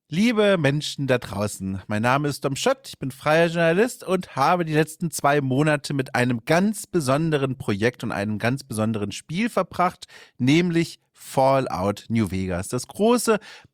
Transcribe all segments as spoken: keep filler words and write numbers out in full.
Liebe Menschen da draußen, mein Name ist Dom Schott, ich bin freier Journalist und habe die letzten zwei Monate mit einem ganz besonderen Projekt und einem ganz besonderen Spiel verbracht, nämlich Fallout New Vegas. Das große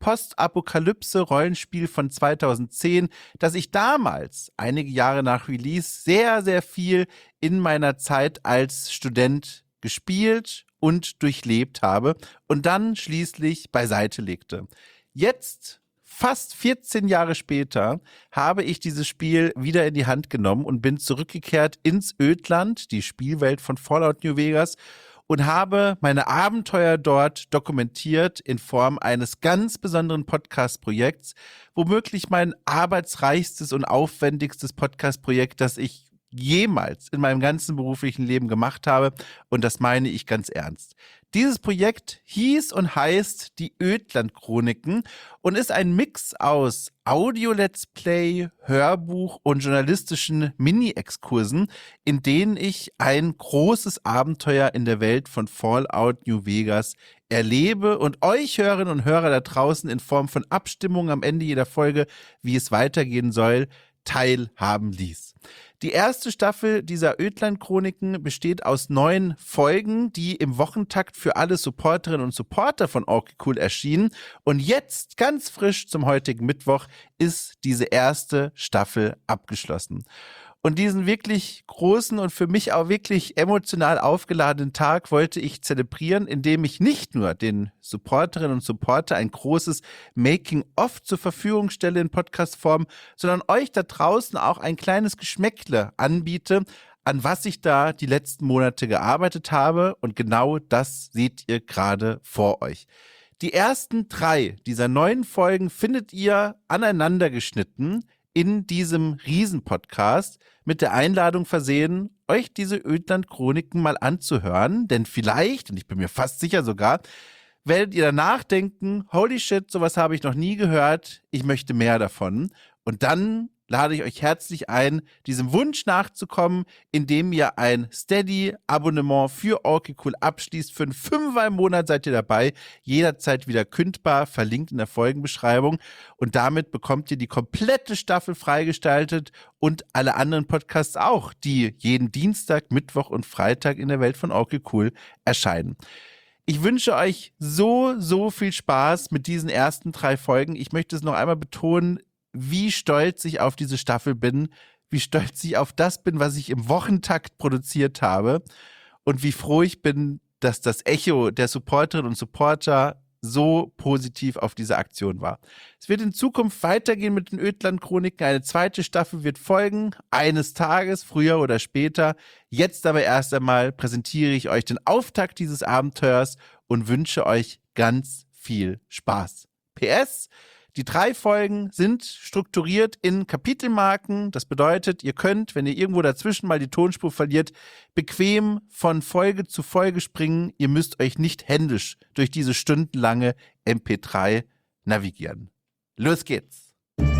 Postapokalypse-Rollenspiel von zweitausendzehn, das ich damals, einige Jahre nach Release, sehr, sehr viel in meiner Zeit als Student gespielt und durchlebt habe und dann schließlich beiseite legte. Jetzt, fast vierzehn Jahre später, habe ich dieses Spiel wieder in die Hand genommen und bin zurückgekehrt ins Ödland, die Spielwelt von Fallout New Vegas, und habe meine Abenteuer dort dokumentiert in Form eines ganz besonderen Podcast-Projekts, womöglich mein arbeitsreichstes und aufwendigstes Podcast-Projekt, das ich jemals in meinem ganzen beruflichen Leben gemacht habe, und das meine ich ganz ernst. Dieses Projekt hieß und heißt die Ödland-Chroniken und ist ein Mix aus Audio-Let's Play, Hörbuch und journalistischen Mini-Exkursen, in denen ich ein großes Abenteuer in der Welt von Fallout New Vegas erlebe und euch Hörerinnen und Hörer da draußen in Form von Abstimmungen am Ende jeder Folge, wie es weitergehen soll, teilhaben ließ. Die erste Staffel dieser Ödland-Chroniken besteht aus neun Folgen, die im Wochentakt für alle Supporterinnen und Supporter von Orky Cool erschienen. Und jetzt, ganz frisch zum heutigen Mittwoch, ist diese erste Staffel abgeschlossen. Und diesen wirklich großen und für mich auch wirklich emotional aufgeladenen Tag wollte ich zelebrieren, indem ich nicht nur den Supporterinnen und Supporter ein großes Making-of zur Verfügung stelle in Podcast-Form, sondern euch da draußen auch ein kleines Geschmäckle anbiete, an was ich da die letzten Monate gearbeitet habe. Und genau das seht ihr gerade vor euch. Die ersten drei dieser neuen Folgen findet ihr aneinander geschnitten in diesem Riesen-Podcast mit der Einladung versehen, euch diese Ödland-Chroniken mal anzuhören, denn vielleicht, und ich bin mir fast sicher sogar, werdet ihr danach denken, holy shit, sowas habe ich noch nie gehört, ich möchte mehr davon. Und dann lade ich euch herzlich ein, diesem Wunsch nachzukommen, indem ihr ein Steady-Abonnement für Orky Cool abschließt. Für einen Fünfer im Monat seid ihr dabei, jederzeit wieder kündbar, verlinkt in der Folgenbeschreibung. Und damit bekommt ihr die komplette Staffel freigestaltet und alle anderen Podcasts auch, die jeden Dienstag, Mittwoch und Freitag in der Welt von Orky Cool erscheinen. Ich wünsche euch so, so viel Spaß mit diesen ersten drei Folgen. Ich möchte es noch einmal betonen, wie stolz ich auf diese Staffel bin, wie stolz ich auf das bin, was ich im Wochentakt produziert habe und wie froh ich bin, dass das Echo der Supporterinnen und Supporter so positiv auf diese Aktion war. Es wird in Zukunft weitergehen mit den Ödland-Chroniken. Eine zweite Staffel wird folgen, eines Tages, früher oder später. Jetzt aber erst einmal präsentiere ich euch den Auftakt dieses Abenteuers und wünsche euch ganz viel Spaß. P S: Die drei Folgen sind strukturiert in Kapitelmarken. Das bedeutet, ihr könnt, wenn ihr irgendwo dazwischen mal die Tonspur verliert, bequem von Folge zu Folge springen. Ihr müsst euch nicht händisch durch diese stundenlange M P drei navigieren. Los geht's!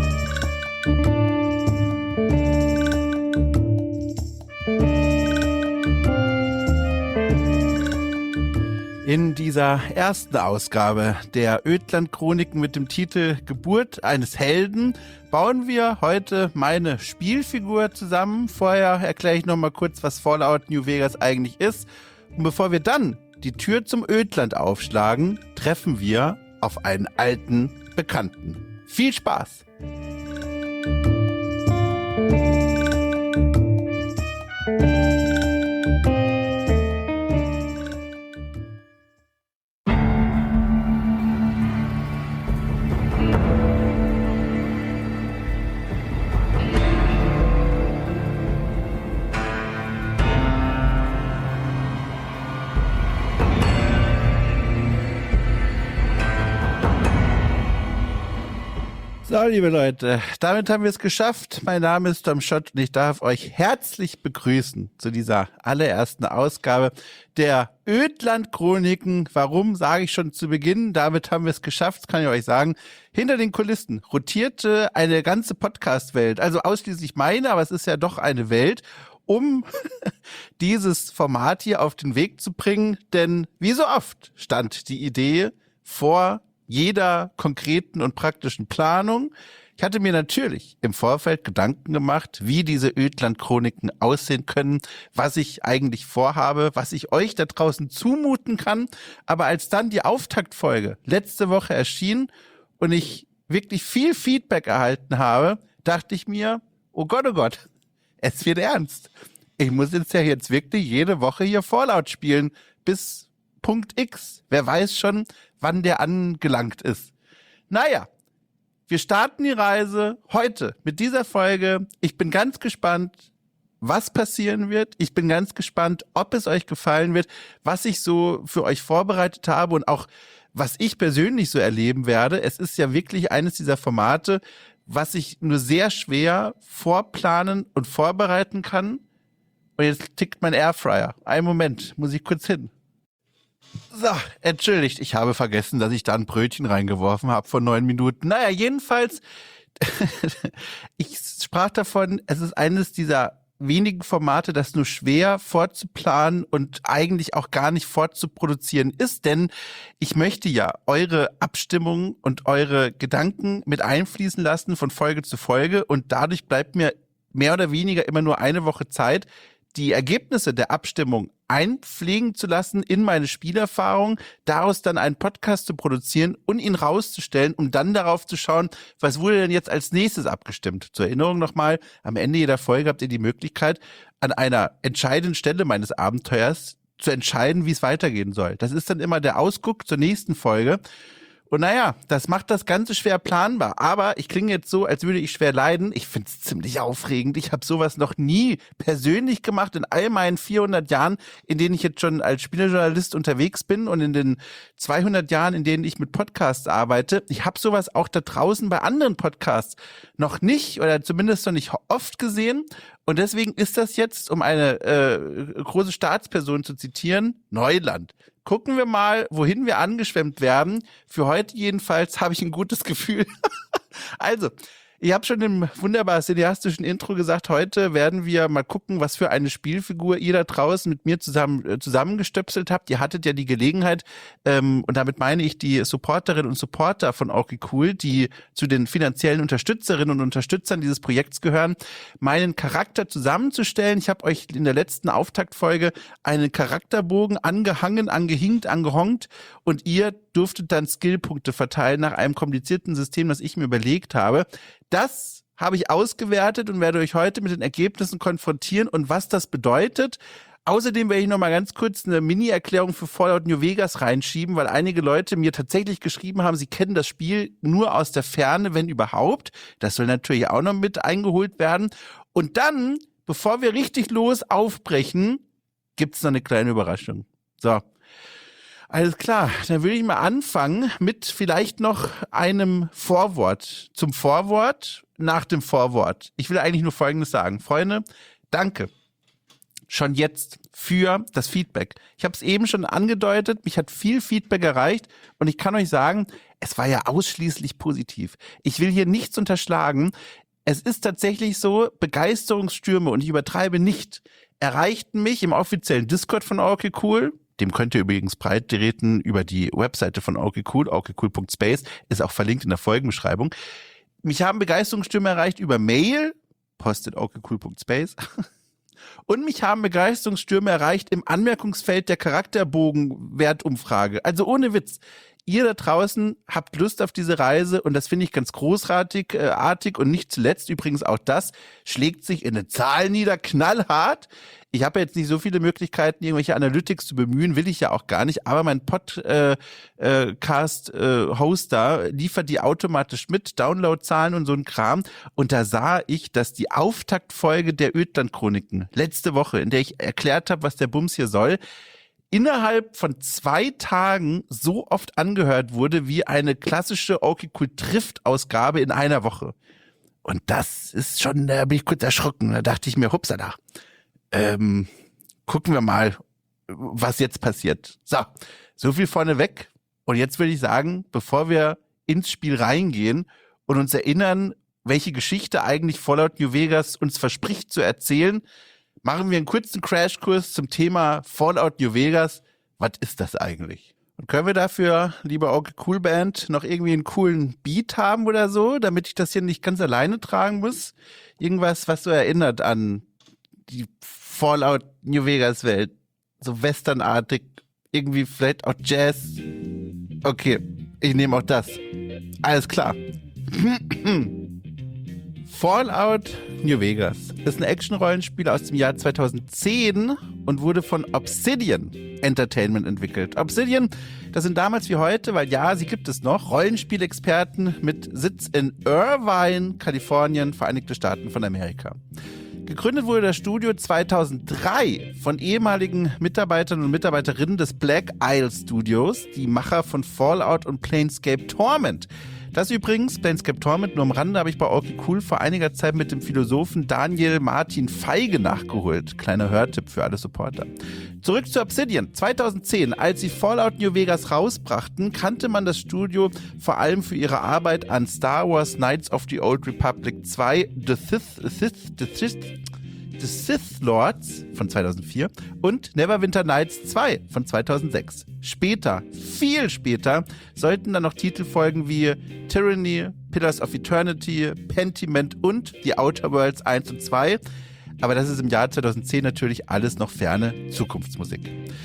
In dieser ersten Ausgabe der Ödland-Chroniken mit dem Titel Geburt eines Helden bauen wir heute meine Spielfigur zusammen. Vorher erkläre ich noch mal kurz, was Fallout New Vegas eigentlich ist. Und bevor wir dann die Tür zum Ödland aufschlagen, treffen wir auf einen alten Bekannten. Viel Spaß! So, liebe Leute, damit haben wir es geschafft. Mein Name ist Dom Schott und ich darf euch herzlich begrüßen zu dieser allerersten Ausgabe der Ödland-Chroniken. Warum, sage ich schon zu Beginn. Damit haben wir es geschafft, kann ich euch sagen. Hinter den Kulissen rotierte eine ganze Podcast-Welt, also ausschließlich meine, aber es ist ja doch eine Welt, um dieses Format hier auf den Weg zu bringen. Denn wie so oft stand die Idee vor jeder konkreten und praktischen Planung. Ich hatte mir natürlich im Vorfeld Gedanken gemacht, wie diese Ödland-Chroniken aussehen können, was ich eigentlich vorhabe, was ich euch da draußen zumuten kann. Aber als dann die Auftaktfolge letzte Woche erschien und ich wirklich viel Feedback erhalten habe, dachte ich mir, oh Gott, oh Gott, es wird ernst. Ich muss jetzt ja jetzt wirklich jede Woche hier Fallout spielen bis Punkt X. Wer weiß schon, wann der angelangt ist. Naja, wir starten die Reise heute mit dieser Folge. Ich bin ganz gespannt, was passieren wird. Ich bin ganz gespannt, ob es euch gefallen wird, was ich so für euch vorbereitet habe und auch, was ich persönlich so erleben werde. Es ist ja wirklich eines dieser Formate, was ich nur sehr schwer vorplanen und vorbereiten kann. Und jetzt tickt mein Airfryer. Einen Moment, muss ich kurz hin. So, entschuldigt, ich habe vergessen, dass ich da ein Brötchen reingeworfen habe vor neun Minuten. Naja, jedenfalls, ich sprach davon, es ist eines dieser wenigen Formate, das nur schwer vorzuplanen und eigentlich auch gar nicht vorzuproduzieren ist, denn ich möchte ja eure Abstimmungen und eure Gedanken mit einfließen lassen von Folge zu Folge und dadurch bleibt mir mehr oder weniger immer nur eine Woche Zeit, die Ergebnisse der Abstimmung einpflegen zu lassen in meine Spielerfahrung, daraus dann einen Podcast zu produzieren und ihn rauszustellen, um dann darauf zu schauen, was wurde denn jetzt als nächstes abgestimmt. Zur Erinnerung nochmal, am Ende jeder Folge habt ihr die Möglichkeit, an einer entscheidenden Stelle meines Abenteuers zu entscheiden, wie es weitergehen soll. Das ist dann immer der Ausguck zur nächsten Folge. Und naja, das macht das Ganze schwer planbar. Aber ich klinge jetzt so, als würde ich schwer leiden. Ich finde es ziemlich aufregend. Ich habe sowas noch nie persönlich gemacht in all meinen vierhundert Jahren, in denen ich jetzt schon als Spielejournalist unterwegs bin und in den zweihundert Jahren, in denen ich mit Podcasts arbeite. Ich habe sowas auch da draußen bei anderen Podcasts noch nicht oder zumindest noch nicht oft gesehen. Und deswegen ist das jetzt, um eine äh, große Staatsperson zu zitieren, Neuland. Gucken wir mal, wohin wir angeschwemmt werden. Für heute jedenfalls habe ich ein gutes Gefühl. Also, ich habe schon im wunderbar cineastischen Intro gesagt, heute werden wir mal gucken, was für eine Spielfigur ihr da draußen mit mir zusammen äh, zusammengestöpselt habt. Ihr hattet ja die Gelegenheit, ähm, und damit meine ich die Supporterinnen und Supporter von Okay Cool, die zu den finanziellen Unterstützerinnen und Unterstützern dieses Projekts gehören, meinen Charakter zusammenzustellen. Ich habe euch in der letzten Auftaktfolge einen Charakterbogen angehangen, angehinkt, angehongt und ihr durftet dann Skillpunkte verteilen nach einem komplizierten System, das ich mir überlegt habe. Das habe ich ausgewertet und werde euch heute mit den Ergebnissen konfrontieren und was das bedeutet. Außerdem werde ich noch mal ganz kurz eine Mini-Erklärung für Fallout New Vegas reinschieben, weil einige Leute mir tatsächlich geschrieben haben, sie kennen das Spiel nur aus der Ferne, wenn überhaupt. Das soll natürlich auch noch mit eingeholt werden. Und dann, bevor wir richtig los aufbrechen, gibt es noch eine kleine Überraschung. So. Alles klar, dann würde ich mal anfangen mit vielleicht noch einem Vorwort. Zum Vorwort, nach dem Vorwort. Ich will eigentlich nur Folgendes sagen. Freunde, danke schon jetzt für das Feedback. Ich habe es eben schon angedeutet, mich hat viel Feedback erreicht und ich kann euch sagen, es war ja ausschließlich positiv. Ich will hier nichts unterschlagen. Es ist tatsächlich so, Begeisterungsstürme, und ich übertreibe nicht, erreichten mich im offiziellen Discord von Okay Cool. Dem könnt ihr übrigens breit treten über die Webseite von Okay Cool, okcool punkt space, ist auch verlinkt in der Folgenbeschreibung. Mich haben Begeisterungsstürme erreicht über Mail, postet okcool punkt space. Und mich haben Begeisterungsstürme erreicht im Anmerkungsfeld der Charakterbogenwertumfrage. Also ohne Witz. Ihr da draußen habt Lust auf diese Reise und das finde ich ganz großartig äh, artig und nicht zuletzt übrigens auch das schlägt sich in den Zahlen nieder, knallhart. Ich habe jetzt nicht so viele Möglichkeiten, irgendwelche Analytics zu bemühen, will ich ja auch gar nicht, aber mein Podcast-Hoster äh, äh, liefert die automatisch mit, Downloadzahlen und so ein Kram. Und da sah ich, dass die Auftaktfolge der Ödland-Chroniken letzte Woche, in der ich erklärt habe, was der Bums hier soll, innerhalb von zwei Tagen so oft angehört wurde wie eine klassische Okay Cool Trifft-Ausgabe in einer Woche. Und das ist schon, da bin ich kurz erschrocken. Da dachte ich mir, hupsala, ähm, gucken wir mal, was jetzt passiert. So, so viel vorneweg. Und jetzt würde ich sagen, bevor wir ins Spiel reingehen und uns erinnern, welche Geschichte eigentlich Fallout New Vegas uns verspricht zu erzählen, machen wir einen kurzen Crashkurs zum Thema Fallout New Vegas. Was ist das eigentlich? Und können wir dafür, liebe Orky Cool Band, noch irgendwie einen coolen Beat haben oder so, damit ich das hier nicht ganz alleine tragen muss? Irgendwas, was so erinnert an die Fallout New Vegas Welt. So westernartig, irgendwie vielleicht auch Jazz. Okay, ich nehme auch das. Alles klar. Fallout New Vegas ist ein Action-Rollenspiel aus dem Jahr zweitausendzehn und wurde von Obsidian Entertainment entwickelt. Obsidian, das sind damals wie heute, weil ja, sie gibt es noch, Rollenspielexperten mit Sitz in Irvine, Kalifornien, Vereinigte Staaten von Amerika. Gegründet wurde das Studio zweitausenddrei von ehemaligen Mitarbeitern und Mitarbeiterinnen des Black Isle Studios, die Macher von Fallout und Planescape Torment. Das übrigens, Planescape Torment, nur am Rande, habe ich bei Orky Cool vor einiger Zeit mit dem Philosophen Daniel Martin Feige nachgeholt. Kleiner Hörtipp für alle Supporter. Zurück zu Obsidian. zweitausendzehn, als sie Fallout New Vegas rausbrachten, kannte man das Studio vor allem für ihre Arbeit an Star Wars Knights of the Old Republic zwei, The Sith, Sith, The Sith, The Sith Lords von zweitausendvier und Neverwinter Nights zwei von zweitausendsechs. Später, viel später, sollten dann noch Titel folgen wie Tyranny, Pillars of Eternity, Pentiment und The Outer Worlds eins und zwei. Aber das ist im Jahr zweitausendzehn natürlich alles noch ferne Zukunftsmusik.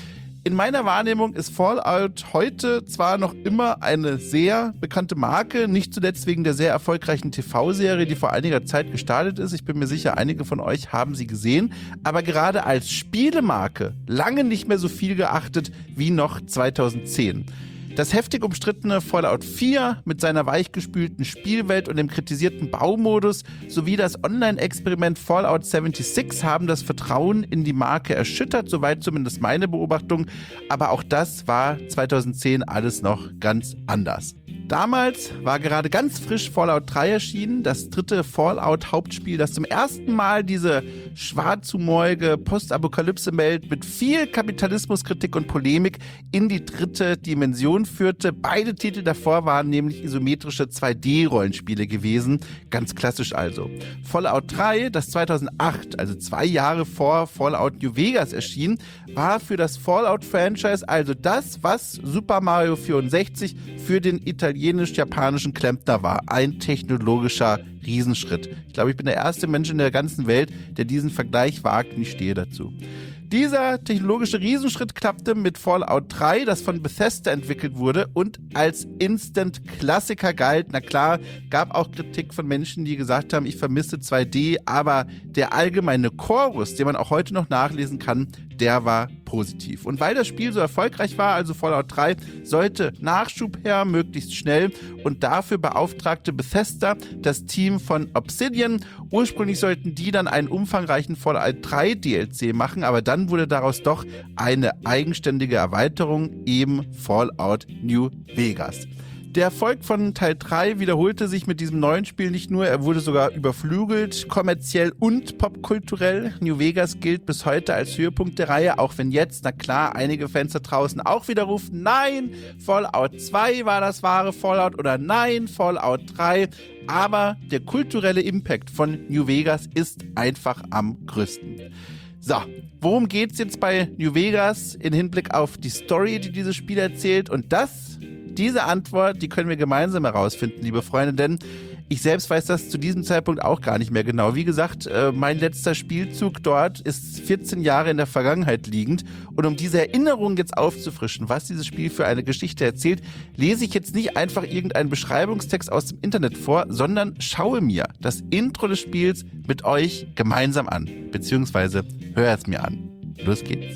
In meiner Wahrnehmung ist Fallout heute zwar noch immer eine sehr bekannte Marke, nicht zuletzt wegen der sehr erfolgreichen T V-Serie, die vor einiger Zeit gestartet ist. Ich bin mir sicher, einige von euch haben sie gesehen. Aber gerade als Spielemarke lange nicht mehr so viel geachtet wie noch zweitausendzehn. Das heftig umstrittene Fallout vier mit seiner weichgespülten Spielwelt und dem kritisierten Baumodus sowie das Online-Experiment Fallout sechsundsiebzig haben das Vertrauen in die Marke erschüttert, soweit zumindest meine Beobachtung. Aber auch das war zweitausendzehn alles noch ganz anders. Damals war gerade ganz frisch Fallout drei erschienen, das dritte Fallout-Hauptspiel, das zum ersten Mal diese schwarzhumorige Postapokalypse-Welt mit viel Kapitalismuskritik und Polemik in die dritte Dimension führte. Beide Titel davor waren nämlich isometrische zwei D-Rollenspiele gewesen, ganz klassisch also. Fallout drei, das zweitausendacht, also zwei Jahre vor Fallout New Vegas erschien, war für das Fallout-Franchise also das, was Super Mario vierundsechzig für den italienisch-japanischen Klempner war. Ein technologischer Riesenschritt. Ich glaube, ich bin der erste Mensch in der ganzen Welt, der diesen Vergleich wagt, und ich stehe dazu. Dieser technologische Riesenschritt klappte mit Fallout drei, das von Bethesda entwickelt wurde und als Instant-Klassiker galt. Na klar, gab auch Kritik von Menschen, die gesagt haben, ich vermisse zwei D, aber der allgemeine Chorus, den man auch heute noch nachlesen kann, der war positiv. Und weil das Spiel so erfolgreich war, also Fallout drei, sollte Nachschub her, möglichst schnell, und dafür beauftragte Bethesda das Team von Obsidian. Ursprünglich sollten die dann einen umfangreichen Fallout drei D L C machen, aber dann wurde daraus doch eine eigenständige Erweiterung, eben Fallout New Vegas. Der Erfolg von Teil drei wiederholte sich mit diesem neuen Spiel nicht nur, er wurde sogar überflügelt, kommerziell und popkulturell. New Vegas gilt bis heute als Höhepunkt der Reihe, auch wenn jetzt, na klar, einige Fans da draußen auch wieder rufen, nein, Fallout zwei war das wahre Fallout oder nein, Fallout drei. Aber der kulturelle Impact von New Vegas ist einfach am größten. So, worum geht's jetzt bei New Vegas in Hinblick auf die Story, die dieses Spiel erzählt? Und das, diese Antwort, die können wir gemeinsam herausfinden, liebe Freunde, denn ich selbst weiß das zu diesem Zeitpunkt auch gar nicht mehr genau. Wie gesagt, mein letzter Spielzug dort ist vierzehn Jahre in der Vergangenheit liegend. Und um diese Erinnerung jetzt aufzufrischen, was dieses Spiel für eine Geschichte erzählt, lese ich jetzt nicht einfach irgendeinen Beschreibungstext aus dem Internet vor, sondern schaue mir das Intro des Spiels mit euch gemeinsam an. Beziehungsweise höre es mir an. Los geht's.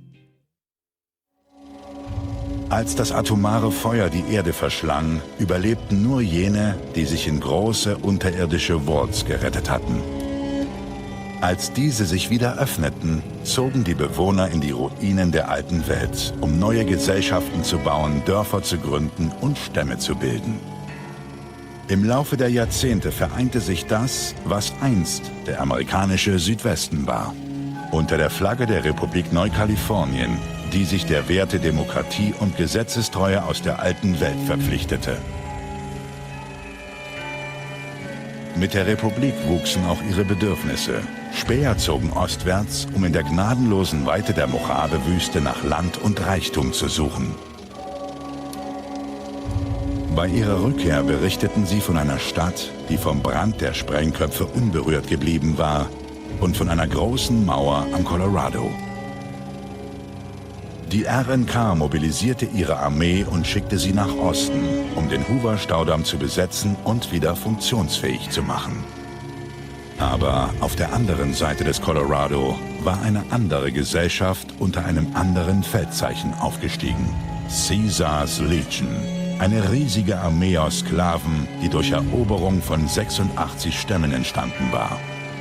Als das atomare Feuer die Erde verschlang, überlebten nur jene, die sich in große unterirdische Vaults gerettet hatten. Als diese sich wieder öffneten, zogen die Bewohner in die Ruinen der alten Welt, um neue Gesellschaften zu bauen, Dörfer zu gründen und Stämme zu bilden. Im Laufe der Jahrzehnte vereinte sich das, was einst der amerikanische Südwesten war, unter der Flagge der Republik Neukalifornien, die sich der Werte Demokratie und Gesetzestreue aus der alten Welt verpflichtete. Mit der Republik wuchsen auch ihre Bedürfnisse. Späher zogen ostwärts, um in der gnadenlosen Weite der Mojave-Wüste nach Land und Reichtum zu suchen. Bei ihrer Rückkehr berichteten sie von einer Stadt, die vom Brand der Sprengköpfe unberührt geblieben war, und von einer großen Mauer am Colorado. Die R N K mobilisierte ihre Armee und schickte sie nach Osten, um den Hoover-Staudamm zu besetzen und wieder funktionsfähig zu machen. Aber auf der anderen Seite des Colorado war eine andere Gesellschaft unter einem anderen Feldzeichen aufgestiegen. Caesars Legion, eine riesige Armee aus Sklaven, die durch Eroberung von sechsundachtzig Stämmen entstanden war.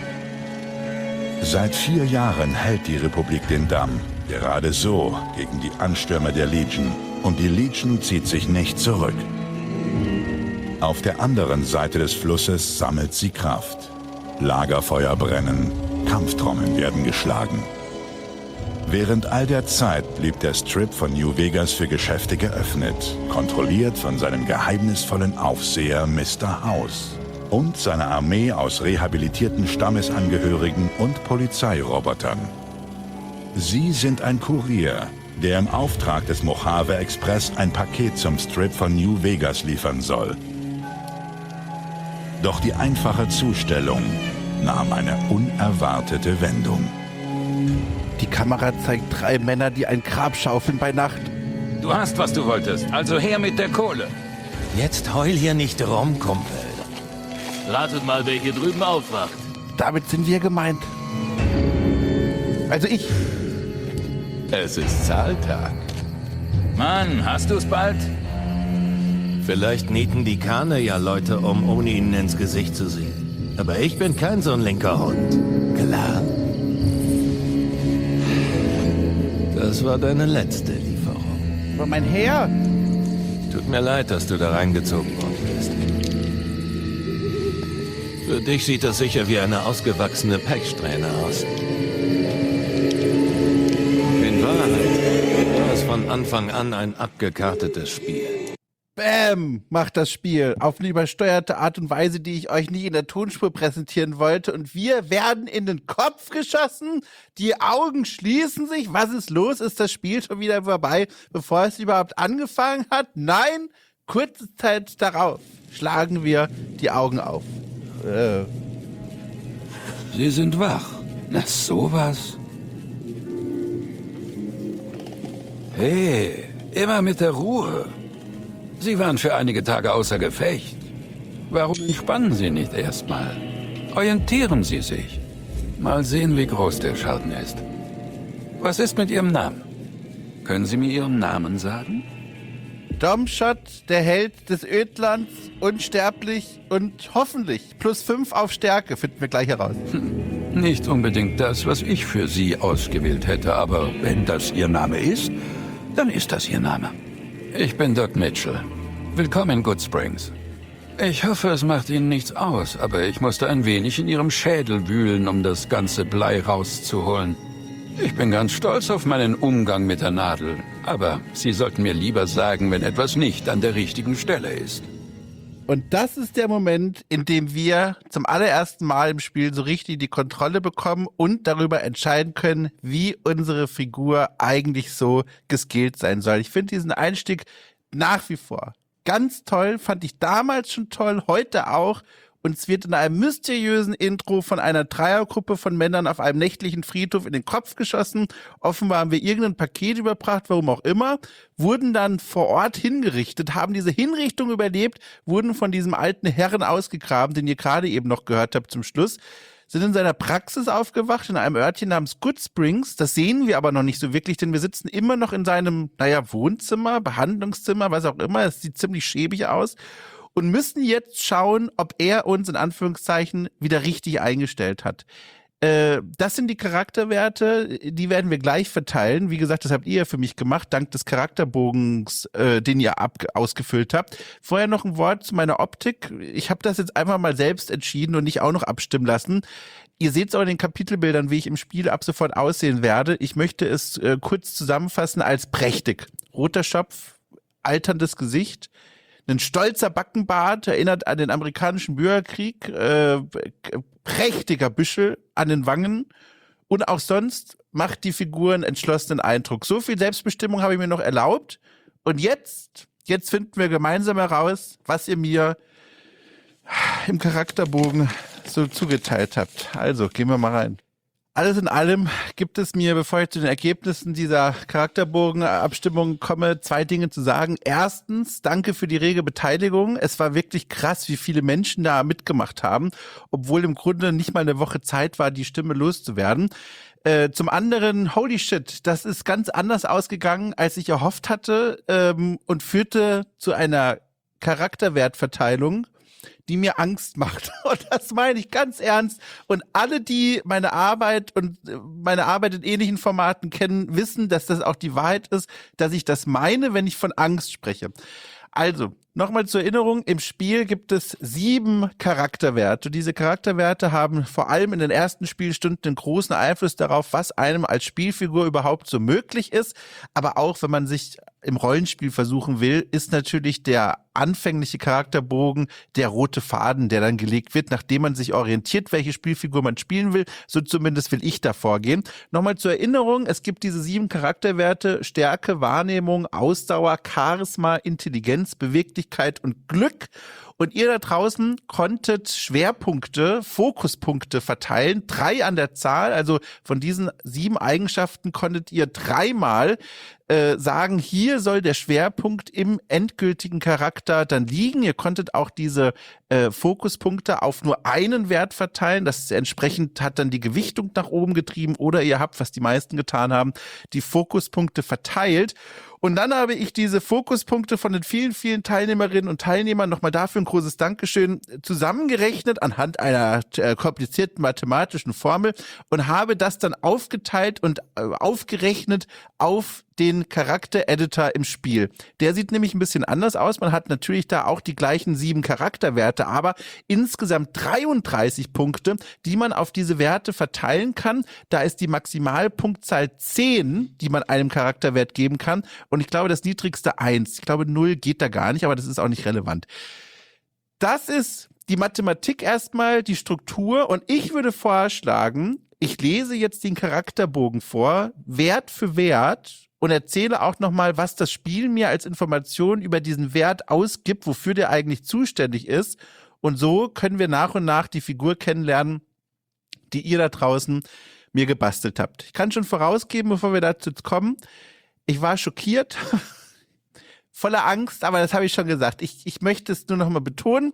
Seit vier Jahren hält die Republik den Damm, gerade so gegen die Anstürme der Legion, und die Legion zieht sich nicht zurück. Auf der anderen Seite des Flusses sammelt sie Kraft. Lagerfeuer brennen, Kampftrommeln werden geschlagen. Während all der Zeit blieb der Strip von New Vegas für Geschäfte geöffnet, kontrolliert von seinem geheimnisvollen Aufseher Mister House und seiner Armee aus rehabilitierten Stammesangehörigen und Polizeirobotern. Sie sind ein Kurier, der im Auftrag des Mojave Express ein Paket zum Strip von New Vegas liefern soll. Doch die einfache Zustellung nahm eine unerwartete Wendung. Die Kamera zeigt drei Männer, die ein Grab schaufeln bei Nacht. Du hast, was du wolltest, also her mit der Kohle. Jetzt heul hier nicht rum, Kumpel. Ratet mal, wer hier drüben aufwacht. Damit sind wir gemeint. Also ich. Es ist Zahltag. Mann, hast du's bald? Vielleicht nieten die Kahne ja Leute um, ohne ihnen ins Gesicht zu sehen. Aber ich bin kein so ein linker Hund. Klar? Das war deine letzte Lieferung. Aber mein Herr. Tut mir leid, dass du da reingezogen worden bist. Für dich sieht das sicher wie eine ausgewachsene Pechsträhne aus. In Wahrheit war es von Anfang an ein abgekartetes Spiel. Bäm, macht das Spiel auf eine übersteuerte Art und Weise, die ich euch nicht in der Tonspur präsentieren wollte. Und wir werden in den Kopf geschossen, die Augen schließen sich. Was ist los? Ist das Spiel schon wieder vorbei, bevor es überhaupt angefangen hat? Nein, kurze Zeit darauf schlagen wir die Augen auf. Äh. Sie sind wach. Na, sowas. Hey, immer mit der Ruhe. Sie waren für einige Tage außer Gefecht. Warum entspannen Sie nicht erstmal? Orientieren Sie sich. Mal sehen, wie groß der Schaden ist. Was ist mit Ihrem Namen? Können Sie mir Ihren Namen sagen? Domshot, der Held des Ödlands, unsterblich und hoffentlich plus fünf auf Stärke, finden wir gleich heraus. Hm, nicht unbedingt das, was ich für Sie ausgewählt hätte, aber wenn das Ihr Name ist, dann ist das Ihr Name. Ich bin Doc Mitchell. Willkommen in Good Springs. Ich hoffe, es macht Ihnen nichts aus, aber ich musste ein wenig in Ihrem Schädel wühlen, um das ganze Blei rauszuholen. Ich bin ganz stolz auf meinen Umgang mit der Nadel, aber Sie sollten mir lieber sagen, wenn etwas nicht an der richtigen Stelle ist. Und das ist der Moment, in dem wir zum allerersten Mal im Spiel so richtig die Kontrolle bekommen und darüber entscheiden können, wie unsere Figur eigentlich so geskillt sein soll. Ich finde diesen Einstieg nach wie vor ganz toll, fand ich damals schon toll, heute auch. Und es wird in einem mysteriösen Intro von einer Dreiergruppe von Männern auf einem nächtlichen Friedhof in den Kopf geschossen. Offenbar haben wir irgendein Paket überbracht, warum auch immer, wurden dann vor Ort hingerichtet, haben diese Hinrichtung überlebt, wurden von diesem alten Herrn ausgegraben, den ihr gerade eben noch gehört habt zum Schluss, sind in seiner Praxis aufgewacht, in einem Örtchen namens Good Springs. Das sehen wir aber noch nicht so wirklich, denn wir sitzen immer noch in seinem, naja, Wohnzimmer, Behandlungszimmer, was auch immer. Es sieht ziemlich schäbig aus. Und müssen jetzt schauen, ob er uns in Anführungszeichen wieder richtig eingestellt hat. Äh, das sind die Charakterwerte, die werden wir gleich verteilen. Wie gesagt, das habt ihr ja für mich gemacht, dank des Charakterbogens, äh, den ihr ab ausgefüllt habt. Vorher noch ein Wort zu meiner Optik. Ich habe das jetzt einfach mal selbst entschieden und nicht auch noch abstimmen lassen. Ihr seht es auch in den Kapitelbildern, wie ich im Spiel ab sofort aussehen werde. Ich möchte es äh, kurz zusammenfassen als prächtig. Roter Schopf, alterndes Gesicht, ein stolzer Backenbart, erinnert an den amerikanischen Bürgerkrieg, äh, prächtiger Büschel an den Wangen und auch sonst macht die Figur einen entschlossenen Eindruck. So viel Selbstbestimmung habe ich mir noch erlaubt und jetzt jetzt finden wir gemeinsam heraus, was ihr mir im Charakterbogen so zugeteilt habt. Also, gehen wir mal rein. Alles in allem gibt es mir, bevor ich zu den Ergebnissen dieser Charakterbogenabstimmung komme, zwei Dinge zu sagen. Erstens, danke für die rege Beteiligung. Es war wirklich krass, wie viele Menschen da mitgemacht haben, obwohl im Grunde nicht mal eine Woche Zeit war, die Stimme loszuwerden. Äh, zum anderen, holy shit, das ist ganz anders ausgegangen, als ich erhofft hatte, ähm, und führte zu einer Charakterwertverteilung, die mir Angst macht. Und das meine ich ganz ernst. Und alle, die meine Arbeit und meine Arbeit in ähnlichen Formaten kennen, wissen, dass das auch die Wahrheit ist, dass ich das meine, wenn ich von Angst spreche. Also, nochmal zur Erinnerung, im Spiel gibt es sieben Charakterwerte. Diese Charakterwerte haben vor allem in den ersten Spielstunden einen großen Einfluss darauf, was einem als Spielfigur überhaupt so möglich ist. Aber auch, wenn man sich im Rollenspiel versuchen will, ist natürlich der anfängliche Charakterbogen der rote Faden, der dann gelegt wird, nachdem man sich orientiert, welche Spielfigur man spielen will. So zumindest will ich da vorgehen. Nochmal zur Erinnerung, es gibt diese sieben Charakterwerte: Stärke, Wahrnehmung, Ausdauer, Charisma, Intelligenz, Beweglichkeit und Glück. Und ihr da draußen konntet Schwerpunkte, Fokuspunkte verteilen, drei an der Zahl. Also von diesen sieben Eigenschaften konntet ihr dreimal äh, sagen, hier soll der Schwerpunkt im endgültigen Charakter dann liegen. Ihr konntet auch diese äh, Fokuspunkte auf nur einen Wert verteilen. Das entsprechend hat dann die Gewichtung nach oben getrieben. Oder ihr habt, was die meisten getan haben, die Fokuspunkte verteilt. Und dann habe ich diese Fokuspunkte von den vielen, vielen Teilnehmerinnen und Teilnehmern, nochmal dafür ein großes Dankeschön, zusammengerechnet anhand einer äh, komplizierten mathematischen Formel und habe das dann aufgeteilt und äh, aufgerechnet auf den Charakter-Editor im Spiel. Der sieht nämlich ein bisschen anders aus. Man hat natürlich da auch die gleichen sieben Charakterwerte, aber insgesamt dreiunddreißig Punkte, die man auf diese Werte verteilen kann. Da ist die Maximalpunktzahl zehn, die man einem Charakterwert geben kann. Und ich glaube, das niedrigste eins. Ich glaube, null geht da gar nicht, aber das ist auch nicht relevant. Das ist die Mathematik erstmal, die Struktur. Und ich würde vorschlagen, ich lese jetzt den Charakterbogen vor, Wert für Wert, und erzähle auch nochmal, was das Spiel mir als Information über diesen Wert ausgibt, wofür der eigentlich zuständig ist. Und so können wir nach und nach die Figur kennenlernen, die ihr da draußen mir gebastelt habt. Ich kann schon vorausgeben, bevor wir dazu kommen, ich war schockiert, voller Angst, aber das habe ich schon gesagt. Ich, ich möchte es nur nochmal betonen,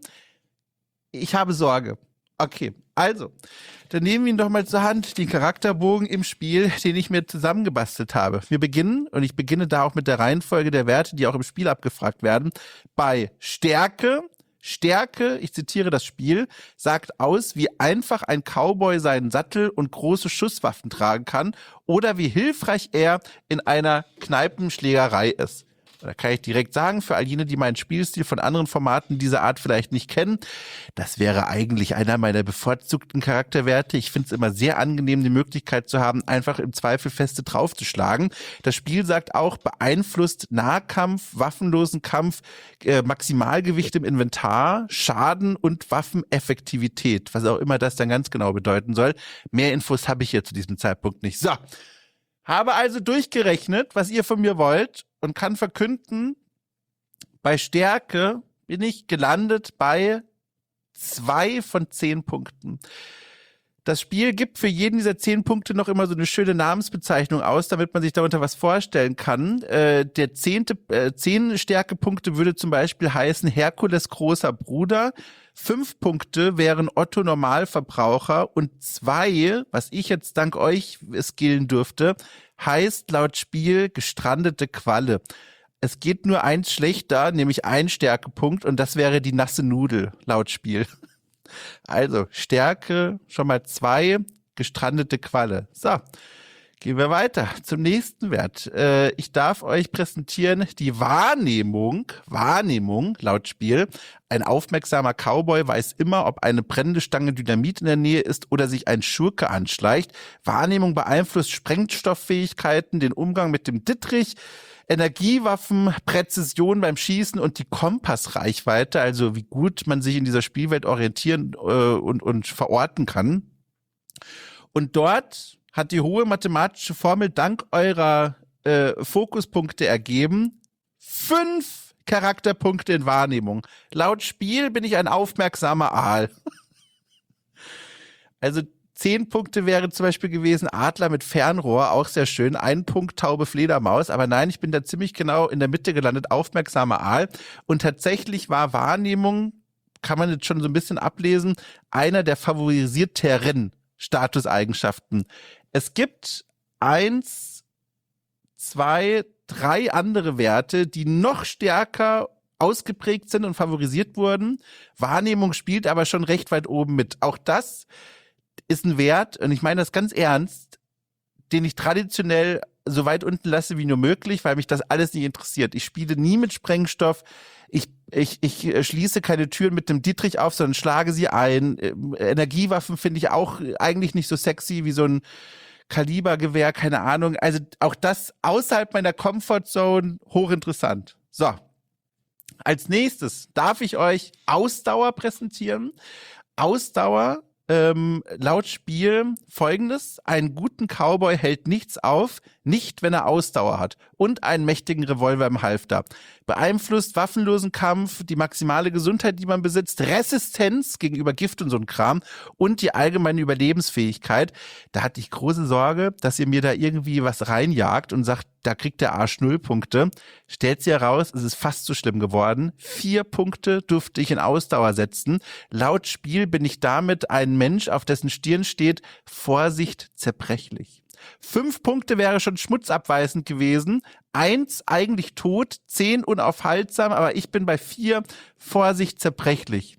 ich habe Sorge. Okay, also, dann nehmen wir ihn doch mal zur Hand, den Charakterbogen im Spiel, den ich mir zusammengebastelt habe. Wir beginnen, und ich beginne da auch mit der Reihenfolge der Werte, die auch im Spiel abgefragt werden, bei Stärke. Stärke, ich zitiere das Spiel, sagt aus, wie einfach ein Cowboy seinen Sattel und große Schusswaffen tragen kann oder wie hilfreich er in einer Kneipenschlägerei ist. Da kann ich direkt sagen, für all jene, die meinen Spielstil von anderen Formaten dieser Art vielleicht nicht kennen, das wäre eigentlich einer meiner bevorzugten Charakterwerte. Ich finde es immer sehr angenehm, die Möglichkeit zu haben, einfach im Zweifel feste draufzuschlagen. Das Spiel sagt auch, beeinflusst Nahkampf, waffenlosen Kampf, äh, Maximalgewicht im Inventar, Schaden und Waffeneffektivität, was auch immer das dann ganz genau bedeuten soll. Mehr Infos habe ich hier zu diesem Zeitpunkt nicht. So, habe also durchgerechnet, was ihr von mir wollt, und kann verkünden, bei Stärke bin ich gelandet bei zwei von zehn Punkten. Das Spiel gibt für jeden dieser zehn Punkte noch immer so eine schöne Namensbezeichnung aus, damit man sich darunter was vorstellen kann. Äh, der zehnte, äh, zehn Stärkepunkte würde zum Beispiel heißen Herkules großer Bruder. Fünf Punkte wären Otto Normalverbraucher und zwei, was ich jetzt dank euch skillen dürfte, heißt laut Spiel gestrandete Qualle. Es geht nur eins schlechter, nämlich ein Stärkepunkt, und das wäre die nasse Nudel laut Spiel. Also Stärke schon mal zwei, gestrandete Qualle. So, gehen wir weiter zum nächsten Wert. Äh, ich darf euch präsentieren die Wahrnehmung, Wahrnehmung laut Spiel. Ein aufmerksamer Cowboy weiß immer, ob eine brennende Stange Dynamit in der Nähe ist oder sich ein Schurke anschleicht. Wahrnehmung beeinflusst Sprengstofffähigkeiten, den Umgang mit dem Dittrich, Energiewaffen, Präzision beim Schießen und die Kompassreichweite, also wie gut man sich in dieser Spielwelt orientieren äh, und, und verorten kann. Und dort hat die hohe mathematische Formel dank eurer äh, Fokuspunkte ergeben, fünf Charakterpunkte in Wahrnehmung. Laut Spiel bin ich ein aufmerksamer Aal. Also zehn Punkte wäre zum Beispiel gewesen Adler mit Fernrohr, auch sehr schön. Ein Punkt Taube Fledermaus, aber nein, ich bin da ziemlich genau in der Mitte gelandet, aufmerksamer Aal. Und tatsächlich war Wahrnehmung, kann man jetzt schon so ein bisschen ablesen, einer der favorisierteren Statuseigenschaften. Es gibt eins, zwei, drei andere Werte, die noch stärker ausgeprägt sind und favorisiert wurden. Wahrnehmung spielt aber schon recht weit oben mit. Auch das ist ein Wert, und ich meine das ganz ernst, den ich traditionell so weit unten lasse wie nur möglich, weil mich das alles nicht interessiert. Ich spiele nie mit Sprengstoff. Ich, ich, ich schließe keine Türen mit dem Dietrich auf, sondern schlage sie ein. Energiewaffen finde ich auch eigentlich nicht so sexy wie so ein Kalibergewehr, keine Ahnung. Also auch das außerhalb meiner Comfortzone hochinteressant. So. Als nächstes darf ich euch Ausdauer präsentieren. Ausdauer Ähm, laut Spiel folgendes: Einen guten Cowboy hält nichts auf, nicht wenn er Ausdauer hat und einen mächtigen Revolver im Halfter. Beeinflusst waffenlosen Kampf, die maximale Gesundheit, die man besitzt, Resistenz gegenüber Gift und so ein Kram und die allgemeine Überlebensfähigkeit. Da hatte ich große Sorge, dass ihr mir da irgendwie was reinjagt und sagt, da kriegt der Arsch null Punkte. Stellt sich heraus, es ist fast so schlimm geworden. Vier Punkte durfte ich in Ausdauer setzen. Laut Spiel bin ich damit ein Mensch, auf dessen Stirn steht, Vorsicht, zerbrechlich. Fünf Punkte wäre schon schmutzabweisend gewesen. Eins eigentlich tot, zehn unaufhaltsam, aber ich bin bei vier, Vorsicht, zerbrechlich.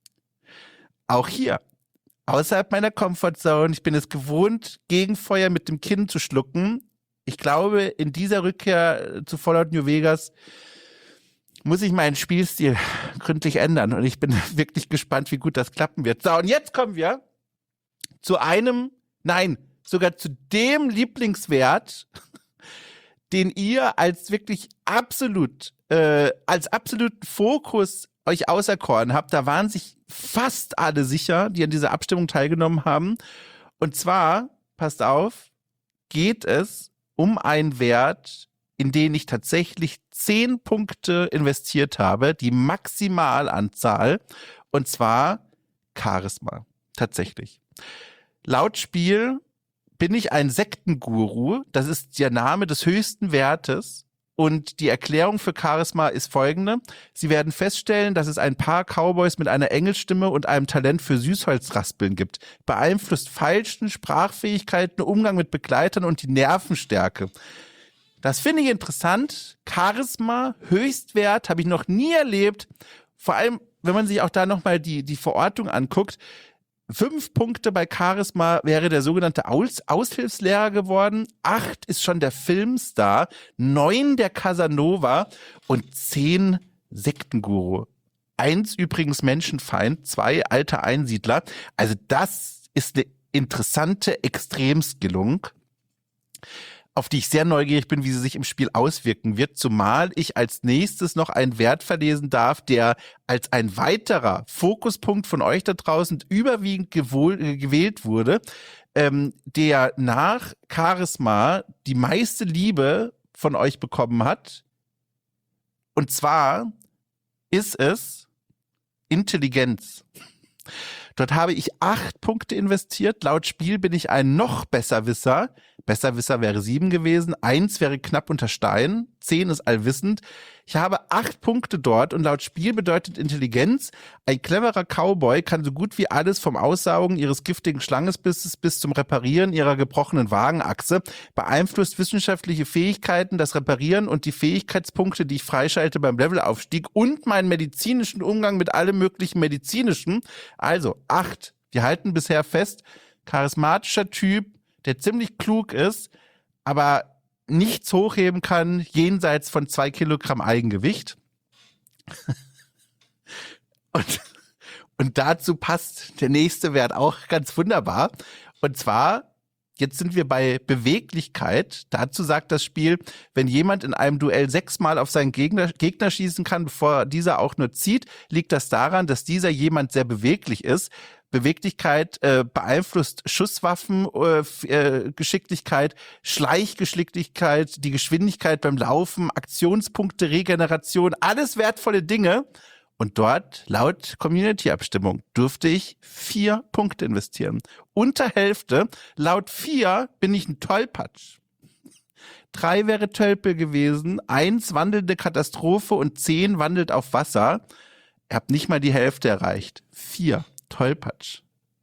Auch hier, außerhalb meiner Comfortzone, ich bin es gewohnt, Gegenfeuer mit dem Kinn zu schlucken. Ich glaube, in dieser Rückkehr zu Fallout New Vegas muss ich meinen Spielstil gründlich ändern. Und ich bin wirklich gespannt, wie gut das klappen wird. So, und jetzt kommen wir zu einem, nein, sogar zu dem Lieblingswert, den ihr als wirklich absolut, äh, als absoluten Fokus euch auserkoren habt. Da waren sich fast alle sicher, die an dieser Abstimmung teilgenommen haben. Und zwar, passt auf, geht es um einen Wert, in den ich tatsächlich zehn Punkte investiert habe, die Maximalanzahl, und zwar Charisma. Tatsächlich. Laut Spiel bin ich ein Sektenguru. Das ist der Name des höchsten Wertes. Und die Erklärung für Charisma ist folgende. Sie werden feststellen, dass es ein paar Cowboys mit einer Engelsstimme und einem Talent für Süßholzraspeln gibt. Beeinflusst Feilschen, Sprachfähigkeiten, Umgang mit Begleitern und die Nervenstärke. Das finde ich interessant. Charisma, Höchstwert, habe ich noch nie erlebt. Vor allem, wenn man sich auch da nochmal die, die Verortung anguckt. Fünf Punkte bei Charisma wäre der sogenannte Aus- Aushilfslehrer geworden. Acht ist schon der Filmstar. Neun der Casanova und zehn Sektenguru. Eins übrigens Menschenfeind, zwei alter Einsiedler. Also das ist eine interessante Extremskillung, auf die ich sehr neugierig bin, wie sie sich im Spiel auswirken wird, zumal ich als nächstes noch einen Wert verlesen darf, der als ein weiterer Fokuspunkt von euch da draußen überwiegend gewohl, äh, gewählt wurde, ähm, der nach Charisma die meiste Liebe von euch bekommen hat. Und zwar ist es Intelligenz. Dort habe ich acht Punkte investiert. Laut Spiel bin ich ein noch Besserwisser. Besserwisser wäre sieben gewesen. Eins wäre knapp unter Stein. Zehn ist allwissend. Ich habe acht Punkte dort und laut Spiel bedeutet Intelligenz, ein cleverer Cowboy kann so gut wie alles vom Aussaugen ihres giftigen Schlangenbisses bis zum Reparieren ihrer gebrochenen Wagenachse, beeinflusst wissenschaftliche Fähigkeiten, das Reparieren und die Fähigkeitspunkte, die ich freischalte beim Levelaufstieg und meinen medizinischen Umgang mit allem möglichen medizinischen. Also acht. Wir halten bisher fest, charismatischer Typ, der ziemlich klug ist, aber nichts hochheben kann, jenseits von zwei Kilogramm Eigengewicht. und, und dazu passt der nächste Wert auch ganz wunderbar. Und zwar Jetzt sind wir bei Beweglichkeit. Dazu sagt das Spiel, wenn jemand in einem Duell sechsmal auf seinen Gegner, Gegner schießen kann, bevor dieser auch nur zieht, liegt das daran, dass dieser jemand sehr beweglich ist. Beweglichkeit äh, beeinflusst Schusswaffen, äh, Geschicklichkeit, Schleichgeschicklichkeit, die Geschwindigkeit beim Laufen, Aktionspunkte, Regeneration, alles wertvolle Dinge. Und dort, laut Community-Abstimmung, durfte ich vier Punkte investieren. Unter Hälfte. Laut vier bin ich ein Tollpatsch. Drei wäre Tölpel gewesen, eins wandelnde Katastrophe und zehn wandelt auf Wasser. Ihr habt nicht mal die Hälfte erreicht. Vier. Tollpatsch.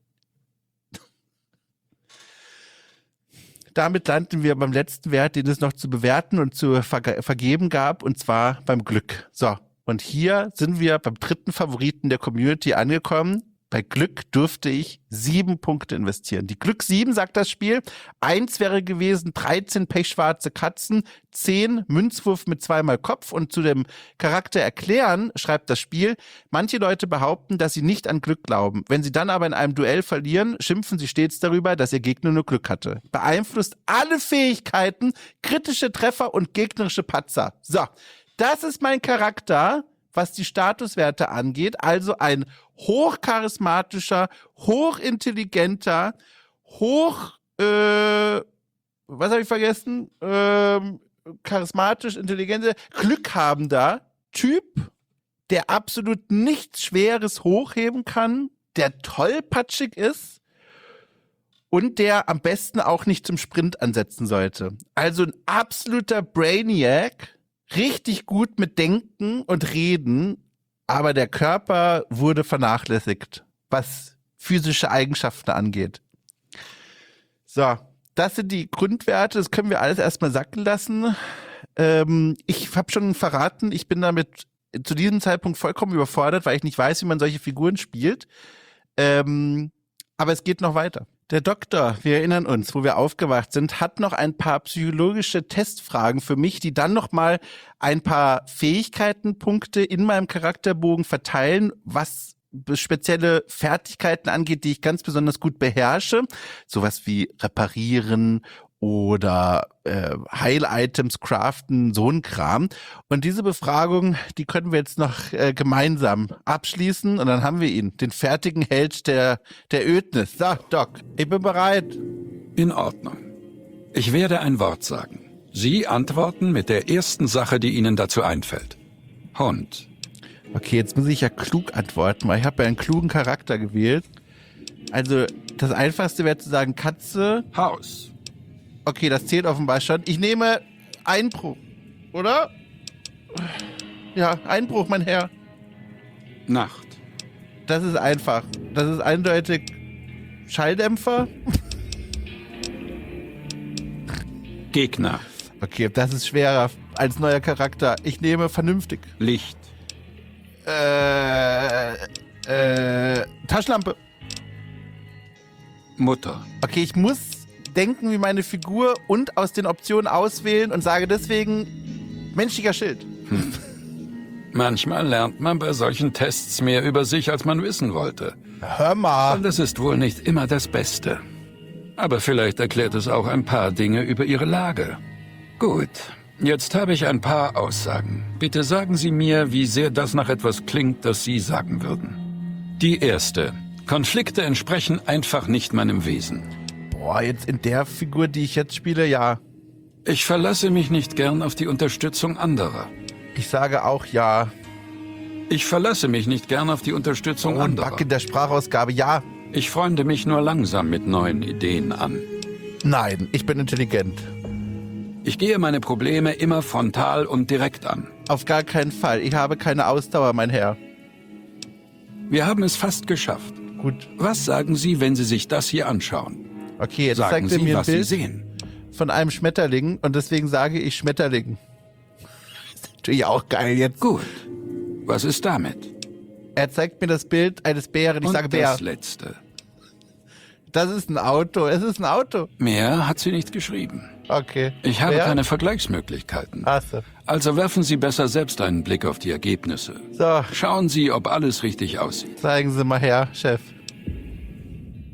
Damit landen wir beim letzten Wert, den es noch zu bewerten und zu verge- vergeben gab, und zwar beim Glück. So. Und hier sind wir beim dritten Favoriten der Community angekommen. Bei Glück durfte ich sieben Punkte investieren. Die Glück sieben, sagt das Spiel. Eins wäre gewesen, dreizehn pechschwarze Katzen, zehn Münzwurf mit zweimal Kopf. Und zu dem Charakter erklären, schreibt das Spiel, manche Leute behaupten, dass sie nicht an Glück glauben. Wenn sie dann aber in einem Duell verlieren, schimpfen sie stets darüber, dass ihr Gegner nur Glück hatte. Beeinflusst alle Fähigkeiten, kritische Treffer und gegnerische Patzer. So. Das ist mein Charakter, was die Statuswerte angeht. Also ein hochcharismatischer, hochintelligenter, hoch, äh, was habe ich vergessen? Ähm, charismatisch, intelligenter, glückhabender Typ, der absolut nichts Schweres hochheben kann, der tollpatschig ist und der am besten auch nicht zum Sprint ansetzen sollte. Also ein absoluter Brainiac, richtig gut mit Denken und Reden, aber der Körper wurde vernachlässigt, was physische Eigenschaften angeht. So, das sind die Grundwerte, das können wir alles erstmal sacken lassen. Ähm, ich habe schon verraten, ich bin damit zu diesem Zeitpunkt vollkommen überfordert, weil ich nicht weiß, wie man solche Figuren spielt. Ähm, aber es geht noch weiter. Der Doktor, wir erinnern uns, wo wir aufgewacht sind, hat noch ein paar psychologische Testfragen für mich, die dann noch mal ein paar Fähigkeitenpunkte in meinem Charakterbogen verteilen, was spezielle Fertigkeiten angeht, die ich ganz besonders gut beherrsche. Sowas wie reparieren oder äh, Heil-Items craften, so ein Kram. Und diese Befragung, die können wir jetzt noch äh, gemeinsam abschließen und dann haben wir ihn, den fertigen Held der, der Ödnis. So, Doc, ich bin bereit. In Ordnung. Ich werde ein Wort sagen. Sie antworten mit der ersten Sache, die Ihnen dazu einfällt. Hund. Okay, jetzt muss ich ja klug antworten, weil ich habe ja einen klugen Charakter gewählt. Also, das Einfachste wäre zu sagen Katze. Haus. Okay, das zählt offenbar schon. Ich nehme Einbruch, oder? Ja, Einbruch, mein Herr. Nacht. Das ist einfach. Das ist eindeutig Schalldämpfer. Gegner. Okay, das ist schwerer als neuer Charakter. Ich nehme vernünftig. Licht. Äh, äh, Taschenlampe. Mutter. Okay, ich muss denken wie meine Figur und aus den Optionen auswählen und sage deswegen menschlicher Schild. Hm. Manchmal lernt man bei solchen Tests mehr über sich, als man wissen wollte. Hör mal. Und das ist wohl nicht immer das Beste. Aber vielleicht erklärt es auch ein paar Dinge über Ihre Lage. Gut, jetzt habe ich ein paar Aussagen. Bitte sagen Sie mir, wie sehr das nach etwas klingt, das Sie sagen würden. Die erste. Konflikte entsprechen einfach nicht meinem Wesen. Boah, jetzt in der Figur, die ich jetzt spiele, ja. Ich verlasse mich nicht gern auf die Unterstützung anderer. Ich sage auch ja. Ich verlasse mich nicht gern auf die Unterstützung Oh, ein anderer. Bug in der Sprachausgabe, ja. Ich freunde mich nur langsam mit neuen Ideen an. Nein, ich bin intelligent. Ich gehe meine Probleme immer frontal und direkt an. Auf gar keinen Fall. Ich habe keine Ausdauer, mein Herr. Wir haben es fast geschafft. Gut. Was sagen Sie, wenn Sie sich das hier anschauen? Okay, jetzt Sagen zeigt er Sie, mir ein was Sie Bild sehen. von einem Schmetterling und deswegen sage ich Schmetterling. Das ist natürlich auch geil jetzt. Gut. Was ist damit? Er zeigt mir das Bild eines Bären. Ich Und sage Bär. das Letzte. Das ist ein Auto. Es ist ein Auto. Mehr hat sie nicht geschrieben. Okay. Ich habe Bär? keine Vergleichsmöglichkeiten. Ach so. Also werfen Sie besser selbst einen Blick auf die Ergebnisse. So, Schauen Sie, ob alles richtig aussieht. zeigen Sie mal her, Chef.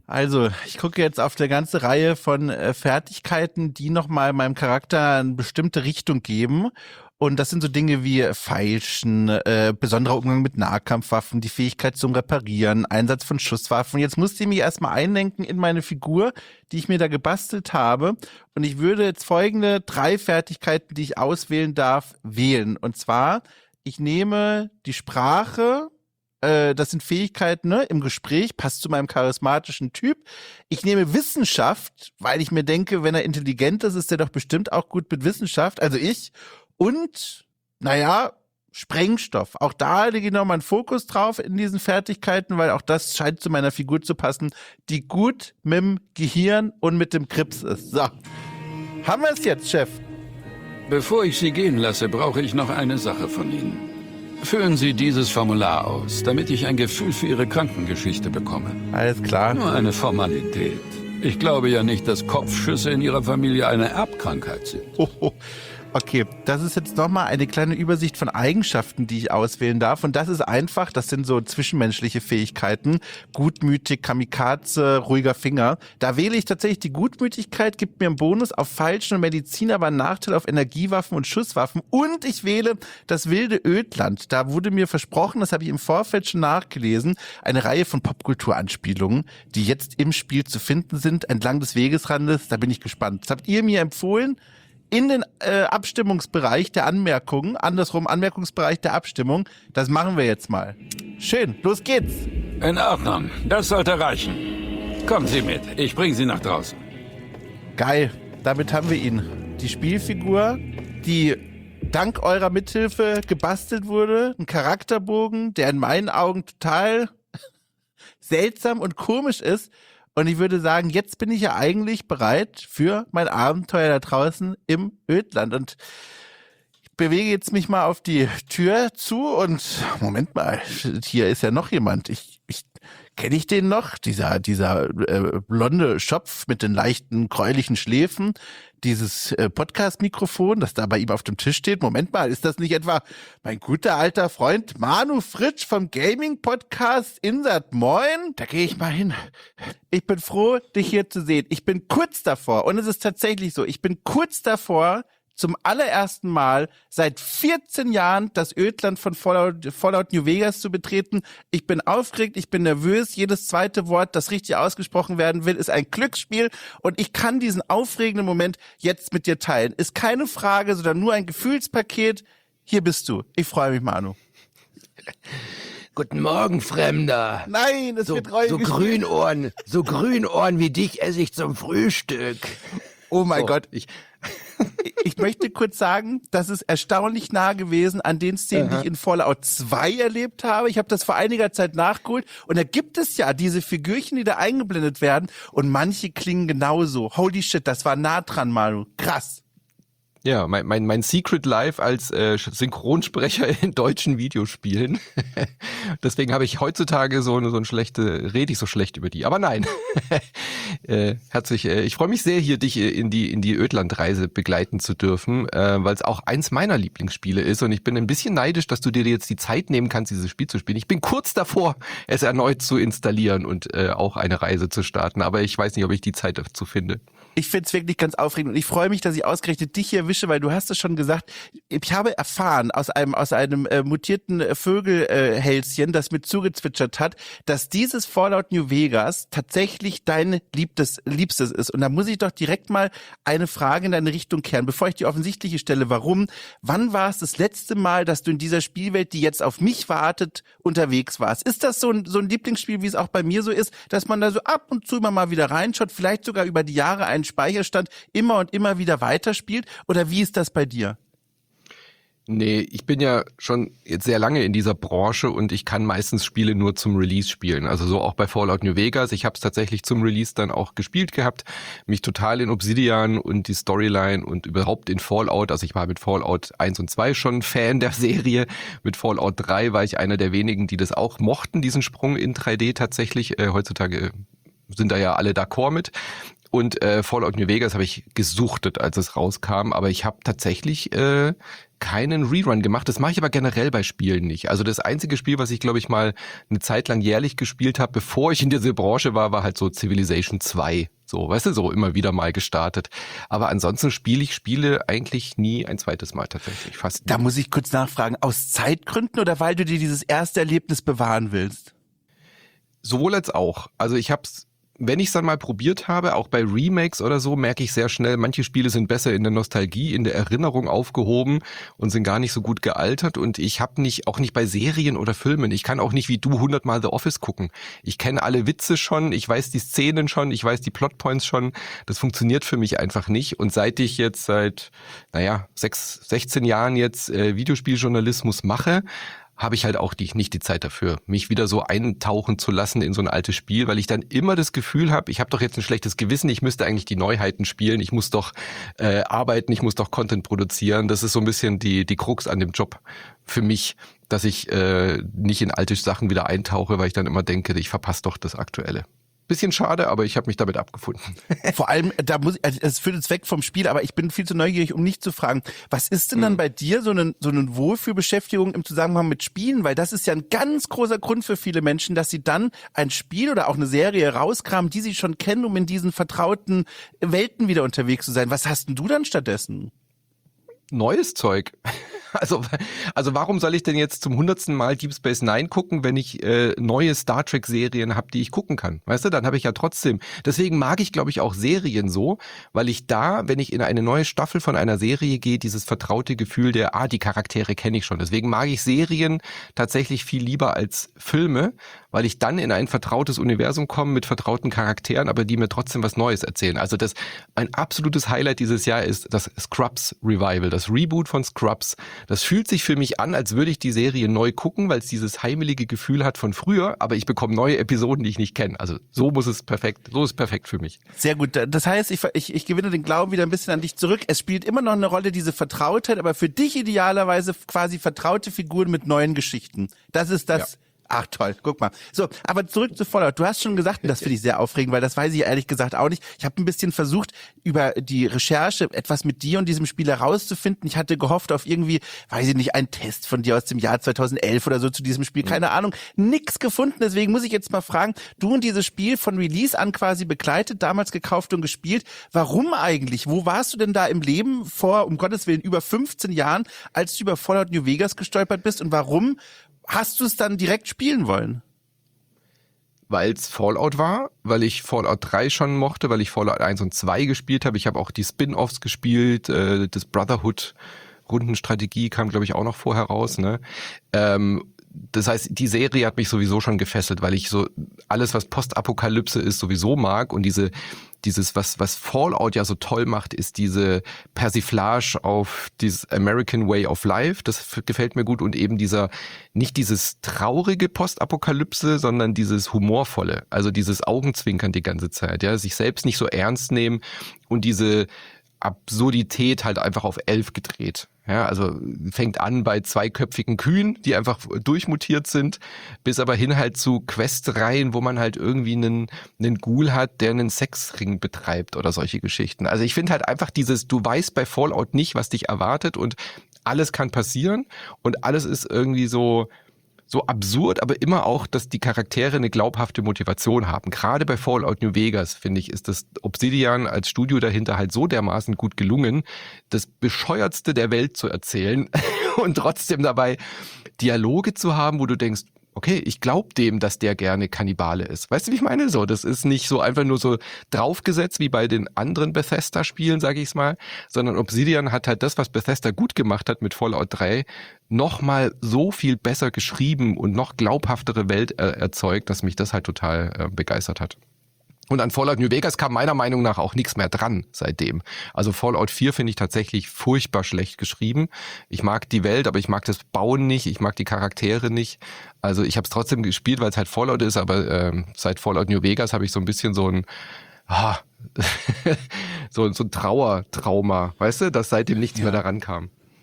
Also, ich gucke jetzt auf eine ganze Reihe von äh, Fertigkeiten, die nochmal meinem Charakter eine bestimmte Richtung geben. Und das sind so Dinge wie Feilschen, äh, besonderer Umgang mit Nahkampfwaffen, die Fähigkeit zum Reparieren, Einsatz von Schusswaffen. Jetzt musste ich mich erstmal einlenken in meine Figur, die ich mir da gebastelt habe. Und ich würde jetzt folgende drei Fertigkeiten, die ich auswählen darf, wählen. Und zwar, ich nehme die Sprache, äh, das sind Fähigkeiten, ne, im Gespräch, passt zu meinem charismatischen Typ. Ich nehme Wissenschaft, weil ich mir denke, wenn er intelligent ist, ist er doch bestimmt auch gut mit Wissenschaft. Also ich. Und, naja, Sprengstoff. Auch da lege ich nochmal einen Fokus drauf in diesen Fertigkeiten, weil auch das scheint zu meiner Figur zu passen, die gut mit dem Gehirn und mit dem Krips ist. So, haben wir es jetzt, Chef? Bevor ich Sie gehen lasse, brauche ich noch eine Sache von Ihnen. Füllen Sie dieses Formular aus, damit ich ein Gefühl für Ihre Krankengeschichte bekomme. Alles klar. Nur eine Formalität. Ich glaube ja nicht, dass Kopfschüsse in Ihrer Familie eine Erbkrankheit sind. Hoho. Okay, das ist jetzt nochmal eine kleine Übersicht von Eigenschaften, die ich auswählen darf. Und das ist einfach, das sind so zwischenmenschliche Fähigkeiten. Gutmütig, Kamikaze, ruhiger Finger. Da wähle ich tatsächlich die Gutmütigkeit, gibt mir einen Bonus auf Falschen und Medizin, aber einen Nachteil auf Energiewaffen und Schusswaffen. Und ich wähle das wilde Ödland. Da wurde mir versprochen, das habe ich im Vorfeld schon nachgelesen, eine Reihe von Popkulturanspielungen, die jetzt im Spiel zu finden sind, entlang des Wegesrandes. Da bin ich gespannt. Das habt ihr mir empfohlen. In den äh, Abstimmungsbereich der Anmerkungen, andersrum Anmerkungsbereich der Abstimmung. Das machen wir jetzt mal. Schön, los geht's. In Ordnung, das sollte reichen. Kommen Sie mit, ich bringe Sie nach draußen. Geil, damit haben wir ihn. Die Spielfigur, die dank eurer Mithilfe gebastelt wurde. Ein Charakterbogen, der in meinen Augen total seltsam und komisch ist. Und ich würde sagen, jetzt bin ich ja eigentlich bereit für mein Abenteuer da draußen im Ödland. Und ich bewege jetzt mich mal auf die Tür zu und Moment mal, hier ist ja noch jemand. Ich, ich kenne ich den noch? Dieser, dieser äh, blonde Schopf mit den leichten, gräulichen Schläfen. Dieses äh, Podcast-Mikrofon, das da bei ihm auf dem Tisch steht. Moment mal, ist das nicht etwa mein guter alter Freund Manu Fritsch vom Gaming-Podcast Insert Moin? Da gehe ich mal hin. Ich bin froh, dich hier zu sehen. Ich bin kurz davor, und es ist tatsächlich so, ich bin kurz davor, zum allerersten Mal seit vierzehn Jahren das Ödland von Fallout, Fallout New Vegas zu betreten. Ich bin aufgeregt, ich bin nervös. Jedes zweite Wort, das richtig ausgesprochen werden will, ist ein Glücksspiel. Und ich kann diesen aufregenden Moment jetzt mit dir teilen. Ist keine Frage, sondern nur ein Gefühlspaket. Hier bist du. Ich freue mich, Manu. Guten Morgen, Fremder. Nein, es so, wird Reue so gespielt. Grünohren, so Grünohren wie dich esse ich zum Frühstück. Oh mein so, Gott. Ich, Ich möchte kurz sagen, das ist erstaunlich nah gewesen an den Szenen, Aha. die ich in Fallout zwei erlebt habe. Ich habe das vor einiger Zeit nachgeholt und da gibt es ja diese Figürchen, die da eingeblendet werden und manche klingen genauso. Holy shit, das war nah dran, Manu. Krass. Ja, mein, mein, mein Secret Life als äh, Synchronsprecher in deutschen Videospielen. Deswegen habe ich heutzutage so eine so ein schlechte, rede ich so schlecht über die. Aber nein, äh, herzlich. Äh, ich freue mich sehr, hier dich in die in die Ödland-Reise begleiten zu dürfen, äh, weil es auch eins meiner Lieblingsspiele ist und ich bin ein bisschen neidisch, dass du dir jetzt die Zeit nehmen kannst, dieses Spiel zu spielen. Ich bin kurz davor, es erneut zu installieren und äh, auch eine Reise zu starten, aber ich weiß nicht, ob ich die Zeit dazu finde. Ich finde es wirklich ganz aufregend und ich freue mich, dass ich ausgerechnet dich hier wische, weil du hast es schon gesagt, ich habe erfahren aus einem aus einem äh, mutierten äh, Vögelhälschen, äh, das mit zugezwitschert hat, dass dieses Fallout New Vegas tatsächlich dein Liebstes, Liebstes ist. Und da muss ich doch direkt mal eine Frage in deine Richtung kehren, bevor ich die offensichtliche stelle. Warum? Wann war es das letzte Mal, dass du in dieser Spielwelt, die jetzt auf mich wartet, unterwegs warst? Ist das so ein, so ein Lieblingsspiel, wie es auch bei mir so ist, dass man da so ab und zu immer mal wieder reinschaut, vielleicht sogar über die Jahre einen Speicherstand immer und immer wieder weiterspielt? Oder wie ist das bei dir? Nee, ich bin ja schon jetzt sehr lange in dieser Branche und ich kann meistens Spiele nur zum Release spielen. Also so auch bei Fallout New Vegas. Ich habe es tatsächlich zum Release dann auch gespielt gehabt, mich total in Obsidian und die Storyline und überhaupt in Fallout. Also ich war mit Fallout eins und zwei schon Fan der Serie. Mit Fallout drei war ich einer der wenigen, die das auch mochten, diesen Sprung in drei D tatsächlich. Äh, heutzutage sind da ja alle d'accord mit. Und äh, Fallout New Vegas habe ich gesuchtet, als es rauskam, aber ich habe tatsächlich äh, keinen Rerun gemacht. Das mache ich aber generell bei Spielen nicht. Also das einzige Spiel, was ich, glaube ich, mal eine Zeit lang jährlich gespielt habe, bevor ich in diese Branche war, war halt so Civilization zwei. So, weißt du, so immer wieder mal gestartet. Aber ansonsten spiele ich Spiele eigentlich nie ein zweites Mal tatsächlich. Fast nie. Da muss ich kurz nachfragen, aus Zeitgründen oder weil du dir dieses erste Erlebnis bewahren willst? Sowohl als auch. Also ich habe es, wenn ich es dann mal probiert habe, auch bei Remakes oder so, merke ich sehr schnell, manche Spiele sind besser in der Nostalgie, in der Erinnerung aufgehoben und sind gar nicht so gut gealtert. Und ich habe nicht, auch nicht bei Serien oder Filmen, ich kann auch nicht wie du hundertmal The Office gucken. Ich kenne alle Witze schon, ich weiß die Szenen schon, ich weiß die Plotpoints schon. Das funktioniert für mich einfach nicht. Und seit ich jetzt seit, naja, sechs, sechzehn Jahren jetzt äh, Videospieljournalismus mache, habe ich halt auch die, nicht die Zeit dafür, mich wieder so eintauchen zu lassen in so ein altes Spiel, weil ich dann immer das Gefühl habe, ich habe doch jetzt ein schlechtes Gewissen, ich müsste eigentlich die Neuheiten spielen, ich muss doch äh, arbeiten, ich muss doch Content produzieren. Das ist so ein bisschen die die Krux an dem Job für mich, dass ich äh, nicht in alte Sachen wieder eintauche, weil ich dann immer denke, ich verpasse doch das Aktuelle. Bisschen schade, aber ich habe mich damit abgefunden. Vor allem, da muss ich, also es führt jetzt weg vom Spiel, aber ich bin viel zu neugierig, um nicht zu fragen, was ist denn dann bei dir so eine, so eine Wohlfühlbeschäftigung im Zusammenhang mit Spielen? Weil das ist ja ein ganz großer Grund für viele Menschen, dass sie dann ein Spiel oder auch eine Serie rauskramen, die sie schon kennen, um in diesen vertrauten Welten wieder unterwegs zu sein. Was hast denn du dann stattdessen? Neues Zeug. Also, also warum soll ich denn jetzt zum hundertsten Mal Deep Space Nine gucken, wenn ich äh, neue Star Trek Serien habe, die ich gucken kann? Weißt du, dann habe ich ja trotzdem. Deswegen mag ich, glaube ich, auch Serien so, weil ich da, wenn ich in eine neue Staffel von einer Serie gehe, dieses vertraute Gefühl der, ah, die Charaktere kenne ich schon. Deswegen mag ich Serien tatsächlich viel lieber als Filme, weil ich dann in ein vertrautes Universum komme mit vertrauten Charakteren, aber die mir trotzdem was Neues erzählen. Also das ein absolutes Highlight dieses Jahr ist das Scrubs Revival, das Reboot von Scrubs. Das fühlt sich für mich an, als würde ich die Serie neu gucken, weil es dieses heimelige Gefühl hat von früher, aber ich bekomme neue Episoden, die ich nicht kenne. Also so muss es perfekt, so ist es perfekt für mich. Sehr gut. Das heißt, ich, ich, ich gewinne den Glauben wieder ein bisschen an dich zurück. Es spielt immer noch eine Rolle, diese Vertrautheit, aber für dich idealerweise quasi vertraute Figuren mit neuen Geschichten. Das ist das... Ja. Ach toll, guck mal. So, aber zurück zu Fallout. Du hast schon gesagt, und das finde ich sehr aufregend, weil das weiß ich ehrlich gesagt auch nicht. Ich habe ein bisschen versucht, über die Recherche etwas mit dir und diesem Spiel herauszufinden. Ich hatte gehofft auf irgendwie, weiß ich nicht, einen Test von dir aus dem Jahr zweitausendelf oder so zu diesem Spiel. Keine Ahnung, nix gefunden. Deswegen muss ich jetzt mal fragen, du und dieses Spiel von Release an quasi begleitet, damals gekauft und gespielt. Warum eigentlich? Wo warst du denn da im Leben vor, um Gottes Willen, über fünfzehn Jahren, als du über Fallout New Vegas gestolpert bist? Und warum hast du es dann direkt spielen wollen? Weil es Fallout war, weil ich Fallout drei schon mochte, weil ich Fallout eins und zwei gespielt habe. Ich habe auch die Spin-Offs gespielt, äh, das Brotherhood-Rundenstrategie kam, glaube ich, auch noch vorher raus. Ne? Ähm, das heißt, die Serie hat mich sowieso schon gefesselt, weil ich so alles, was Postapokalypse ist, sowieso mag. Und diese dieses, was was Fallout ja so toll macht, ist diese Persiflage auf dieses American Way of Life. Das gefällt mir gut. Und eben dieser, nicht dieses traurige Postapokalypse, sondern dieses humorvolle. Also dieses Augenzwinkern die ganze Zeit. Ja, sich selbst nicht so ernst nehmen und diese Absurdität halt einfach auf elf gedreht. Ja, also fängt an bei zweiköpfigen Kühen, die einfach durchmutiert sind, bis aber hin halt zu Questreihen, wo man halt irgendwie einen, einen Ghoul hat, der einen Sexring betreibt oder solche Geschichten. Also ich finde halt einfach dieses, du weißt bei Fallout nicht, was dich erwartet und alles kann passieren und alles ist irgendwie so so absurd, aber immer auch, dass die Charaktere eine glaubhafte Motivation haben. Gerade bei Fallout New Vegas, finde ich, ist das Obsidian als Studio dahinter halt so dermaßen gut gelungen, das Bescheuertste der Welt zu erzählen und trotzdem dabei Dialoge zu haben, wo du denkst, okay, ich glaube dem, dass der gerne Kannibale ist. Weißt du, wie ich meine? So, das ist nicht so einfach nur so draufgesetzt wie bei den anderen Bethesda-Spielen, sage ich mal, sondern Obsidian hat halt das, was Bethesda gut gemacht hat mit Fallout drei, nochmal so viel besser geschrieben und noch glaubhaftere Welt äh, erzeugt, dass mich das halt total äh, begeistert hat. Und an Fallout New Vegas kam meiner Meinung nach auch nichts mehr dran seitdem. Also Fallout vier finde ich tatsächlich furchtbar schlecht geschrieben. Ich mag die Welt, aber ich mag das Bauen nicht, ich mag die Charaktere nicht. Also ich habe es trotzdem gespielt, weil es halt Fallout ist, aber äh, seit Fallout New Vegas habe ich so ein bisschen so ein ah, so, so ein Trauertrauma, weißt du, dass seitdem nichts ja. mehr daran kam.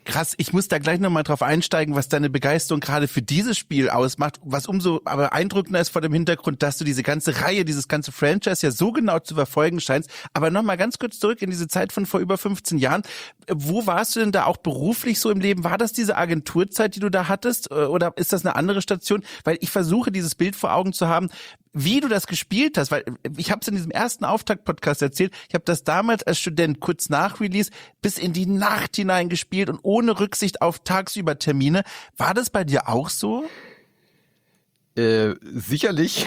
Krass, ich muss da gleich nochmal drauf einsteigen, was deine Begeisterung gerade für dieses Spiel ausmacht, was umso aber beeindruckender ist vor dem Hintergrund, dass du diese ganze Reihe, dieses ganze Franchise ja so genau zu verfolgen scheinst. Aber nochmal ganz kurz zurück in diese Zeit von vor über fünfzehn Jahren. Wo warst du denn da auch beruflich so im Leben? War das diese Agenturzeit, die du da hattest? Oder ist das eine andere Station? Weil ich versuche, dieses Bild vor Augen zu haben, wie du das gespielt hast, weil ich habe es in diesem ersten Auftakt-Podcast erzählt, ich habe das damals als Student kurz nach Release bis in die Nacht hinein gespielt und ohne Rücksicht auf tagsüber Termine. War das bei dir auch so? Äh, sicherlich.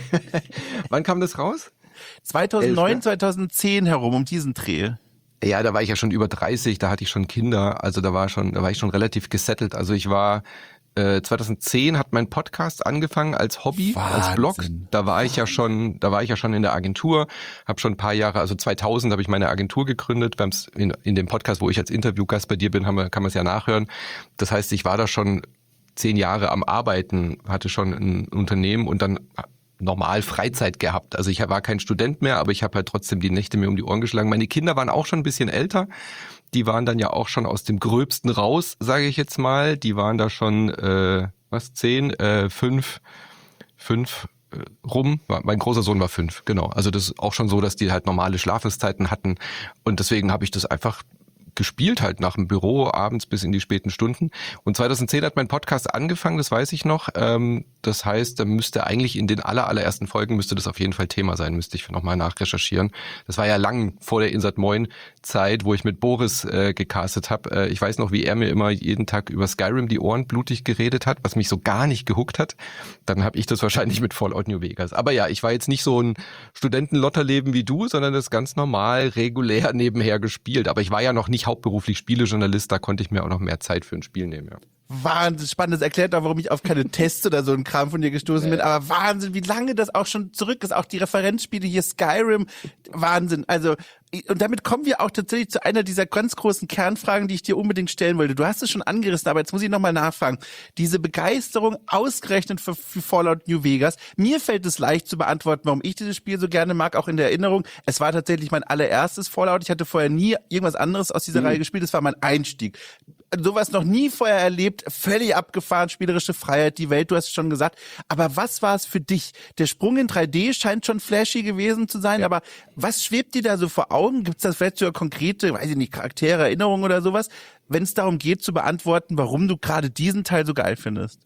Wann kam das raus? zweitausendneun, zweitausendzehn herum, um diesen Dreh. Ja, da war ich ja schon über dreißig, da hatte ich schon Kinder, also da war schon, da war ich schon relativ gesettelt. Also ich war Äh, zweitausendzehn hat mein Podcast angefangen als Hobby, Wahnsinn. als Blog. Da war ich ja schon, da war ich ja schon in der Agentur, habe schon ein paar Jahre, also zweitausend habe ich meine Agentur gegründet. Beim's in, in dem Podcast, wo ich als Interviewgast bei dir bin, haben wir, kann man es ja nachhören. Das heißt, ich war da schon zehn Jahre am Arbeiten, hatte schon ein Unternehmen und dann normal Freizeit gehabt. Also ich war kein Student mehr, aber ich habe halt trotzdem die Nächte mir um die Ohren geschlagen. Meine Kinder waren auch schon ein bisschen älter. Die waren dann ja auch schon aus dem Gröbsten raus, sage ich jetzt mal. Die waren da schon, äh, was, zehn, äh, fünf, fünf äh, rum. Mein großer Sohn war fünf, genau. Also das ist auch schon so, dass die halt normale Schlafenszeiten hatten. Und deswegen habe ich das einfach gespielt, halt nach dem Büro, abends bis in die späten Stunden. Und zweitausendzehn hat mein Podcast angefangen, das weiß ich noch. Ähm, das heißt, da müsste eigentlich in den aller, allerersten Folgen müsste das auf jeden Fall Thema sein, müsste ich nochmal nachrecherchieren. Das war ja lang vor der Insert Moin Zeit, wo ich mit Boris äh, gecastet habe. Äh, ich weiß noch, wie er mir immer jeden Tag über Skyrim die Ohren blutig geredet hat, was mich so gar nicht gehuckt hat. Dann habe ich das wahrscheinlich mit Fallout New Vegas. Aber ja, ich war jetzt nicht so ein Studentenlotterleben wie du, sondern das ganz normal, regulär nebenher gespielt. Aber ich war ja noch nicht hauptberuflich Spielejournalist, da konnte ich mir auch noch mehr Zeit für ein Spiel nehmen, ja. Wahnsinn, spannend. Das erklärt auch, warum ich auf keine Tests oder so ein Kram von dir gestoßen bin. Aber Wahnsinn, wie lange das auch schon zurück ist. Auch die Referenzspiele hier, Skyrim, Wahnsinn. Also, und damit kommen wir auch tatsächlich zu einer dieser ganz großen Kernfragen, die ich dir unbedingt stellen wollte. Du hast es schon angerissen, aber jetzt muss ich nochmal nachfragen. Diese Begeisterung ausgerechnet für, für Fallout New Vegas. Mir fällt es leicht zu beantworten, warum ich dieses Spiel so gerne mag, auch in der Erinnerung. Es war tatsächlich mein allererstes Fallout. Ich hatte vorher nie irgendwas anderes aus dieser mhm. Reihe gespielt. Das war mein Einstieg. Sowas noch nie vorher erlebt, völlig abgefahren, spielerische Freiheit, die Welt, du hast es schon gesagt. Aber was war es für dich? Der Sprung in drei D scheint schon flashy gewesen zu sein, ja. Aber was schwebt dir da so vor Augen? Gibt es da vielleicht sogar konkrete, weiß ich nicht, Charaktere, Erinnerungen oder sowas, wenn es darum geht zu beantworten, warum du gerade diesen Teil so geil findest?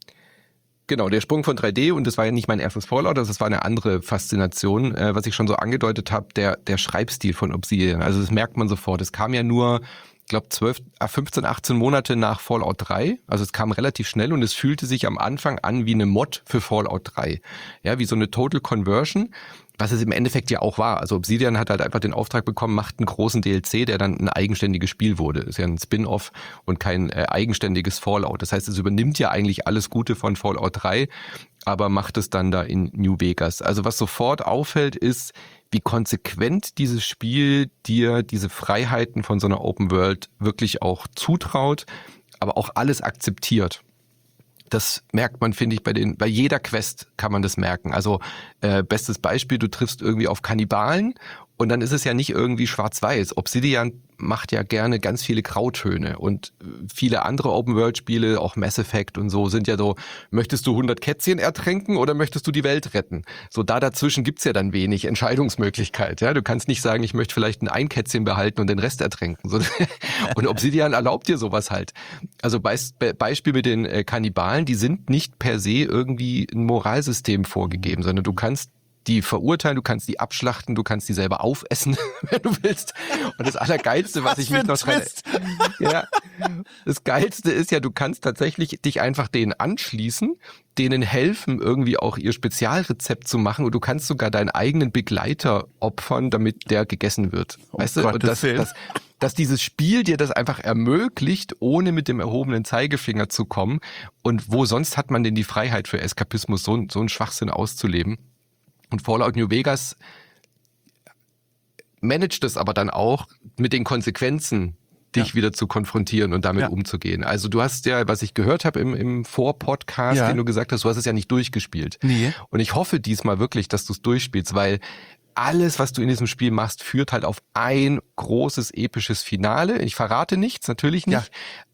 Genau, der Sprung von drei D, und das war ja nicht mein erstes Fallout, das war eine andere Faszination, äh, was ich schon so angedeutet habe, der der Schreibstil von Obsidian. Also das merkt man sofort. Es kam ja nur, ich glaube, zwölf, fünfzehn, achtzehn Monate nach Fallout drei. Also es kam relativ schnell und es fühlte sich am Anfang an wie eine Mod für Fallout drei. Ja, wie so eine Total Conversion, was es im Endeffekt ja auch war. Also Obsidian hat halt einfach den Auftrag bekommen, macht einen großen D L C, der dann ein eigenständiges Spiel wurde. Ist ja ein Spin-off und kein äh, eigenständiges Fallout. Das heißt, es übernimmt ja eigentlich alles Gute von Fallout drei, aber macht es dann da in New Vegas. Also was sofort auffällt, ist, wie konsequent dieses Spiel dir diese Freiheiten von so einer Open World wirklich auch zutraut, aber auch alles akzeptiert. Das merkt man, finde ich, bei den, bei jeder Quest kann man das merken. Also äh, bestes Beispiel, du triffst irgendwie auf Kannibalen und dann ist es ja nicht irgendwie schwarz-weiß. Obsidian macht ja gerne ganz viele Grautöne und viele andere Open-World-Spiele, auch Mass Effect und so, sind ja so, möchtest du hundert Kätzchen ertränken oder möchtest du die Welt retten? So, da dazwischen gibt's ja dann wenig Entscheidungsmöglichkeit. Ja, du kannst nicht sagen, ich möchte vielleicht ein Kätzchen behalten und den Rest ertränken. So, und Obsidian erlaubt dir sowas halt. Also Be- Beispiel mit den äh, Kannibalen, die sind nicht per se irgendwie ein Moralsystem vorgegeben, sondern du kannst die verurteilen, du kannst die abschlachten, du kannst die selber aufessen, wenn du willst. Und das Allergeilste, was, was ich mich noch dran, ja, das Geilste ist ja, du kannst tatsächlich dich einfach denen anschließen, denen helfen, irgendwie auch ihr Spezialrezept zu machen, und du kannst sogar deinen eigenen Begleiter opfern, damit der gegessen wird. Oh, weißt du? Und das, das, dass dieses Spiel dir das einfach ermöglicht, ohne mit dem erhobenen Zeigefinger zu kommen. Und wo sonst hat man denn die Freiheit für Eskapismus, so, so einen Schwachsinn auszuleben? Und Fallout New Vegas managt es aber dann auch, mit den Konsequenzen dich ja. wieder zu konfrontieren und damit ja. umzugehen. Also du hast ja, was ich gehört habe im, im Vor-Podcast, ja. den du gesagt hast, du hast es ja nicht durchgespielt. Nee. Und ich hoffe diesmal wirklich, dass du es durchspielst, weil alles, was du in diesem Spiel machst, führt halt auf ein großes, episches Finale. Ich verrate nichts, natürlich nicht. Ja.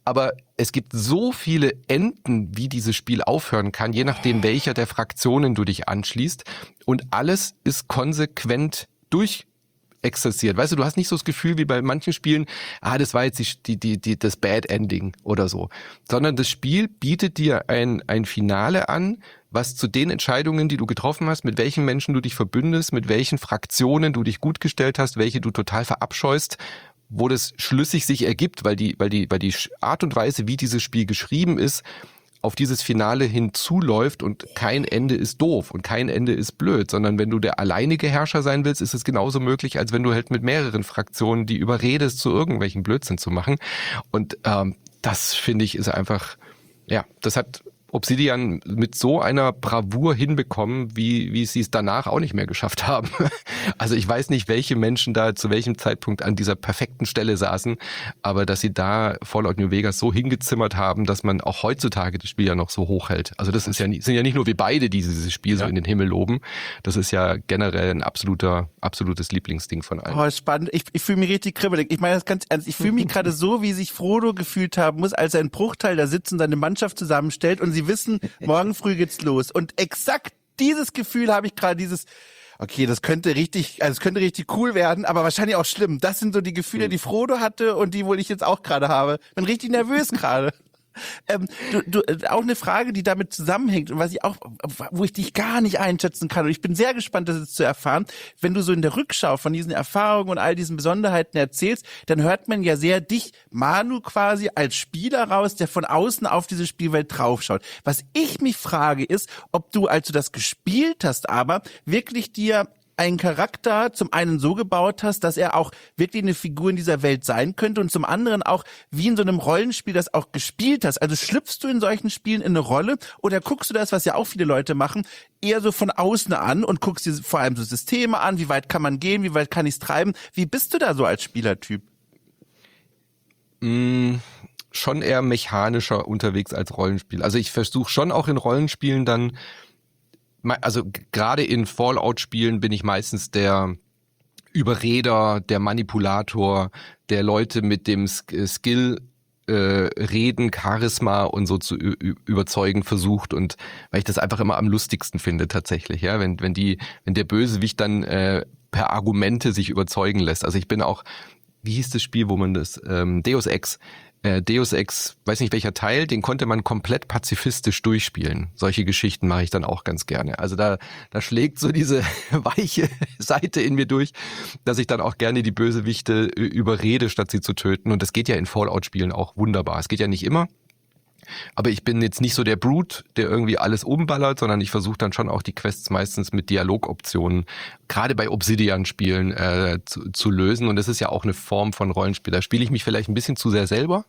Aber es gibt so viele Enden, wie dieses Spiel aufhören kann, je nachdem, welcher der Fraktionen du dich anschließt. Und alles ist konsequent durchexerziert. Weißt du, du hast nicht so das Gefühl wie bei manchen Spielen, ah, das war jetzt die, die, die, das Bad Ending oder so. Sondern das Spiel bietet dir ein, ein Finale an, was zu den Entscheidungen, die du getroffen hast, mit welchen Menschen du dich verbündest, mit welchen Fraktionen du dich gut gestellt hast, welche du total verabscheust, wo das schlüssig sich ergibt, weil die, weil die, weil die Art und Weise, wie dieses Spiel geschrieben ist, auf dieses Finale hinzuläuft und kein Ende ist doof und kein Ende ist blöd, sondern wenn du der alleinige Herrscher sein willst, ist es genauso möglich, als wenn du halt mit mehreren Fraktionen die überredest, zu irgendwelchen Blödsinn zu machen. Und ähm, das, finde ich, ist einfach, ja, das hat Obsidian mit so einer Bravour hinbekommen, wie, wie sie es danach auch nicht mehr geschafft haben. Also ich weiß nicht, welche Menschen da zu welchem Zeitpunkt an dieser perfekten Stelle saßen, aber dass sie da Fallout New Vegas so hingezimmert haben, dass man auch heutzutage das Spiel ja noch so hochhält. Also das ist ja nicht, sind ja nicht nur wir beide, die dieses Spiel ja. so in den Himmel loben. Das ist ja generell ein absoluter, absolutes Lieblingsding von allen. Oh, spannend. Ich, ich fühle mich richtig kribbelig. Ich meine das ganz ernst. Ich fühle mich gerade so, wie sich Frodo gefühlt haben muss, als er in Bruchteil da sitzt und seine Mannschaft zusammenstellt und sie wissen, morgen früh geht's los. Und exakt dieses Gefühl habe ich gerade, dieses, okay, das könnte richtig, also es könnte richtig cool werden, aber wahrscheinlich auch schlimm. Das sind so die Gefühle, die Frodo hatte und die wohl ich jetzt auch gerade habe. Bin richtig nervös gerade. Ähm, du, du, auch eine Frage, die damit zusammenhängt und was ich auch, wo ich dich gar nicht einschätzen kann und ich bin sehr gespannt, das jetzt zu erfahren. Wenn du so in der Rückschau von diesen Erfahrungen und all diesen Besonderheiten erzählst, dann hört man ja sehr dich, Manu, quasi als Spieler raus, der von außen auf diese Spielwelt draufschaut. Was ich mich frage ist, ob du, als du das gespielt hast, aber wirklich dir einen Charakter zum einen so gebaut hast, dass er auch wirklich eine Figur in dieser Welt sein könnte und zum anderen auch wie in so einem Rollenspiel das auch gespielt hast. Also schlüpfst du in solchen Spielen in eine Rolle oder guckst du das, was ja auch viele Leute machen, eher so von außen an und guckst dir vor allem so Systeme an, wie weit kann man gehen, wie weit kann ich es treiben? Wie bist du da so als Spielertyp? Mm, schon eher mechanischer unterwegs als Rollenspiel. Also ich versuche schon auch in Rollenspielen dann, also gerade in Fallout-Spielen bin ich meistens der Überreder, der Manipulator, der Leute mit dem Skill äh, Reden, Charisma und so zu überzeugen versucht und weil ich das einfach immer am lustigsten finde tatsächlich, ja, wenn wenn die wenn der Bösewicht dann äh, per Argumente sich überzeugen lässt. Also ich bin auch, wie hieß das Spiel, wo man das ähm, Deus Ex Äh, Deus Ex, weiß nicht welcher Teil, den konnte man komplett pazifistisch durchspielen. Solche Geschichten mache ich dann auch ganz gerne. Also da, da schlägt so diese weiche Seite in mir durch, dass ich dann auch gerne die Bösewichte überrede, statt sie zu töten. Und das geht ja in Fallout-Spielen auch wunderbar. Es geht ja nicht immer. Aber ich bin jetzt nicht so der Brute, der irgendwie alles umballert, sondern ich versuche dann schon auch die Quests meistens mit Dialogoptionen, gerade bei Obsidian-Spielen, äh, zu, zu lösen. Und das ist ja auch eine Form von Rollenspiel. Da spiele ich mich vielleicht ein bisschen zu sehr selber.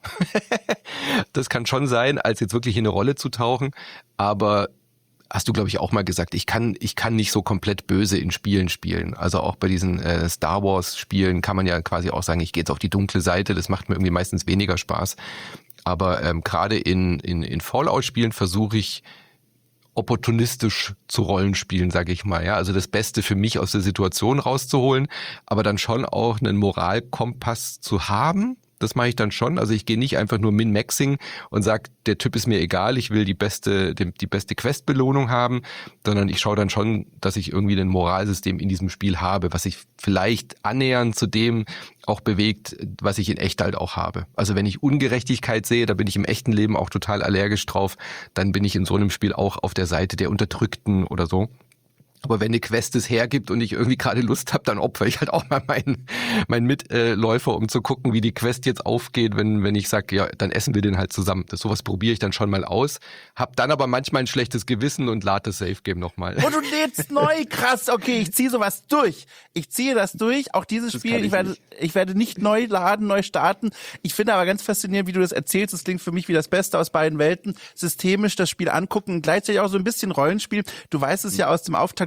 Das kann schon sein, als jetzt wirklich in eine Rolle zu tauchen. Aber hast du, glaube ich, auch mal gesagt, ich kann ich kann nicht so komplett böse in Spielen spielen. Also auch bei diesen äh, Star Wars Spielen kann man ja quasi auch sagen, ich gehe jetzt auf die dunkle Seite. Das macht mir irgendwie meistens weniger Spaß. Aber ähm, gerade in, in, in Fallout-Spielen versuche ich opportunistisch zu Rollenspielen, sage ich mal. Ja, also das Beste für mich aus der Situation rauszuholen, aber dann schon auch einen Moralkompass zu haben. Das mache ich dann schon. Also ich gehe nicht einfach nur Min-Maxing und sage, der Typ ist mir egal, ich will die beste die, die beste Questbelohnung haben, sondern ich schaue dann schon, dass ich irgendwie ein Moralsystem in diesem Spiel habe, was sich vielleicht annähernd zu dem auch bewegt, was ich in echt halt auch habe. Also wenn ich Ungerechtigkeit sehe, da bin ich im echten Leben auch total allergisch drauf, dann bin ich in so einem Spiel auch auf der Seite der Unterdrückten oder so. Aber wenn eine Quest es hergibt und ich irgendwie gerade Lust habe, dann opfere ich halt auch mal meinen, meinen Mitläufer, um zu gucken, wie die Quest jetzt aufgeht, wenn wenn ich sage, ja, dann essen wir den halt zusammen. Das sowas probiere ich dann schon mal aus, hab dann aber manchmal ein schlechtes Gewissen und lade das Safe-Game nochmal. Und du lädst neu, krass, okay, ich ziehe sowas durch. Ich ziehe das durch, auch dieses Das Spiel, ich, ich werde nicht. ich werde nicht neu laden, neu starten. Ich finde aber ganz faszinierend, wie du das erzählst. Das klingt für mich wie das Beste aus beiden Welten. Systemisch das Spiel angucken, gleichzeitig auch so ein bisschen Rollenspiel. Du weißt es ja aus dem Auftakt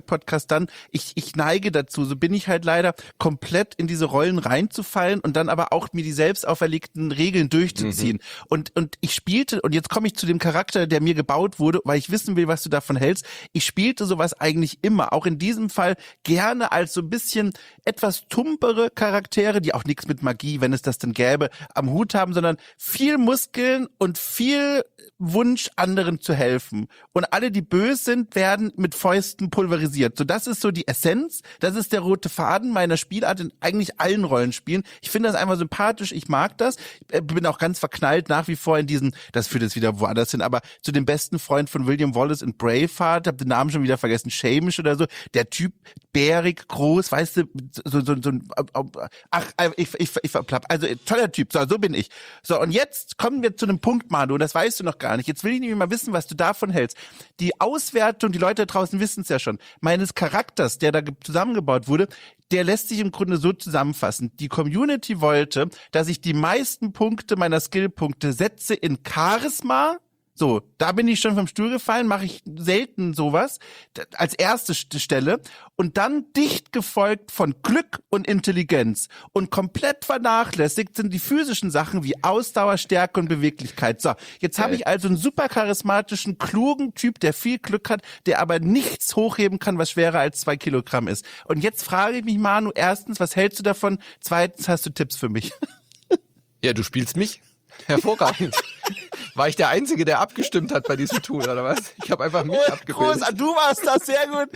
Fallout-Podcast dann, ich, ich neige dazu, so bin ich halt leider, komplett in diese Rollen reinzufallen und dann aber auch mir die selbst auferlegten Regeln durchzuziehen. Mhm. Und, und ich spielte, und jetzt komme ich zu dem Charakter, der mir gebaut wurde, weil ich wissen will, was du davon hältst. Ich spielte sowas eigentlich immer, auch in diesem Fall gerne als so ein bisschen etwas tumpere Charaktere, die auch nichts mit Magie, wenn es das denn gäbe, am Hut haben, sondern viel Muskeln und viel Wunsch, anderen zu helfen. Und alle, die böse sind, werden mit Fäusten pulverisiert. So, das ist so die Essenz, das ist der rote Faden meiner Spielart in eigentlich allen Rollenspielen. Ich finde das einfach sympathisch, ich mag das. Ich bin auch ganz verknallt nach wie vor in diesen, das führt jetzt wieder woanders hin, aber zu dem besten Freund von William Wallace in Braveheart, hab den Namen schon wieder vergessen, Shamish oder so, der Typ, bärig, groß, weißt du, so, so, so ein, ach, ich, ich, ich verplapp, also toller Typ, so, so bin ich. So, und jetzt kommen wir zu einem Punkt, Manu, und das weißt du noch gar nicht. Jetzt will ich nämlich mal wissen, was du davon hältst. Die Auswertung, die Leute da draußen wissen es ja schon, meines Charakters, der da zusammengebaut wurde, der lässt sich im Grunde so zusammenfassen. Die Community wollte, dass ich die meisten Punkte meiner Skillpunkte setze in Charisma. So, da bin ich schon vom Stuhl gefallen, mache ich selten sowas, als erste Stelle. Und dann dicht gefolgt von Glück und Intelligenz. Und komplett vernachlässigt sind die physischen Sachen wie Ausdauer, Stärke und Beweglichkeit. So, jetzt habe ich also einen super charismatischen, klugen Typ, der viel Glück hat, der aber nichts hochheben kann, was schwerer als zwei Kilogramm ist. Und jetzt frage ich mich, Manu, erstens, was hältst du davon? Zweitens, hast du Tipps für mich? Ja, du spielst mich. Hervorragend. War ich der Einzige, der abgestimmt hat bei diesem Tool, oder was? Ich habe einfach mich oh, abgebildet. Groß, du warst das, sehr gut.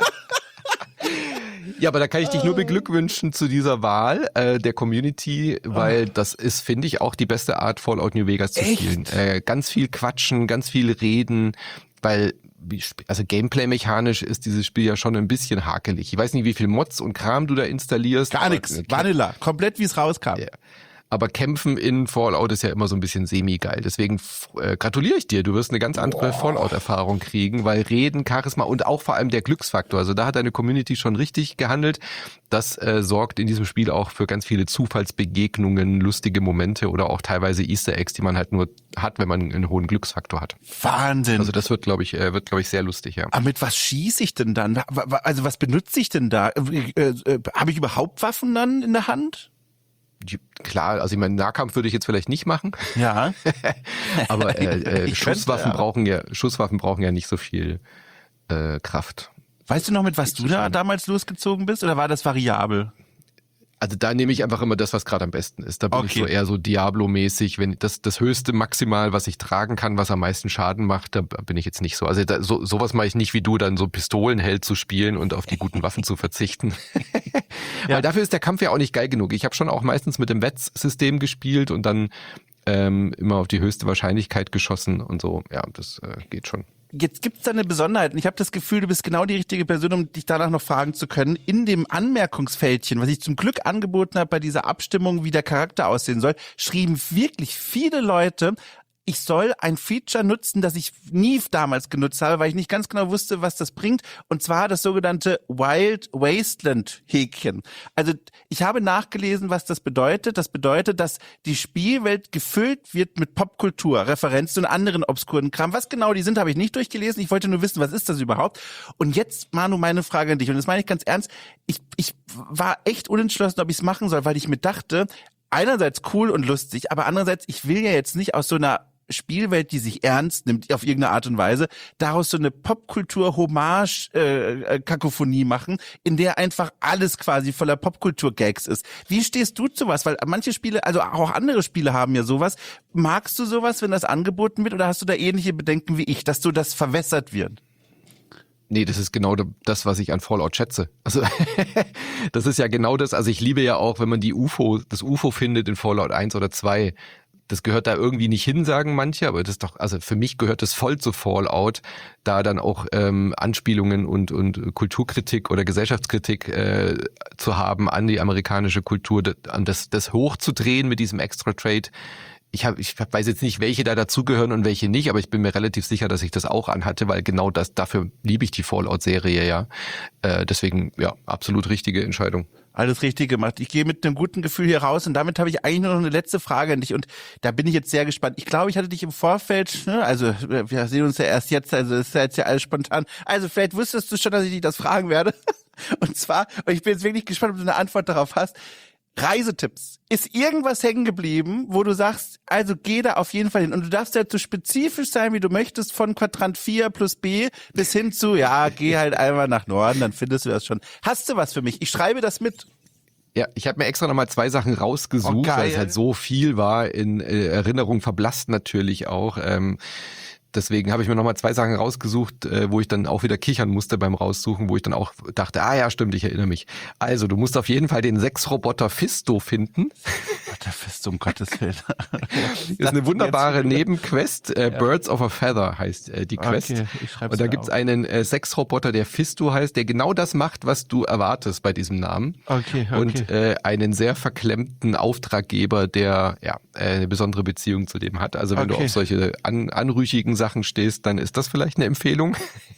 Ja, aber da kann ich dich nur beglückwünschen zu dieser Wahl äh, der Community, weil oh. das ist, finde ich, auch die beste Art, Fallout New Vegas zu Echt? spielen. Äh, ganz viel quatschen, ganz viel reden, weil also Gameplay-mechanisch ist dieses Spiel ja schon ein bisschen hakelig. Ich weiß nicht, wie viel Mods und Kram du da installierst. Gar nichts, Vanilla, komplett wie es rauskam. Ja. Aber Kämpfen in Fallout ist ja immer so ein bisschen semi-geil. Deswegen äh, gratuliere ich dir. Du wirst eine ganz andere Fallout-Erfahrung kriegen, weil Reden, Charisma und auch vor allem der Glücksfaktor. Also da hat deine Community schon richtig gehandelt. Das äh, sorgt in diesem Spiel auch für ganz viele Zufallsbegegnungen, lustige Momente oder auch teilweise Easter Eggs, die man halt nur hat, wenn man einen hohen Glücksfaktor hat. Wahnsinn. Also das wird, glaube ich, äh, wird, glaube ich, sehr lustig, ja. Aber mit was schieße ich denn dann? Also was benutze ich denn da? Äh, äh, Habe ich überhaupt Waffen dann in der Hand? Klar, also ich meine, Nahkampf würde ich jetzt vielleicht nicht machen. Ja. Aber äh, äh, Schusswaffen könnte, ja. brauchen ja, Schusswaffen brauchen ja nicht so viel äh, Kraft. Weißt du noch, mit was du da damals losgezogen bist, oder war das variabel? Also da nehme ich einfach immer das, was gerade am besten ist. Da bin okay. ich so eher so Diablo-mäßig. Wenn das das höchste Maximal, was ich tragen kann, was am meisten Schaden macht, da bin ich jetzt nicht so. Also da, so sowas mache ich nicht wie du, dann so Pistolenheld zu spielen und auf die guten Waffen zu verzichten. Ja. Weil dafür ist der Kampf ja auch nicht geil genug. Ich habe schon auch meistens mit dem Wetz-System gespielt und dann ähm, immer auf die höchste Wahrscheinlichkeit geschossen und so. Ja, das äh, geht schon. Jetzt gibt's da eine Besonderheit und ich habe das Gefühl, du bist genau die richtige Person, um dich danach noch fragen zu können. In dem Anmerkungsfältchen, was ich zum Glück angeboten habe bei dieser Abstimmung, wie der Charakter aussehen soll, schrieben wirklich viele Leute, ich soll ein Feature nutzen, das ich nie damals genutzt habe, weil ich nicht ganz genau wusste, was das bringt. Und zwar das sogenannte Wild Wasteland Häkchen. Also ich habe nachgelesen, was das bedeutet. Das bedeutet, dass die Spielwelt gefüllt wird mit Popkultur, Referenzen und anderen obskuren Kram. Was genau die sind, habe ich nicht durchgelesen. Ich wollte nur wissen, was ist das überhaupt? Und jetzt, Manu, meine Frage an dich. Und das meine ich ganz ernst. Ich, ich war echt unentschlossen, ob ich es machen soll, weil ich mir dachte, einerseits cool und lustig, aber andererseits, ich will ja jetzt nicht aus so einer Spielwelt, die sich ernst nimmt auf irgendeine Art und Weise, daraus so eine Popkultur-Hommage-Kakophonie äh, machen, in der einfach alles quasi voller Popkultur-Gags ist. Wie stehst du zu was? Weil manche Spiele, also auch andere Spiele haben ja sowas. Magst du sowas, wenn das angeboten wird, oder hast du da ähnliche Bedenken wie ich, dass so das verwässert wird? Nee, das ist genau das, was ich an Fallout schätze. Also das ist ja genau das, also ich liebe ja auch, wenn man die U F O, das U F O findet in Fallout eins oder zwei, das gehört da irgendwie nicht hin, sagen manche, aber das ist doch, also für mich gehört das voll zu Fallout, da dann auch ähm, Anspielungen und und Kulturkritik oder Gesellschaftskritik äh, zu haben an die amerikanische Kultur, an das, das hochzudrehen mit diesem Extra Trade ich, hab, ich weiß jetzt nicht, welche da dazugehören und welche nicht, aber ich bin mir relativ sicher, dass ich das auch anhatte, weil genau das, dafür liebe ich die Fallout-Serie, ja. Äh, deswegen, ja, absolut richtige Entscheidung. Alles richtig gemacht. Ich gehe mit einem guten Gefühl hier raus und damit habe ich eigentlich nur noch eine letzte Frage an dich und da bin ich jetzt sehr gespannt. Ich glaube, ich hatte dich im Vorfeld, ne, also wir sehen uns ja erst jetzt, also das ist ja jetzt ja alles spontan. Also vielleicht wusstest du schon, dass ich dich das fragen werde. Und zwar, und ich bin jetzt wirklich gespannt, ob du eine Antwort darauf hast. Reisetipps. Ist irgendwas hängen geblieben, wo du sagst, also geh da auf jeden Fall hin. Und du darfst ja so spezifisch sein, wie du möchtest, von Quadrant vier plus B bis hin zu, ja, geh halt einmal nach Norden, dann findest du das schon. Hast du was für mich? Ich schreibe das mit. Ja, ich habe mir extra nochmal zwei Sachen rausgesucht, Oh, geil. weil es halt so viel war, in äh, Erinnerung verblasst natürlich auch. Ähm, Deswegen habe ich mir nochmal zwei Sachen rausgesucht, äh, wo ich dann auch wieder kichern musste beim Raussuchen, wo ich dann auch dachte, ah ja, stimmt, ich erinnere mich. Also, du musst auf jeden Fall den Sexroboter Fisto finden. Der Fisto, um Gottes Willen. Ist eine wunderbare Nebenquest. Äh, ja. Birds of a Feather heißt äh, die Quest. Okay, ich schreib's Und da mir gibt's auf. einen äh, Sexroboter, der Fisto heißt, der genau das macht, was du erwartest bei diesem Namen. Okay, okay. Und äh, einen sehr verklemmten Auftraggeber, der ja äh, eine besondere Beziehung zu dem hat. Also wenn Okay. du auf solche an, anrüchigen Sachen stehst, dann ist das vielleicht eine Empfehlung.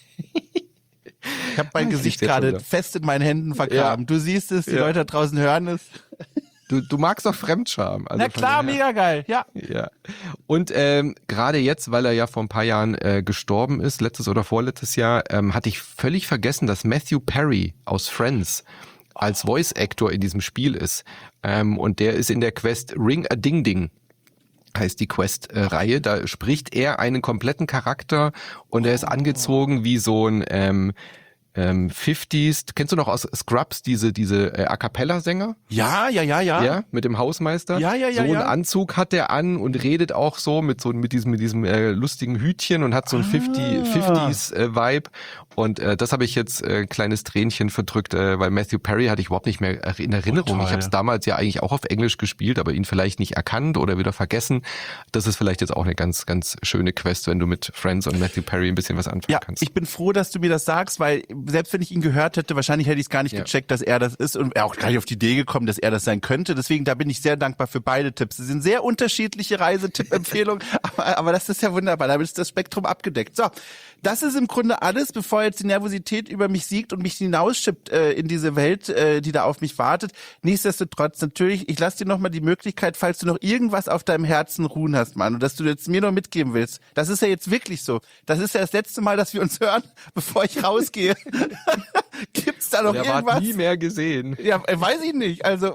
Ich habe mein Ich Gesicht seh's gerade schon, ja. fest in meinen Händen vergraben. Ja. Du siehst es, die Ja. Leute da draußen hören es. Du, du magst doch Fremdscham. Also Na von klar, daher- mega geil, ja. Ja. Und ähm, gerade jetzt, weil er ja vor ein paar Jahren äh, gestorben ist, letztes oder vorletztes Jahr, ähm, hatte ich völlig vergessen, dass Matthew Perry aus Friends als Voice Actor in diesem Spiel ist. Ähm, und der ist in der Quest Ring a Ding Ding. Heißt die Quest-Reihe, da spricht er einen kompletten Charakter und er ist angezogen wie so ein ähm, ähm, fünfziger, kennst du noch aus Scrubs diese diese äh, A-Cappella-Sänger? Ja, ja, ja, ja. Ja, mit dem Hausmeister. Ja, ja, ja, So einen ja. Anzug hat er an und redet auch so mit so mit diesem mit diesem äh, lustigen Hütchen und hat so ein Ah. fünfziger äh, Vibe und äh, das habe ich jetzt äh, kleines Tränchen verdrückt, äh, weil Matthew Perry hatte ich überhaupt nicht mehr in Erinnerung. Oh, toll. ich habe es damals ja eigentlich auch auf Englisch gespielt, aber ihn vielleicht nicht erkannt oder wieder vergessen. Das ist vielleicht jetzt auch eine ganz ganz schöne Quest, wenn du mit Friends und Matthew Perry ein bisschen was anfangen Ja, kannst. ich bin froh, dass du mir das sagst, weil selbst wenn ich ihn gehört hätte, wahrscheinlich hätte ich es gar nicht Ja. gecheckt, dass er das ist und auch gar nicht auf die Idee gekommen, dass er das sein könnte. Deswegen, da bin ich sehr dankbar für beide Tipps. Es sind sehr unterschiedliche Reisetipp-Empfehlungen, aber, aber das ist ja wunderbar. Damit ist das Spektrum abgedeckt. So, das ist im Grunde alles, bevor jetzt die Nervosität über mich siegt und mich hinausschippt äh, in diese Welt, äh, die da auf mich wartet. Nichtsdestotrotz, natürlich, ich lasse dir nochmal die Möglichkeit, falls du noch irgendwas auf deinem Herzen ruhen hast, Mann, und dass du jetzt mir noch mitgeben willst. Das ist ja jetzt wirklich so. Das ist ja das letzte Mal, dass wir uns hören, bevor ich rausgehe. Gibt's da noch Der irgendwas? war nie mehr gesehen. Ja, äh, weiß ich nicht. Also,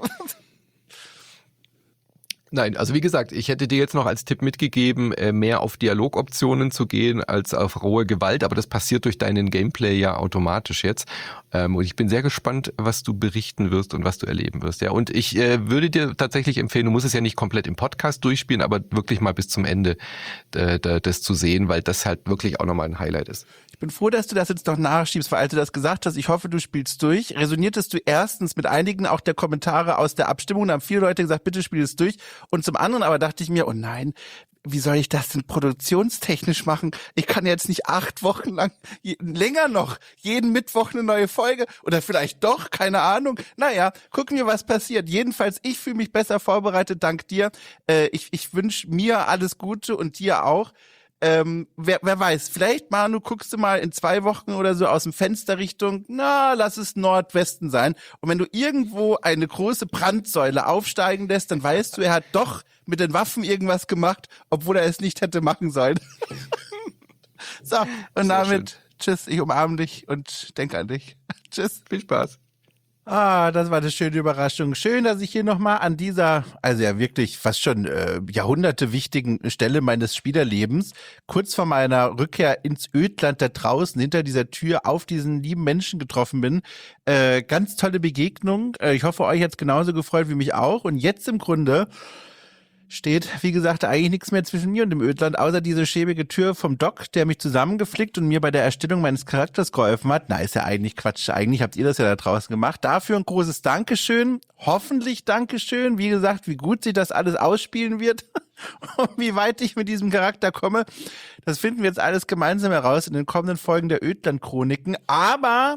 Nein, also wie gesagt, ich hätte dir jetzt noch als Tipp mitgegeben, äh, mehr auf Dialogoptionen zu gehen als auf rohe Gewalt, aber das passiert durch deinen Gameplay ja automatisch jetzt. Ähm, und ich bin sehr gespannt, was du berichten wirst und was du erleben wirst. Ja, und ich äh, würde dir tatsächlich empfehlen, du musst es ja nicht komplett im Podcast durchspielen, aber wirklich mal bis zum Ende äh, das zu sehen, weil das halt wirklich auch nochmal ein Highlight ist. ich bin froh, dass du das jetzt noch nachschiebst, weil als du das gesagt hast, ich hoffe, du spielst durch. Resoniertest du erstens mit einigen auch der Kommentare aus der Abstimmung? Da haben viele Leute gesagt, bitte spiel es durch. Und zum anderen aber dachte ich mir, oh nein, wie soll ich das denn produktionstechnisch machen? Ich kann jetzt nicht acht Wochen lang, je, länger noch, jeden Mittwoch eine neue Folge oder vielleicht doch, keine Ahnung. Naja, gucken wir, was passiert. Jedenfalls, ich fühle mich besser vorbereitet, dank dir. Äh, ich ich wünsche mir alles Gute und dir auch. Ähm, wer, wer weiß, vielleicht, Manu, guckst du mal in zwei Wochen oder so aus dem Fenster Richtung, na, lass es Nordwesten sein. Und wenn du irgendwo eine große Brandsäule aufsteigen lässt, dann weißt du, er hat doch mit den Waffen irgendwas gemacht, obwohl er es nicht hätte machen sollen. So, und damit, tschüss, ich umarme dich und denke an dich. Tschüss. Viel Spaß. Ah, das war eine schöne Überraschung. Schön, dass ich hier nochmal an dieser, also ja wirklich fast schon äh, Jahrhunderte wichtigen Stelle meines Spielerlebens, kurz vor meiner Rückkehr ins Ödland da draußen, hinter dieser Tür auf diesen lieben Menschen getroffen bin. Äh, ganz tolle Begegnung. Äh, ich hoffe, euch hat's genauso gefreut wie mich auch. Und jetzt im Grunde steht, wie gesagt, eigentlich nichts mehr zwischen mir und dem Ödland, außer diese schäbige Tür vom Doc, der mich zusammengeflickt und mir bei der Erstellung meines Charakters geholfen hat. Na, ist ja eigentlich Quatsch. Eigentlich habt ihr das ja da draußen gemacht. Dafür ein großes Dankeschön. Hoffentlich Dankeschön. Wie gesagt, wie gut sich das alles ausspielen wird und wie weit ich mit diesem Charakter komme. Das finden wir jetzt alles gemeinsam heraus in den kommenden Folgen der Ödland-Chroniken. Aber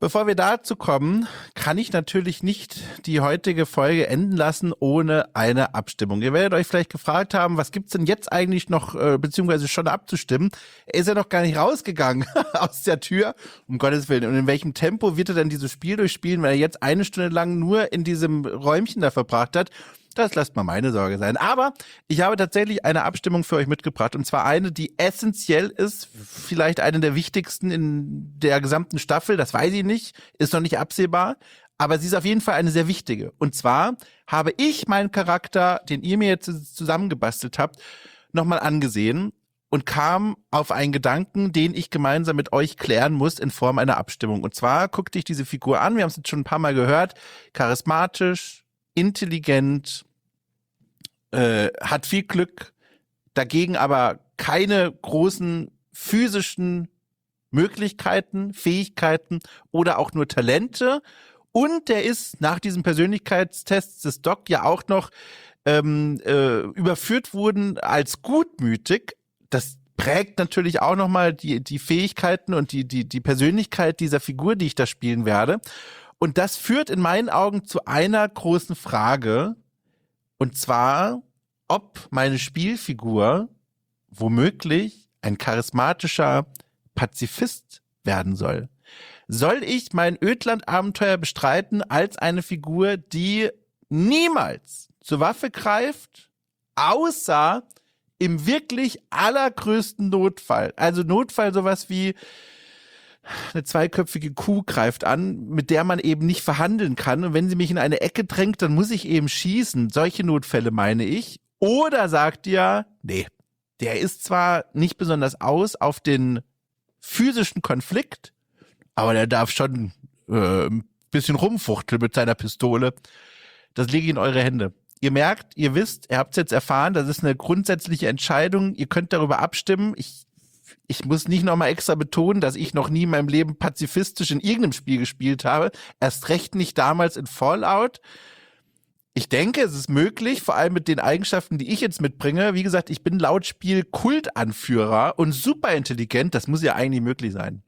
Bevor wir dazu kommen, kann ich natürlich nicht die heutige Folge enden lassen ohne eine Abstimmung. Ihr werdet euch vielleicht gefragt haben, was gibt's denn jetzt eigentlich noch, äh, beziehungsweise schon abzustimmen? Er ist ja noch gar nicht rausgegangen aus der Tür, um Gottes Willen. Und in welchem Tempo wird er denn dieses Spiel durchspielen, weil er jetzt eine Stunde lang nur in diesem Räumchen da verbracht hat? Das lasst mal meine Sorge sein. Aber ich habe tatsächlich eine Abstimmung für euch mitgebracht. Und zwar eine, die essentiell ist. Vielleicht eine der wichtigsten in der gesamten Staffel. Das weiß ich nicht. Ist noch nicht absehbar. Aber sie ist auf jeden Fall eine sehr wichtige. Und zwar habe ich meinen Charakter, den ihr mir jetzt zusammengebastelt habt, nochmal angesehen und kam auf einen Gedanken, den ich gemeinsam mit euch klären muss in Form einer Abstimmung. Und zwar guckte ich diese Figur an. Wir haben es jetzt schon ein paar Mal gehört. Charismatisch, intelligent, äh, hat viel Glück, dagegen aber keine großen physischen Möglichkeiten, Fähigkeiten oder auch nur Talente. Und der ist nach diesem Persönlichkeitstest des Doc ja auch noch ähm, äh, überführt worden als gutmütig. Das prägt natürlich auch nochmal die, die Fähigkeiten und die, die, die Persönlichkeit dieser Figur, die ich da spielen werde. Und das führt in meinen Augen zu einer großen Frage, und zwar, ob meine Spielfigur womöglich ein charismatischer Pazifist werden soll. Soll ich mein Ödland-Abenteuer bestreiten als eine Figur, die niemals zur Waffe greift, außer im wirklich allergrößten Notfall? Also Notfall sowas wie eine zweiköpfige Kuh greift an, mit der man eben nicht verhandeln kann. Und wenn sie mich in eine Ecke drängt, dann muss ich eben schießen. Solche Notfälle meine ich. Oder sagt ihr, nee, der ist zwar nicht besonders aus auf den physischen Konflikt, aber der darf schon äh, ein bisschen rumfuchteln mit seiner Pistole. Das lege ich in eure Hände. Ihr merkt, ihr wisst, ihr habt es jetzt erfahren, das ist eine grundsätzliche Entscheidung. Ihr könnt darüber abstimmen. Ich Ich muss nicht nochmal extra betonen, dass ich noch nie in meinem Leben pazifistisch in irgendeinem Spiel gespielt habe. Erst recht nicht damals in Fallout. Ich denke, es ist möglich, vor allem mit den Eigenschaften, die ich jetzt mitbringe. Wie gesagt, ich bin laut Spiel Kultanführer und super intelligent. Das muss ja eigentlich möglich sein.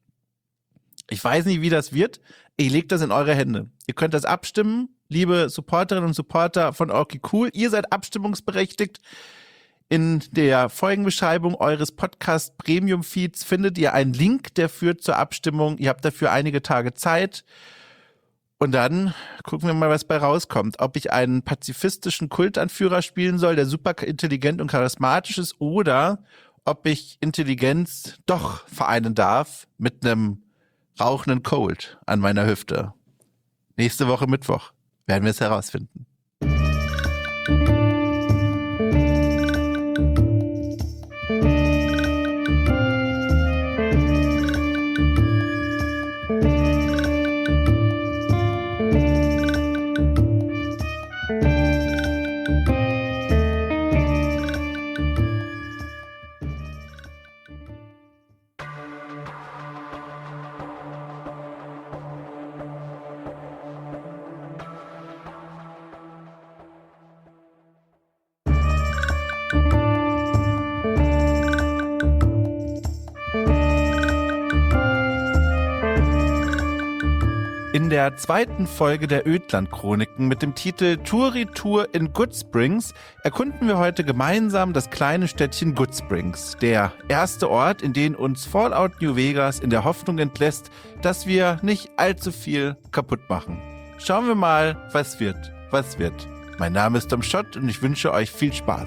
Ich weiß nicht, wie das wird. Ich lege das in eure Hände. Ihr könnt das abstimmen, liebe Supporterinnen und Supporter von Orky Cool. Ihr seid abstimmungsberechtigt. In der Folgenbeschreibung eures Podcast-Premium-Feeds findet ihr einen Link, der führt zur Abstimmung. Ihr habt dafür einige Tage Zeit. Und dann gucken wir mal, was bei rauskommt. Ob ich einen pazifistischen Kultanführer spielen soll, der super intelligent und charismatisch ist, oder ob ich Intelligenz doch vereinen darf mit einem rauchenden Colt an meiner Hüfte. Nächste Woche Mittwoch werden wir es herausfinden. In der zweiten Folge der Ödland-Chroniken mit dem Titel Touri-Tour in Goodsprings erkunden wir heute gemeinsam das kleine Städtchen Goodsprings, der erste Ort, in den uns Fallout New Vegas in der Hoffnung entlässt, dass wir nicht allzu viel kaputt machen. Schauen wir mal, was wird, was wird. Mein Name ist Dom Schott und ich wünsche euch viel Spaß.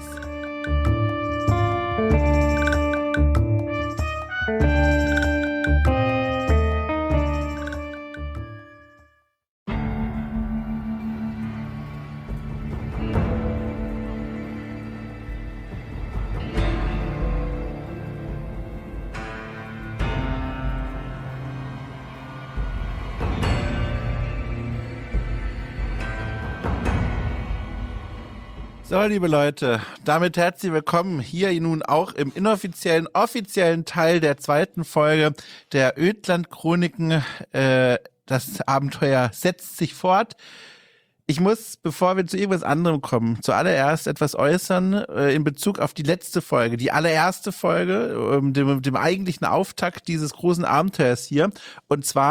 So, liebe Leute, damit herzlich willkommen hier nun auch im inoffiziellen, offiziellen Teil der zweiten Folge der Ödland-Chroniken. Äh, das Abenteuer setzt sich fort. Ich muss, bevor wir zu irgendwas anderem kommen, zuallererst etwas äußern äh, in Bezug auf die letzte Folge, die allererste Folge, äh, dem, dem eigentlichen Auftakt dieses großen Abenteuers hier. Und zwar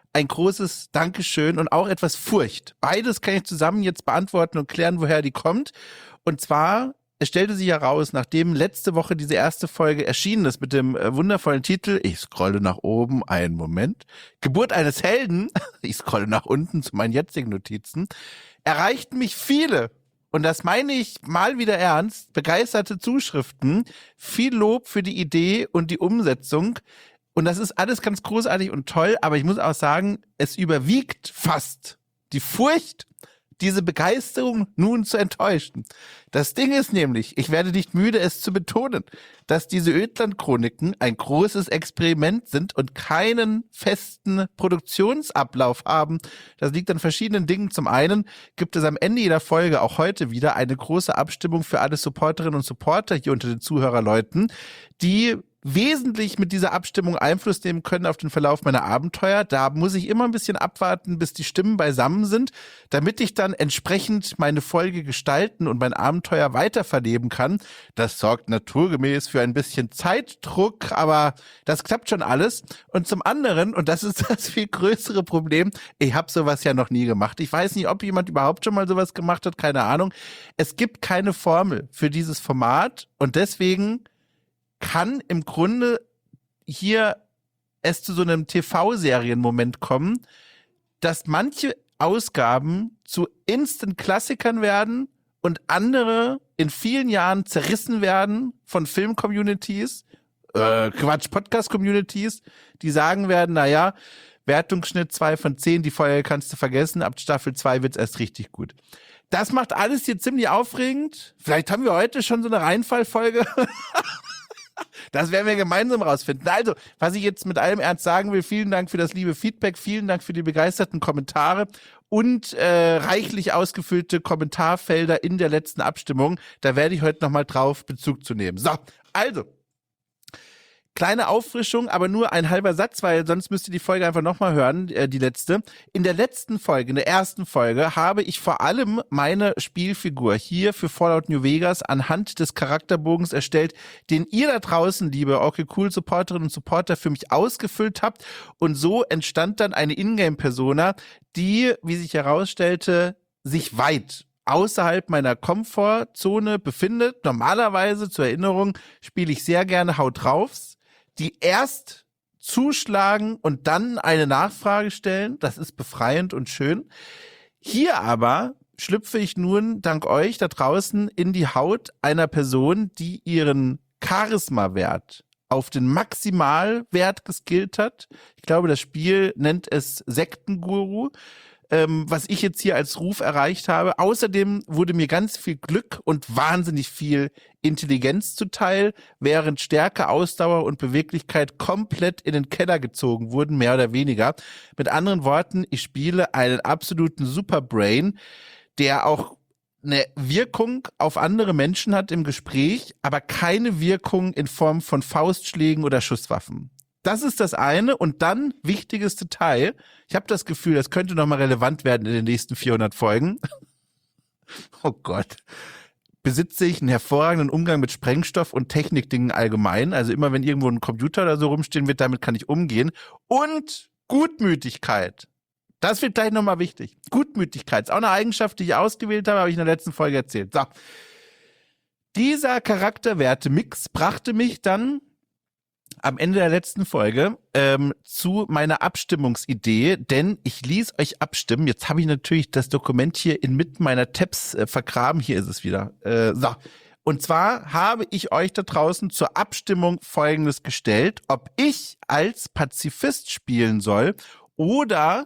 ein großes Dankeschön und auch etwas Furcht. Beides kann ich zusammen jetzt beantworten und klären, woher die kommt. Und zwar, es stellte sich heraus, nachdem letzte Woche diese erste Folge erschienen ist mit dem äh, wundervollen Titel, ich scrolle nach oben, einen Moment, Geburt eines Helden, ich scrolle nach unten zu meinen jetzigen Notizen, erreichten mich viele, und das meine ich mal wieder ernst, begeisterte Zuschriften, viel Lob für die Idee und die Umsetzung. Und das ist alles ganz großartig und toll, aber ich muss auch sagen, es überwiegt fast die Furcht, diese Begeisterung nun zu enttäuschen. Das Ding ist nämlich, ich werde nicht müde, es zu betonen, dass diese Ödland-Chroniken ein großes Experiment sind und keinen festen Produktionsablauf haben. Das liegt an verschiedenen Dingen. Zum einen gibt es am Ende jeder Folge, auch heute wieder, eine große Abstimmung für alle Supporterinnen und Supporter hier unter den Zuhörerleuten, die wesentlich mit dieser Abstimmung Einfluss nehmen können auf den Verlauf meiner Abenteuer. Da muss ich immer ein bisschen abwarten, bis die Stimmen beisammen sind, damit ich dann entsprechend meine Folge gestalten und mein Abenteuer weiterverleben kann. Das sorgt naturgemäß für ein bisschen Zeitdruck, aber das klappt schon alles. Und zum anderen, und das ist das viel größere Problem, ich habe sowas ja noch nie gemacht. Ich weiß nicht, ob jemand überhaupt schon mal sowas gemacht hat, keine Ahnung. Es gibt keine Formel für dieses Format und deswegen kann im Grunde hier es zu so einem T V-Serienmoment kommen, dass manche Ausgaben zu Instant-Klassikern werden und andere in vielen Jahren zerrissen werden von Film-Communities, äh, Quatsch, Podcast-Communities, die sagen werden, naja, Wertungsschnitt zwei von zehn, die Folge kannst du vergessen, ab Staffel zwei wird's erst richtig gut. Das macht alles hier ziemlich aufregend. Vielleicht haben wir heute schon so eine Reinfallfolge. Das werden wir gemeinsam rausfinden. Also, was ich jetzt mit allem Ernst sagen will, vielen Dank für das liebe Feedback, vielen Dank für die begeisterten Kommentare und äh, reichlich ausgefüllte Kommentarfelder in der letzten Abstimmung. Da werde ich heute nochmal drauf Bezug zu nehmen. So, also, kleine Auffrischung, aber nur ein halber Satz, weil sonst müsst ihr die Folge einfach nochmal hören, äh, die letzte. In der letzten Folge, in der ersten Folge, habe ich vor allem meine Spielfigur hier für Fallout New Vegas anhand des Charakterbogens erstellt, den ihr da draußen, liebe Okay Cool Supporterinnen und Supporter, für mich ausgefüllt habt. Und so entstand dann eine Ingame-Persona, die, wie sich herausstellte, sich weit außerhalb meiner Komfortzone befindet. Normalerweise, zur Erinnerung, spiele ich sehr gerne Haut draufs, die erst zuschlagen und dann eine Nachfrage stellen. Das ist befreiend und schön. Hier aber schlüpfe ich nun dank euch da draußen in die Haut einer Person, die ihren Charisma-Wert auf den Maximalwert geskillt hat. Ich glaube, das Spiel nennt es Sektenguru. Ähm, was ich jetzt hier als Ruf erreicht habe. Außerdem wurde mir ganz viel Glück und wahnsinnig viel Intelligenz zuteil, während Stärke, Ausdauer und Beweglichkeit komplett in den Keller gezogen wurden, mehr oder weniger. Mit anderen Worten, ich spiele einen absoluten Superbrain, der auch eine Wirkung auf andere Menschen hat im Gespräch, aber keine Wirkung in Form von Faustschlägen oder Schusswaffen. Das ist das eine. Und dann, wichtiges Detail, ich habe das Gefühl, das könnte nochmal relevant werden in den nächsten vierhundert Folgen. Oh Gott. Besitze ich einen hervorragenden Umgang mit Sprengstoff und Technikdingen allgemein. Also immer, wenn irgendwo ein Computer oder so rumstehen wird, damit kann ich umgehen. Und Gutmütigkeit. Das wird gleich nochmal wichtig. Gutmütigkeit ist auch eine Eigenschaft, die ich ausgewählt habe, habe ich in der letzten Folge erzählt. So. Dieser Charakterwerte-Mix brachte mich dann am Ende der letzten Folge ähm, zu meiner Abstimmungsidee, denn ich ließ euch abstimmen. Jetzt habe ich natürlich das Dokument hier inmitten meiner Tabs äh, vergraben. Hier ist es wieder. Äh, so. Und zwar habe ich euch da draußen zur Abstimmung Folgendes gestellt, ob ich als Pazifist spielen soll oder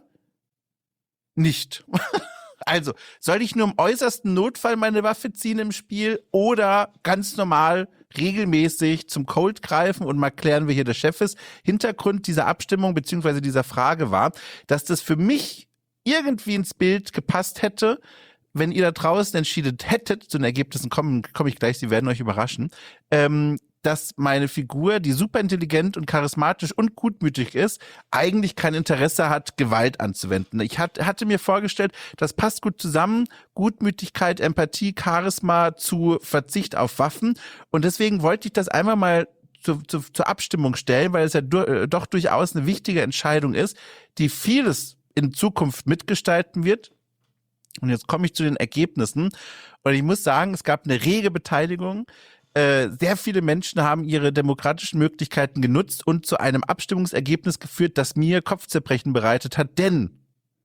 nicht. Also, soll ich nur im äußersten Notfall meine Waffe ziehen im Spiel oder ganz normal regelmäßig zum Colt greifen und mal klären, wer hier der Chef ist? Hintergrund dieser Abstimmung beziehungsweise dieser Frage war, dass das für mich irgendwie ins Bild gepasst hätte, wenn ihr da draußen entschieden hättet, zu den Ergebnissen komme komm ich gleich, sie werden euch überraschen, ähm, dass meine Figur, die super intelligent und charismatisch und gutmütig ist, eigentlich kein Interesse hat, Gewalt anzuwenden. Ich hat, hatte mir vorgestellt, das passt gut zusammen, Gutmütigkeit, Empathie, Charisma zu Verzicht auf Waffen. Und deswegen wollte ich das einmal mal zu, zu, zur Abstimmung stellen, weil es ja du, doch durchaus eine wichtige Entscheidung ist, die vieles in Zukunft mitgestalten wird. Und jetzt komme ich zu den Ergebnissen. Und ich muss sagen, es gab eine rege Beteiligung. Äh, sehr viele Menschen haben ihre demokratischen Möglichkeiten genutzt und zu einem Abstimmungsergebnis geführt, das mir Kopfzerbrechen bereitet hat. Denn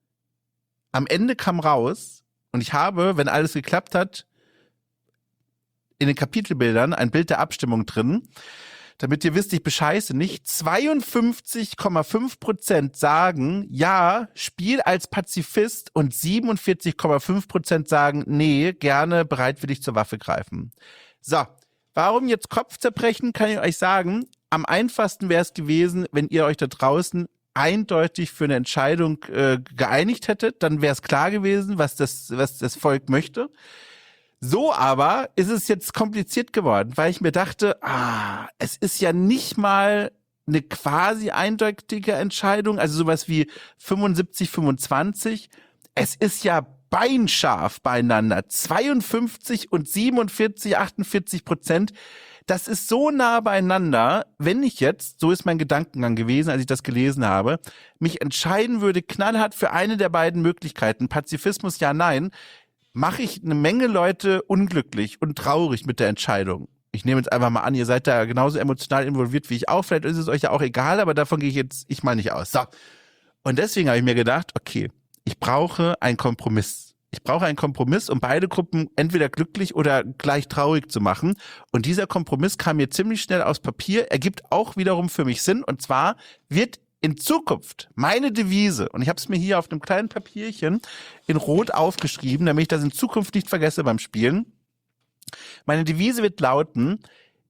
am Ende kam raus, und ich habe, wenn alles geklappt hat, in den Kapitelbildern ein Bild der Abstimmung drin, damit ihr wisst, ich bescheiße nicht, zweiundfünfzig Komma fünf Prozent sagen, ja, spiel als Pazifist, und siebenundvierzig Komma fünf Prozent sagen, nee, gerne bereitwillig zur Waffe greifen. So, warum jetzt Kopfzerbrechen, kann ich euch sagen, am einfachsten wäre es gewesen, wenn ihr euch da draußen eindeutig für eine Entscheidung äh, geeinigt hättet, dann wäre es klar gewesen, was das, was das Volk möchte. So aber ist es jetzt kompliziert geworden, weil ich mir dachte, ah, es ist ja nicht mal eine quasi eindeutige Entscheidung, also sowas wie fünfundsiebzig fünfundzwanzig. Es ist ja beinscharf beieinander. zweiundfünfzig und siebenundvierzig, achtundvierzig Prozent. Das ist so nah beieinander, wenn ich jetzt, so ist mein Gedankengang gewesen, als ich das gelesen habe, mich entscheiden würde, knallhart für eine der beiden Möglichkeiten, Pazifismus ja, nein, mache ich eine Menge Leute unglücklich und traurig mit der Entscheidung. Ich nehme jetzt einfach mal an, ihr seid da genauso emotional involviert wie ich auch. Vielleicht ist es euch ja auch egal, aber davon gehe ich jetzt ich mal nicht aus. So. Und deswegen habe ich mir gedacht, okay, ich brauche einen Kompromiss. Ich brauche einen Kompromiss, um beide Gruppen entweder glücklich oder gleich traurig zu machen. Und dieser Kompromiss kam mir ziemlich schnell aufs Papier, ergibt auch wiederum für mich Sinn. Und zwar wird in Zukunft meine Devise, und ich habe es mir hier auf einem kleinen Papierchen in Rot aufgeschrieben, damit ich das in Zukunft nicht vergesse beim Spielen. Meine Devise wird lauten,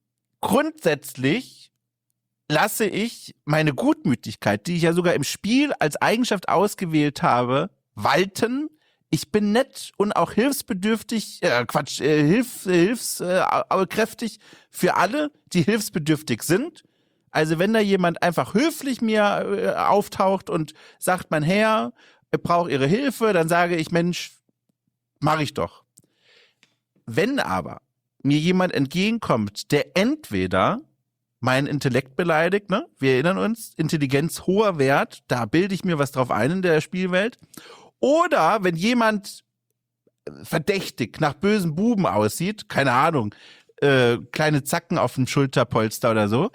grundsätzlich lasse ich meine Gutmütigkeit, die ich ja sogar im Spiel als Eigenschaft ausgewählt habe, walten. Ich bin nett und auch hilfsbedürftig, äh, Quatsch, äh, hilf, hilfskräftig äh, für alle, die hilfsbedürftig sind. Also wenn da jemand einfach höflich mir äh, auftaucht und sagt, mein Herr, er braucht Ihre Hilfe, dann sage ich, Mensch, mach ich doch. Wenn aber mir jemand entgegenkommt, der entweder meinen Intellekt beleidigt, ne? Wir erinnern uns, Intelligenz hoher Wert, da bilde ich mir was drauf ein in der Spielwelt. Oder wenn jemand verdächtig nach bösen Buben aussieht, keine Ahnung, äh, kleine Zacken auf dem Schulterpolster oder so,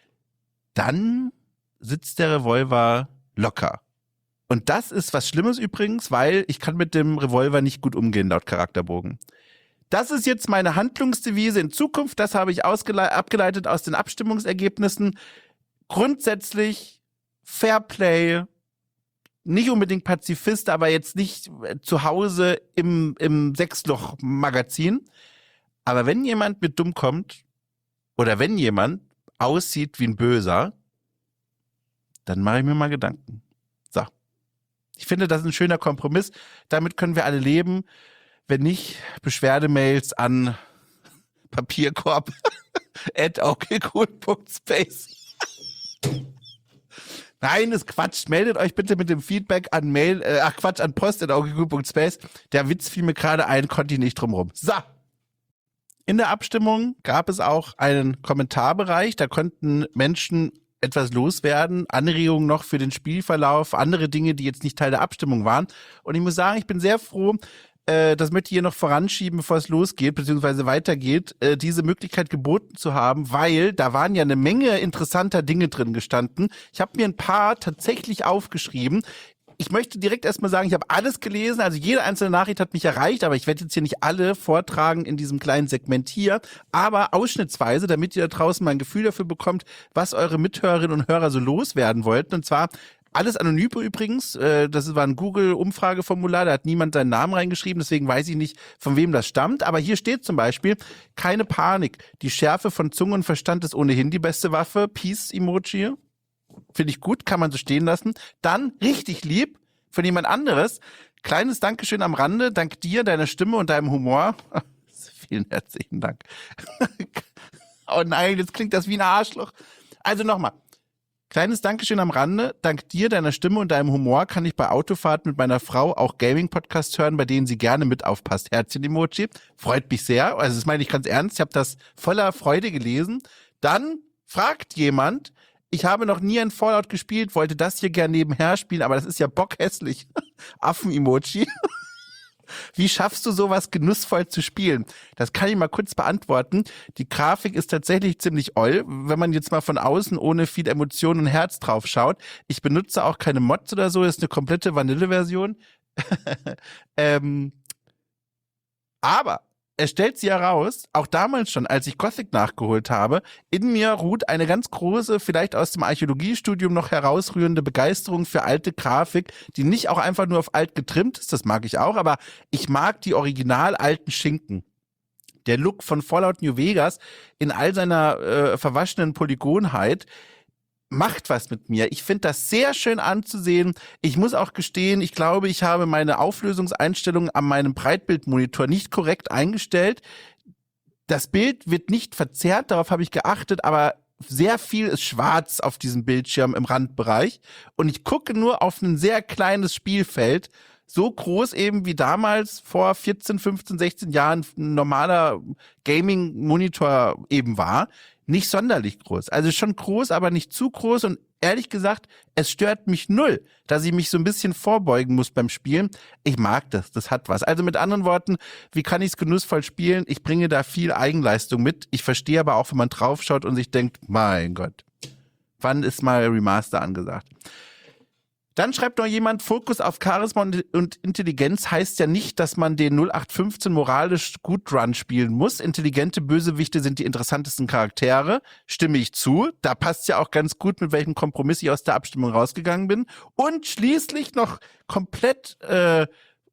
dann sitzt der Revolver locker. Und das ist was Schlimmes übrigens, weil ich kann mit dem Revolver nicht gut umgehen, laut Charakterbogen. Das ist jetzt meine Handlungsdevise in Zukunft, das habe ich ausgele- abgeleitet aus den Abstimmungsergebnissen. Grundsätzlich Fairplay, nicht unbedingt Pazifist, aber jetzt nicht zu Hause im, im Sechsloch-Magazin. Aber wenn jemand mit dumm kommt oder wenn jemand aussieht wie ein Böser, dann mache ich mir mal Gedanken. So. Ich finde, das ist ein schöner Kompromiss. Damit können wir alle leben. Wenn nicht, Beschwerdemails an Papierkorb at okcool punkt space. Nein, ist Quatsch. Meldet euch bitte mit dem Feedback an Mail, äh, ach Quatsch, an post at okcool punkt space. Der Witz fiel mir gerade ein, konnte ich nicht drum rum. So. In der Abstimmung gab es auch einen Kommentarbereich, da konnten Menschen etwas loswerden, Anregungen noch für den Spielverlauf, andere Dinge, die jetzt nicht Teil der Abstimmung waren. Und ich muss sagen, ich bin sehr froh, äh, das möchte ich hier noch voranschieben, bevor es losgeht, beziehungsweise weitergeht, äh, diese Möglichkeit geboten zu haben, weil da waren ja eine Menge interessanter Dinge drin gestanden. Ich habe mir ein paar tatsächlich aufgeschrieben. Ich möchte direkt erstmal sagen, ich habe alles gelesen, also jede einzelne Nachricht hat mich erreicht, aber ich werde jetzt hier nicht alle vortragen in diesem kleinen Segment hier, aber ausschnittsweise, damit ihr da draußen mal ein Gefühl dafür bekommt, was eure Mithörerinnen und Hörer so loswerden wollten. Und zwar alles anonym übrigens, das war ein Google-Umfrageformular, da hat niemand seinen Namen reingeschrieben, deswegen weiß ich nicht, von wem das stammt, aber hier steht zum Beispiel, keine Panik, die Schärfe von Zunge und Verstand ist ohnehin die beste Waffe, Peace-Emoji. Finde ich gut, kann man so stehen lassen. Dann richtig lieb von jemand anderes. Kleines Dankeschön am Rande. Dank dir, deiner Stimme und deinem Humor. Vielen herzlichen Dank. Oh nein, jetzt klingt das wie ein Arschloch. Also nochmal. Kleines Dankeschön am Rande. Dank dir, deiner Stimme und deinem Humor kann ich bei Autofahrt mit meiner Frau auch Gaming-Podcasts hören, bei denen sie gerne mit aufpasst. Herzchen-Emoji. Freut mich sehr. Also das meine ich ganz ernst. Ich habe das voller Freude gelesen. Dann fragt jemand, ich habe noch nie ein Fallout gespielt, wollte das hier gern nebenher spielen, aber das ist ja bockhässlich. Affen-Emoji. Wie schaffst du sowas genussvoll zu spielen? Das kann ich mal kurz beantworten. Die Grafik ist tatsächlich ziemlich oll, wenn man jetzt mal von außen ohne viel Emotion und Herz drauf schaut. Ich benutze auch keine Mods oder so, das ist eine komplette Vanille-Version. ähm, aber es stellt sich heraus, auch damals schon, als ich Gothic nachgeholt habe, in mir ruht eine ganz große, vielleicht aus dem Archäologiestudium noch herausrührende Begeisterung für alte Grafik, die nicht auch einfach nur auf alt getrimmt ist, das mag ich auch, aber ich mag die original alten Schinken. Der Look von Fallout New Vegas in all seiner äh, verwaschenen Polygonheit macht was mit mir. Ich finde das sehr schön anzusehen. Ich muss auch gestehen, ich glaube, ich habe meine Auflösungseinstellungen an meinem Breitbildmonitor nicht korrekt eingestellt. Das Bild wird nicht verzerrt, darauf habe ich geachtet, aber sehr viel ist schwarz auf diesem Bildschirm im Randbereich und ich gucke nur auf ein sehr kleines Spielfeld, so groß eben wie damals vor vierzehn, fünfzehn, sechzehn Jahren ein normaler Gaming-Monitor eben war. Nicht sonderlich groß. Also schon groß, aber nicht zu groß. Und ehrlich gesagt, es stört mich null, dass ich mich so ein bisschen vorbeugen muss beim Spielen. Ich mag das, das hat was. Also mit anderen Worten, wie kann ich es genussvoll spielen? Ich bringe da viel Eigenleistung mit. Ich verstehe aber auch, wenn man draufschaut und sich denkt, mein Gott, wann ist mal Remaster angesagt? Dann schreibt noch jemand, Fokus auf Charisma und Intelligenz heißt ja nicht, dass man den null acht fünfzehn moralisch gut Run spielen muss. Intelligente Bösewichte sind die interessantesten Charaktere. Stimme ich zu. Da passt ja auch ganz gut, mit welchem Kompromiss ich aus der Abstimmung rausgegangen bin. Und schließlich noch komplett, äh,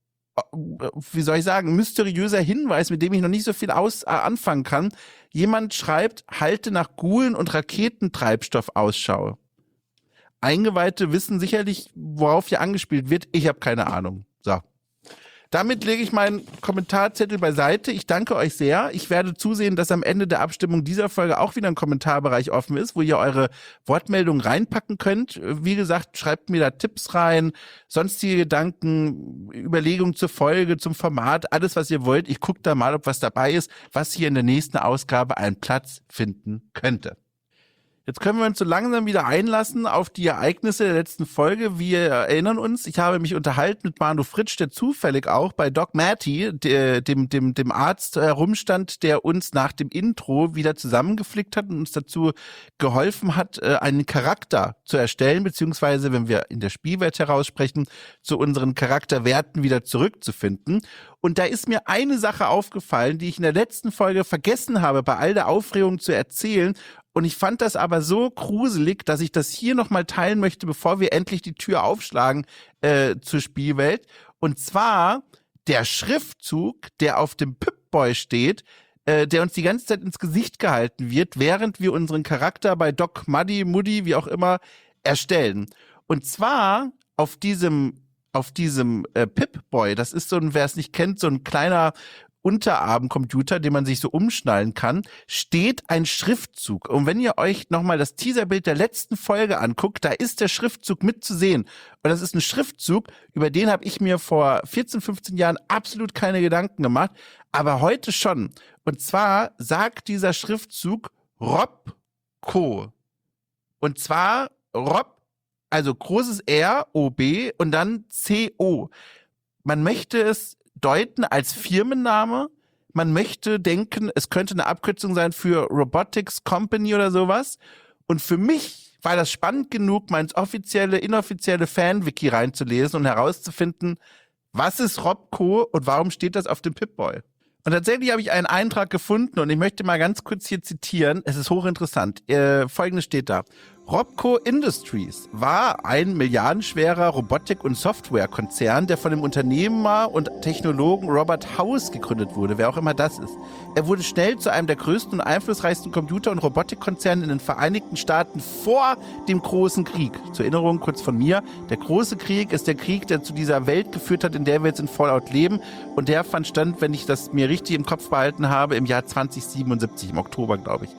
wie soll ich sagen, mysteriöser Hinweis, mit dem ich noch nicht so viel aus, äh, anfangen kann. Jemand schreibt, halte nach Gulen und Raketentreibstoff Ausschau. Eingeweihte wissen sicherlich, worauf hier angespielt wird. Ich habe keine Ahnung. So. Damit lege ich meinen Kommentarzettel beiseite. Ich danke euch sehr. Ich werde zusehen, dass am Ende der Abstimmung dieser Folge auch wieder ein Kommentarbereich offen ist, wo ihr eure Wortmeldungen reinpacken könnt. Wie gesagt, schreibt mir da Tipps rein, sonstige Gedanken, Überlegungen zur Folge, zum Format, alles, was ihr wollt. Ich gucke da mal, ob was dabei ist, was hier in der nächsten Ausgabe einen Platz finden könnte. Jetzt können wir uns so langsam wieder einlassen auf die Ereignisse der letzten Folge. Wir erinnern uns, ich habe mich unterhalten mit Manu Fritsch, der zufällig auch bei Doc Matty, dem, dem, dem Arzt herumstand, der uns nach dem Intro wieder zusammengeflickt hat und uns dazu geholfen hat, einen Charakter zu erstellen, beziehungsweise, wenn wir in der Spielwelt heraussprechen, zu unseren Charakterwerten wieder zurückzufinden. Und da ist mir eine Sache aufgefallen, die ich in der letzten Folge vergessen habe, bei all der Aufregung zu erzählen. Und ich fand das aber so gruselig, dass ich das hier nochmal teilen möchte, bevor wir endlich die Tür aufschlagen äh, zur Spielwelt. Und zwar der Schriftzug, der auf dem Pip-Boy steht, äh, der uns die ganze Zeit ins Gesicht gehalten wird, während wir unseren Charakter bei Doc, Muddy, Moody, wie auch immer, erstellen. Und zwar auf diesem, auf diesem äh, Pip-Boy, das ist so ein, wer es nicht kennt, so ein kleiner Unterarmcomputer, den man sich so umschnallen kann, steht ein Schriftzug. Und wenn ihr euch nochmal das Teaserbild der letzten Folge anguckt, da ist der Schriftzug mit zu sehen. Und das ist ein Schriftzug, über den habe ich mir vor vierzehn, fünfzehn Jahren absolut keine Gedanken gemacht, aber heute schon. Und zwar sagt dieser Schriftzug Robco. Und zwar Rob, also großes R, O B und dann C O. Man möchte es deuten als Firmenname. Man möchte denken, es könnte eine Abkürzung sein für Robotics Company oder sowas. Und für mich war das spannend genug, mal ins offizielle, inoffizielle Fan-Wiki reinzulesen und herauszufinden, was ist Robco und warum steht das auf dem Pip-Boy? Und tatsächlich habe ich einen Eintrag gefunden und ich möchte mal ganz kurz hier zitieren. Es ist hochinteressant. Äh, Folgendes steht da. Robco Industries war ein milliardenschwerer Robotik- und Softwarekonzern, der von dem Unternehmer und Technologen Robert House gegründet wurde, wer auch immer das ist. Er wurde schnell zu einem der größten und einflussreichsten Computer- und Robotikkonzerne in den Vereinigten Staaten vor dem Großen Krieg. Zur Erinnerung kurz von mir, der Große Krieg ist der Krieg, der zu dieser Welt geführt hat, in der wir jetzt in Fallout leben, und der fand stand, wenn ich das mir richtig im Kopf behalten habe, im Jahr zwanzig siebenundsiebzig, im Oktober, glaube ich.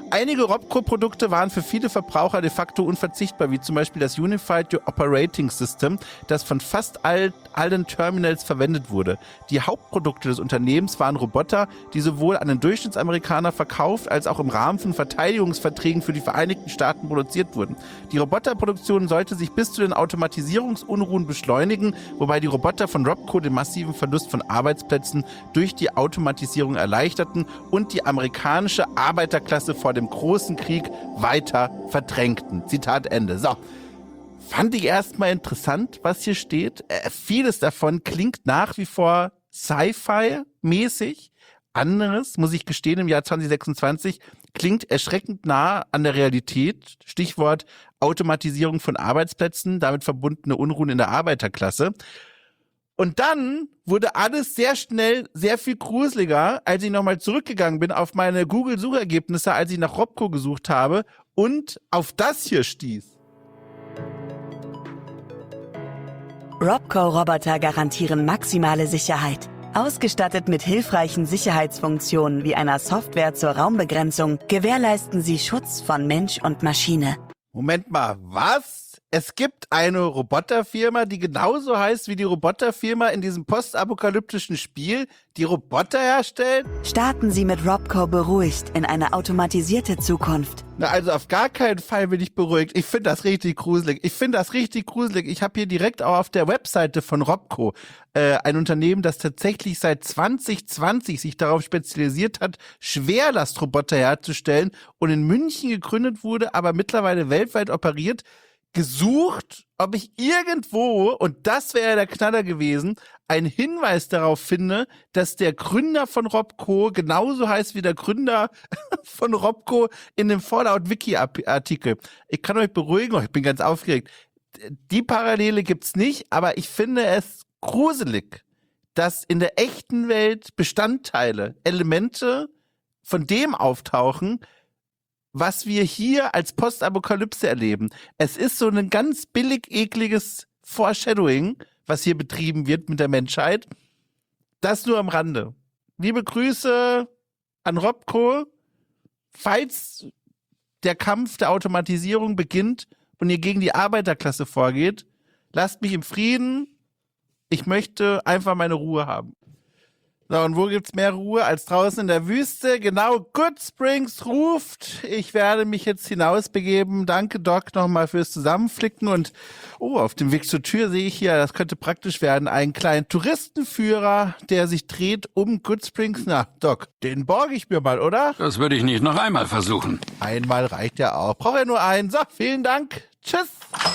Einige Robco-Produkte waren für viele Verbraucher de facto unverzichtbar, wie zum Beispiel das Unified Operating System, das von fast all, allen Terminals verwendet wurde. Die Hauptprodukte des Unternehmens waren Roboter, die sowohl an den Durchschnittsamerikaner verkauft, als auch im Rahmen von Verteidigungsverträgen für die Vereinigten Staaten produziert wurden. Die Roboterproduktion sollte sich bis zu den Automatisierungsunruhen beschleunigen, wobei die Roboter von Robco den massiven Verlust von Arbeitsplätzen durch die Automatisierung erleichterten und die amerikanische Arbeiterklasse vor dem großen Krieg weiter verdrängten. Zitat Ende. So, fand ich erstmal interessant, was hier steht. Äh, vieles davon klingt nach wie vor Sci-Fi-mäßig. Anderes, muss ich gestehen, im Jahr zwanzig sechsundzwanzig klingt erschreckend nah an der Realität. Stichwort Automatisierung von Arbeitsplätzen, damit verbundene Unruhen in der Arbeiterklasse. Und dann wurde alles sehr schnell sehr viel gruseliger, als ich nochmal zurückgegangen bin auf meine Google-Suchergebnisse, als ich nach Robco gesucht habe und auf das hier stieß. Robco-Roboter garantieren maximale Sicherheit. Ausgestattet mit hilfreichen Sicherheitsfunktionen wie einer Software zur Raumbegrenzung gewährleisten sie Schutz von Mensch und Maschine. Moment mal, was? Es gibt eine Roboterfirma, die genauso heißt wie die Roboterfirma in diesem postapokalyptischen Spiel, die Roboter herstellt? Starten Sie mit Robco beruhigt in eine automatisierte Zukunft. Na, also auf gar keinen Fall bin ich beruhigt. Ich finde das richtig gruselig. Ich finde das richtig gruselig. Ich habe hier direkt auch auf der Webseite von Robco äh, ein Unternehmen, das tatsächlich seit zwanzig zwanzig sich darauf spezialisiert hat, Schwerlastroboter herzustellen und in München gegründet wurde, aber mittlerweile weltweit operiert, gesucht, ob ich irgendwo, und das wäre der Knaller gewesen, einen Hinweis darauf finde, dass der Gründer von Robco genauso heißt wie der Gründer von Robco in dem Fallout-Wiki-Artikel. Ich kann euch beruhigen, ich bin ganz aufgeregt. Die Parallele gibt's nicht, aber ich finde es gruselig, dass in der echten Welt Bestandteile, Elemente von dem auftauchen, was wir hier als Postapokalypse erleben. Es ist so ein ganz billig ekliges Foreshadowing, was hier betrieben wird mit der Menschheit. Das nur am Rande. Liebe Grüße an Robco. Falls der Kampf der Automatisierung beginnt und ihr gegen die Arbeiterklasse vorgeht, lasst mich im Frieden. Ich möchte einfach meine Ruhe haben. So, und wo gibt's mehr Ruhe als draußen in der Wüste? Genau, Good Springs ruft. Ich werde mich jetzt hinausbegeben. Danke, Doc, nochmal fürs Zusammenflicken. Und, oh, auf dem Weg zur Tür sehe ich hier, das könnte praktisch werden, einen kleinen Touristenführer, der sich dreht um Good Springs. Na, Doc, den borge ich mir mal, oder? Das würde ich nicht noch einmal versuchen. Einmal reicht ja auch. Brauche ja nur einen. So, vielen Dank. Tschüss.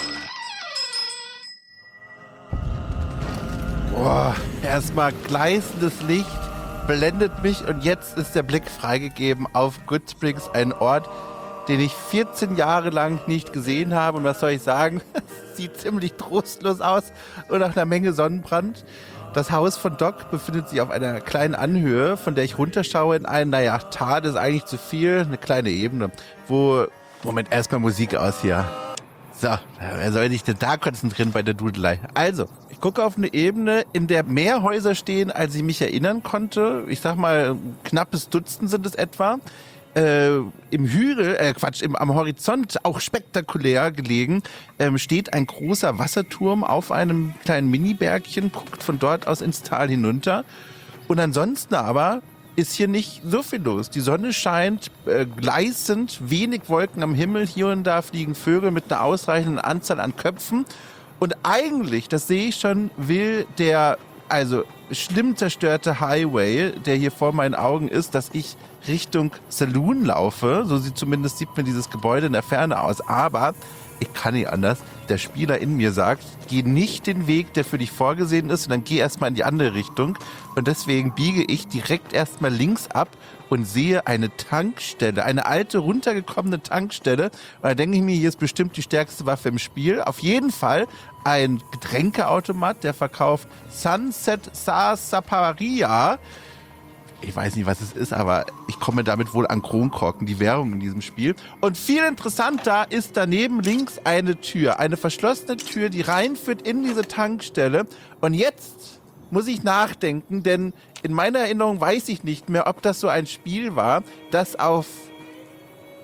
Boah, erstmal gleißendes Licht blendet mich und jetzt ist der Blick freigegeben auf Good Springs, ein Ort, den ich vierzehn Jahre lang nicht gesehen habe. Und was soll ich sagen? Sieht ziemlich trostlos aus und nach einer Menge Sonnenbrand. Das Haus von Doc befindet sich auf einer kleinen Anhöhe, von der ich runterschaue in einen, naja, Tal ist eigentlich zu viel, eine kleine Ebene, wo, Moment, erstmal Musik aus hier. So, wer soll sich denn da konzentrieren bei der Dudelei? Also, ich gucke auf eine Ebene, in der mehr Häuser stehen, als ich mich erinnern konnte. Ich sag mal, ein knappes Dutzend sind es etwa. Äh, im Hügel, äh, Quatsch, im, am Horizont, auch spektakulär gelegen, ähm, steht ein großer Wasserturm auf einem kleinen Mini-Bergchen, guckt von dort aus ins Tal hinunter. Und ansonsten aber ist hier nicht so viel los. Die Sonne scheint äh, gleißend, wenig Wolken am Himmel, hier und da fliegen Vögel mit einer ausreichenden Anzahl an Köpfen. Und eigentlich, das sehe ich schon, will der, also schlimm zerstörte Highway, der hier vor meinen Augen ist, dass ich Richtung Saloon laufe. So sieht zumindest, sieht mir dieses Gebäude in der Ferne aus. Aber ich kann nicht anders. Der Spieler in mir sagt, geh nicht den Weg, der für dich vorgesehen ist, sondern geh erstmal in die andere Richtung. Und deswegen biege ich direkt erstmal links ab und sehe eine Tankstelle, eine alte, runtergekommene Tankstelle. Und da denke ich mir, hier ist bestimmt die stärkste Waffe im Spiel. Auf jeden Fall ein Getränkeautomat, der verkauft Sunset Sarsaparilla. Ich weiß nicht, was es ist, aber ich komme damit wohl an Kronkorken, die Währung in diesem Spiel. Und viel interessanter ist daneben links eine Tür, eine verschlossene Tür, die reinführt in diese Tankstelle. Und jetzt muss ich nachdenken, denn in meiner Erinnerung weiß ich nicht mehr, ob das so ein Spiel war, das auf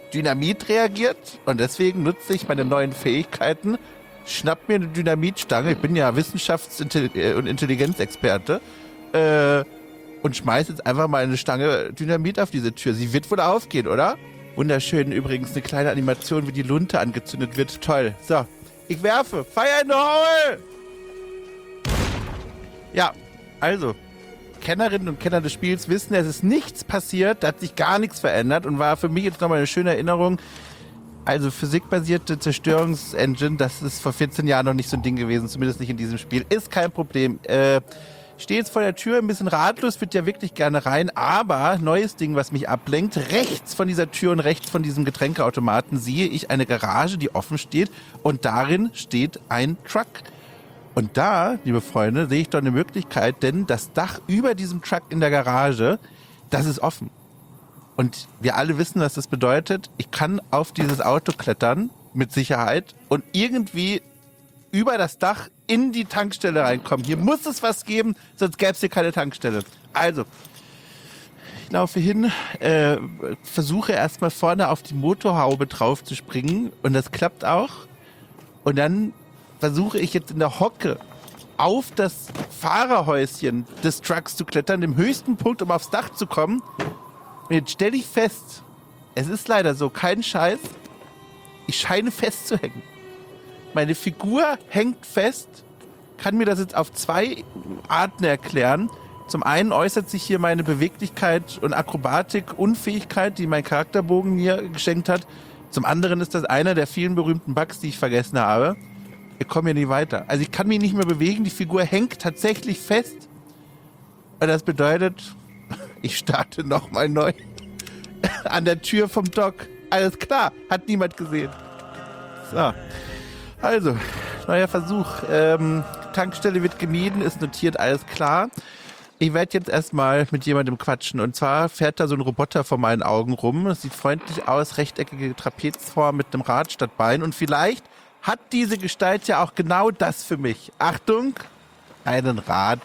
Dynamit reagiert und deswegen nutze ich meine neuen Fähigkeiten, schnapp mir eine Dynamitstange, ich bin ja Wissenschafts- und Intelligenzexperte, äh, und schmeiß jetzt einfach mal eine Stange Dynamit auf diese Tür. Sie wird wohl aufgehen, oder? Wunderschön übrigens, eine kleine Animation, wie die Lunte angezündet wird. Toll. So, ich werfe. Fire in the hole! Ja, also, Kennerinnen und Kenner des Spiels wissen, es ist nichts passiert, da hat sich gar nichts verändert und war für mich jetzt nochmal eine schöne Erinnerung. Also physikbasierte Zerstörungsengine, das ist vor vierzehn Jahren noch nicht so ein Ding gewesen, zumindest nicht in diesem Spiel. Ist kein Problem. Äh, stehe jetzt vor der Tür, ein bisschen ratlos, würde ja wirklich gerne rein, aber neues Ding, was mich ablenkt, rechts von dieser Tür und rechts von diesem Getränkeautomaten sehe ich eine Garage, die offen steht und darin steht ein Truck. Und da, liebe Freunde, sehe ich doch eine Möglichkeit, denn das Dach über diesem Truck in der Garage, das ist offen. Und wir alle wissen, was das bedeutet. Ich kann auf dieses Auto klettern, mit Sicherheit, und irgendwie über das Dach in die Tankstelle reinkommen. Hier muss es was geben, sonst gäbe es hier keine Tankstelle. Also, ich laufe hin, äh, versuche erstmal vorne auf die Motorhaube drauf zu springen und das klappt auch. Und dann versuche ich jetzt in der Hocke auf das Fahrerhäuschen des Trucks zu klettern, dem höchsten Punkt, um aufs Dach zu kommen. Und jetzt stelle ich fest, es ist leider so, kein Scheiß, ich scheine festzuhängen. Meine Figur hängt fest, kann mir das jetzt auf zwei Arten erklären. Zum einen äußert sich hier meine Beweglichkeit und Akrobatik-Unfähigkeit, die mein Charakterbogen mir geschenkt hat. Zum anderen ist das einer der vielen berühmten Bugs, die ich vergessen habe. Ich komme hier nie weiter. Also ich kann mich nicht mehr bewegen, die Figur hängt tatsächlich fest. Und das bedeutet, ich starte nochmal neu an der Tür vom Dock. Alles klar, hat niemand gesehen. So, also, neuer Versuch. Ähm, Tankstelle wird gemieden, ist notiert, alles klar. Ich werde jetzt erstmal mit jemandem quatschen. Und zwar fährt da so ein Roboter vor meinen Augen rum. Das sieht freundlich aus, rechteckige Trapezform mit einem Rad statt Bein. Und vielleicht hat diese Gestalt ja auch genau das für mich. Achtung, einen Rad.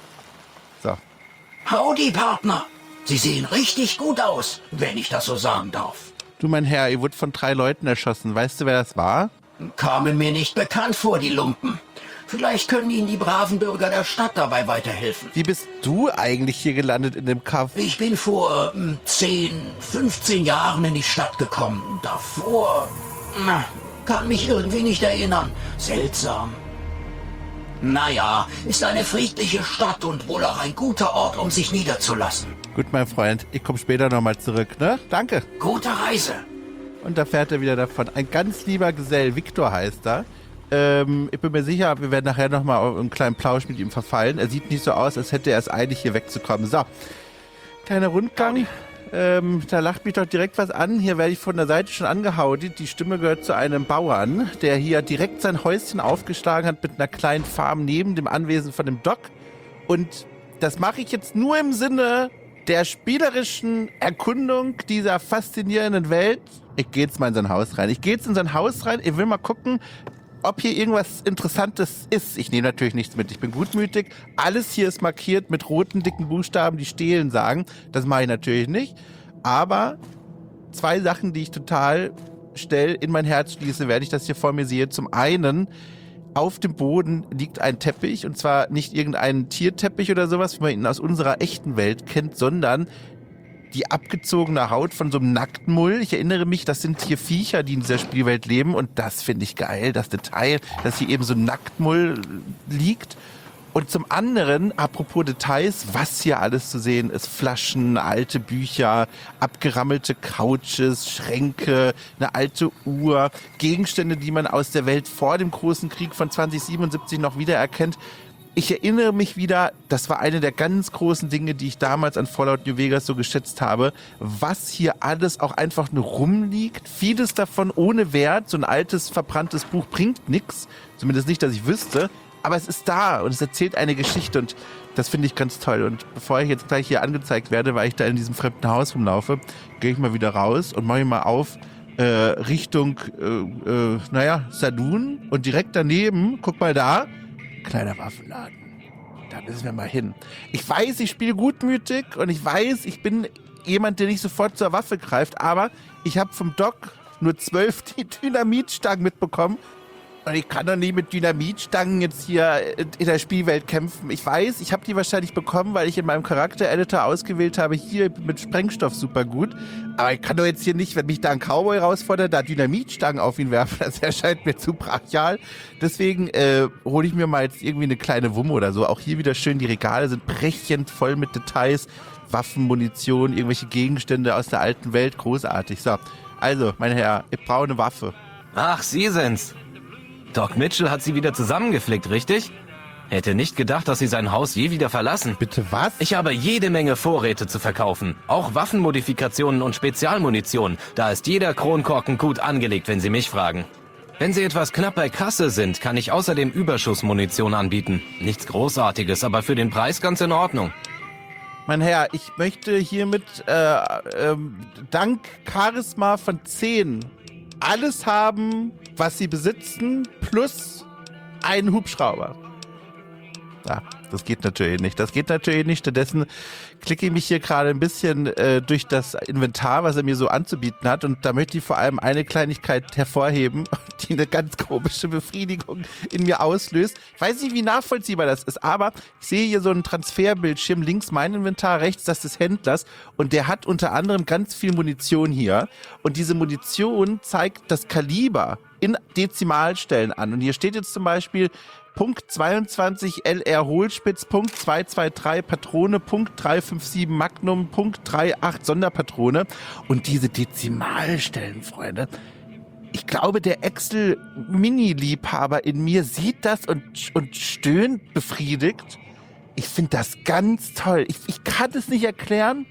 So. Howdy, Partner. Sie sehen richtig gut aus, wenn ich das so sagen darf. Du, mein Herr, ihr wurdet von drei Leuten erschossen. Weißt du, wer das war? Kamen mir nicht bekannt vor, die Lumpen. Vielleicht können Ihnen die braven Bürger der Stadt dabei weiterhelfen. Wie bist du eigentlich hier gelandet in dem Kaff? Ich bin vor äh, zehn, fünfzehn Jahren in die Stadt gekommen. Davor, na, kann mich irgendwie nicht erinnern. Seltsam. Naja, ist eine friedliche Stadt und wohl auch ein guter Ort, um sich niederzulassen. Gut, mein Freund, ich komme später nochmal zurück, ne? Danke. Gute Reise. Und da fährt er wieder davon. Ein ganz lieber Gesell, Viktor heißt er. Ähm, ich bin mir sicher, wir werden nachher nochmal auf einen kleinen Plausch mit ihm verfallen. Er sieht nicht so aus, als hätte er es eilig, hier wegzukommen. So, kleiner Rundgang. Ähm, da lacht mich doch direkt was an. Hier werde ich von der Seite schon angehauen. Die Stimme gehört zu einem Bauern, der hier direkt sein Häuschen aufgeschlagen hat mit einer kleinen Farm neben dem Anwesen von dem Doc. Und das mache ich jetzt nur im Sinne der spielerischen Erkundung dieser faszinierenden Welt. Ich gehe jetzt mal in sein Haus rein. Ich gehe jetzt in sein Haus rein. Ich will mal gucken, ob hier irgendwas Interessantes ist. Ich nehme natürlich nichts mit. Ich bin gutmütig. Alles hier ist markiert mit roten, dicken Buchstaben, die stehlen sagen. Das mache ich natürlich nicht. Aber zwei Sachen, die ich total schnell in mein Herz schließe, werde ich das hier vor mir sehe. Zum einen, auf dem Boden liegt ein Teppich. Und zwar nicht irgendein Tierteppich oder sowas, wie man ihn aus unserer echten Welt kennt, sondern die abgezogene Haut von so einem Nacktmull. Ich erinnere mich, das sind hier Viecher, die in dieser Spielwelt leben. Und das finde ich geil, das Detail, dass hier eben so ein Nacktmull liegt. Und zum anderen, apropos Details, was hier alles zu sehen ist. Flaschen, alte Bücher, abgerammelte Couches, Schränke, eine alte Uhr, Gegenstände, die man aus der Welt vor dem großen Krieg von zwanzig siebenundsiebzig noch wiedererkennt. Ich erinnere mich wieder, das war eine der ganz großen Dinge, die ich damals an Fallout New Vegas so geschätzt habe, was hier alles auch einfach nur rumliegt. Vieles davon ohne Wert. So ein altes, verbranntes Buch bringt nichts. Zumindest nicht, dass ich wüsste. Aber es ist da und es erzählt eine Geschichte und das finde ich ganz toll. Und bevor ich jetzt gleich hier angezeigt werde, weil ich da in diesem fremden Haus rumlaufe, gehe ich mal wieder raus und mache mal auf äh, Richtung, äh, äh, naja, Saloon. Und direkt daneben, guck mal da, kleiner Waffenladen. Da müssen wir mal hin. Ich weiß, ich spiele gutmütig und ich weiß, ich bin jemand, der nicht sofort zur Waffe greift, aber ich habe vom Doc nur zwölf Dynamitstangen mitbekommen. Und ich kann doch nicht mit Dynamitstangen jetzt hier in der Spielwelt kämpfen. Ich weiß, ich habe die wahrscheinlich bekommen, weil ich in meinem Charakter-Editor ausgewählt habe, hier mit Sprengstoff super gut. Aber ich kann doch jetzt hier nicht, wenn mich da ein Cowboy herausfordert, da Dynamitstangen auf ihn werfen. Das erscheint mir zu brachial. Deswegen äh, hole ich mir mal jetzt irgendwie eine kleine Wumme oder so. Auch hier wieder schön, die Regale sind brechend voll mit Details. Waffen, Munition, irgendwelche Gegenstände aus der alten Welt. Großartig. So, also, mein Herr, ich brauche eine Waffe. Ach, Sie sind's. Doc Mitchell hat sie wieder zusammengeflickt, richtig? Hätte nicht gedacht, dass sie sein Haus je wieder verlassen. Bitte was? Ich habe jede Menge Vorräte zu verkaufen. Auch Waffenmodifikationen und Spezialmunition. Da ist jeder Kronkorken gut angelegt, wenn Sie mich fragen. Wenn Sie etwas knapp bei Kasse sind, kann ich außerdem Überschussmunition anbieten. Nichts Großartiges, aber für den Preis ganz in Ordnung. Mein Herr, ich möchte hiermit äh, ähm, dank Charisma von zehn alles haben, was Sie besitzen, plus einen Hubschrauber. Ja, das geht natürlich nicht. Das geht natürlich nicht. Stattdessen klicke ich mich hier gerade ein bisschen äh, durch das Inventar, was er mir so anzubieten hat. Und da möchte ich vor allem eine Kleinigkeit hervorheben, die eine ganz komische Befriedigung in mir auslöst. Ich weiß nicht, wie nachvollziehbar das ist, aber ich sehe hier so einen Transferbildschirm. Links mein Inventar, rechts das des Händlers. Und der hat unter anderem ganz viel Munition hier. Und diese Munition zeigt das Kaliber in Dezimalstellen an. Und hier steht jetzt zum Beispiel Punkt zweiundzwanzig L R Hohlspitz, Punkt zweihundertdreiundzwanzig Patrone, Punkt dreihundertfünfundfünfzig Magnum, Punkt achtundreißig Sonderpatrone. Und diese Dezimalstellen, Freunde, ich glaube, der Excel-Mini-Liebhaber in mir sieht das und, und stöhnt befriedigt. Ich finde das ganz toll. Ich, ich kann es nicht erklären.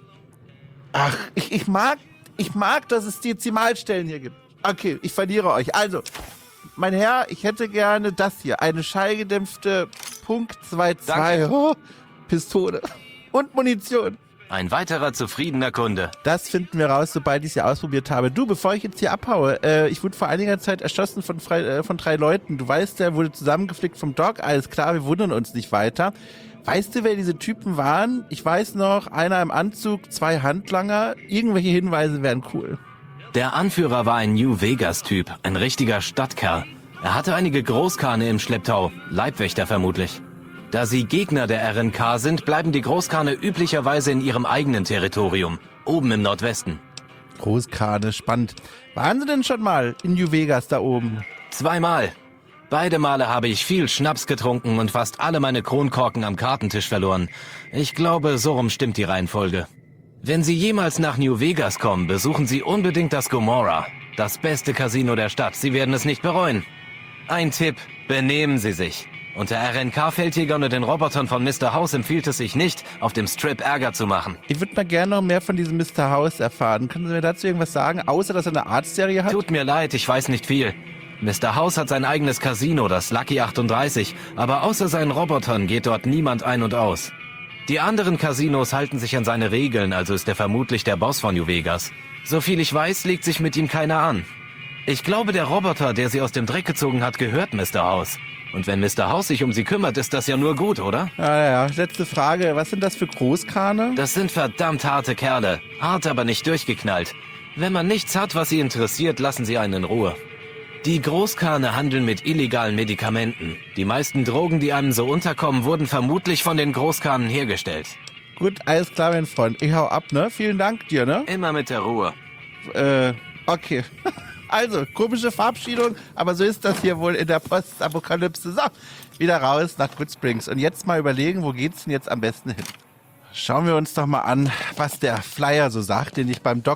Ach, ich, ich mag, ich mag, dass es Dezimalstellen hier gibt. Okay, ich verliere euch. Also, mein Herr, ich hätte gerne das hier. Eine schallgedämpfte Punkt zweiundzwanzig oh, Pistole und Munition. Ein weiterer zufriedener Kunde. Das finden wir raus, sobald ich sie ausprobiert habe. Du, bevor ich jetzt hier abhaue, äh, ich wurde vor einiger Zeit erschossen von, frei, äh, von drei Leuten. Du weißt, der wurde zusammengeflickt vom Doc. Alles klar, wir wundern uns nicht weiter. Weißt du, wer diese Typen waren? Ich weiß noch, einer im Anzug, zwei Handlanger. Irgendwelche Hinweise wären cool. Der Anführer war ein New Vegas-Typ, ein richtiger Stadtkerl. Er hatte einige Großkane im Schlepptau, Leibwächter vermutlich. Da sie Gegner der R N K sind, bleiben die Großkane üblicherweise in ihrem eigenen Territorium, oben im Nordwesten. Großkane, spannend. Waren Sie denn schon mal in New Vegas da oben? Zweimal. Beide Male habe ich viel Schnaps getrunken und fast alle meine Kronkorken am Kartentisch verloren. Ich glaube, so rum stimmt die Reihenfolge. Wenn Sie jemals nach New Vegas kommen, besuchen Sie unbedingt das Gomorrah. Das beste Casino der Stadt. Sie werden es nicht bereuen. Ein Tipp, benehmen Sie sich. Unter R N K-Feldjägern und den Robotern von Mister House empfiehlt es sich nicht, auf dem Strip Ärger zu machen. Ich würde mal gerne noch mehr von diesem Mister House erfahren. Können Sie mir dazu irgendwas sagen, außer dass er eine Arztserie hat? Tut mir leid, ich weiß nicht viel. Mister House hat sein eigenes Casino, das Lucky achtunddreißig, aber außer seinen Robotern geht dort niemand ein und aus. Die anderen Casinos halten sich an seine Regeln, also ist er vermutlich der Boss von New Vegas. Soviel ich weiß, legt sich mit ihm keiner an. Ich glaube, der Roboter, der sie aus dem Dreck gezogen hat, gehört Mister House. Und wenn Mister House sich um sie kümmert, ist das ja nur gut, oder? Ja, ja, letzte Frage. Was sind das für Großkane? Das sind verdammt harte Kerle. Hart, aber nicht durchgeknallt. Wenn man nichts hat, was sie interessiert, lassen sie einen in Ruhe. Die Großkane handeln mit illegalen Medikamenten. Die meisten Drogen, die einem so unterkommen, wurden vermutlich von den Großkanen hergestellt. Gut, alles klar, mein Freund. Ich hau ab, ne? Vielen Dank dir, ne? Immer mit der Ruhe. Äh, okay. Also, komische Verabschiedung, aber so ist das hier wohl in der Postapokalypse. So, wieder raus nach Good Springs. Und jetzt mal überlegen, wo geht's denn jetzt am besten hin? Schauen wir uns doch mal an, was der Flyer so sagt, den ich beim Doc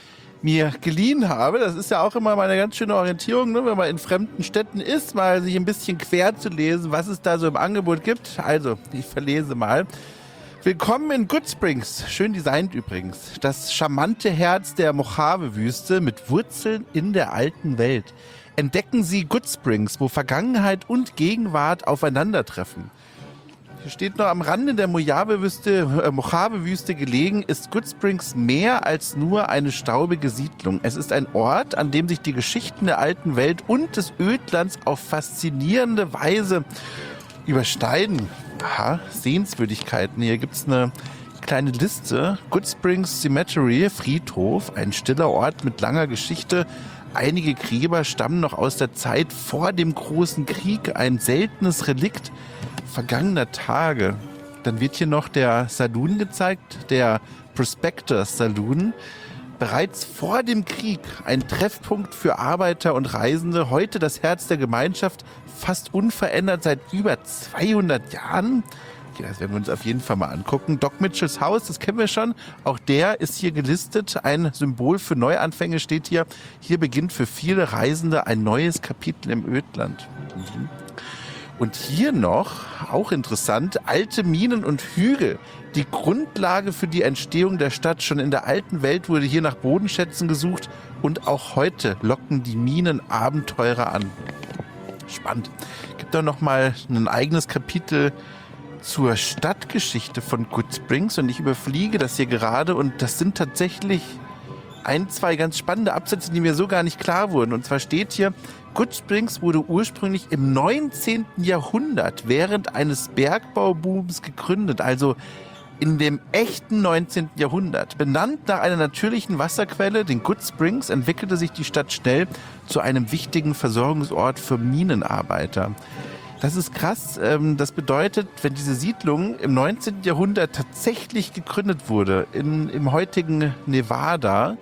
mir geliehen habe. Das ist ja auch immer mal eine ganz schöne Orientierung, ne? Wenn man in fremden Städten ist, mal sich ein bisschen quer zu lesen, was es da so im Angebot gibt. Also, ich verlese mal. Willkommen in Good Springs. Schön designt übrigens. Das charmante Herz der Mojave-Wüste mit Wurzeln in der alten Welt. Entdecken Sie Good Springs, wo Vergangenheit und Gegenwart aufeinandertreffen. Hier steht noch, am Rande der Mojave-Wüste, äh, Mojave-Wüste gelegen, ist Good Springs mehr als nur eine staubige Siedlung. Es ist ein Ort, an dem sich die Geschichten der alten Welt und des Ödlands auf faszinierende Weise überschneiden. Aha, Sehenswürdigkeiten. Hier gibt es eine kleine Liste. Goodsprings Cemetery, Friedhof, ein stiller Ort mit langer Geschichte. Einige Gräber stammen noch aus der Zeit vor dem Großen Krieg. Ein seltenes Relikt vergangener Tage. Dann wird hier noch der Saloon gezeigt, der Prospectors Saloon. Bereits vor dem Krieg ein Treffpunkt für Arbeiter und Reisende. Heute das Herz der Gemeinschaft, fast unverändert seit über zweihundert Jahren. Okay, das werden wir uns auf jeden Fall mal angucken. Doc Mitchells Haus, das kennen wir schon. Auch der ist hier gelistet. Ein Symbol für Neuanfänge steht hier. Hier beginnt für viele Reisende ein neues Kapitel im Ödland. Mhm. Und hier noch, auch interessant, alte Minen und Hügel. Die Grundlage für die Entstehung der Stadt. Schon in der alten Welt wurde hier nach Bodenschätzen gesucht. Und auch heute locken die Minen Abenteurer an. Spannend. Gibt auch noch mal ein eigenes Kapitel zur Stadtgeschichte von Goodsprings und ich überfliege das hier gerade und das sind tatsächlich ein, zwei ganz spannende Absätze, die mir so gar nicht klar wurden. Und zwar steht hier, Goodsprings wurde ursprünglich im neunzehnten Jahrhundert während eines Bergbaubooms gegründet, also in dem echten neunzehnten Jahrhundert. Benannt nach einer natürlichen Wasserquelle, den Goodsprings, entwickelte sich die Stadt schnell zu einem wichtigen Versorgungsort für Minenarbeiter. Das ist krass. Das bedeutet, wenn diese Siedlung im neunzehnten Jahrhundert tatsächlich gegründet wurde, in, im heutigen Nevada,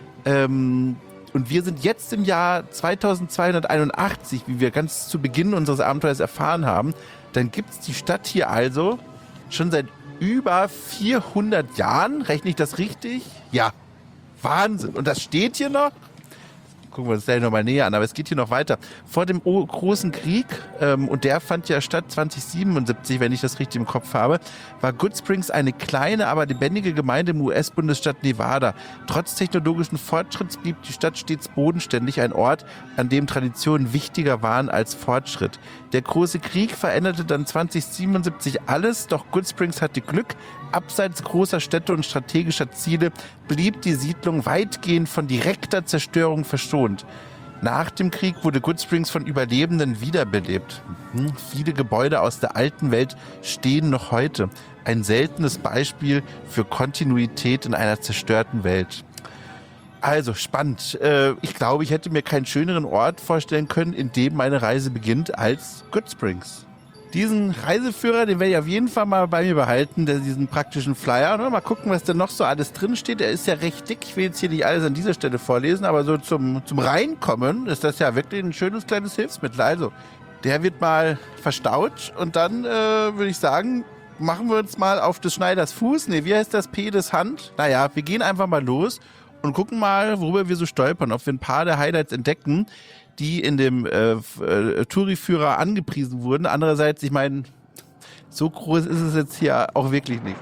ähm, und wir sind jetzt im Jahr zweitausendzweihunderteinundachtzig, wie wir ganz zu Beginn unseres Abenteuers erfahren haben, dann gibt es die Stadt hier also schon seit über vierhundert Jahren. Rechne ich das richtig? Ja. Wahnsinn. Und das steht hier noch. Gucken wir uns gleich nochmal näher an, aber es geht hier noch weiter. Vor dem o- Großen Krieg, ähm, und der fand ja statt zwanzig-siebenundsiebzig, wenn ich das richtig im Kopf habe, war Goodsprings eine kleine, aber lebendige Gemeinde im U S-Bundesstaat Nevada. Trotz technologischen Fortschritts blieb die Stadt stets bodenständig, ein Ort, an dem Traditionen wichtiger waren als Fortschritt. Der Große Krieg veränderte dann zwanzig-siebenundsiebzig alles, doch Goodsprings hatte Glück. Abseits großer Städte und strategischer Ziele blieb die Siedlung weitgehend von direkter Zerstörung verschont. Nach dem Krieg wurde Goodsprings von Überlebenden wiederbelebt. Hm, viele Gebäude aus der alten Welt stehen noch heute. Ein seltenes Beispiel für Kontinuität in einer zerstörten Welt. Also spannend. Äh, ich glaube, ich hätte mir keinen schöneren Ort vorstellen können, in dem meine Reise beginnt, als Goodsprings. Diesen Reiseführer, den werde ich auf jeden Fall mal bei mir behalten, diesen praktischen Flyer. Mal gucken, was da noch so alles drin steht. Er ist ja recht dick. Ich will jetzt hier nicht alles an dieser Stelle vorlesen, aber so zum, zum Reinkommen ist das ja wirklich ein schönes kleines Hilfsmittel. Also, der wird mal verstaut und dann äh, würde ich sagen, machen wir uns mal auf des Schneiders Fuß. Ne, wie heißt das? P des Hand? Naja, wir gehen einfach mal los und gucken mal, worüber wir so stolpern, ob wir ein paar der Highlights entdecken, die in dem äh, äh, Touriführer angepriesen wurden. Andererseits, ich meine, so groß ist es jetzt hier auch wirklich nicht.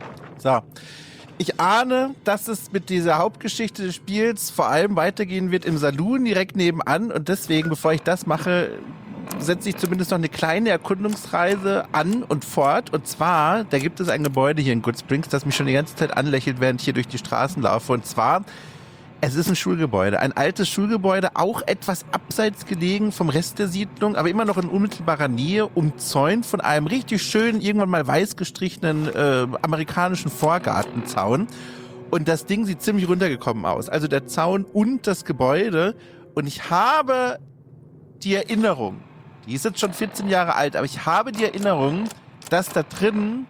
So, ich ahne, dass es mit dieser Hauptgeschichte des Spiels vor allem weitergehen wird im Saloon direkt nebenan und deswegen, bevor ich das mache, setze ich zumindest noch eine kleine Erkundungsreise an und fort. Und zwar, da gibt es ein Gebäude hier in Goodsprings, das mich schon die ganze Zeit anlächelt, während ich hier durch die Straßen laufe. Und zwar, es ist ein Schulgebäude, ein altes Schulgebäude, auch etwas abseits gelegen vom Rest der Siedlung, aber immer noch in unmittelbarer Nähe, umzäunt von einem richtig schönen, irgendwann mal weiß gestrichenen äh, amerikanischen Vorgartenzaun. Und das Ding sieht ziemlich runtergekommen aus. Also der Zaun und das Gebäude. Und ich habe die Erinnerung, die ist jetzt schon vierzehn Jahre alt, aber ich habe die Erinnerung, dass da drin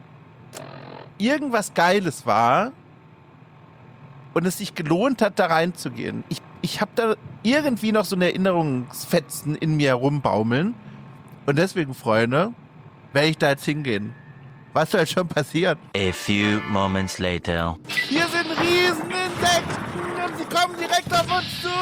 irgendwas Geiles war, und es sich gelohnt hat, da reinzugehen. Ich, ich habe da irgendwie noch so eine Erinnerungsfetzen in mir rumbaumeln. Und deswegen, Freunde, werde ich da jetzt hingehen. Was soll schon passieren? A few moments later. Hier sind Rieseninsekten und sie kommen direkt auf uns zu.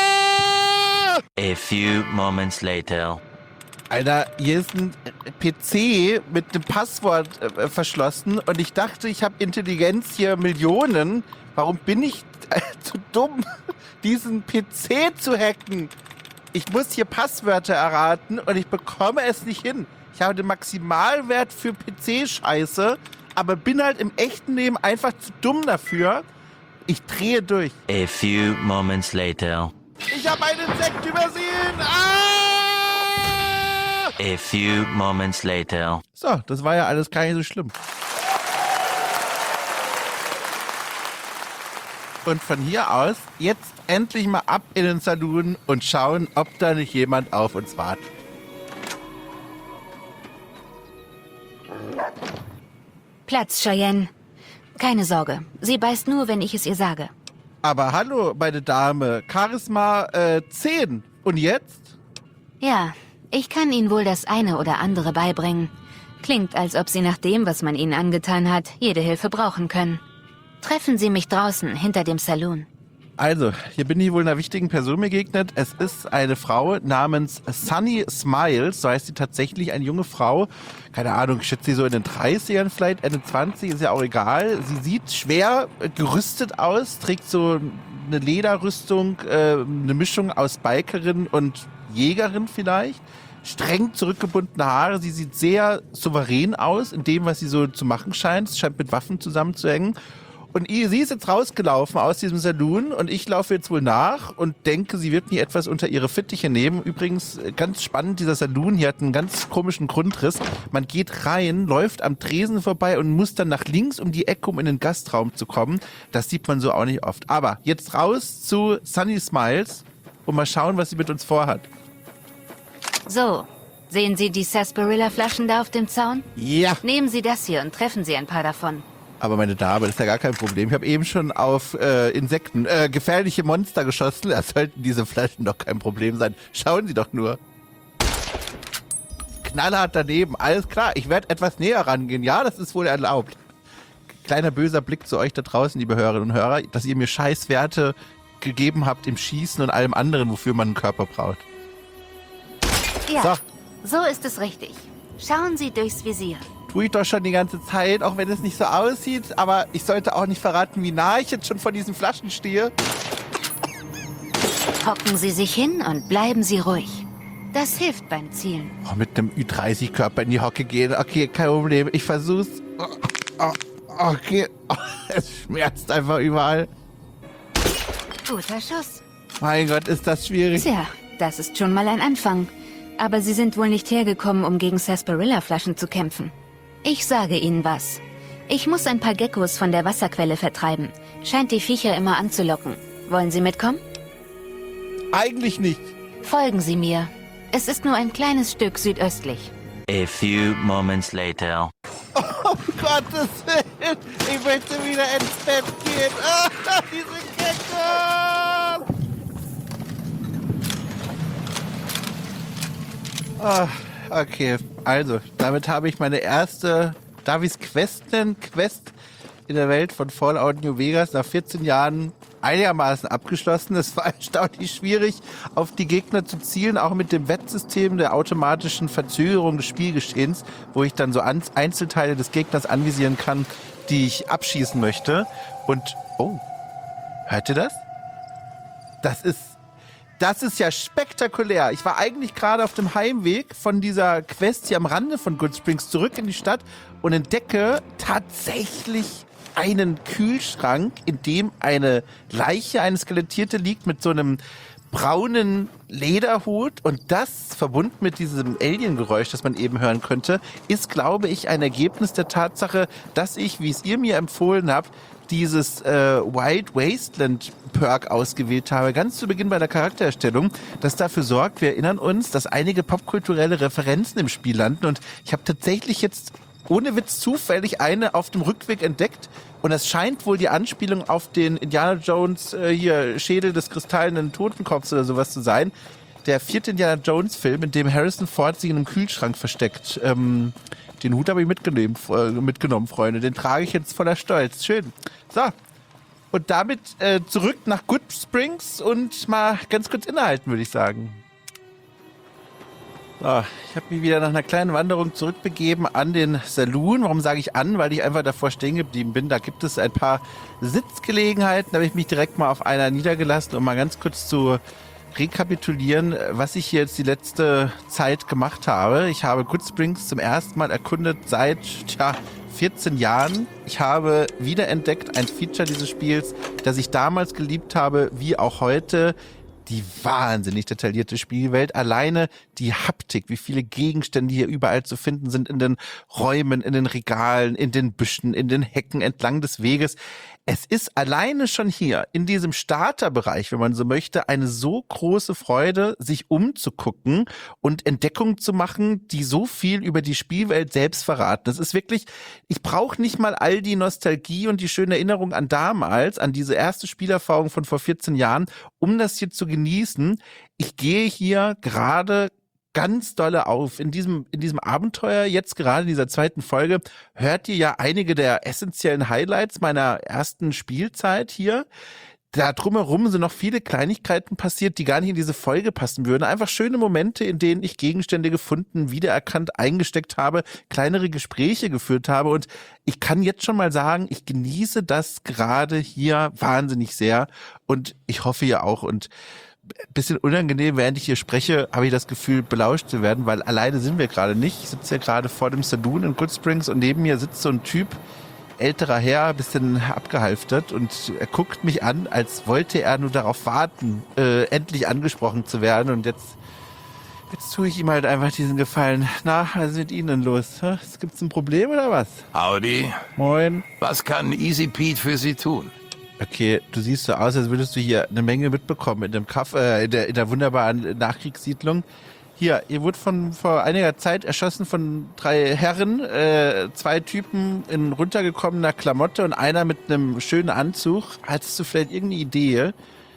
A few moments later. Alter, hier ist ein P C mit einem Passwort äh, verschlossen und ich dachte, ich habe Intelligenz hier Millionen. Warum bin ich äh, zu dumm, diesen P C zu hacken? Ich muss hier Passwörter erraten und ich bekomme es nicht hin. Ich habe den Maximalwert für P C-Scheiße, aber bin halt im echten Leben einfach zu dumm dafür. Ich drehe durch. A few moments later. Ich habe einen Insekt übersehen. Ah! A few moments later. So, das war ja alles gar nicht so schlimm. Und von hier aus jetzt endlich mal ab in den Saloon und schauen, ob da nicht jemand auf uns wartet. Platz, Cheyenne. Keine Sorge, sie beißt nur, wenn ich es ihr sage. Aber hallo, meine Dame, Charisma äh, zehn. Und jetzt? Ja, ich kann Ihnen wohl das eine oder andere beibringen. Klingt, als ob Sie nach dem, was man Ihnen angetan hat, jede Hilfe brauchen können. Treffen Sie mich draußen, hinter dem Saloon. Also, hier bin ich wohl einer wichtigen Person begegnet. Es ist eine Frau namens Sunny Smiles, so heißt sie tatsächlich, eine junge Frau. Keine Ahnung, ich schätze sie so in den dreißigern, vielleicht Ende zwanzig, ist ja auch egal. Sie sieht schwer gerüstet aus, trägt so eine Lederrüstung, äh, eine Mischung aus Bikerin und Jägerin vielleicht. Streng zurückgebundene Haare, sie sieht sehr souverän aus in dem, was sie so zu machen scheint. Es scheint mit Waffen zusammenzuhängen. Und sie ist jetzt rausgelaufen aus diesem Saloon und ich laufe jetzt wohl nach und denke, sie wird mich etwas unter ihre Fittiche nehmen. Übrigens, ganz spannend, dieser Saloon hier hat einen ganz komischen Grundriss. Man geht rein, läuft am Tresen vorbei und muss dann nach links um die Ecke, um in den Gastraum zu kommen. Das sieht man so auch nicht oft. Aber jetzt raus zu Sunny Smiles und mal schauen, was sie mit uns vorhat. So, sehen Sie die Sarsaparilla-Flaschen da auf dem Zaun? Ja. Nehmen Sie das hier und treffen Sie ein paar davon. Aber meine Dame, das ist ja gar kein Problem. Ich habe eben schon auf äh, Insekten, äh, gefährliche Monster geschossen. Da sollten diese Flaschen doch kein Problem sein. Schauen Sie doch nur. Knallhart daneben. Alles klar, ich werde etwas näher rangehen. Ja, das ist wohl erlaubt. Kleiner böser Blick zu euch da draußen, liebe Hörerinnen und Hörer, dass ihr mir Scheißwerte gegeben habt im Schießen und allem anderen, wofür man einen Körper braucht. Ja, so. so ist es richtig. Schauen Sie durchs Visier. Tue ich doch schon die ganze Zeit, auch wenn es nicht so aussieht. Aber ich sollte auch nicht verraten, wie nah ich jetzt schon vor diesen Flaschen stehe. Hocken Sie sich hin und bleiben Sie ruhig. Das hilft beim Zielen. Oh, mit einem Ü dreißig Körper in die Hocke gehen. Okay, kein Problem. Ich versuch's. Oh, oh, okay. Oh, es schmerzt einfach überall. Guter Schuss. Mein Gott, ist das schwierig. Tja, das ist schon mal ein Anfang. Aber Sie sind wohl nicht hergekommen, um gegen Sarsaparilla-Flaschen zu kämpfen. Ich sage Ihnen was. Ich muss ein paar Geckos von der Wasserquelle vertreiben. Scheint die Viecher immer anzulocken. Wollen Sie mitkommen? Eigentlich nicht. Folgen Sie mir. Es ist nur ein kleines Stück südöstlich. A few moments later. Oh, um Gottes Willen. Ich möchte wieder ins Bett gehen. Oh, diese Geckos. Oh, okay, also, damit habe ich meine erste, darf ich es Quest nennen? Quest in der Welt von Fallout New Vegas nach vierzehn Jahren einigermaßen abgeschlossen. Es war erstaunlich schwierig, auf die Gegner zu zielen, auch mit dem Wettsystem der automatischen Verzögerung des Spielgeschehens, wo ich dann so Einzelteile des Gegners anvisieren kann, die ich abschießen möchte. Und, oh, hört ihr das? Das ist Das ist ja spektakulär. Ich war eigentlich gerade auf dem Heimweg von dieser Quest hier am Rande von Goodsprings zurück in die Stadt und entdecke tatsächlich einen Kühlschrank, in dem eine Leiche, eine Skelettierte liegt mit so einem braunen Lederhut. Und das, verbunden mit diesem Alien-Geräusch, das man eben hören könnte, ist, glaube ich, ein Ergebnis der Tatsache, dass ich, wie es ihr mir empfohlen habt, dieses äh, Wild Wasteland Perk ausgewählt habe, ganz zu Beginn bei der Charaktererstellung, das dafür sorgt, wir erinnern uns, dass einige popkulturelle Referenzen im Spiel landen und ich habe tatsächlich jetzt ohne Witz zufällig eine auf dem Rückweg entdeckt und es scheint wohl die Anspielung auf den Indiana Jones äh, hier Schädel des kristallenen Totenkopfs oder sowas zu sein. Der vierte Indiana Jones Film, in dem Harrison Ford sich in einem Kühlschrank versteckt. Ähm, den Hut habe ich mitgenommen, äh, mitgenommen, Freunde. Den trage ich jetzt voller Stolz. Schön. So. Und damit äh, zurück nach Goodsprings und mal ganz kurz innehalten, würde ich sagen. So, ich habe mich wieder nach einer kleinen Wanderung zurückbegeben an den Saloon. Warum sage ich an? Weil ich einfach davor stehen geblieben bin. Da gibt es ein paar Sitzgelegenheiten. Da habe ich mich direkt mal auf einer niedergelassen, um mal ganz kurz zu rekapitulieren, was ich hier jetzt die letzte Zeit gemacht habe. Ich habe Goodsprings zum ersten Mal erkundet seit tja, vierzehn Jahren. Ich habe wiederentdeckt ein Feature dieses Spiels, das ich damals geliebt habe, wie auch heute. die wahnsinnig detaillierte Spielwelt. Alleine die Haptik, wie viele Gegenstände hier überall zu finden sind in den Räumen, in den Regalen, in den Büschen, in den Hecken entlang des Weges. Es ist alleine schon hier in diesem Starterbereich, wenn man so möchte, eine so große Freude, sich umzugucken und Entdeckungen zu machen, die so viel über die Spielwelt selbst verraten. Das ist wirklich, ich brauche nicht mal all die Nostalgie und die schöne Erinnerung an damals, an diese erste Spielerfahrung von vor vierzehn Jahren, um das hier zu genießen. Ich gehe hier gerade ganz dolle auf. In diesem, in diesem Abenteuer, jetzt gerade in dieser zweiten Folge, hört ihr ja einige der essentiellen Highlights meiner ersten Spielzeit hier. Da drumherum sind noch viele Kleinigkeiten passiert, die gar nicht in diese Folge passen würden. Einfach schöne Momente, in denen ich Gegenstände gefunden, wiedererkannt, eingesteckt habe, kleinere Gespräche geführt habe. Und ich kann jetzt schon mal sagen, ich genieße das gerade hier wahnsinnig sehr. Und ich hoffe ja auch. Und bisschen unangenehm, während ich hier spreche, habe ich das Gefühl, belauscht zu werden, weil alleine sind wir gerade nicht. Ich sitze hier gerade vor dem Saloon in Goodsprings und neben mir sitzt so ein Typ, älterer Herr, bisschen abgehalftert, und er guckt mich an, als wollte er nur darauf warten, äh, endlich angesprochen zu werden, und jetzt jetzt tue ich ihm halt einfach diesen Gefallen. Na, was ist mit Ihnen denn los? Gibt's ein Problem oder was? Howdy. Moin. Was kann Easy Pete für Sie tun? Okay, du siehst so aus, als würdest du hier eine Menge mitbekommen in dem Kaff, äh, in der, in der wunderbaren Nachkriegssiedlung. Hier, ihr wurde von vor einiger Zeit erschossen von drei Herren, äh, zwei Typen in runtergekommener Klamotte und einer mit einem schönen Anzug. Hattest du vielleicht irgendeine Idee,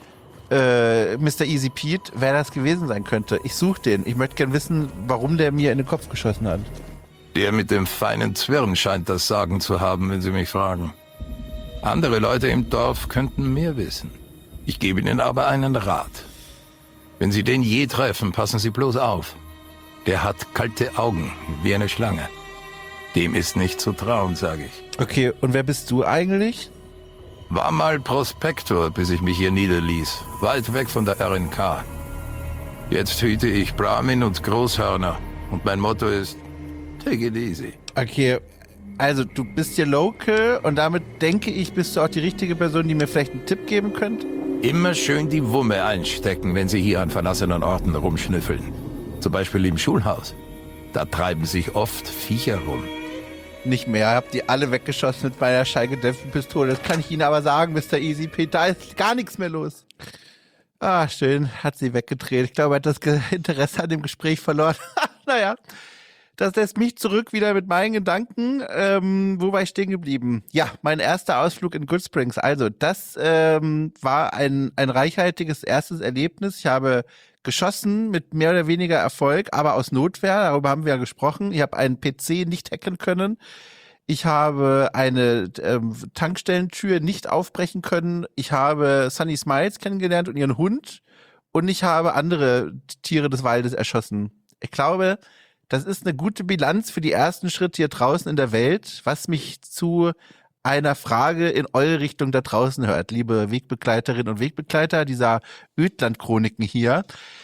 äh, Mister Easy Pete, wer das gewesen sein könnte? Ich suche den. Ich möchte gern wissen, warum der mir in den Kopf geschossen hat. Der mit dem feinen Zwirn scheint das Sagen zu haben, wenn Sie mich fragen. Andere Leute im Dorf könnten mehr wissen. Ich gebe Ihnen aber einen Rat. Wenn Sie den je treffen, passen Sie bloß auf. Der hat kalte Augen, wie eine Schlange. Dem ist nicht zu trauen, sage ich. Okay, und wer bist du eigentlich? War mal Prospektor, bis ich mich hier niederließ. Weit weg von der R N K. Jetzt hüte ich Brahmin und Großhörner. Und mein Motto ist, take it easy. Okay, also du bist hier local und damit denke ich, bist du auch die richtige Person, die mir vielleicht einen Tipp geben könnte? Immer schön die Wumme einstecken, wenn Sie hier an verlassenen Orten rumschnüffeln. Zum Beispiel im Schulhaus. Da treiben sich oft Viecher rum. Nicht mehr, ich hab die alle weggeschossen mit meiner schallgedämpften Pistole. Das kann ich Ihnen aber sagen, Mister Easy Pete, da ist gar nichts mehr los. Ah, schön, hat sie weggedreht. Ich glaube, er hat das Interesse an dem Gespräch verloren. Naja. Das lässt mich zurück wieder mit meinen Gedanken. Ähm, wo war ich stehen geblieben? Ja, mein erster Ausflug in Goodsprings. Also, das ähm, war ein, ein reichhaltiges erstes Erlebnis. Ich habe geschossen mit mehr oder weniger Erfolg, aber aus Notwehr. Darüber haben wir ja gesprochen. Ich habe einen P C nicht hacken können. Ich habe eine ähm, Tankstellentür nicht aufbrechen können. Ich habe Sunny Smiles kennengelernt und ihren Hund. Und ich habe andere Tiere des Waldes erschossen. Ich glaube, das ist eine gute Bilanz für die ersten Schritte hier draußen in der Welt, was mich zu einer Frage in eure Richtung da draußen hört, liebe Wegbegleiterinnen und Wegbegleiter dieser Ödland-Chroniken hier.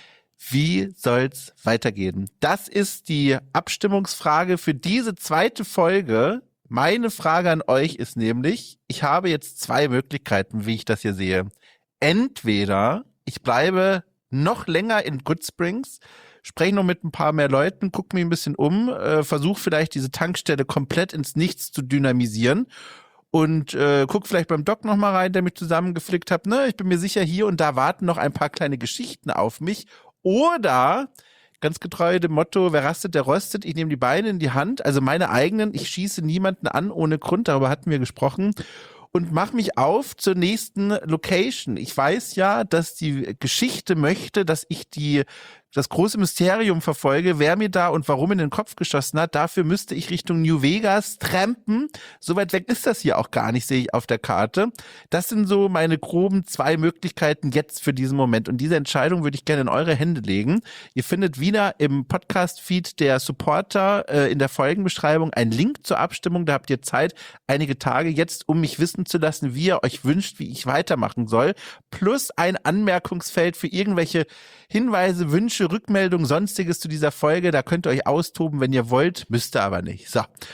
Wie soll's weitergehen? Das ist die Abstimmungsfrage für diese zweite Folge. Meine Frage an euch ist nämlich, ich habe jetzt zwei Möglichkeiten, wie ich das hier sehe. Entweder ich bleibe noch länger in Goodsprings, spreche noch mit ein paar mehr Leuten, gucke mich ein bisschen um, äh, versuche vielleicht diese Tankstelle komplett ins Nichts zu dynamisieren und äh, guck vielleicht beim Doc noch mal rein, der mich zusammengeflickt hat. Ne, ich bin mir sicher, hier und da warten noch ein paar kleine Geschichten auf mich. Oder, ganz getreu dem Motto, wer rastet, der rostet, ich nehme die Beine in die Hand, also meine eigenen, ich schieße niemanden an ohne Grund, darüber hatten wir gesprochen. Und mach mich auf zur nächsten Location. Ich weiß ja, dass die Geschichte möchte, dass ich die das große Mysterium verfolge, wer mir da und warum in den Kopf geschossen hat. Dafür müsste ich Richtung New Vegas trampen. So weit weg ist das hier auch gar nicht, sehe ich auf der Karte. Das sind so meine groben zwei Möglichkeiten jetzt für diesen Moment. Und diese Entscheidung würde ich gerne in eure Hände legen. Ihr findet wieder im Podcast-Feed der Supporter äh, in der Folgenbeschreibung einen Link zur Abstimmung. Da habt ihr Zeit, einige Tage jetzt, um mich wissen zu lassen, wie ihr euch wünscht, wie ich weitermachen soll. Plus ein Anmerkungsfeld für irgendwelche Hinweise, Wünsche, Rückmeldungen, Sonstiges zu dieser Folge. Da könnt ihr euch austoben, wenn ihr wollt, müsst ihr aber nicht. So.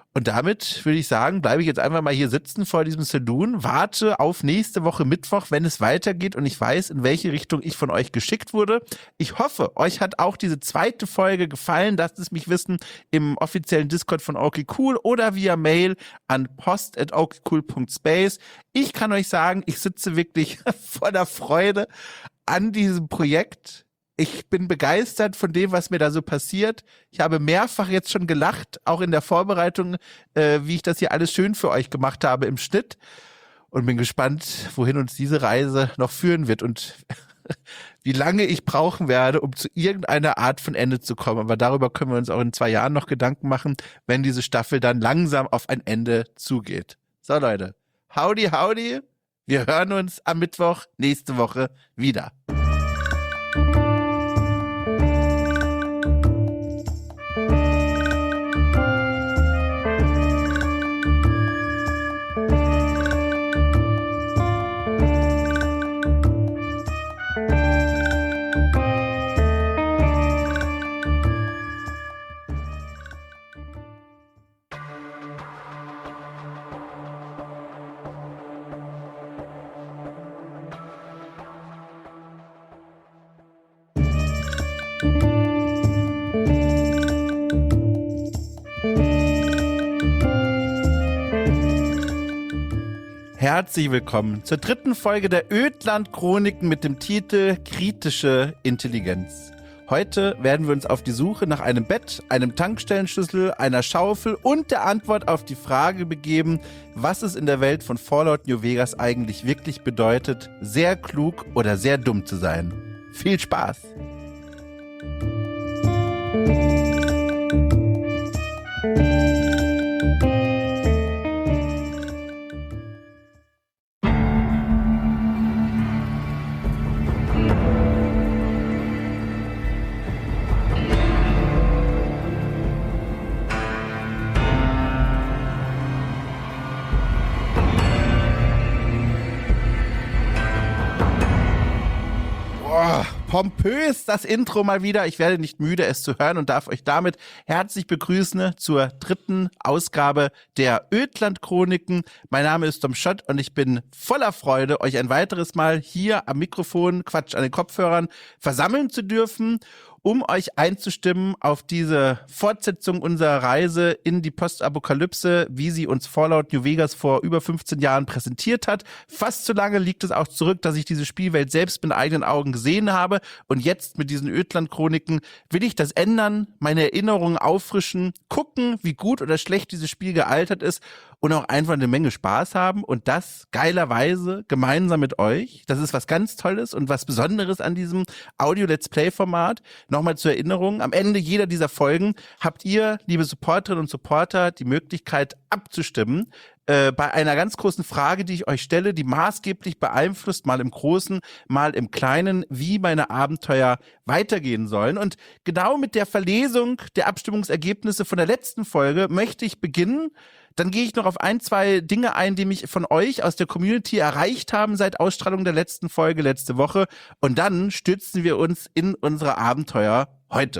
Und damit würde ich sagen, bleibe ich jetzt einfach mal hier sitzen vor diesem Saloon, warte auf nächste Woche Mittwoch, wenn es weitergeht und ich weiß, in welche Richtung ich von euch geschickt wurde. Ich hoffe, euch hat auch diese zweite Folge gefallen. Lasst es mich wissen im offiziellen Discord von OKCool oder via Mail an post at okcool punkt space. Ich kann euch sagen, ich sitze wirklich voller Freude an diesem Projekt. Ich bin begeistert von dem, was mir da so passiert. Ich habe mehrfach jetzt schon gelacht, auch in der Vorbereitung, äh, wie ich das hier alles schön für euch gemacht habe im Schnitt. Und bin gespannt, wohin uns diese Reise noch führen wird und wie lange ich brauchen werde, um zu irgendeiner Art von Ende zu kommen. Aber darüber können wir uns auch in zwei Jahren noch Gedanken machen, wenn diese Staffel dann langsam auf ein Ende zugeht. So Leute, howdy, howdy. Wir hören uns am Mittwoch nächste Woche wieder. Herzlich willkommen zur dritten Folge der Ödland-Chroniken mit dem Titel Kritische Intelligenz. Heute werden wir uns auf die Suche nach einem Bett, einem Tankstellenschlüssel, einer Schaufel und der Antwort auf die Frage begeben, was es in der Welt von Fallout New Vegas eigentlich wirklich bedeutet, sehr klug oder sehr dumm zu sein. Viel Spaß! Pompös das Intro mal wieder. Ich werde nicht müde, es zu hören und darf euch damit herzlich begrüßen zur dritten Ausgabe der Ödland-Chroniken. Mein Name ist Tom Schott und ich bin voller Freude, euch ein weiteres Mal hier am Mikrofon, Quatsch, an den Kopfhörern versammeln zu dürfen, um euch einzustimmen auf diese Fortsetzung unserer Reise in die Postapokalypse, wie sie uns Fallout New Vegas vor über fünfzehn Jahren präsentiert hat. Fast so lange liegt es auch zurück, dass ich diese Spielwelt selbst mit eigenen Augen gesehen habe. Und jetzt mit diesen Ödland-Chroniken will ich das ändern, meine Erinnerungen auffrischen, gucken, wie gut oder schlecht dieses Spiel gealtert ist und auch einfach eine Menge Spaß haben und das geilerweise gemeinsam mit euch. Das ist was ganz Tolles und was Besonderes an diesem Audio-Let's Play-Format. Nochmal zur Erinnerung, am Ende jeder dieser Folgen habt ihr, liebe Supporterinnen und Supporter, die Möglichkeit abzustimmen äh, bei einer ganz großen Frage, die ich euch stelle, die maßgeblich beeinflusst, mal im Großen, mal im Kleinen, wie meine Abenteuer weitergehen sollen. Und genau mit der Verlesung der Abstimmungsergebnisse von der letzten Folge möchte ich beginnen. Dann gehe ich noch auf ein, zwei Dinge ein, die mich von euch aus der Community erreicht haben seit Ausstrahlung der letzten Folge letzte Woche. Und dann stürzen wir uns in unsere Abenteuer heute.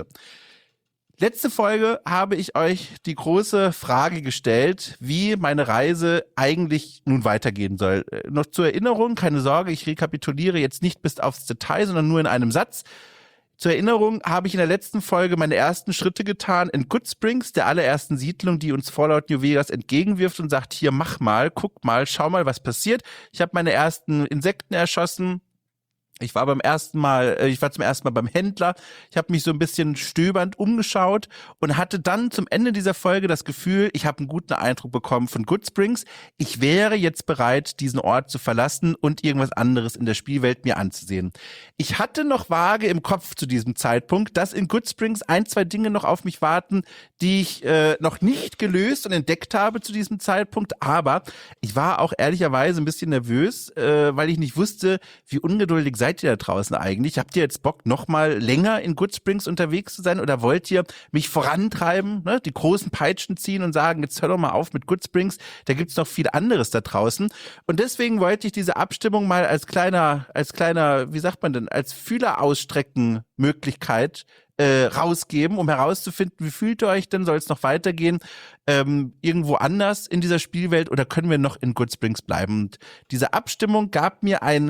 Letzte Folge habe ich euch die große Frage gestellt, wie meine Reise eigentlich nun weitergehen soll. Noch zur Erinnerung, keine Sorge, ich rekapituliere jetzt nicht bis aufs Detail, sondern nur in einem Satz. Zur Erinnerung habe ich in der letzten Folge meine ersten Schritte getan in Goodsprings, der allerersten Siedlung, die uns Fallout New Vegas entgegenwirft und sagt, hier, mach mal, guck mal, schau mal, was passiert. Ich habe meine ersten Insekten erschossen. Ich war beim ersten Mal, ich war zum ersten Mal beim Händler. Ich habe mich so ein bisschen stöbernd umgeschaut und hatte dann zum Ende dieser Folge das Gefühl, ich habe einen guten Eindruck bekommen von Goodsprings. Ich wäre jetzt bereit, diesen Ort zu verlassen und irgendwas anderes in der Spielwelt mir anzusehen. Ich hatte noch vage im Kopf zu diesem Zeitpunkt, dass in Goodsprings ein, zwei Dinge noch auf mich warten, die ich äh, noch nicht gelöst und entdeckt habe zu diesem Zeitpunkt. Aber ich war auch ehrlicherweise ein bisschen nervös, äh, weil ich nicht wusste, wie ungeduldig seid seid ihr da draußen eigentlich? Habt ihr jetzt Bock, noch mal länger in Goodsprings unterwegs zu sein oder wollt ihr mich vorantreiben, ne? Die großen Peitschen ziehen und sagen, jetzt hör doch mal auf mit Goodsprings, da gibt's noch viel anderes da draußen. Und deswegen wollte ich diese Abstimmung mal als kleiner, als kleiner, wie sagt man denn, als Fühlerausstrecken-Möglichkeit Äh, rausgeben, um herauszufinden, wie fühlt ihr euch denn, soll es noch weitergehen, ähm, irgendwo anders in dieser Spielwelt oder können wir noch in Goodsprings bleiben? Und diese Abstimmung gab mir ein,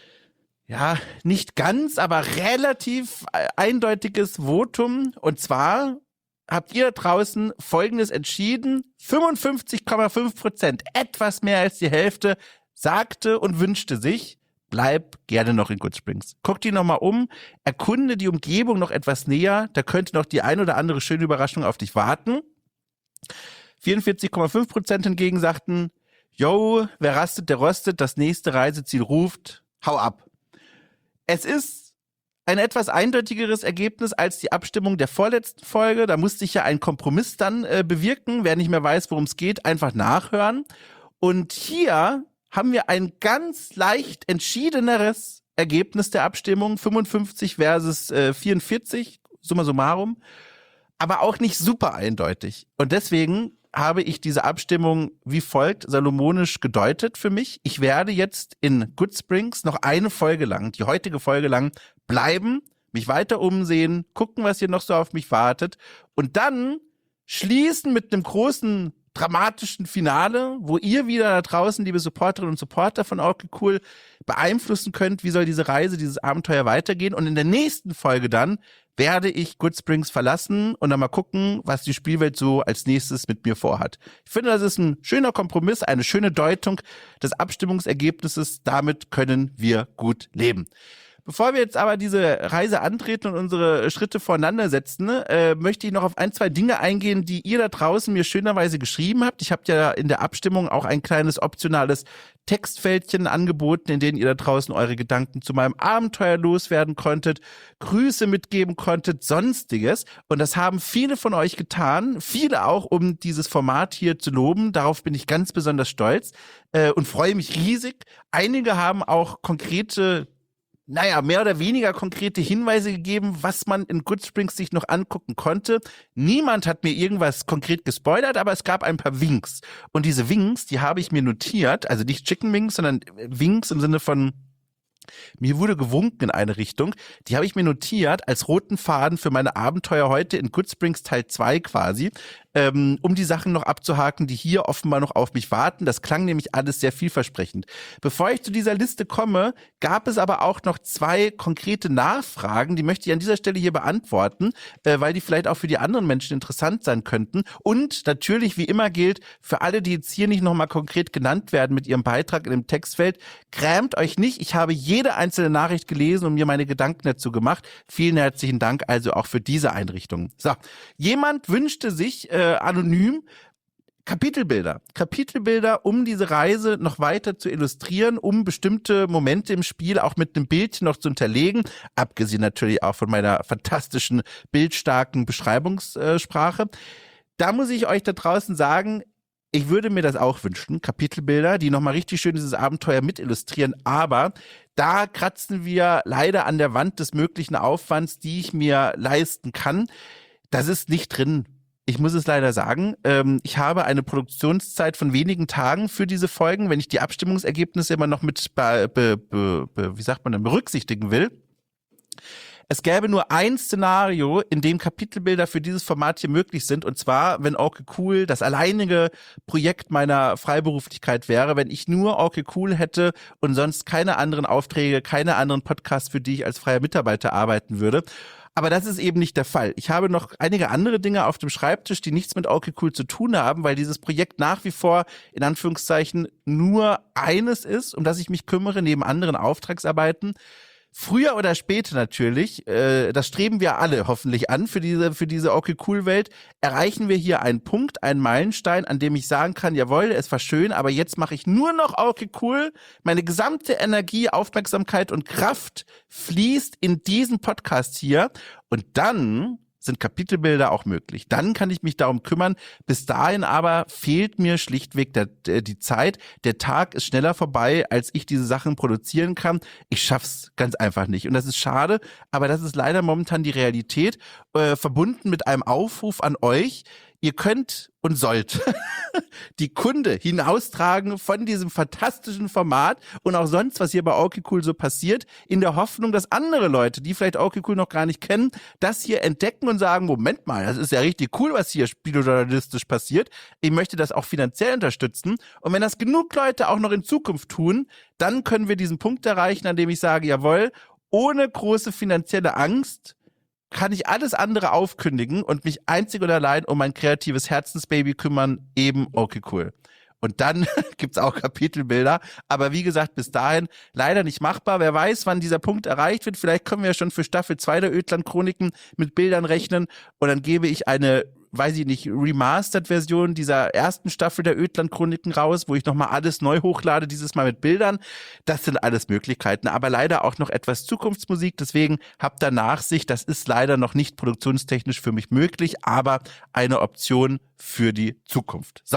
ja, nicht ganz, aber relativ eindeutiges Votum und zwar habt ihr da draußen Folgendes entschieden, fünfundfünfzig Komma fünf Prozent, etwas mehr als die Hälfte, sagte und wünschte sich, bleib gerne noch in Goodsprings. Guck dich nochmal um, erkunde die Umgebung noch etwas näher, da könnte noch die ein oder andere schöne Überraschung auf dich warten. vierundvierzig Komma fünf Prozent hingegen sagten, yo, wer rastet, der rostet, das nächste Reiseziel ruft, hau ab. Es ist ein etwas eindeutigeres Ergebnis als die Abstimmung der vorletzten Folge, da musste ich ja einen Kompromiss dann äh, bewirken, wer nicht mehr weiß, worum es geht, einfach nachhören. Und hier haben wir ein ganz leicht entschiedeneres Ergebnis der Abstimmung, fünfundfünfzig versus äh, vierundvierzig, summa summarum, aber auch nicht super eindeutig. Und deswegen habe ich diese Abstimmung wie folgt salomonisch gedeutet für mich. Ich werde jetzt in Goodsprings noch eine Folge lang, die heutige Folge lang, bleiben, mich weiter umsehen, gucken, was hier noch so auf mich wartet und dann schließen mit einem großen dramatischen Finale, wo ihr wieder da draußen, liebe Supporterinnen und Supporter von Okay Cool, beeinflussen könnt, wie soll diese Reise, dieses Abenteuer weitergehen. Und in der nächsten Folge dann werde ich Goodsprings verlassen und dann mal gucken, was die Spielwelt so als nächstes mit mir vorhat. Ich finde, das ist ein schöner Kompromiss, eine schöne Deutung des Abstimmungsergebnisses. Damit können wir gut leben. Bevor wir jetzt aber diese Reise antreten und unsere Schritte voneinander setzen, äh, möchte ich noch auf ein, zwei Dinge eingehen, die ihr da draußen mir schönerweise geschrieben habt. Ich habe ja in der Abstimmung auch ein kleines optionales Textfeldchen angeboten, in denen ihr da draußen eure Gedanken zu meinem Abenteuer loswerden konntet, Grüße mitgeben konntet, sonstiges. Und das haben viele von euch getan, viele auch, um dieses Format hier zu loben. Darauf bin ich ganz besonders stolz äh, und freue mich riesig. Einige haben auch konkrete naja, mehr oder weniger konkrete Hinweise gegeben, was man in Goodsprings sich noch angucken konnte. Niemand hat mir irgendwas konkret gespoilert, aber es gab ein paar Winks. Und diese Winks, die habe ich mir notiert, also nicht Chicken Winks, sondern Winks im Sinne von, mir wurde gewunken in eine Richtung. Die habe ich mir notiert als roten Faden für meine Abenteuer heute in Goodsprings Teil zwei quasi, ähm, um die Sachen noch abzuhaken, die hier offenbar noch auf mich warten. Das klang nämlich alles sehr vielversprechend. Bevor ich zu dieser Liste komme, gab es aber auch noch zwei konkrete Nachfragen, die möchte ich an dieser Stelle hier beantworten, äh, weil die vielleicht auch für die anderen Menschen interessant sein könnten. Und natürlich, wie immer gilt, für alle, die jetzt hier nicht nochmal konkret genannt werden mit ihrem Beitrag in dem Textfeld, grämt euch nicht. Ich habe jede einzelne Nachricht gelesen und mir meine Gedanken dazu gemacht. Vielen herzlichen Dank also auch für diese Einrichtung. So, jemand wünschte sich äh, anonym Kapitelbilder. Kapitelbilder, um diese Reise noch weiter zu illustrieren, um bestimmte Momente im Spiel auch mit einem Bildchen noch zu unterlegen, abgesehen natürlich auch von meiner fantastischen, bildstarken Beschreibungssprache. Da muss ich euch da draußen sagen, ich würde mir das auch wünschen, Kapitelbilder, die nochmal richtig schön dieses Abenteuer mit illustrieren, aber da kratzen wir leider an der Wand des möglichen Aufwands, die ich mir leisten kann. Das ist nicht drin. Ich muss es leider sagen, ähm, ich habe eine Produktionszeit von wenigen Tagen für diese Folgen, wenn ich die Abstimmungsergebnisse immer noch mit, be, be, be, be, wie sagt man denn, berücksichtigen will. Es gäbe nur ein Szenario, in dem Kapitelbilder für dieses Format hier möglich sind, und zwar, wenn Okay Cool das alleinige Projekt meiner Freiberuflichkeit wäre, wenn ich nur Okay Cool hätte und sonst keine anderen Aufträge, keine anderen Podcasts, für die ich als freier Mitarbeiter arbeiten würde. Aber das ist eben nicht der Fall. Ich habe noch einige andere Dinge auf dem Schreibtisch, die nichts mit Okay Cool zu tun haben, weil dieses Projekt nach wie vor in Anführungszeichen nur eines ist, um das ich mich kümmere, neben anderen Auftragsarbeiten. Früher oder später natürlich, äh, das streben wir alle hoffentlich an für diese für diese Okay Cool Welt, erreichen wir hier einen Punkt, einen Meilenstein, an dem ich sagen kann, jawohl, es war schön, aber jetzt mache ich nur noch Okay Cool. Meine gesamte Energie, Aufmerksamkeit und Kraft fließt in diesen Podcast hier und dann sind Kapitelbilder auch möglich. Dann kann ich mich darum kümmern. Bis dahin aber fehlt mir schlichtweg der, der, die Zeit. Der Tag ist schneller vorbei, als ich diese Sachen produzieren kann. Ich schaff's ganz einfach nicht. Und das ist schade, aber das ist leider momentan die Realität, äh, verbunden mit einem Aufruf an euch. Ihr könnt und sollt die Kunde hinaustragen von diesem fantastischen Format und auch sonst, was hier bei Okay Cool so passiert, in der Hoffnung, dass andere Leute, die vielleicht Okay Cool noch gar nicht kennen, das hier entdecken und sagen, Moment mal, das ist ja richtig cool, was hier spielejournalistisch passiert. Ich möchte das auch finanziell unterstützen. Und wenn das genug Leute auch noch in Zukunft tun, dann können wir diesen Punkt erreichen, an dem ich sage, jawohl, ohne große finanzielle Angst kann ich alles andere aufkündigen und mich einzig und allein um mein kreatives Herzensbaby kümmern, eben Okay Cool. Und dann gibt's auch Kapitelbilder, aber wie gesagt, bis dahin leider nicht machbar. Wer weiß, wann dieser Punkt erreicht wird, vielleicht können wir ja schon für Staffel zwei der Ödland-Chroniken mit Bildern rechnen und dann gebe ich eine, weiß ich nicht, Remastered-Version dieser ersten Staffel der Ödland-Chroniken raus, wo ich nochmal alles neu hochlade, dieses Mal mit Bildern. Das sind alles Möglichkeiten, aber leider auch noch etwas Zukunftsmusik, deswegen habt da Nachsicht, das ist leider noch nicht produktionstechnisch für mich möglich, aber eine Option für die Zukunft. So.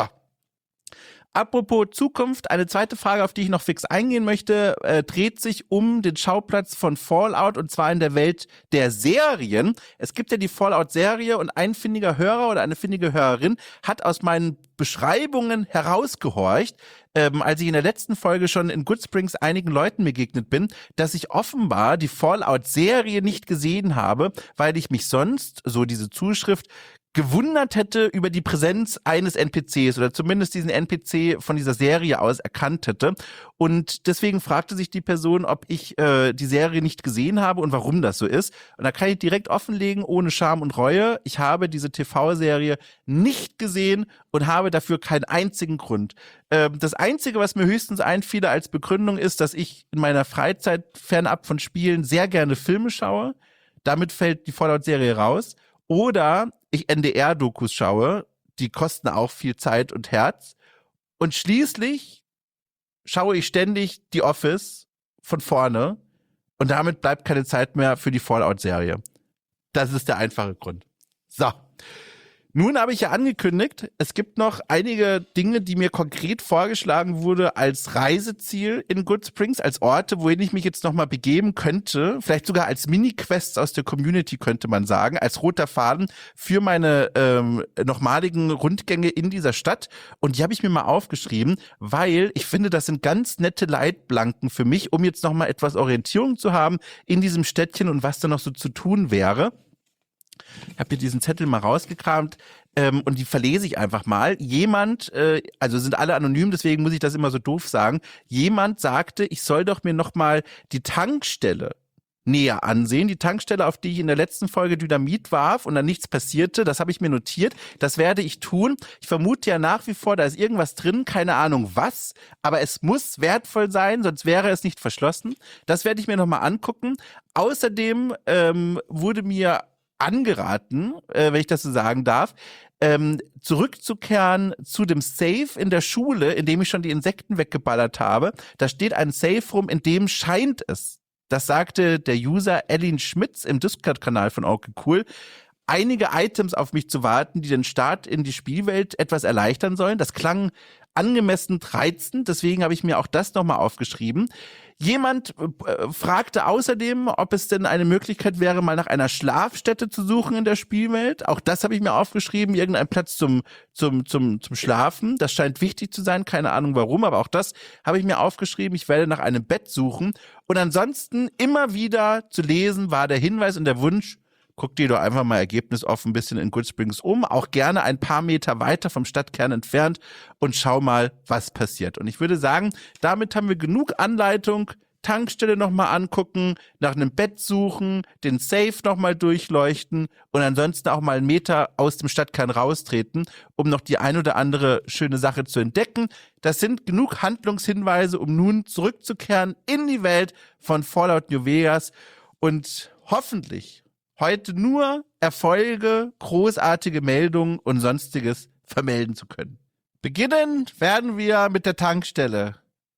Apropos Zukunft, eine zweite Frage, auf die ich noch fix eingehen möchte, äh, dreht sich um den Schauplatz von Fallout und zwar in der Welt der Serien. Es gibt ja die Fallout-Serie und ein findiger Hörer oder eine findige Hörerin hat aus meinen Beschreibungen herausgehorcht, ähm, als ich in der letzten Folge schon in Goodsprings einigen Leuten begegnet bin, dass ich offenbar die Fallout-Serie nicht gesehen habe, weil ich mich sonst, so diese Zuschrift, gewundert hätte über die Präsenz eines N P Cs oder zumindest diesen N P C von dieser Serie aus erkannt hätte. Und deswegen fragte sich die Person, ob ich äh, die Serie nicht gesehen habe und warum das so ist. Und da kann ich direkt offenlegen, ohne Scham und Reue, ich habe diese T V-Serie nicht gesehen und habe dafür keinen einzigen Grund. Ähm, das Einzige, was mir höchstens einfiel als Begründung ist, dass ich in meiner Freizeit fernab von Spielen sehr gerne Filme schaue. Damit fällt die Fallout-Serie raus. Oder ich N D R-Dokus schaue, die kosten auch viel Zeit und Herz. Und schließlich schaue ich ständig The Office von vorne und damit bleibt keine Zeit mehr für die Fallout-Serie. Das ist der einfache Grund. So. Nun habe ich ja angekündigt, es gibt noch einige Dinge, die mir konkret vorgeschlagen wurde als Reiseziel in Goodsprings, als Orte, wohin ich mich jetzt nochmal begeben könnte, vielleicht sogar als Mini-Quests aus der Community, könnte man sagen, als roter Faden für meine ähm, nochmaligen Rundgänge in dieser Stadt. Und die habe ich mir mal aufgeschrieben, weil ich finde, das sind ganz nette Leitplanken für mich, um jetzt nochmal etwas Orientierung zu haben in diesem Städtchen und was da noch so zu tun wäre. Ich habe hier diesen Zettel mal rausgekramt ähm, und die verlese ich einfach mal. Jemand, äh, also sind alle anonym, deswegen muss ich das immer so doof sagen, jemand sagte, ich soll doch mir nochmal die Tankstelle näher ansehen. Die Tankstelle, auf die ich in der letzten Folge Dynamit warf und dann nichts passierte, das habe ich mir notiert. Das werde ich tun. Ich vermute ja nach wie vor, da ist irgendwas drin, keine Ahnung was, aber es muss wertvoll sein, sonst wäre es nicht verschlossen. Das werde ich mir nochmal angucken. Außerdem ähm, wurde mir angeraten, äh, wenn ich das so sagen darf, ähm, zurückzukehren zu dem Safe in der Schule, in dem ich schon die Insekten weggeballert habe. Da steht ein Safe rum, in dem scheint es, das sagte der User Ellin Schmitz im Discord-Kanal von Okay Cool, einige Items auf mich zu warten, die den Start in die Spielwelt etwas erleichtern sollen. Das klang angemessen reizend, deswegen habe ich mir auch das nochmal aufgeschrieben. Jemand äh, fragte außerdem, ob es denn eine Möglichkeit wäre, mal nach einer Schlafstätte zu suchen in der Spielwelt. Auch das habe ich mir aufgeschrieben, irgendein Platz zum, zum, zum, zum Schlafen. Das scheint wichtig zu sein, keine Ahnung warum, aber auch das habe ich mir aufgeschrieben. Ich werde nach einem Bett suchen. Und ansonsten immer wieder zu lesen war der Hinweis und der Wunsch, guck dir doch einfach mal ergebnisoffen ein bisschen in Goodsprings um, auch gerne ein paar Meter weiter vom Stadtkern entfernt und schau mal, was passiert. Und ich würde sagen, damit haben wir genug Anleitung, Tankstelle nochmal angucken, nach einem Bett suchen, den Safe nochmal durchleuchten und ansonsten auch mal einen Meter aus dem Stadtkern raustreten, um noch die ein oder andere schöne Sache zu entdecken. Das sind genug Handlungshinweise, um nun zurückzukehren in die Welt von Fallout New Vegas und hoffentlich heute nur Erfolge, großartige Meldungen und Sonstiges vermelden zu können. Beginnen werden wir mit der Tankstelle,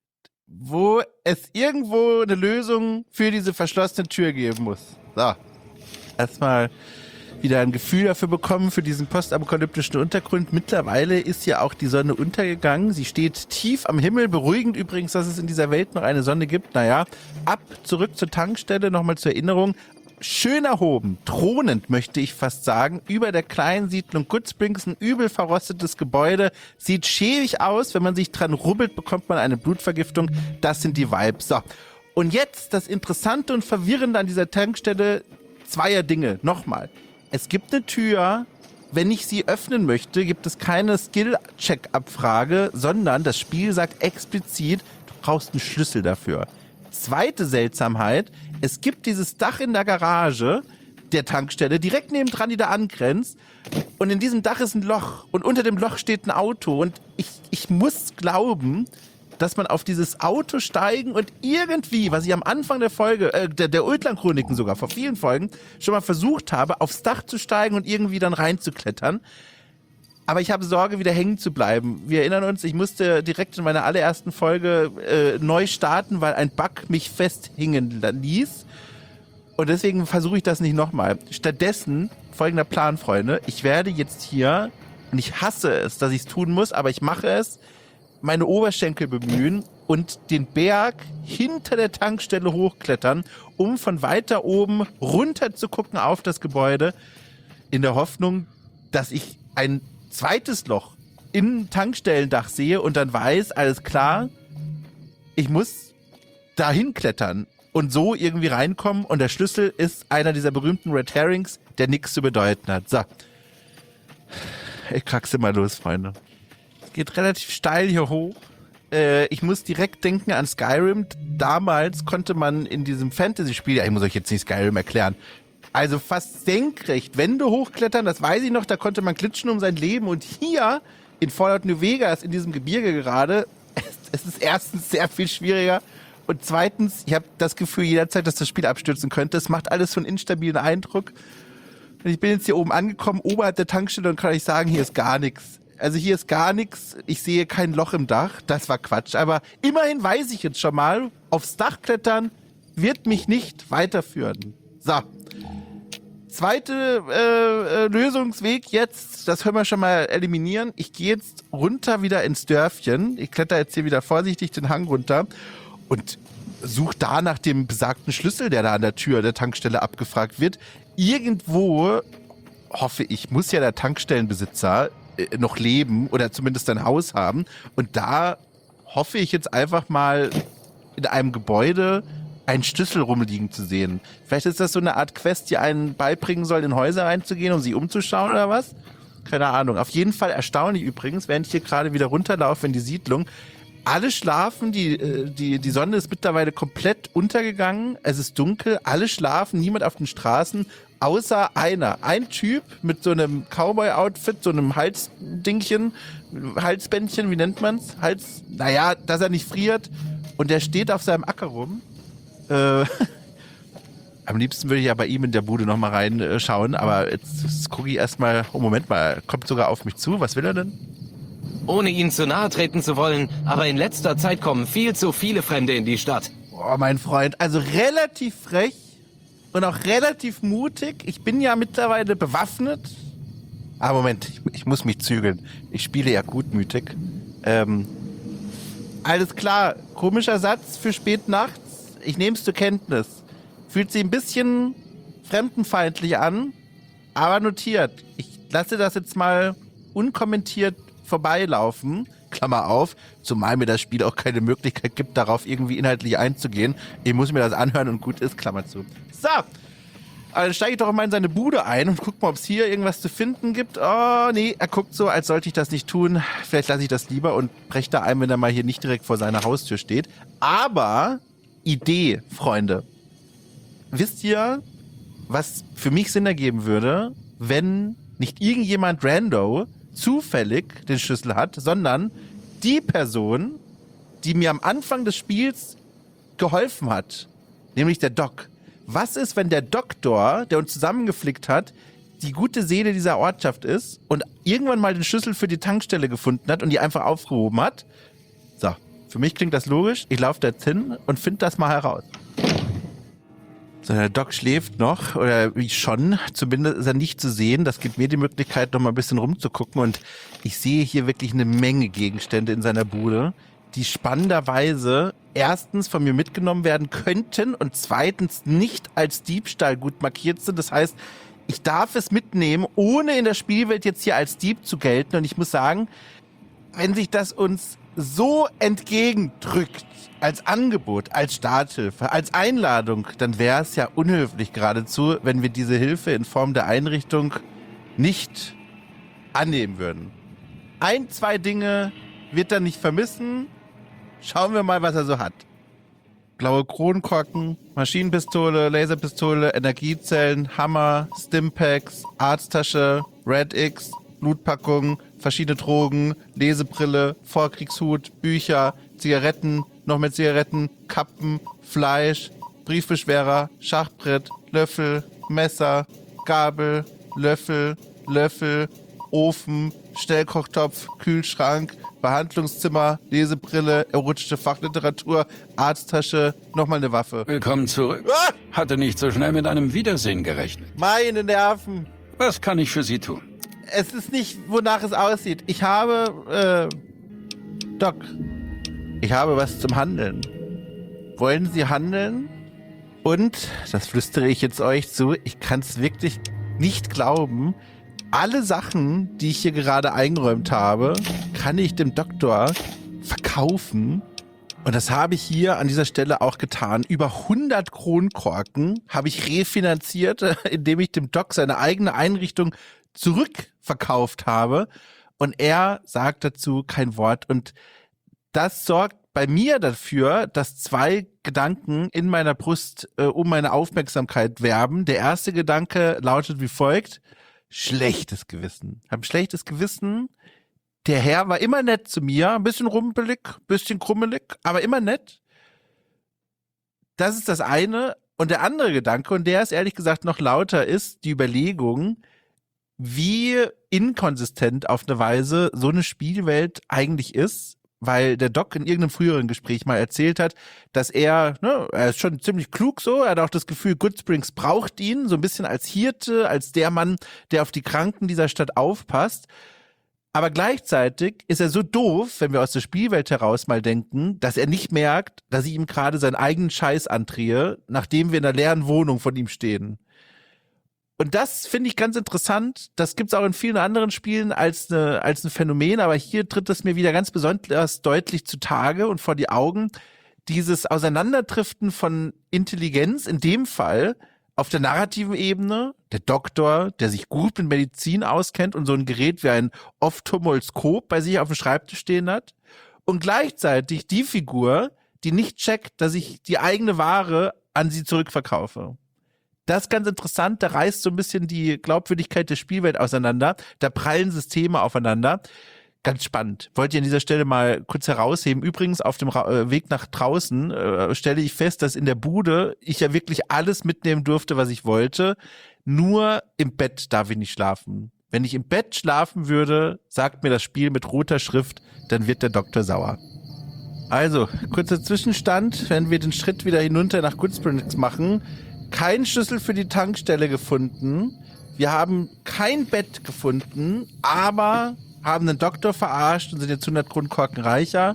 wo es irgendwo eine Lösung für diese verschlossene Tür geben muss. So, erstmal wieder ein Gefühl dafür bekommen, für diesen postapokalyptischen Untergrund. Mittlerweile ist ja auch die Sonne untergegangen. Sie steht tief am Himmel. Beruhigend übrigens, dass es in dieser Welt noch eine Sonne gibt. Naja, ab, zurück zur Tankstelle, nochmal zur Erinnerung. Schön erhoben, thronend möchte ich fast sagen, über der kleinen Siedlung Goodsprings, ein übel verrostetes Gebäude, sieht schäbig aus, wenn man sich dran rubbelt, bekommt man eine Blutvergiftung, das sind die Vibes. So, und jetzt das Interessante und Verwirrende an dieser Tankstelle, zweier Dinge, nochmal, es gibt eine Tür, wenn ich sie öffnen möchte, gibt es keine Skill-Check-Abfrage, sondern das Spiel sagt explizit, du brauchst einen Schlüssel dafür. Zweite Seltsamheit, es gibt dieses Dach in der Garage der Tankstelle, direkt nebendran, die da angrenzt. Und in diesem Dach ist ein Loch. Und unter dem Loch steht ein Auto. Und ich, ich muss glauben, dass man auf dieses Auto steigen und irgendwie, was ich am Anfang der Folge, äh, der, der Ultlan-Chroniken sogar, vor vielen Folgen, schon mal versucht habe, aufs Dach zu steigen und irgendwie dann reinzuklettern. Aber ich habe Sorge, wieder hängen zu bleiben. Wir erinnern uns, ich musste direkt in meiner allerersten Folge äh, neu starten, weil ein Bug mich festhängen ließ. Und deswegen versuche ich das nicht nochmal. Stattdessen, folgender Plan, Freunde. Ich werde jetzt hier, und ich hasse es, dass ich es tun muss, aber ich mache es, meine Oberschenkel bemühen und den Berg hinter der Tankstelle hochklettern, um von weiter oben runter zu gucken auf das Gebäude, in der Hoffnung, dass ich ein zweites Loch im Tankstellendach sehe und dann weiß, alles klar, ich muss dahin klettern und so irgendwie reinkommen und der Schlüssel ist einer dieser berühmten Red Herrings, der nichts zu bedeuten hat. So, ich kraxe mal los, Freunde. Es geht relativ steil hier hoch. Äh, ich muss direkt denken an Skyrim. Damals konnte man in diesem Fantasy-Spiel, ja, ich muss euch jetzt nicht Skyrim erklären, also fast senkrecht, Wände hochklettern, das weiß ich noch, da konnte man glitschen um sein Leben. Und hier in Fallout New Vegas, in diesem Gebirge gerade, es, es ist erstens sehr viel schwieriger und zweitens, ich habe das Gefühl jederzeit, dass das Spiel abstürzen könnte. Es macht alles so einen instabilen Eindruck. Und ich bin jetzt hier oben angekommen, oberhalb der Tankstelle und kann euch sagen, hier ist gar nichts. Also hier ist gar nichts, ich sehe kein Loch im Dach, das war Quatsch. Aber immerhin weiß ich jetzt schon mal, aufs Dach klettern wird mich nicht weiterführen. So. Zweite äh, äh, Lösungsweg jetzt, das können wir schon mal eliminieren. Ich gehe jetzt runter wieder ins Dörfchen. Ich kletter jetzt hier wieder vorsichtig den Hang runter und suche da nach dem besagten Schlüssel, der da an der Tür der Tankstelle abgefragt wird. Irgendwo, hoffe ich, muss ja der Tankstellenbesitzer äh, noch leben oder zumindest ein Haus haben. Und da hoffe ich jetzt einfach mal in einem Gebäude einen Schlüssel rumliegen zu sehen. Vielleicht ist das so eine Art Quest, die einen beibringen soll, in Häuser reinzugehen, um sie umzuschauen oder was? Keine Ahnung. Auf jeden Fall erstaunlich übrigens, während ich hier gerade wieder runterlaufe in die Siedlung. Alle schlafen, die, die, die Sonne ist mittlerweile komplett untergegangen, es ist dunkel, alle schlafen, niemand auf den Straßen, außer einer. Ein Typ mit so einem Cowboy-Outfit, so einem Halsdingchen, Halsbändchen, wie nennt man's? Hals, naja, dass er nicht friert. Und der steht auf seinem Acker rum. Äh, am liebsten würde ich ja bei ihm in der Bude nochmal reinschauen, aber jetzt, jetzt gucke ich erstmal, oh Moment mal, er kommt sogar auf mich zu, was will er denn? Ohne Ihnen zu nahe treten zu wollen, aber in letzter Zeit kommen viel zu viele Fremde in die Stadt. Oh, mein Freund, also relativ frech und auch relativ mutig. Ich bin ja mittlerweile bewaffnet. Ah, Moment, ich, ich muss mich zügeln. Ich spiele ja gutmütig. Ähm, alles klar, komischer Satz für spät nachts. Ich nehme es zur Kenntnis. Fühlt sich ein bisschen fremdenfeindlich an, aber notiert. Ich lasse das jetzt mal unkommentiert vorbeilaufen, Klammer auf, zumal mir das Spiel auch keine Möglichkeit gibt, darauf irgendwie inhaltlich einzugehen. Ich muss mir das anhören und gut ist, Klammer zu. So, also dann steige ich doch mal in seine Bude ein und guck mal, ob es hier irgendwas zu finden gibt. Oh, nee, er guckt so, als sollte ich das nicht tun. Vielleicht lasse ich das lieber und breche da ein, wenn er mal hier nicht direkt vor seiner Haustür steht. Aber Idee, Freunde. Wisst ihr, was für mich Sinn ergeben würde, wenn nicht irgendjemand rando zufällig den Schlüssel hat, sondern die Person, die mir am Anfang des Spiels geholfen hat, nämlich der Doc. Was ist, wenn der Doktor, der uns zusammengeflickt hat, die gute Seele dieser Ortschaft ist und irgendwann mal den Schlüssel für die Tankstelle gefunden hat und die einfach aufgehoben hat? So, für mich klingt das logisch. Ich laufe da jetzt hin und finde das mal heraus. So, der Doc schläft noch, oder wie schon, zumindest ist er nicht zu sehen. Das gibt mir die Möglichkeit, noch mal ein bisschen rumzugucken. Und ich sehe hier wirklich eine Menge Gegenstände in seiner Bude, die spannenderweise erstens von mir mitgenommen werden könnten und zweitens nicht als Diebstahl gut markiert sind. Das heißt, ich darf es mitnehmen, ohne in der Spielwelt jetzt hier als Dieb zu gelten. Und ich muss sagen, wenn sich das uns so entgegendrückt, als Angebot, als Starthilfe, als Einladung, dann wäre es ja unhöflich geradezu, wenn wir diese Hilfe in Form der Einrichtung nicht annehmen würden. Ein, zwei Dinge wird er nicht vermissen. Schauen wir mal, was er so hat. Blaue Kronkorken, Maschinenpistole, Laserpistole, Energiezellen, Hammer, Stimpaks, Arzttasche, Red X, Blutpackung, verschiedene Drogen, Lesebrille, Vorkriegshut, Bücher, Zigaretten, noch mehr Zigaretten, Kappen, Fleisch, Briefbeschwerer, Schachbrett, Löffel, Messer, Gabel, Löffel, Löffel, Ofen, Stellkochtopf, Kühlschrank, Behandlungszimmer, Lesebrille, erotische Fachliteratur, Arzttasche, nochmal eine Waffe. Willkommen zurück. Ah! Hatte nicht so schnell mit einem Wiedersehen gerechnet. Meine Nerven. Was kann ich für Sie tun? Es ist nicht, wonach es aussieht. Ich habe, äh, Doc, ich habe was zum Handeln. Wollen Sie handeln? Und, das flüstere ich jetzt euch zu, ich kann es wirklich nicht glauben, alle Sachen, die ich hier gerade eingeräumt habe, kann ich dem Doktor verkaufen. Und das habe ich hier an dieser Stelle auch getan. Über hundert Kronkorken habe ich refinanziert, indem ich dem Doc seine eigene Einrichtung zurückverkauft habe. Und er sagt dazu kein Wort. Und das sorgt bei mir dafür, dass zwei Gedanken in meiner Brust äh, um meine Aufmerksamkeit werben. Der erste Gedanke lautet wie folgt: Schlechtes Gewissen. Ich habe ein schlechtes Gewissen. Der Herr war immer nett zu mir, ein bisschen rumpelig, ein bisschen krummelig, aber immer nett. Das ist das eine. Und der andere Gedanke, und der ist ehrlich gesagt noch lauter, ist die Überlegung, wie inkonsistent auf eine Weise so eine Spielwelt eigentlich ist, weil der Doc in irgendeinem früheren Gespräch mal erzählt hat, dass er, ne, er ist schon ziemlich klug so, er hat auch das Gefühl, Goodsprings braucht ihn, so ein bisschen als Hirte, als der Mann, der auf die Kranken dieser Stadt aufpasst. Aber gleichzeitig ist er so doof, wenn wir aus der Spielwelt heraus mal denken, dass er nicht merkt, dass ich ihm gerade seinen eigenen Scheiß andrehe, nachdem wir in einer leeren Wohnung von ihm stehen. Und das finde ich ganz interessant. Das gibt's auch in vielen anderen Spielen als, eine, als ein Phänomen, aber hier tritt es mir wieder ganz besonders deutlich zutage und vor die Augen. Dieses Auseinanderdriften von Intelligenz, in dem Fall auf der narrativen Ebene, der Doktor, der sich gut mit Medizin auskennt und so ein Gerät wie ein Ophthalmoskop bei sich auf dem Schreibtisch stehen hat, und gleichzeitig die Figur, die nicht checkt, dass ich die eigene Ware an sie zurückverkaufe. Das ist ganz interessant, da reißt so ein bisschen die Glaubwürdigkeit der Spielwelt auseinander, da prallen Systeme aufeinander. Ganz spannend. Wollte ich an dieser Stelle mal kurz herausheben. Übrigens, auf dem Ra- Weg nach draußen äh, stelle ich fest, dass in der Bude ich ja wirklich alles mitnehmen durfte, was ich wollte. Nur im Bett darf ich nicht schlafen. Wenn ich im Bett schlafen würde, sagt mir das Spiel mit roter Schrift, dann wird der Doktor sauer. Also, kurzer Zwischenstand, wenn wir den Schritt wieder hinunter nach Goodsprings machen. Kein Schlüssel für die Tankstelle gefunden. Wir haben kein Bett gefunden, aber haben den Doktor verarscht und sind jetzt hundert Kronkorken reicher.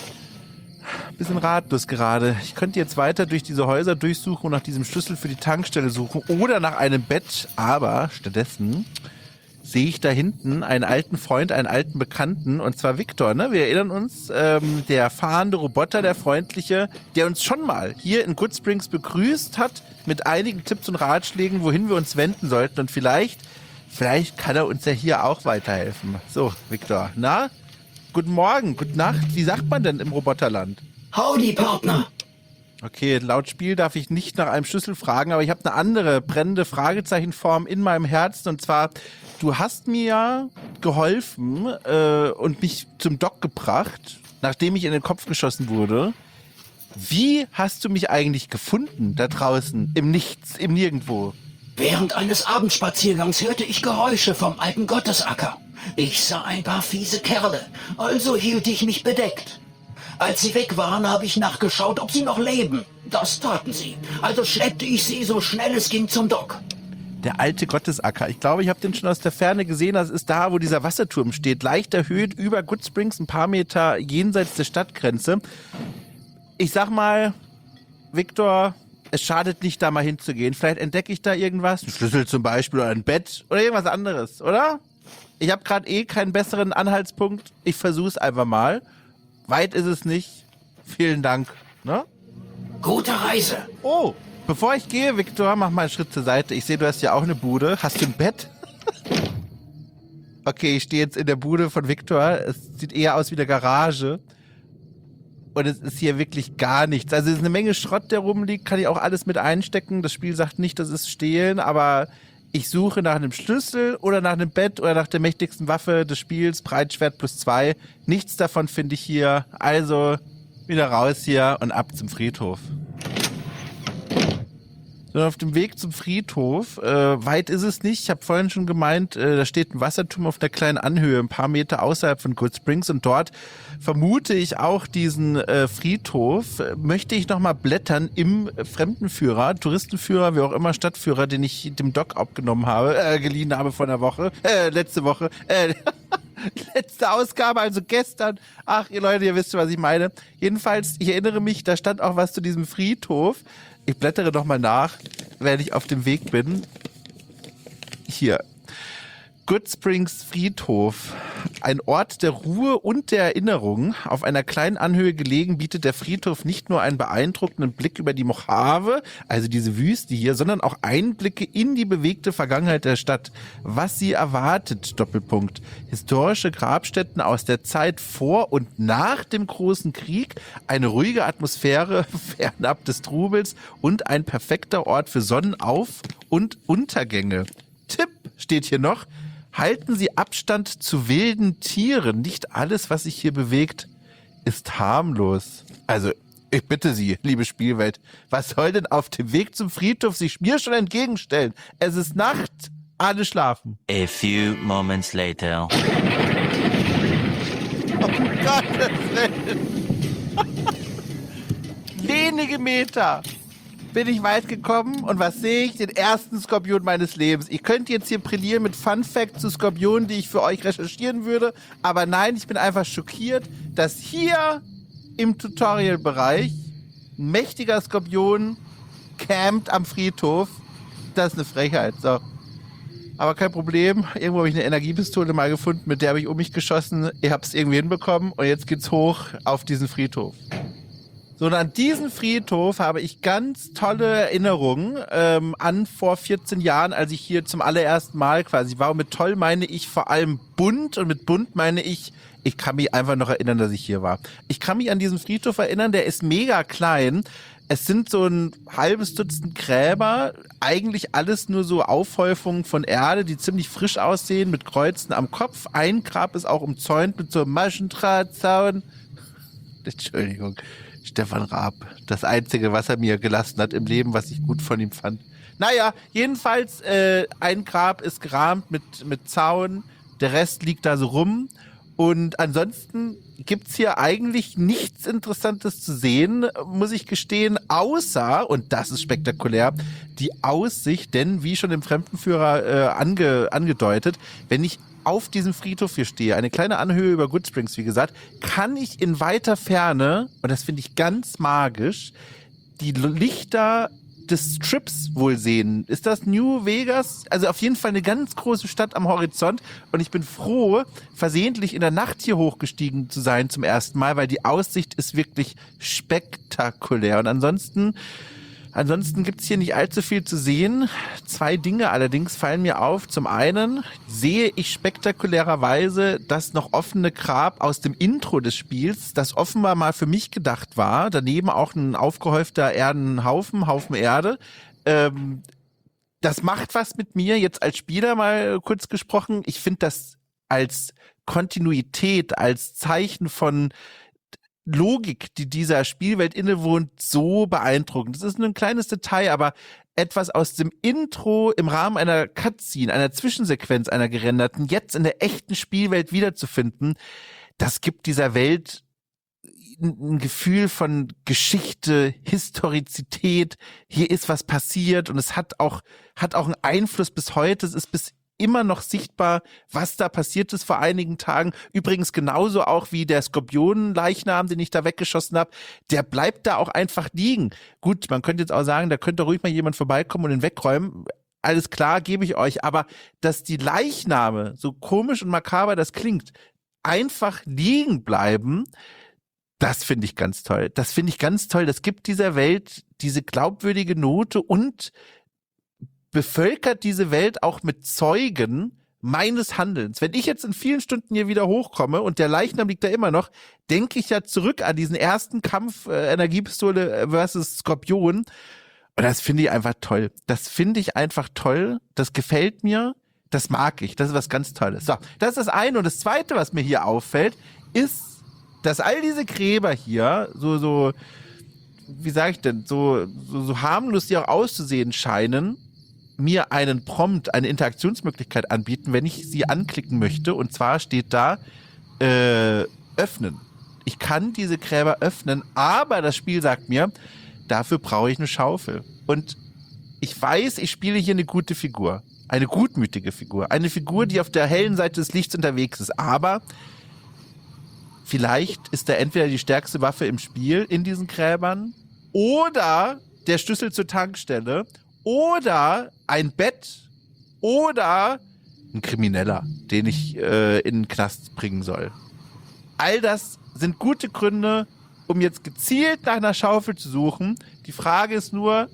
Bisschen ratlos gerade. Ich könnte jetzt weiter durch diese Häuser durchsuchen und nach diesem Schlüssel für die Tankstelle suchen oder nach einem Bett, aber stattdessen sehe ich da hinten einen alten Freund, einen alten Bekannten, und zwar Victor, ne? Wir erinnern uns, ähm, der fahrende Roboter, der freundliche, der uns schon mal hier in Goodsprings begrüßt hat mit einigen Tipps und Ratschlägen, wohin wir uns wenden sollten, und vielleicht, vielleicht kann er uns ja hier auch weiterhelfen. So, Victor, na? Guten Morgen, gute Nacht. Wie sagt man denn im Roboterland? Howdy, Partner. Okay, laut Spiel darf ich nicht nach einem Schlüssel fragen, aber ich habe eine andere brennende Fragezeichenform in meinem Herzen, und zwar: Du hast mir ja geholfen äh, und mich zum Doc gebracht, nachdem ich in den Kopf geschossen wurde. Wie hast du mich eigentlich gefunden da draußen, im Nichts, im Nirgendwo? Während eines Abendspaziergangs hörte ich Geräusche vom alten Gottesacker. Ich sah ein paar fiese Kerle, also hielt ich mich bedeckt. Als sie weg waren, habe ich nachgeschaut, ob sie noch leben. Das taten sie. Also schleppte ich sie so schnell es ging zum Dock. Der alte Gottesacker. Ich glaube, ich habe den schon aus der Ferne gesehen. Das ist da, wo dieser Wasserturm steht. Leicht erhöht über Good Springs, ein paar Meter jenseits der Stadtgrenze. Ich sag mal, Victor, es schadet nicht, da mal hinzugehen. Vielleicht entdecke ich da irgendwas. Ein Schlüssel zum Beispiel oder ein Bett oder irgendwas anderes, oder? Ich habe gerade eh keinen besseren Anhaltspunkt. Ich versuch's einfach mal. Weit ist es nicht. Vielen Dank. Ne? Gute Reise. Oh, bevor ich gehe, Victor, mach mal einen Schritt zur Seite. Ich sehe, du hast ja auch eine Bude. Hast du ein Bett? Okay, ich stehe jetzt in der Bude von Victor. Es sieht eher aus wie eine Garage. Und es ist hier wirklich gar nichts. Also es ist eine Menge Schrott, der rumliegt. Kann ich auch alles mit einstecken. Das Spiel sagt nicht, das ist Stehlen, aber ich suche nach einem Schlüssel oder nach einem Bett oder nach der mächtigsten Waffe des Spiels. Breitschwert plus zwei. Nichts davon finde ich hier. Also wieder raus hier und ab zum Friedhof. So, auf dem Weg zum Friedhof, äh, weit ist es nicht. Ich habe vorhin schon gemeint, äh, da steht ein Wasserturm auf einer kleinen Anhöhe, ein paar Meter außerhalb von Good Springs. Und dort vermute ich auch diesen äh, Friedhof. Möchte ich nochmal blättern im Fremdenführer, Touristenführer, wie auch immer, Stadtführer, den ich dem Doc abgenommen habe, äh, geliehen habe vor einer Woche, äh, letzte Woche, äh, letzte Ausgabe, also gestern. Ach, ihr Leute, ihr wisst schon, was ich meine. Jedenfalls, ich erinnere mich, da stand auch was zu diesem Friedhof. Ich blättere nochmal nach, wenn ich auf dem Weg bin. Hier. Good Springs Friedhof. Ein Ort der Ruhe und der Erinnerung. Auf einer kleinen Anhöhe gelegen, bietet der Friedhof nicht nur einen beeindruckenden Blick über die Mojave, also diese Wüste hier, sondern auch Einblicke in die bewegte Vergangenheit der Stadt. Was sie erwartet, Doppelpunkt. Historische Grabstätten aus der Zeit vor und nach dem Großen Krieg, eine ruhige Atmosphäre fernab des Trubels und ein perfekter Ort für Sonnenauf- und Untergänge. Tipp steht hier noch. Halten Sie Abstand zu wilden Tieren. Nicht alles, was sich hier bewegt, ist harmlos. Also, ich bitte Sie, liebe Spielwelt, was soll denn auf dem Weg zum Friedhof sich mir schon entgegenstellen? Es ist Nacht, alle schlafen. A few moments later. Oh Gottes Willen. Wenige Meter bin ich weit gekommen und was sehe ich? Den ersten Skorpion meines Lebens. Ich könnte jetzt hier brillieren mit Fun Facts zu Skorpionen, die ich für euch recherchieren würde, aber nein, ich bin einfach schockiert, dass hier im Tutorial-Bereich ein mächtiger Skorpion campt am Friedhof. Das ist eine Frechheit, so. Aber kein Problem, irgendwo habe ich eine Energiepistole mal gefunden, mit der habe ich um mich geschossen, ich habe es irgendwie hinbekommen und jetzt geht's hoch auf diesen Friedhof. So, und an diesen Friedhof habe ich ganz tolle Erinnerungen ähm, an vor vierzehn Jahren, als ich hier zum allerersten Mal quasi war. Und mit toll meine ich vor allem bunt und mit bunt meine ich, ich kann mich einfach noch erinnern, dass ich hier war. Ich kann mich an diesen Friedhof erinnern, der ist mega klein. Es sind so ein halbes Dutzend Gräber, eigentlich alles nur so Aufhäufungen von Erde, die ziemlich frisch aussehen, mit Kreuzen am Kopf. Ein Grab ist auch umzäunt mit so einem Maschendrahtzaun. Entschuldigung. Stefan Raab. Das Einzige, was er mir gelassen hat im Leben, was ich gut von ihm fand. Naja, jedenfalls, äh, ein Grab ist gerahmt mit, mit Zaun, der Rest liegt da so rum. Und ansonsten gibt's hier eigentlich nichts Interessantes zu sehen, muss ich gestehen, außer, und das ist spektakulär, die Aussicht, denn wie schon im Fremdenführer äh, ange, angedeutet, wenn ich auf diesem Friedhof hier stehe, eine kleine Anhöhe über Good Springs, wie gesagt, kann ich in weiter Ferne, und das finde ich ganz magisch, die Lichter des Strips wohl sehen. Ist das New Vegas? Also auf jeden Fall eine ganz große Stadt am Horizont und ich bin froh, versehentlich in der Nacht hier hochgestiegen zu sein zum ersten Mal, weil die Aussicht ist wirklich spektakulär. Und ansonsten Ansonsten gibt's hier nicht allzu viel zu sehen. Zwei Dinge allerdings fallen mir auf. Zum einen sehe ich spektakulärerweise das noch offene Grab aus dem Intro des Spiels, das offenbar mal für mich gedacht war. Daneben auch ein aufgehäufter Erdenhaufen, Haufen Erde. Ähm, das macht was mit mir, jetzt als Spieler mal kurz gesprochen. Ich finde das als Kontinuität, als Zeichen von Logik, die dieser Spielwelt innewohnt, so beeindruckend. Das ist nur ein kleines Detail, aber etwas aus dem Intro im Rahmen einer Cutscene, einer Zwischensequenz, einer gerenderten, jetzt in der echten Spielwelt wiederzufinden, das gibt dieser Welt ein, ein Gefühl von Geschichte, Historizität. Hier ist was passiert und es hat auch, hat auch einen Einfluss bis heute. Es ist bis immer noch sichtbar, was da passiert ist vor einigen Tagen. Übrigens genauso auch wie der Skorpionenleichnam, den ich da weggeschossen habe. Der bleibt da auch einfach liegen. Gut, man könnte jetzt auch sagen, da könnte ruhig mal jemand vorbeikommen und ihn wegräumen. Alles klar, gebe ich euch. Aber dass die Leichname, so komisch und makaber das klingt, einfach liegen bleiben, das finde ich ganz toll. Das finde ich ganz toll. Das gibt dieser Welt diese glaubwürdige Note und bevölkert diese Welt auch mit Zeugen meines Handelns. Wenn ich jetzt in vielen Stunden hier wieder hochkomme und der Leichnam liegt da immer noch, denke ich ja zurück an diesen ersten Kampf äh, Energiepistole versus Skorpion. Und das finde ich einfach toll. Das finde ich einfach toll. Das gefällt mir. Das mag ich. Das ist was ganz Tolles. So, das ist das eine. Und das zweite, was mir hier auffällt, ist, dass all diese Gräber hier so, so, wie sage ich denn, so, so, so harmlos die auch auszusehen scheinen, mir einen Prompt, eine Interaktionsmöglichkeit anbieten, wenn ich sie anklicken möchte. Und zwar steht da, äh, öffnen. Ich kann diese Gräber öffnen, aber das Spiel sagt mir, dafür brauche ich eine Schaufel. Und ich weiß, ich spiele hier eine gute Figur. Eine gutmütige Figur. Eine Figur, die auf der hellen Seite des Lichts unterwegs ist. Aber vielleicht ist da entweder die stärkste Waffe im Spiel in diesen Gräbern oder der Schlüssel zur Tankstelle oder ein Bett oder ein Krimineller, den ich äh, in den Knast bringen soll. All das sind gute Gründe, um jetzt gezielt nach einer Schaufel zu suchen. Die Frage ist nur,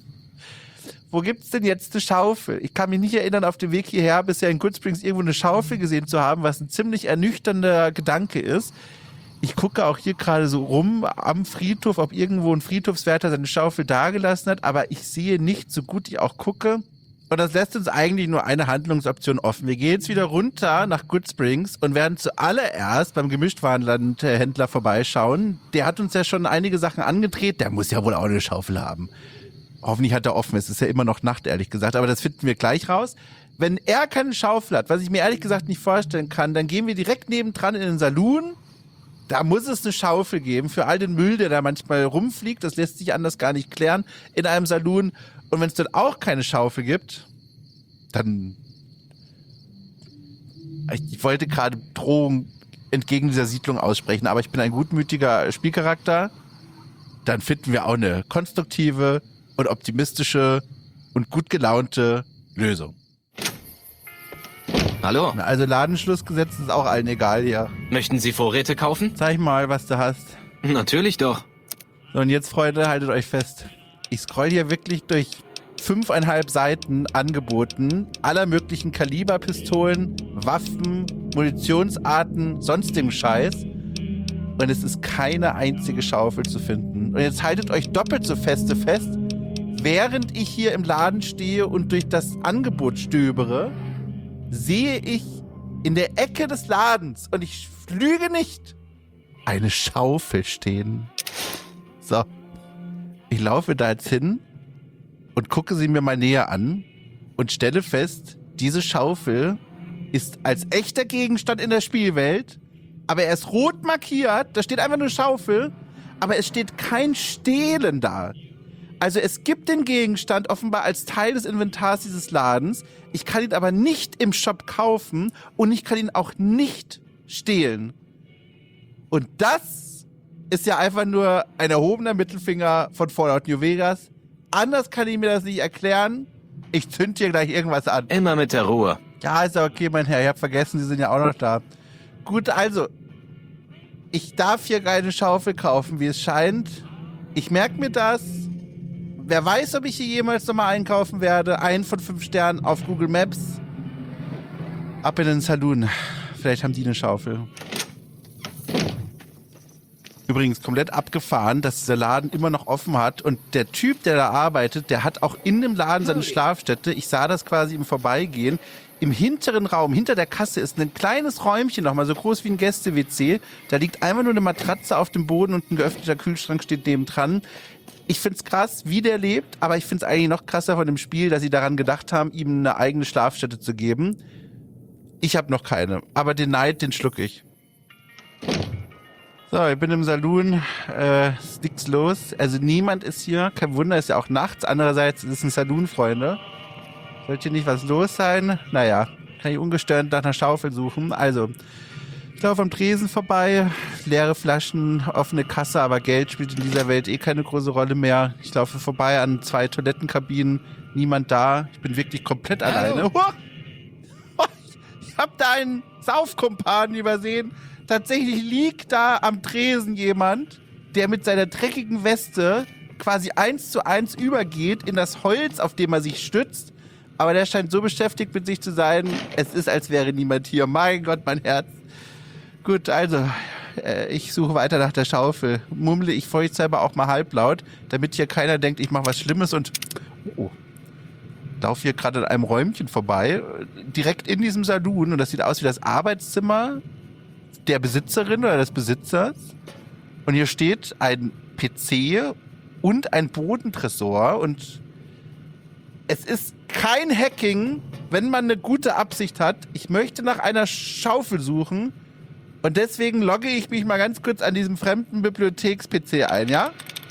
wo gibt's denn jetzt eine Schaufel? Ich kann mich nicht erinnern, auf dem Weg hierher bisher in Goodsprings irgendwo eine Schaufel gesehen zu haben, was ein ziemlich ernüchternder Gedanke ist. Ich gucke auch hier gerade so rum am Friedhof, ob irgendwo ein Friedhofswärter seine Schaufel dagelassen hat, aber ich sehe nicht, so gut ich auch gucke. Und das lässt uns eigentlich nur eine Handlungsoption offen. Wir gehen jetzt wieder runter nach Goodsprings und werden zuallererst beim Gemischtwarenlandhändler vorbeischauen. Der hat uns ja schon einige Sachen angedreht, der muss ja wohl auch eine Schaufel haben. Hoffentlich hat er offen, es ist ja immer noch Nacht, ehrlich gesagt, aber das finden wir gleich raus. Wenn er keine Schaufel hat, was ich mir ehrlich gesagt nicht vorstellen kann, dann gehen wir direkt nebendran in den Saloon. Da muss es eine Schaufel geben für all den Müll, der da manchmal rumfliegt. Das lässt sich anders gar nicht klären in einem Saloon. Und wenn es dort auch keine Schaufel gibt, dann... Ich wollte gerade Drohung entgegen dieser Siedlung aussprechen, aber ich bin ein gutmütiger Spielcharakter. Dann finden wir auch eine konstruktive und optimistische und gut gelaunte Lösung. Hallo. Also Ladenschluss gesetzt ist auch allen egal hier. Möchten Sie Vorräte kaufen? Zeig mal, was du hast. Natürlich doch. So, und jetzt, Freunde, haltet euch fest. Ich scroll hier wirklich durch fünfeinhalb Seiten Angeboten aller möglichen Kaliberpistolen, Waffen, Munitionsarten, sonstigem Scheiß. Und es ist keine einzige Schaufel zu finden. Und jetzt haltet euch doppelt so feste fest, während ich hier im Laden stehe und durch das Angebot stöbere, sehe ich in der Ecke des Ladens, und ich lüge nicht, eine Schaufel stehen. So. Ich laufe da jetzt hin und gucke sie mir mal näher an und stelle fest, diese Schaufel ist als echter Gegenstand in der Spielwelt, aber er ist rot markiert, da steht einfach nur Schaufel, aber es steht kein Stehlen da. Also es gibt den Gegenstand offenbar als Teil des Inventars dieses Ladens. Ich kann ihn aber nicht im Shop kaufen und ich kann ihn auch nicht stehlen. Und das ist ja einfach nur ein erhobener Mittelfinger von Fallout New Vegas. Anders kann ich mir das nicht erklären. Ich zünd hier gleich irgendwas an. Immer mit der Ruhe. Ja, ist ja okay, mein Herr. Ich hab vergessen, Sie sind ja auch noch da. Gut, also, ich darf hier keine Schaufel kaufen, wie es scheint. Ich merke mir das. Wer weiß, ob ich hier jemals nochmal einkaufen werde. Ein von fünf Sternen auf Google Maps. Ab in den Saloon. Vielleicht haben die eine Schaufel. Übrigens komplett abgefahren, dass dieser Laden immer noch offen hat. Und der Typ, der da arbeitet, der hat auch in dem Laden seine Schlafstätte. Ich sah das quasi im Vorbeigehen. Im hinteren Raum, hinter der Kasse, ist ein kleines Räumchen nochmal, so groß wie ein Gäste-W C. Da liegt einfach nur eine Matratze auf dem Boden und ein geöffneter Kühlschrank steht nebendran. Ich find's krass, wie der lebt, aber ich find's eigentlich noch krasser von dem Spiel, dass sie daran gedacht haben, ihm eine eigene Schlafstätte zu geben. Ich habe noch keine, aber den Neid, den schluck ich. So, ich bin im Saloon, äh, ist nichts los. Also niemand ist hier, kein Wunder, ist ja auch nachts. Andererseits ist es ein Saloon, Freunde. Sollte hier nicht was los sein? Naja, kann ich ungestört nach einer Schaufel suchen. Also, ich laufe am Tresen vorbei, leere Flaschen, offene Kasse, aber Geld spielt in dieser Welt eh keine große Rolle mehr. Ich laufe vorbei an zwei Toilettenkabinen, niemand da. Ich bin wirklich komplett oh. alleine. Ich hab da einen Saufkumpan übersehen. Tatsächlich liegt da am Tresen jemand, der mit seiner dreckigen Weste quasi eins zu eins übergeht in das Holz, auf dem er sich stützt. Aber der scheint so beschäftigt mit sich zu sein, es ist, als wäre niemand hier. Mein Gott, mein Herz. Gut, also, äh, ich suche weiter nach der Schaufel. Murmle ich vorsichtshalber auch mal halblaut, damit hier keiner denkt, ich mache was Schlimmes und... Oh, laufe hier gerade an einem Räumchen vorbei, direkt in diesem Saloon. Und das sieht aus wie das Arbeitszimmer der Besitzerin oder des Besitzers. Und hier steht ein P C und ein Bodentresor. Und es ist kein Hacking, wenn man eine gute Absicht hat. Ich möchte nach einer Schaufel suchen. Und deswegen logge ich mich mal ganz kurz an diesem fremden Bibliotheks-P C ein, ja?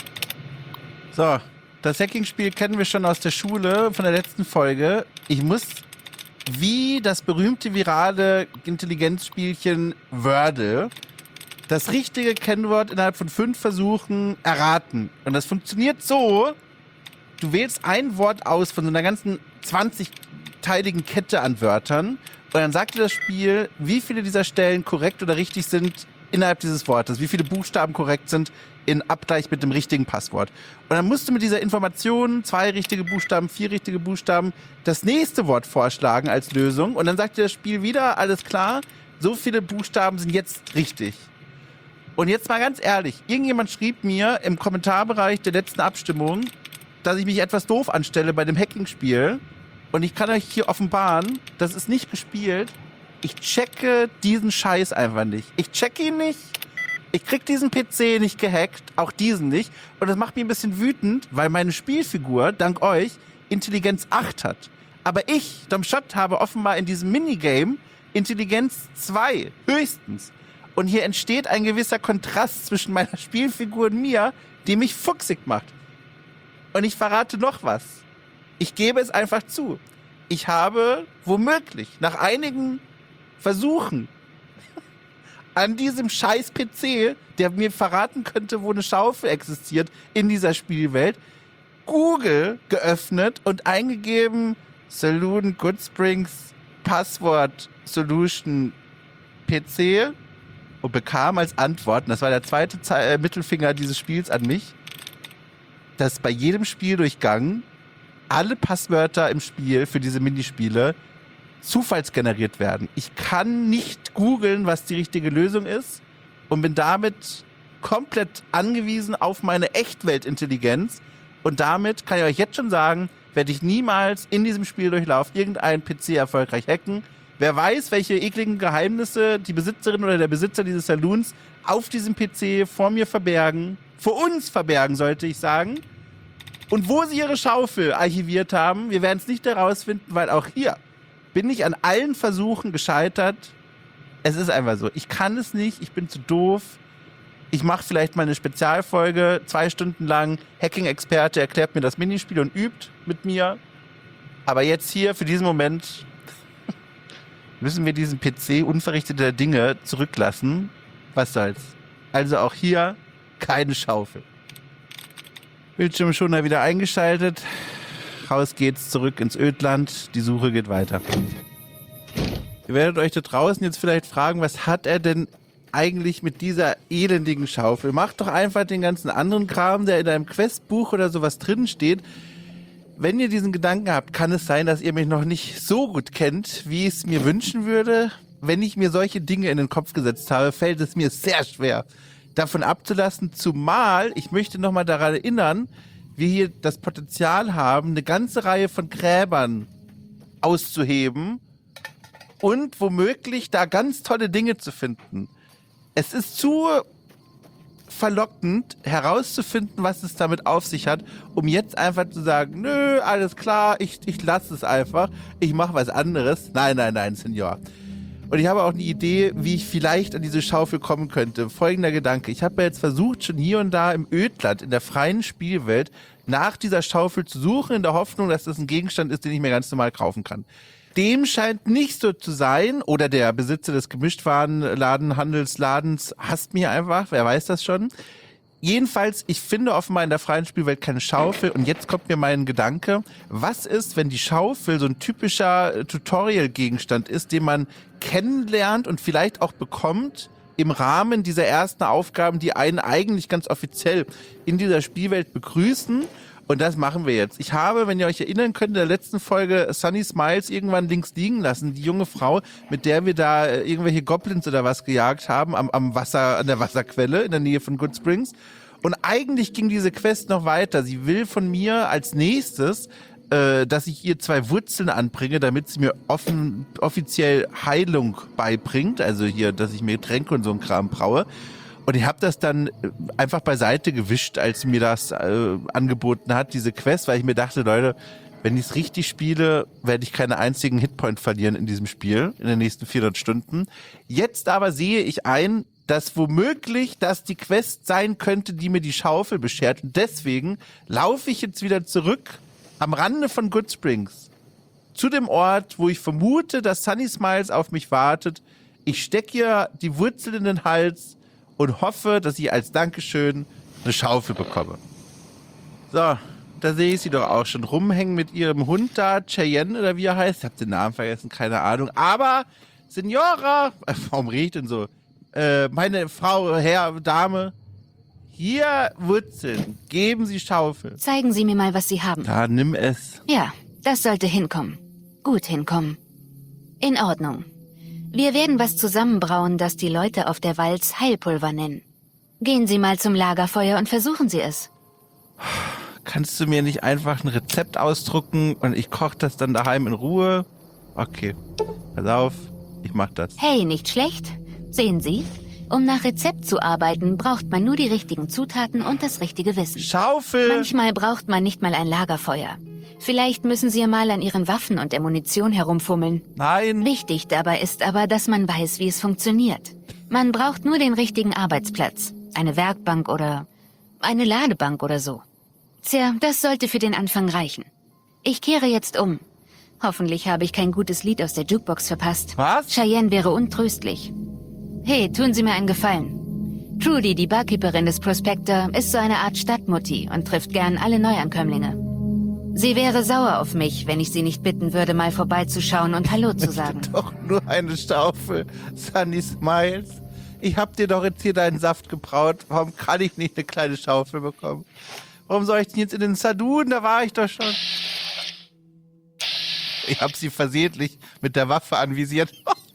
So, das Hacking-Spiel kennen wir schon aus der Schule, von der letzten Folge. Ich muss, wie das berühmte virale Intelligenzspielchen Wordle, das richtige Kennwort innerhalb von fünf Versuchen erraten. Und das funktioniert so, du wählst ein Wort aus von so einer ganzen zwanzigteiligen Kette an Wörtern. Und dann sagt dir das Spiel, wie viele dieser Stellen korrekt oder richtig sind innerhalb dieses Wortes, wie viele Buchstaben korrekt sind in Abgleich mit dem richtigen Passwort. Und dann musst du mit dieser Information, zwei richtige Buchstaben, vier richtige Buchstaben, das nächste Wort vorschlagen als Lösung. Und dann sagt dir das Spiel wieder, alles klar, so viele Buchstaben sind jetzt richtig. Und jetzt mal ganz ehrlich, irgendjemand schrieb mir im Kommentarbereich der letzten Abstimmung, dass ich mich etwas doof anstelle bei dem Hacking-Spiel. Und ich kann euch hier offenbaren, das ist nicht gespielt. Ich checke diesen Scheiß einfach nicht. Ich checke ihn nicht. Ich krieg diesen P C nicht gehackt. Auch diesen nicht. Und das macht mich ein bisschen wütend, weil meine Spielfigur, dank euch, Intelligenz acht hat. Aber ich, Dom Schott, habe offenbar in diesem Minigame Intelligenz zwei. Höchstens. Und hier entsteht ein gewisser Kontrast zwischen meiner Spielfigur und mir, die mich fuchsig macht. Und ich verrate noch was. Ich gebe es einfach zu. Ich habe womöglich nach einigen Versuchen an diesem scheiß P C, der mir verraten könnte, wo eine Schaufel existiert in dieser Spielwelt, Google geöffnet und eingegeben Saloon Goodsprings Passwort Solution P C und bekam als Antwort, und das war der zweite Ze- äh, Mittelfinger dieses Spiels an mich, dass bei jedem Spieldurchgang alle Passwörter im Spiel für diese Minispiele zufallsgeneriert werden. Ich kann nicht googeln, was die richtige Lösung ist und bin damit komplett angewiesen auf meine Echtweltintelligenz. Und damit kann ich euch jetzt schon sagen, werde ich niemals in diesem Spieldurchlauf irgendeinen P C erfolgreich hacken. Wer weiß, welche ekligen Geheimnisse die Besitzerin oder der Besitzer dieses Saloons auf diesem P C vor mir verbergen, vor uns verbergen, sollte ich sagen. Und wo sie ihre Schaufel archiviert haben, wir werden es nicht herausfinden, weil auch hier bin ich an allen Versuchen gescheitert. Es ist einfach so. Ich kann es nicht, ich bin zu doof. Ich mache vielleicht mal eine Spezialfolge, zwei Stunden lang. Hacking-Experte erklärt mir das Minispiel und übt mit mir. Aber jetzt hier, für diesen Moment, müssen wir diesen P C unverrichteter Dinge zurücklassen. Was soll's. Also auch hier keine Schaufel. Bildschirmschoner wieder eingeschaltet. Raus geht's zurück ins Ödland. Die Suche geht weiter. Ihr werdet euch da draußen jetzt vielleicht fragen, was hat er denn eigentlich mit dieser elendigen Schaufel? Macht doch einfach den ganzen anderen Kram, der in einem Questbuch oder sowas drin steht. Wenn ihr diesen Gedanken habt, kann es sein, dass ihr mich noch nicht so gut kennt, wie ich es mir wünschen würde. Wenn ich mir solche Dinge in den Kopf gesetzt habe, fällt es mir sehr schwer, davon abzulassen, zumal ich möchte nochmal daran erinnern, wir hier das Potenzial haben, eine ganze Reihe von Gräbern auszuheben und womöglich da ganz tolle Dinge zu finden. Es ist zu verlockend herauszufinden, was es damit auf sich hat, um jetzt einfach zu sagen, nö, alles klar, ich, ich lasse es einfach, ich mache was anderes. Nein, nein, nein, Senior. Und ich habe auch eine Idee, wie ich vielleicht an diese Schaufel kommen könnte. Folgender Gedanke. Ich habe ja jetzt versucht, schon hier und da im Ödland, in der freien Spielwelt, nach dieser Schaufel zu suchen, in der Hoffnung, dass das ein Gegenstand ist, den ich mir ganz normal kaufen kann. Dem scheint nicht so zu sein, oder der Besitzer des Gemischtwarenladen-Handelsladens hasst mich einfach, wer weiß das schon. Jedenfalls, ich finde offenbar in der freien Spielwelt keine Schaufel und jetzt kommt mir mein Gedanke, was ist, wenn die Schaufel so ein typischer Tutorial-Gegenstand ist, den man kennenlernt und vielleicht auch bekommt im Rahmen dieser ersten Aufgaben, die einen eigentlich ganz offiziell in dieser Spielwelt begrüßen. Und das machen wir jetzt. Ich habe, wenn ihr euch erinnern könnt, in der letzten Folge Sunny Smiles irgendwann links liegen lassen. Die junge Frau, mit der wir da äh, irgendwelche Goblins oder was gejagt haben, am, am Wasser, an der Wasserquelle in der Nähe von Good Springs. Und eigentlich ging diese Quest noch weiter. Sie will von mir als nächstes, äh, dass ich ihr zwei Wurzeln anbringe, damit sie mir offen, offiziell Heilung beibringt. Also hier, dass ich mir Tränke und so ein Kram braue. Und ich habe das dann einfach beiseite gewischt, als sie mir das äh, angeboten hat, diese Quest, weil ich mir dachte, Leute, wenn ich es richtig spiele, werde ich keinen einzigen Hitpoint verlieren in diesem Spiel, in den nächsten vierhundert Stunden. Jetzt aber sehe ich ein, dass womöglich das die Quest sein könnte, die mir die Schaufel beschert. Und deswegen laufe ich jetzt wieder zurück am Rande von Good Springs zu dem Ort, wo ich vermute, dass Sunny Smiles auf mich wartet. Ich stecke ihr die Wurzel in den Hals und hoffe, dass ich als Dankeschön eine Schaufel bekomme. So, da sehe ich sie doch auch schon rumhängen mit ihrem Hund da, Cheyenne oder wie er heißt. Ich habe den Namen vergessen, keine Ahnung. Aber, Signora, äh, warum rede ich denn so? Äh, meine Frau, Herr, Dame, hier Wurzeln, geben Sie Schaufel. Zeigen Sie mir mal, was Sie haben. Da, nimm es. Ja, das sollte hinkommen. Gut hinkommen. In Ordnung. Wir werden was zusammenbrauen, das die Leute auf der Walz Heilpulver nennen. Gehen Sie mal zum Lagerfeuer und versuchen Sie es. Kannst du mir nicht einfach ein Rezept ausdrucken und ich koche das dann daheim in Ruhe? Okay, pass auf, ich mach das. Hey, nicht schlecht. Sehen Sie, um nach Rezept zu arbeiten, braucht man nur die richtigen Zutaten und das richtige Wissen. Schaufel! Manchmal braucht man nicht mal ein Lagerfeuer. Vielleicht müssen Sie ja mal an Ihren Waffen und der Munition herumfummeln. Nein. Wichtig dabei ist aber, dass man weiß, wie es funktioniert. Man braucht nur den richtigen Arbeitsplatz. Eine Werkbank oder eine Ladebank oder so. Tja, das sollte für den Anfang reichen. Ich kehre jetzt um. Hoffentlich habe ich kein gutes Lied aus der Jukebox verpasst. Was? Cheyenne wäre untröstlich. Hey, tun Sie mir einen Gefallen. Trudy, die Barkeeperin des Prospector, ist so eine Art Stadtmutti und trifft gern alle Neuankömmlinge. Sie wäre sauer auf mich, wenn ich sie nicht bitten würde, mal vorbeizuschauen und Hallo zu sagen. Doch nur eine Schaufel, Sunny Smiles. Ich hab dir doch jetzt hier deinen Saft gebraut. Warum kann ich nicht eine kleine Schaufel bekommen? Warum soll ich denn jetzt in den Saloon? Da war ich doch schon. Ich hab sie versehentlich mit der Waffe anvisiert.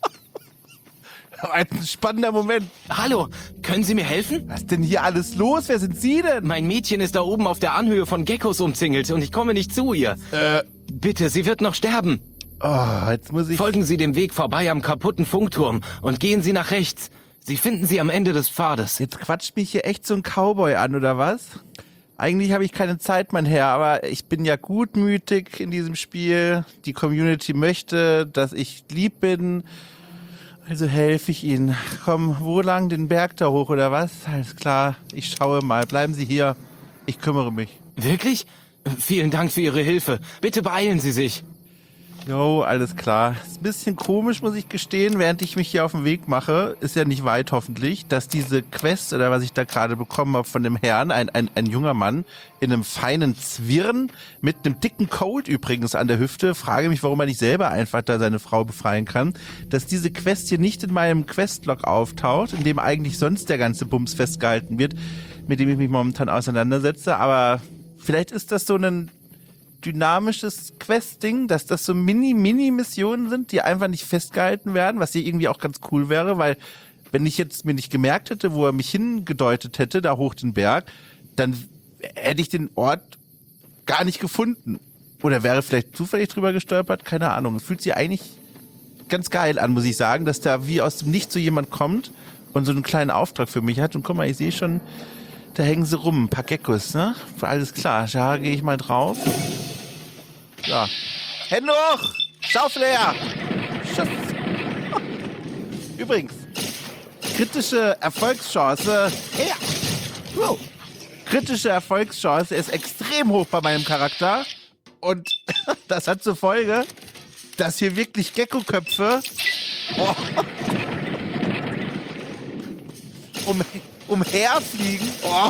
Ein spannender Moment. Hallo, können Sie mir helfen? Was ist denn hier alles los? Wer sind Sie denn? Mein Mädchen ist da oben auf der Anhöhe von Geckos umzingelt und ich komme nicht zu ihr. Äh. Bitte, sie wird noch sterben. Oh, jetzt muss ich... Folgen Sie dem Weg vorbei am kaputten Funkturm und gehen Sie nach rechts. Sie finden sie am Ende des Pfades. Jetzt quatscht mich hier echt so ein Cowboy an, oder was? Eigentlich habe ich keine Zeit, mein Herr, aber ich bin ja gutmütig in diesem Spiel. Die Community möchte, dass ich lieb bin. Also helfe ich Ihnen. Komm, wo lang? Den Berg da hoch, oder was? Alles klar, ich schaue mal. Bleiben Sie hier. Ich kümmere mich. Wirklich? Vielen Dank für Ihre Hilfe. Bitte beeilen Sie sich. Jo, alles klar. Ist ein bisschen komisch, muss ich gestehen, während ich mich hier auf den Weg mache, ist ja nicht weit hoffentlich, dass diese Quest, oder was ich da gerade bekommen habe von dem Herrn, ein, ein, ein junger Mann in einem feinen Zwirn mit einem dicken Colt übrigens an der Hüfte, frage mich, warum er nicht selber einfach da seine Frau befreien kann, dass diese Quest hier nicht in meinem Questlog auftaucht, in dem eigentlich sonst der ganze Bums festgehalten wird, mit dem ich mich momentan auseinandersetze, aber vielleicht ist das so ein dynamisches Quest-Ding, dass das so Mini-Mini-Missionen sind, die einfach nicht festgehalten werden, was hier irgendwie auch ganz cool wäre, weil wenn ich jetzt mir nicht gemerkt hätte, wo er mich hingedeutet hätte, da hoch den Berg, dann hätte ich den Ort gar nicht gefunden. Oder wäre vielleicht zufällig drüber gestolpert, keine Ahnung. Es fühlt sich eigentlich ganz geil an, muss ich sagen, dass da wie aus dem Nichts so jemand kommt und so einen kleinen Auftrag für mich hat. Und guck mal, ich sehe schon, da hängen sie rum, ein paar Geckos, ne? Alles klar, da gehe ich mal drauf. Ja. Hände hoch! Schaufel her! Schuss! Übrigens, kritische Erfolgschance. Ja. Wow. Kritische Erfolgschance ist extrem hoch bei meinem Charakter. Und das hat zur Folge, dass hier wirklich Gecko-Köpfe oh, um, umherfliegen. Oh.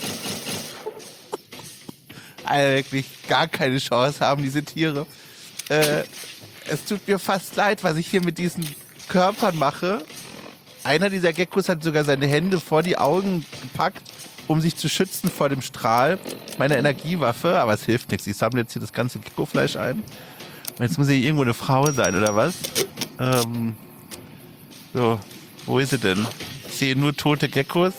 Also wirklich gar keine Chance haben, diese Tiere. Äh, es tut mir fast leid, was ich hier mit diesen Körpern mache. Einer dieser Geckos hat sogar seine Hände vor die Augen gepackt, um sich zu schützen vor dem Strahl meiner Energiewaffe. Aber es hilft nichts. Ich sammle jetzt hier das ganze Geckofleisch ein. Und jetzt muss hier irgendwo eine Frau sein, oder was? Ähm, so, wo ist sie denn? Ich sehe nur tote Geckos.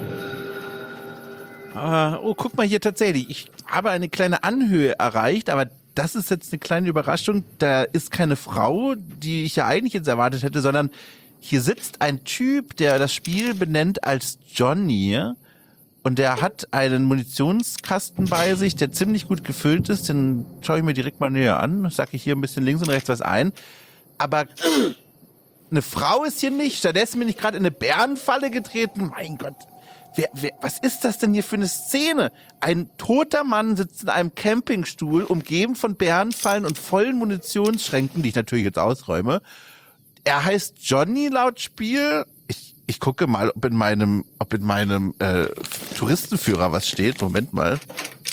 Uh, oh, guck mal hier tatsächlich. Ich habe eine kleine Anhöhe erreicht, aber das ist jetzt eine kleine Überraschung. Da ist keine Frau, die ich ja eigentlich jetzt erwartet hätte, sondern hier sitzt ein Typ, der das Spiel benennt als Johnny. Und der hat einen Munitionskasten bei sich, der ziemlich gut gefüllt ist. Den schaue ich mir direkt mal näher an. Sag ich hier ein bisschen links und rechts was ein. Aber eine Frau ist hier nicht. Stattdessen bin ich gerade in eine Bärenfalle getreten. Mein Gott. Wer, wer, was ist das denn hier für eine Szene? Ein toter Mann sitzt in einem Campingstuhl, umgeben von Bärenfallen und vollen Munitionsschränken, die ich natürlich jetzt ausräume. Er heißt Johnny laut Spiel. Ich, ich gucke mal, ob in meinem, ob in meinem äh, Touristenführer was steht. Moment mal.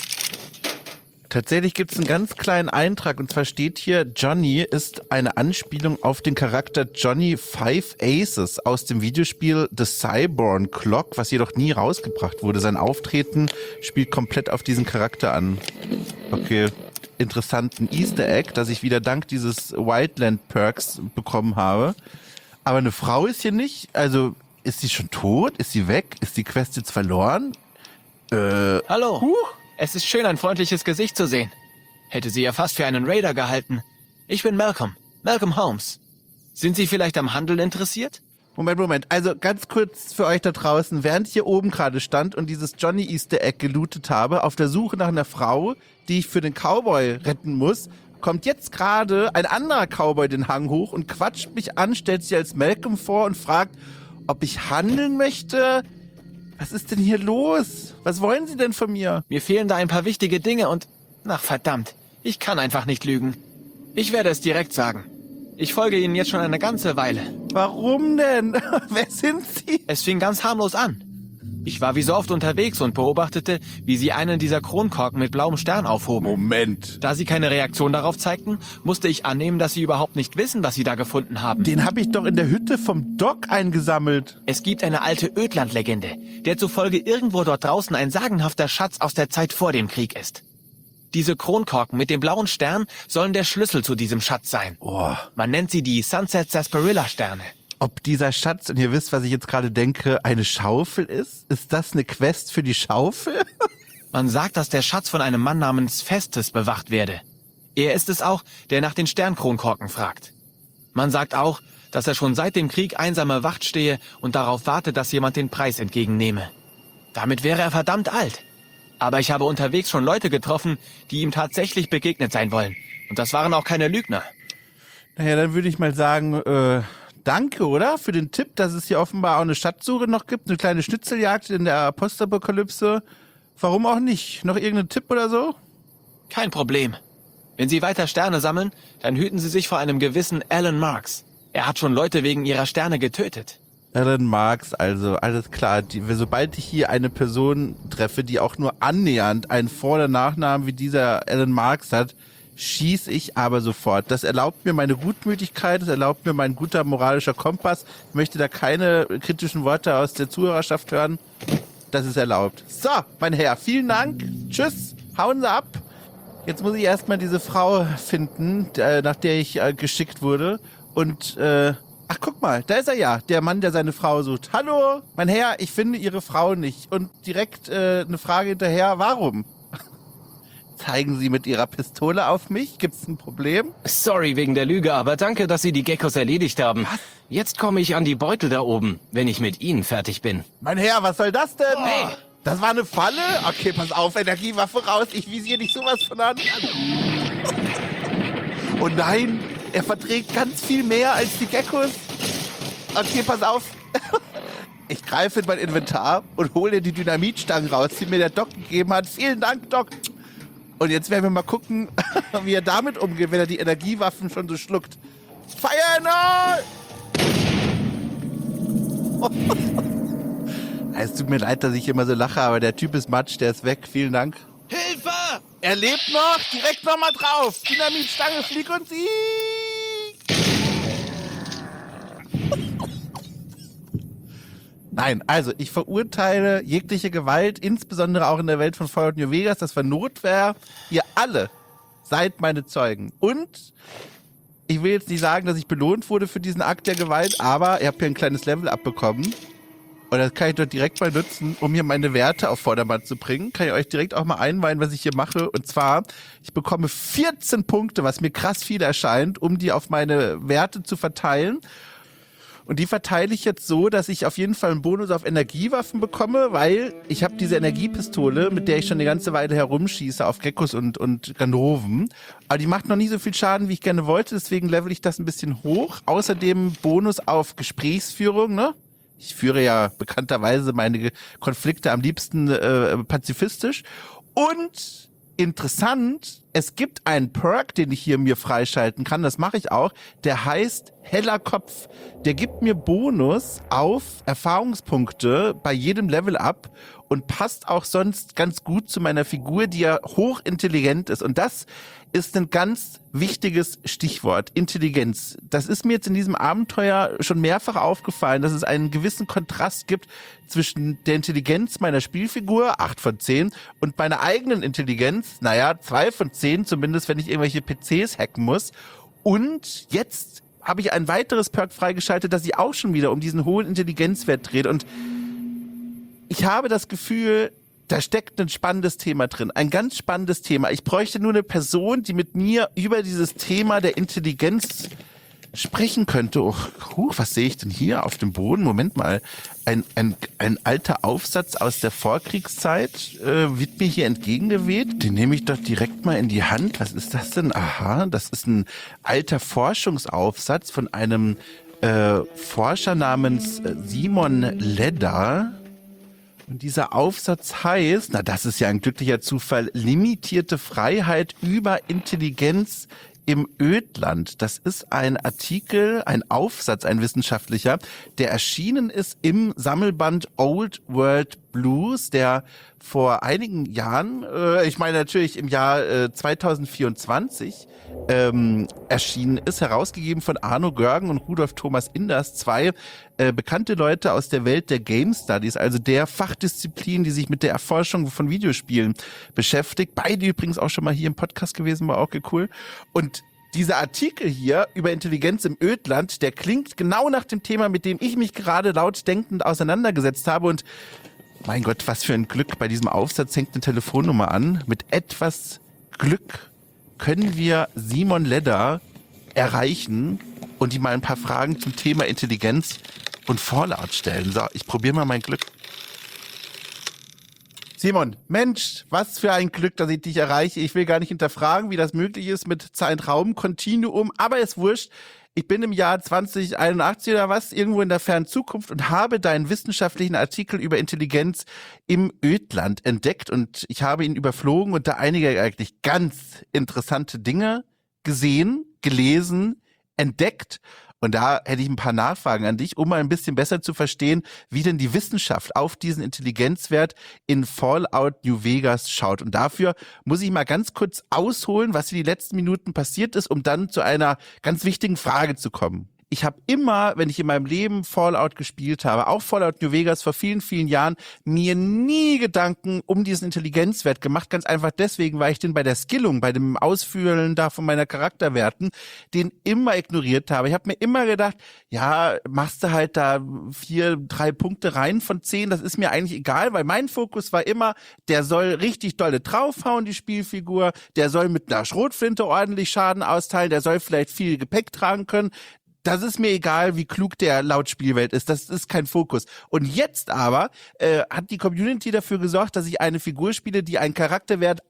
Tatsächlich gibt es einen ganz kleinen Eintrag, und zwar steht hier, Johnny ist eine Anspielung auf den Charakter Johnny Five Aces aus dem Videospiel The Cyborn Clock, was jedoch nie rausgebracht wurde. Sein Auftreten spielt komplett auf diesen Charakter an. Okay, interessanten Easter Egg, das ich wieder dank dieses Wildland Perks bekommen habe. Aber eine Frau ist hier nicht, also ist sie schon tot? Ist sie weg? Ist die Quest jetzt verloren? Äh, Hallo. Huh? Es ist schön, ein freundliches Gesicht zu sehen. Hätte sie ja fast für einen Raider gehalten. Ich bin Malcolm. Malcolm Holmes. Sind Sie vielleicht am Handel interessiert? Moment, Moment. Also ganz kurz für euch da draußen. Während ich hier oben gerade stand und dieses Johnny Easter Egg gelootet habe, auf der Suche nach einer Frau, die ich für den Cowboy retten muss, kommt jetzt gerade ein anderer Cowboy den Hang hoch und quatscht mich an, stellt sich als Malcolm vor und fragt, ob ich handeln möchte. Was ist denn hier los? Was wollen Sie denn von mir? Mir fehlen da ein paar wichtige Dinge und... Ach verdammt, ich kann einfach nicht lügen. Ich werde es direkt sagen. Ich folge Ihnen jetzt schon eine ganze Weile. Warum denn? Wer sind Sie? Es fing ganz harmlos an. Ich war wie so oft unterwegs und beobachtete, wie Sie einen dieser Kronkorken mit blauem Stern aufhoben. Moment. Da Sie keine Reaktion darauf zeigten, musste ich annehmen, dass Sie überhaupt nicht wissen, was Sie da gefunden haben. Den habe ich doch in der Hütte vom Doc eingesammelt. Es gibt eine alte Ödland-Legende, der zufolge irgendwo dort draußen ein sagenhafter Schatz aus der Zeit vor dem Krieg ist. Diese Kronkorken mit dem blauen Stern sollen der Schlüssel zu diesem Schatz sein. Oh. Man nennt sie die Sunset Sarsaparilla-Sterne. Ob dieser Schatz, und ihr wisst, was ich jetzt gerade denke, eine Schaufel ist? Ist das eine Quest für die Schaufel? Man sagt, dass der Schatz von einem Mann namens Festes bewacht werde. Er ist es auch, der nach den Sternkronkorken fragt. Man sagt auch, dass er schon seit dem Krieg einsame Wacht stehe und darauf warte, dass jemand den Preis entgegennehme. Damit wäre er verdammt alt. Aber ich habe unterwegs schon Leute getroffen, die ihm tatsächlich begegnet sein wollen. Und das waren auch keine Lügner. Naja, dann würde ich mal sagen, äh, danke, oder? Für den Tipp, dass es hier offenbar auch eine Schatzsuche noch gibt, eine kleine Schnitzeljagd in der Postapokalypse. Warum auch nicht? Noch irgendein Tipp oder so? Kein Problem. Wenn Sie weiter Sterne sammeln, dann hüten Sie sich vor einem gewissen Alan Marks. Er hat schon Leute wegen ihrer Sterne getötet. Alan Marks, also alles klar. Die, sobald ich hier eine Person treffe, die auch nur annähernd einen Vor- oder Nachnamen wie dieser Alan Marks hat, schieß ich aber sofort. Das erlaubt mir meine Gutmütigkeit, das erlaubt mir mein guter moralischer Kompass. Ich möchte da keine kritischen Worte aus der Zuhörerschaft hören. Das ist erlaubt. So, mein Herr, vielen Dank. Tschüss, hauen Sie ab. Jetzt muss ich erstmal diese Frau finden, äh, nach der ich äh, geschickt wurde. Und, äh, ach guck mal, da ist er ja, der Mann, der seine Frau sucht. Hallo, mein Herr, ich finde Ihre Frau nicht. Und direkt äh, eine Frage hinterher, warum? Zeigen Sie mit Ihrer Pistole auf mich? Gibt's ein Problem? Sorry wegen der Lüge, aber danke, dass Sie die Geckos erledigt haben. Was? Jetzt komme ich an die Beutel da oben, wenn ich mit Ihnen fertig bin. Mein Herr, was soll das denn? Hey! Das war eine Falle? Okay, pass auf, Energiewaffe raus. Ich visiere dich sowas von an. Oh nein, er verträgt ganz viel mehr als die Geckos. Okay, pass auf. Ich greife in mein Inventar und hole die Dynamitstangen raus, die mir der Doc gegeben hat. Vielen Dank, Doc. Und jetzt werden wir mal gucken, wie er damit umgeht, wenn er die Energiewaffen schon so schluckt. Fire in all! Es tut mir leid, dass ich immer so lache, aber der Typ ist Matsch, der ist weg. Vielen Dank. Hilfe! Er lebt noch! Direkt noch mal drauf! Dynamitstange, flieg und sieg! Nein, also ich verurteile jegliche Gewalt, insbesondere auch in der Welt von Fallout New Vegas. Das war Notwehr. Ihr alle seid meine Zeugen. Und ich will jetzt nicht sagen, dass ich belohnt wurde für diesen Akt der Gewalt, aber ihr habt hier ein kleines Level abbekommen. Und das kann ich dort direkt mal nutzen, um hier meine Werte auf Vordermann zu bringen. Kann ich euch direkt auch mal einweihen, was ich hier mache. Und zwar, ich bekomme vierzehn Punkte, was mir krass viel erscheint, um die auf meine Werte zu verteilen. Und die verteile ich jetzt so, dass ich auf jeden Fall einen Bonus auf Energiewaffen bekomme, weil ich habe diese Energiepistole, mit der ich schon eine ganze Weile herumschieße auf Geckos und, und Ganoven. Aber die macht noch nie so viel Schaden, wie ich gerne wollte, deswegen level ich das ein bisschen hoch. Außerdem Bonus auf Gesprächsführung, ne? Ich führe ja bekannterweise meine Konflikte am liebsten äh, pazifistisch. Und interessant, es gibt einen Perk, den ich hier mir freischalten kann, das mache ich auch, der heißt Heller Kopf. Der gibt mir Bonus auf Erfahrungspunkte bei jedem Level up und passt auch sonst ganz gut zu meiner Figur, die ja hochintelligent ist. Und das ist ein ganz wichtiges Stichwort, Intelligenz. Das ist mir jetzt in diesem Abenteuer schon mehrfach aufgefallen, dass es einen gewissen Kontrast gibt zwischen der Intelligenz meiner Spielfigur, acht von zehn, und meiner eigenen Intelligenz, naja, zwei von zehn, zumindest wenn ich irgendwelche P Cs hacken muss. Und jetzt habe ich ein weiteres Perk freigeschaltet, das sich auch schon wieder um diesen hohen Intelligenzwert dreht. Und ich habe das Gefühl, da steckt ein spannendes Thema drin, ein ganz spannendes Thema. Ich bräuchte nur eine Person, die mit mir über dieses Thema der Intelligenz sprechen könnte. Oh, huh, was sehe ich denn hier auf dem Boden? Moment mal, ein, ein, ein alter Aufsatz aus der Vorkriegszeit äh, wird mir hier entgegengeweht. Den nehme ich doch direkt mal in die Hand. Was ist das denn? Aha, das ist ein alter Forschungsaufsatz von einem äh, Forscher namens Simon Ledder. Und dieser Aufsatz heißt, na das ist ja ein glücklicher Zufall, limitierte Freiheit über Intelligenz im Ödland. Das ist ein Artikel, ein Aufsatz, ein wissenschaftlicher, der erschienen ist im Sammelband Old World Blues, der vor einigen Jahren, äh, ich meine natürlich im Jahr äh, zweitausendvierundzwanzig, ähm, erschienen ist, herausgegeben von Arno Görgen und Rudolf Thomas Inders, zwei äh, bekannte Leute aus der Welt der Game Studies, also der Fachdisziplin, die sich mit der Erforschung von Videospielen beschäftigt. Beide übrigens auch schon mal hier im Podcast gewesen, war auch cool. Und dieser Artikel hier über Intelligenz im Ödland, der klingt genau nach dem Thema, mit dem ich mich gerade laut denkend auseinandergesetzt habe. Und mein Gott, was für ein Glück. Bei diesem Aufsatz hängt eine Telefonnummer an. Mit etwas Glück können wir Simon Ledder erreichen und ihm mal ein paar Fragen zum Thema Intelligenz und Fallout stellen. So, ich probiere mal mein Glück. Simon, Mensch, was für ein Glück, dass ich dich erreiche. Ich will gar nicht hinterfragen, wie das möglich ist mit Zeitraum-Kontinuum, aber ist wurscht. Ich bin im Jahr zwanzig einundachtzig oder was, irgendwo in der fernen Zukunft und habe deinen wissenschaftlichen Artikel über Intelligenz im Ödland entdeckt und ich habe ihn überflogen und da einige eigentlich ganz interessante Dinge gesehen, gelesen, entdeckt. Und da hätte ich ein paar Nachfragen an dich, um mal ein bisschen besser zu verstehen, wie denn die Wissenschaft auf diesen Intelligenzwert in Fallout New Vegas schaut. Und dafür muss ich mal ganz kurz ausholen, was in den letzten Minuten passiert ist, um dann zu einer ganz wichtigen Frage zu kommen. Ich habe immer, wenn ich in meinem Leben Fallout gespielt habe, auch Fallout New Vegas vor vielen, vielen Jahren, mir nie Gedanken um diesen Intelligenzwert gemacht. Ganz einfach deswegen, weil ich den bei der Skillung, bei dem Ausfüllen da von meiner Charakterwerten, den immer ignoriert habe. Ich habe mir immer gedacht, ja, machst du halt da vier, drei Punkte rein von zehn, das ist mir eigentlich egal, weil mein Fokus war immer, der soll richtig dolle draufhauen, die Spielfigur, der soll mit einer Schrotflinte ordentlich Schaden austeilen, der soll vielleicht viel Gepäck tragen können. Das ist mir egal, wie klug der laut Spielwelt ist. Das ist kein Fokus. Und jetzt aber äh, hat die Community dafür gesorgt, dass ich eine Figur spiele, die einen Charakterwert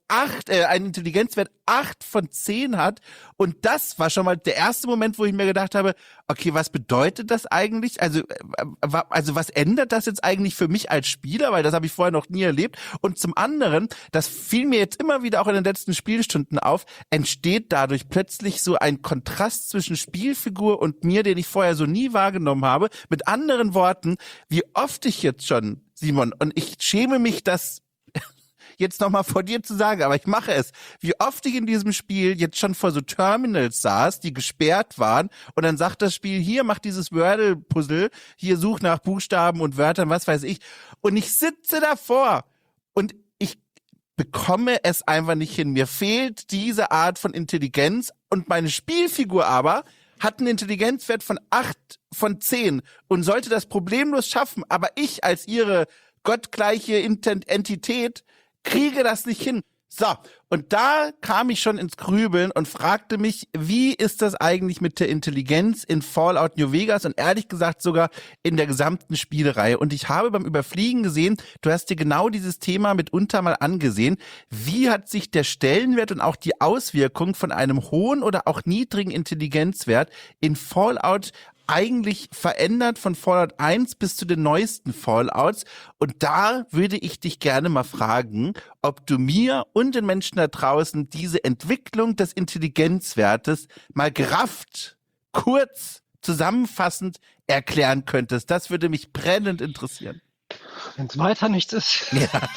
acht, äh, einen Intelligenzwert acht von zehn hat. Und das war schon mal der erste Moment, wo ich mir gedacht habe, okay, was bedeutet das eigentlich? Also, äh, also was ändert das jetzt eigentlich für mich als Spieler? Weil das habe ich vorher noch nie erlebt. Und zum anderen, das fiel mir jetzt immer wieder auch in den letzten Spielstunden auf, entsteht dadurch plötzlich so ein Kontrast zwischen Spielfigur und mir, den ich vorher so nie wahrgenommen habe. Mit anderen Worten, wie oft ich jetzt schon, Simon, und ich schäme mich, das jetzt nochmal vor dir zu sagen, aber ich mache es. Wie oft ich in diesem Spiel jetzt schon vor so Terminals saß, die gesperrt waren und dann sagt das Spiel, hier, mach dieses Wordle-Puzzle, hier such nach Buchstaben und Wörtern, was weiß ich. Und ich sitze davor und ich bekomme es einfach nicht hin. Mir fehlt diese Art von Intelligenz und meine Spielfigur aber hat einen Intelligenzwert von acht von zehn und sollte das problemlos schaffen, aber ich als ihre gottgleiche Entität kriege das nicht hin. So, und da kam ich schon ins Grübeln und fragte mich, wie ist das eigentlich mit der Intelligenz in Fallout New Vegas und ehrlich gesagt sogar in der gesamten Spielereihe. Und ich habe beim Überfliegen gesehen, du hast dir genau dieses Thema mitunter mal angesehen. Wie hat sich der Stellenwert und auch die Auswirkung von einem hohen oder auch niedrigen Intelligenzwert in Fallout eigentlich verändert von Fallout eins bis zu den neuesten Fallouts? Und da würde ich dich gerne mal fragen, ob du mir und den Menschen da draußen diese Entwicklung des Intelligenzwertes mal gerafft, kurz, zusammenfassend erklären könntest. Das würde mich brennend interessieren. Wenn es weiter nichts ist.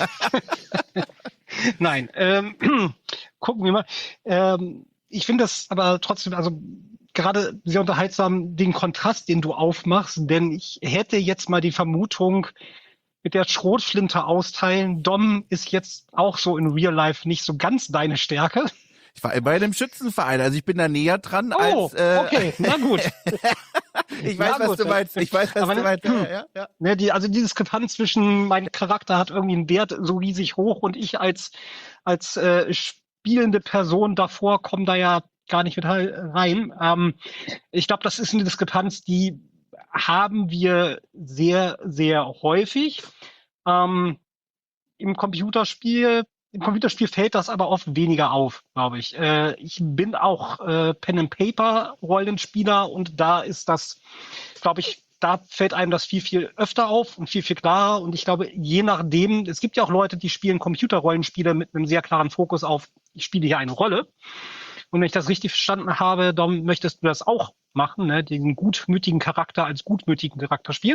Ja. Nein, ähm, gucken wir mal. Ähm, ich finde das aber trotzdem, also gerade sehr unterhaltsam, den Kontrast, den du aufmachst, denn ich hätte jetzt mal die Vermutung, mit der Schrotflinte austeilen, Dom ist jetzt auch so in Real Life nicht so ganz deine Stärke. Ich war immer in einem Schützenverein, also ich bin da näher dran oh, als... Äh, okay, na gut. ich weiß, na was gut. du meinst. Ich weiß, was Aber du ne, meinst. Ja, ja, ja. Ne, die, also die Diskrepanz zwischen, mein Charakter hat irgendwie einen Wert so riesig hoch und ich als, als äh, spielende Person davor komme da ja gar nicht mit rein. Ähm, ich glaube, das ist eine Diskrepanz, die haben wir sehr, sehr häufig. Ähm, Im Computerspiel, im Computerspiel fällt das aber oft weniger auf, glaube ich. Äh, ich bin auch äh, Pen-and-Paper-Rollenspieler und da ist das, glaube ich, da fällt einem das viel, viel öfter auf und viel, viel klarer. Und ich glaube, je nachdem, es gibt ja auch Leute, die spielen Computerrollenspiele mit einem sehr klaren Fokus auf, ich spiele hier eine Rolle. Und wenn ich das richtig verstanden habe, dann möchtest du das auch machen, ne? Den gutmütigen Charakter als gutmütigen Charakter spielen.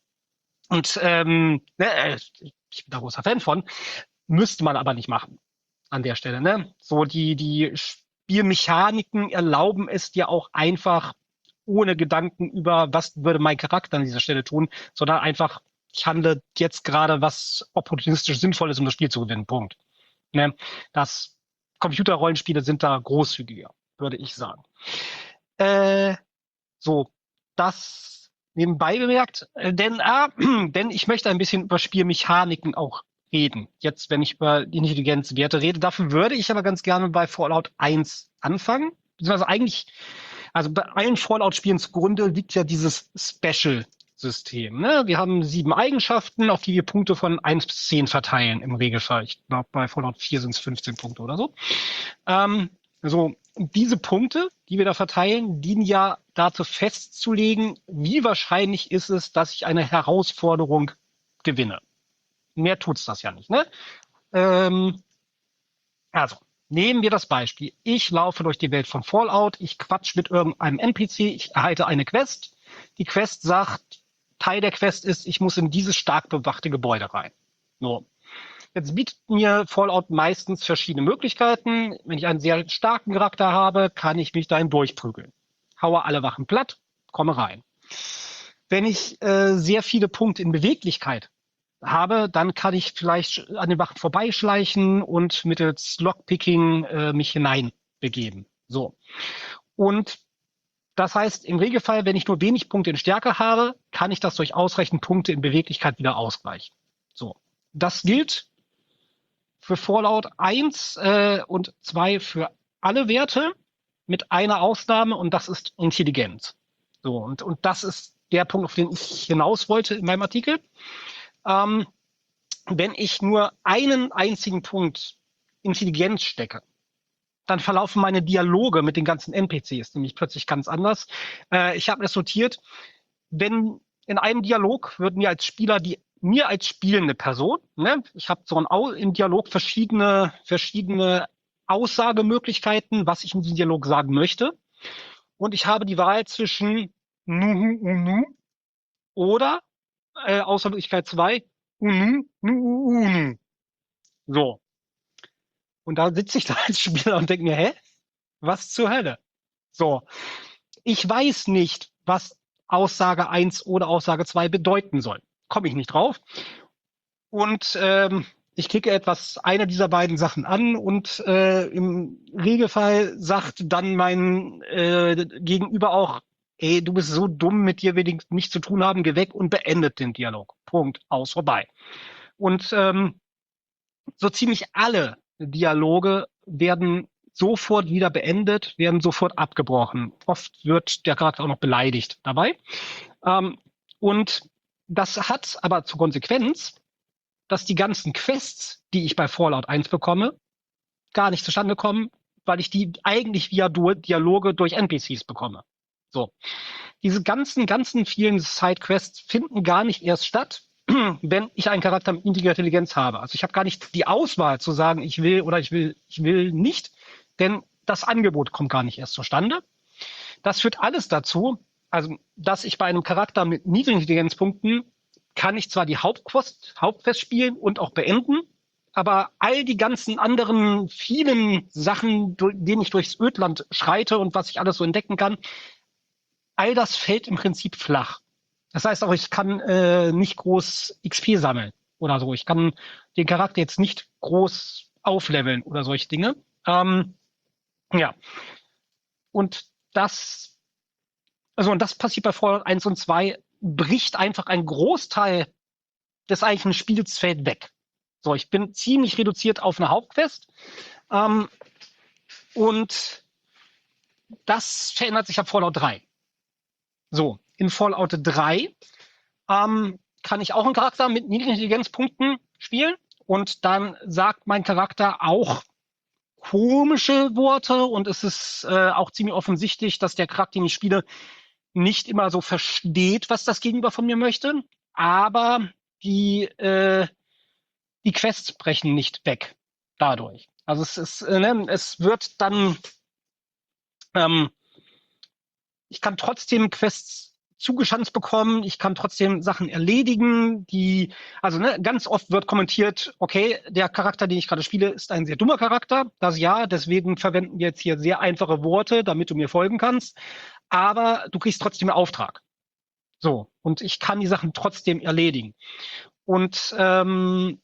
Und ähm, ne, ich bin da großer Fan von, müsste man aber nicht machen an der Stelle. Ne? So die, die Spielmechaniken erlauben es dir auch einfach ohne Gedanken über, was würde mein Charakter an dieser Stelle tun, sondern einfach, ich handle jetzt gerade, was opportunistisch sinnvoll ist, um das Spiel zu gewinnen. Punkt. Ne? Das Computerrollenspiele sind da großzügiger, würde ich sagen. Äh, so, das nebenbei bemerkt, äh, denn, äh, denn ich möchte ein bisschen über Spielmechaniken auch reden. Jetzt, wenn ich über die Intelligenzwerte rede. Dafür würde ich aber ganz gerne bei Fallout eins anfangen. Beziehungsweise eigentlich, also bei allen Fallout-Spielen zugrunde liegt ja dieses Special-System. Ne? Wir haben sieben Eigenschaften, auf die wir Punkte von eins bis zehn verteilen im Regelfall. Ich glaube, bei Fallout vier sind es fünfzehn Punkte oder so. Ähm, so, diese Punkte, die wir da verteilen, dienen ja dazu festzulegen, wie wahrscheinlich ist es, dass ich eine Herausforderung gewinne. Mehr tut's das ja nicht, ne? Ähm, also, nehmen wir das Beispiel. Ich laufe durch die Welt von Fallout, ich quatsch mit irgendeinem N P C, ich erhalte eine Quest. Die Quest sagt, Teil der Quest ist, ich muss in dieses stark bewachte Gebäude rein. So. Jetzt bietet mir Fallout meistens verschiedene Möglichkeiten. Wenn ich einen sehr starken Charakter habe, kann ich mich dahin durchprügeln. Haue alle Wachen platt, komme rein. Wenn ich äh, sehr viele Punkte in Beweglichkeit habe, dann kann ich vielleicht an den Wachen vorbeischleichen und mittels Lockpicking äh, mich hineinbegeben. So. Und das heißt, im Regelfall, wenn ich nur wenig Punkte in Stärke habe, kann ich das durch ausreichend Punkte in Beweglichkeit wieder ausgleichen. So. Das gilt für Fallout eins äh, und zwei für alle Werte, mit einer Ausnahme, und das ist Intelligenz. So, und, und das ist der Punkt, auf den ich hinaus wollte in meinem Artikel. Ähm, wenn ich nur einen einzigen Punkt Intelligenz stecke, dann verlaufen meine Dialoge mit den ganzen N P Cs nämlich plötzlich ganz anders. Äh, ich habe das notiert, wenn in einem Dialog wird mir als Spieler die mir als spielende Person, ne, ich habe so ein Au im Dialog verschiedene verschiedene Aussagemöglichkeiten, was ich in diesem Dialog sagen möchte, und ich habe die Wahl zwischen Nuhu Unu oder äh, Auswahlmöglichkeit zwei Unu Nu Unu. So. Und da sitze ich da als Spieler und denke mir, hä? Was zur Hölle? So. Ich weiß nicht, was Aussage eins oder Aussage zwei bedeuten soll. Komme ich nicht drauf. Und ähm, ich klicke etwas eine dieser beiden Sachen an und äh, im Regelfall sagt dann mein äh, Gegenüber auch, ey, du bist so dumm, mit dir will ich nichts zu tun haben, geh weg, und beendet den Dialog. Punkt. Aus, vorbei. Und ähm, so ziemlich alle Dialoge werden sofort wieder beendet, werden sofort abgebrochen. Oft wird der Charakter auch noch beleidigt dabei. Ähm, und das hat aber zur Konsequenz, dass die ganzen Quests, die ich bei Fallout eins bekomme, gar nicht zustande kommen, weil ich die eigentlich via Dialoge durch N P Cs bekomme. So. Diese ganzen, ganzen vielen Sidequests finden gar nicht erst statt, wenn ich einen Charakter mit niedriger Intelligenz habe. Also ich habe gar nicht die Auswahl zu sagen, ich will oder ich will, ich will nicht, denn das Angebot kommt gar nicht erst zustande. Das führt alles dazu, also dass ich bei einem Charakter mit niedrigen Intelligenzpunkten kann ich zwar die Hauptquest, Hauptquest spielen und auch beenden, aber all die ganzen anderen vielen Sachen, denen ich durchs Ödland schreite und was ich alles so entdecken kann, all das fällt im Prinzip flach. Das heißt auch, ich kann äh, nicht groß X P sammeln oder so. Ich kann den Charakter jetzt nicht groß aufleveln oder solche Dinge. Ähm, ja. Und das, also und das passiert bei Fallout eins und zwei, bricht einfach ein Großteil des eigentlichen Spiels fällt weg. So, ich bin ziemlich reduziert auf eine Hauptquest. Ähm, und das verändert sich ab Fallout drei. So, in Fallout drei ähm, kann ich auch einen Charakter mit niedrigen Intelligenzpunkten spielen, und dann sagt mein Charakter auch komische Worte, und es ist äh, auch ziemlich offensichtlich, dass der Charakter, den ich spiele, nicht immer so versteht, was das Gegenüber von mir möchte, aber die, äh, die Quests brechen nicht weg dadurch. Also es ist, äh, ne, es wird dann ähm, ich kann trotzdem Quests zugeschanzt bekommen, ich kann trotzdem Sachen erledigen, die, also ne, ganz oft wird kommentiert, okay, der Charakter, den ich gerade spiele, ist ein sehr dummer Charakter, das ja, deswegen verwenden wir jetzt hier sehr einfache Worte, damit du mir folgen kannst, aber du kriegst trotzdem einen Auftrag. So, und ich kann die Sachen trotzdem erledigen. Und ähm,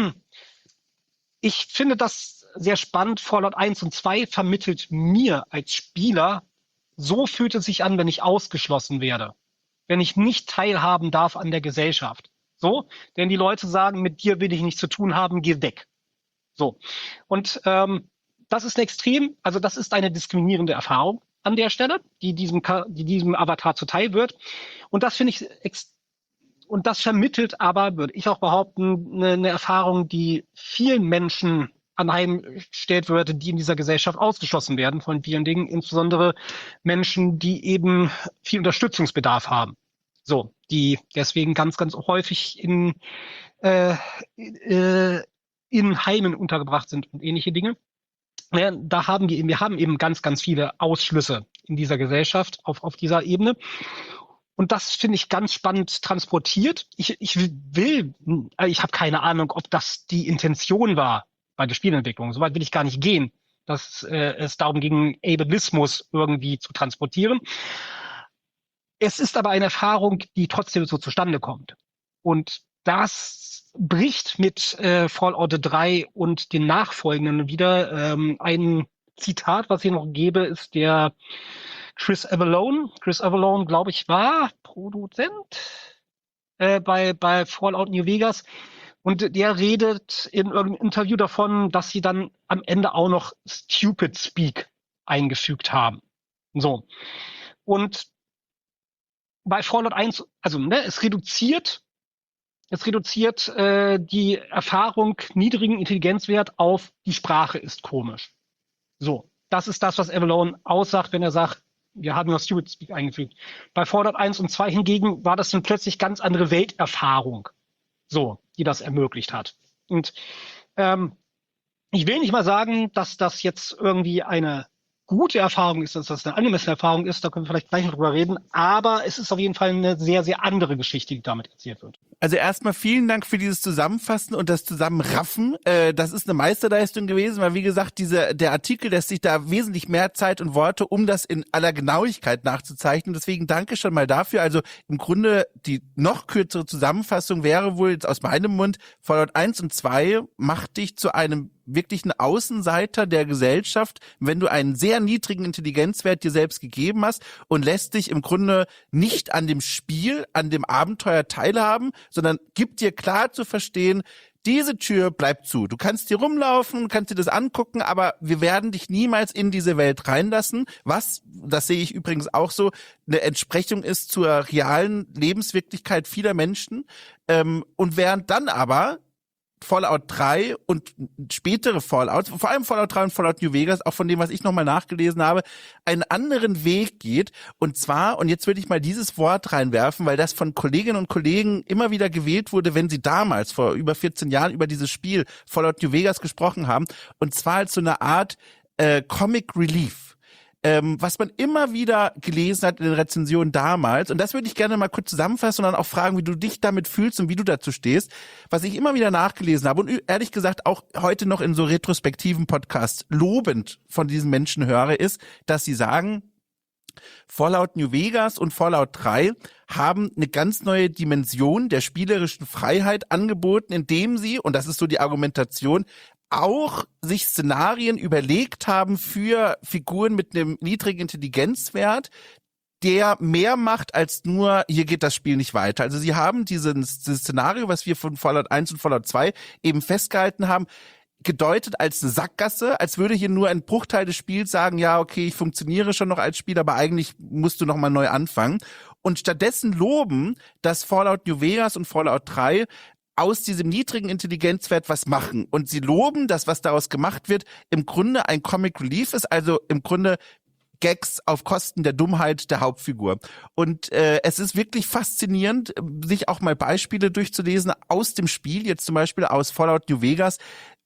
ich finde das sehr spannend. Fallout eins und zwei vermittelt mir als Spieler, so fühlt es sich an, wenn ich ausgeschlossen werde, wenn ich nicht teilhaben darf an der Gesellschaft. So, denn die Leute sagen, mit dir will ich nichts zu tun haben, geh weg. So, und ähm, das ist extrem, also das ist eine diskriminierende Erfahrung an der Stelle, die diesem, die diesem Avatar zuteil wird. Und das finde ich, ex und das vermittelt aber, würde ich auch behaupten, eine, eine Erfahrung, die vielen Menschen anheimgestellt wird, die in dieser Gesellschaft ausgeschlossen werden von vielen Dingen, insbesondere Menschen, die eben viel Unterstützungsbedarf haben. So, die deswegen ganz, ganz häufig in, äh, äh, in Heimen untergebracht sind und ähnliche Dinge. Ja, da haben wir, wir haben eben ganz, ganz viele Ausschlüsse in dieser Gesellschaft auf, auf dieser Ebene. Und das finde ich ganz spannend transportiert. Ich, ich will, ich habe keine Ahnung, ob das die Intention war bei der Spielentwicklung. Soweit will ich gar nicht gehen, dass äh, es darum ging, Ableismus irgendwie zu transportieren. Es ist aber eine Erfahrung, die trotzdem so zustande kommt. Und das bricht mit äh, Fallout drei und den nachfolgenden wieder. Ähm, ein Zitat, was ich noch gebe, ist der Chris Avellone. Chris Avellone, glaube ich, war Produzent äh, bei, bei Fallout New Vegas. Und der redet in irgendeinem Interview davon, dass sie dann am Ende auch noch Stupid Speak eingefügt haben. So. Und bei Fallout eins, also ne, es reduziert es reduziert äh, die Erfahrung niedrigen Intelligenzwert auf die Sprache ist komisch. So, das ist das, was Avalon aussagt, wenn er sagt, wir haben ja Stupid Speak eingefügt. Bei Fallout eins und zwei hingegen war das dann plötzlich ganz andere Welterfahrung, so, die das ermöglicht hat. Und ähm, ich will nicht mal sagen, dass das jetzt irgendwie eine gute Erfahrung ist, dass das eine angemessene Erfahrung ist, da können wir vielleicht gleich noch drüber reden, aber es ist auf jeden Fall eine sehr, sehr andere Geschichte, die damit erzählt wird. Also erstmal vielen Dank für dieses Zusammenfassen und das Zusammenraffen. Äh, das ist eine Meisterleistung gewesen, weil wie gesagt, diese, der Artikel lässt sich da wesentlich mehr Zeit und Worte, um das in aller Genauigkeit nachzuzeichnen. Deswegen danke schon mal dafür. Also im Grunde die noch kürzere Zusammenfassung wäre wohl jetzt aus meinem Mund, Fallout eins und zwei macht dich zu einem wirklich ein Außenseiter der Gesellschaft, wenn du einen sehr niedrigen Intelligenzwert dir selbst gegeben hast und lässt dich im Grunde nicht an dem Spiel, an dem Abenteuer teilhaben, sondern gibt dir klar zu verstehen, diese Tür bleibt zu. Du kannst hier rumlaufen, kannst dir das angucken, aber wir werden dich niemals in diese Welt reinlassen, was, das sehe ich übrigens auch so, eine Entsprechung ist zur realen Lebenswirklichkeit vieler Menschen. Ähm, und während dann aber Fallout drei und spätere Fallouts, vor allem Fallout drei und Fallout New Vegas, auch von dem, was ich nochmal nachgelesen habe, einen anderen Weg geht. Und zwar, und jetzt würde ich mal dieses Wort reinwerfen, weil das von Kolleginnen und Kollegen immer wieder gewählt wurde, wenn sie damals, vor über vierzehn Jahren, über dieses Spiel Fallout New Vegas gesprochen haben. Und zwar als so eine Art äh, Comic Relief. Ähm, was man immer wieder gelesen hat in den Rezensionen damals, und das würde ich gerne mal kurz zusammenfassen und dann auch fragen, wie du dich damit fühlst und wie du dazu stehst, was ich immer wieder nachgelesen habe und ehrlich gesagt auch heute noch in so retrospektiven Podcasts lobend von diesen Menschen höre, ist, dass sie sagen, Fallout New Vegas und Fallout drei haben eine ganz neue Dimension der spielerischen Freiheit angeboten, indem sie, und das ist so die Argumentation, auch sich Szenarien überlegt haben für Figuren mit einem niedrigen Intelligenzwert, der mehr macht als nur, hier geht das Spiel nicht weiter. Also sie haben dieses, dieses Szenario, was wir von Fallout eins und Fallout zwei eben festgehalten haben, gedeutet als eine Sackgasse, als würde hier nur ein Bruchteil des Spiels sagen, ja, okay, ich funktioniere schon noch als Spieler, aber eigentlich musst du noch mal neu anfangen. Und stattdessen loben, dass Fallout New Vegas und Fallout drei aus diesem niedrigen Intelligenzwert was machen. Und sie loben, dass was daraus gemacht wird, im Grunde ein Comic Relief ist, also im Grunde Gags auf Kosten der Dummheit der Hauptfigur. Und äh, es ist wirklich faszinierend, sich auch mal Beispiele durchzulesen aus dem Spiel, jetzt zum Beispiel aus Fallout New Vegas,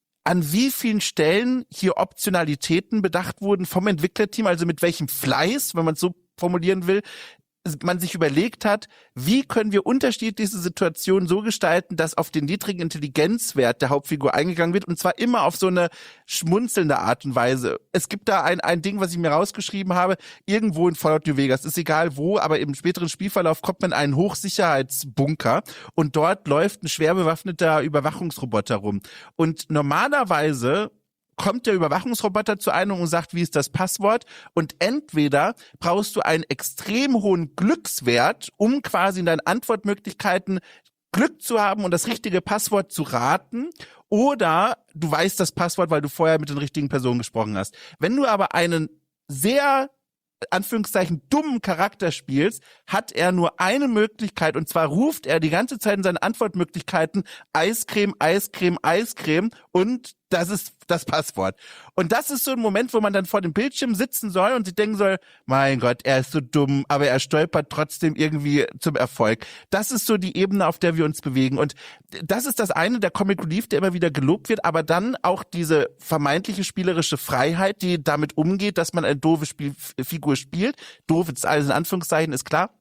an wie vielen Stellen hier Optionalitäten bedacht wurden vom Entwicklerteam, also mit welchem Fleiß, wenn man es so formulieren will, man sich überlegt hat, wie können wir unterschiedliche Situationen so gestalten, dass auf den niedrigen Intelligenzwert der Hauptfigur eingegangen wird, und zwar immer auf so eine schmunzelnde Art und Weise. Es gibt da ein ein Ding, was ich mir rausgeschrieben habe, irgendwo in Fallout New Vegas, ist egal wo, aber im späteren Spielverlauf kommt man in einen Hochsicherheitsbunker und dort läuft ein schwer bewaffneter Überwachungsroboter rum. Und normalerweise kommt der Überwachungsroboter zu einem und sagt, wie ist das Passwort? Und entweder brauchst du einen extrem hohen Glückswert, um quasi in deinen Antwortmöglichkeiten Glück zu haben und das richtige Passwort zu raten, oder du weißt das Passwort, weil du vorher mit den richtigen Personen gesprochen hast. Wenn du aber einen sehr Anführungszeichen dummen Charakter spielst, hat er nur eine Möglichkeit, und zwar ruft er die ganze Zeit in seinen Antwortmöglichkeiten Eiscreme, Eiscreme, Eiscreme, und das ist das Passwort. Und das ist so ein Moment, wo man dann vor dem Bildschirm sitzen soll und sich denken soll, mein Gott, er ist so dumm, aber er stolpert trotzdem irgendwie zum Erfolg. Das ist so die Ebene, auf der wir uns bewegen. Und das ist das eine, der Comic Relief, der immer wieder gelobt wird, aber dann auch diese vermeintliche spielerische Freiheit, die damit umgeht, dass man eine doofe Spielfigur spielt. Doof ist alles in Anführungszeichen, ist klar.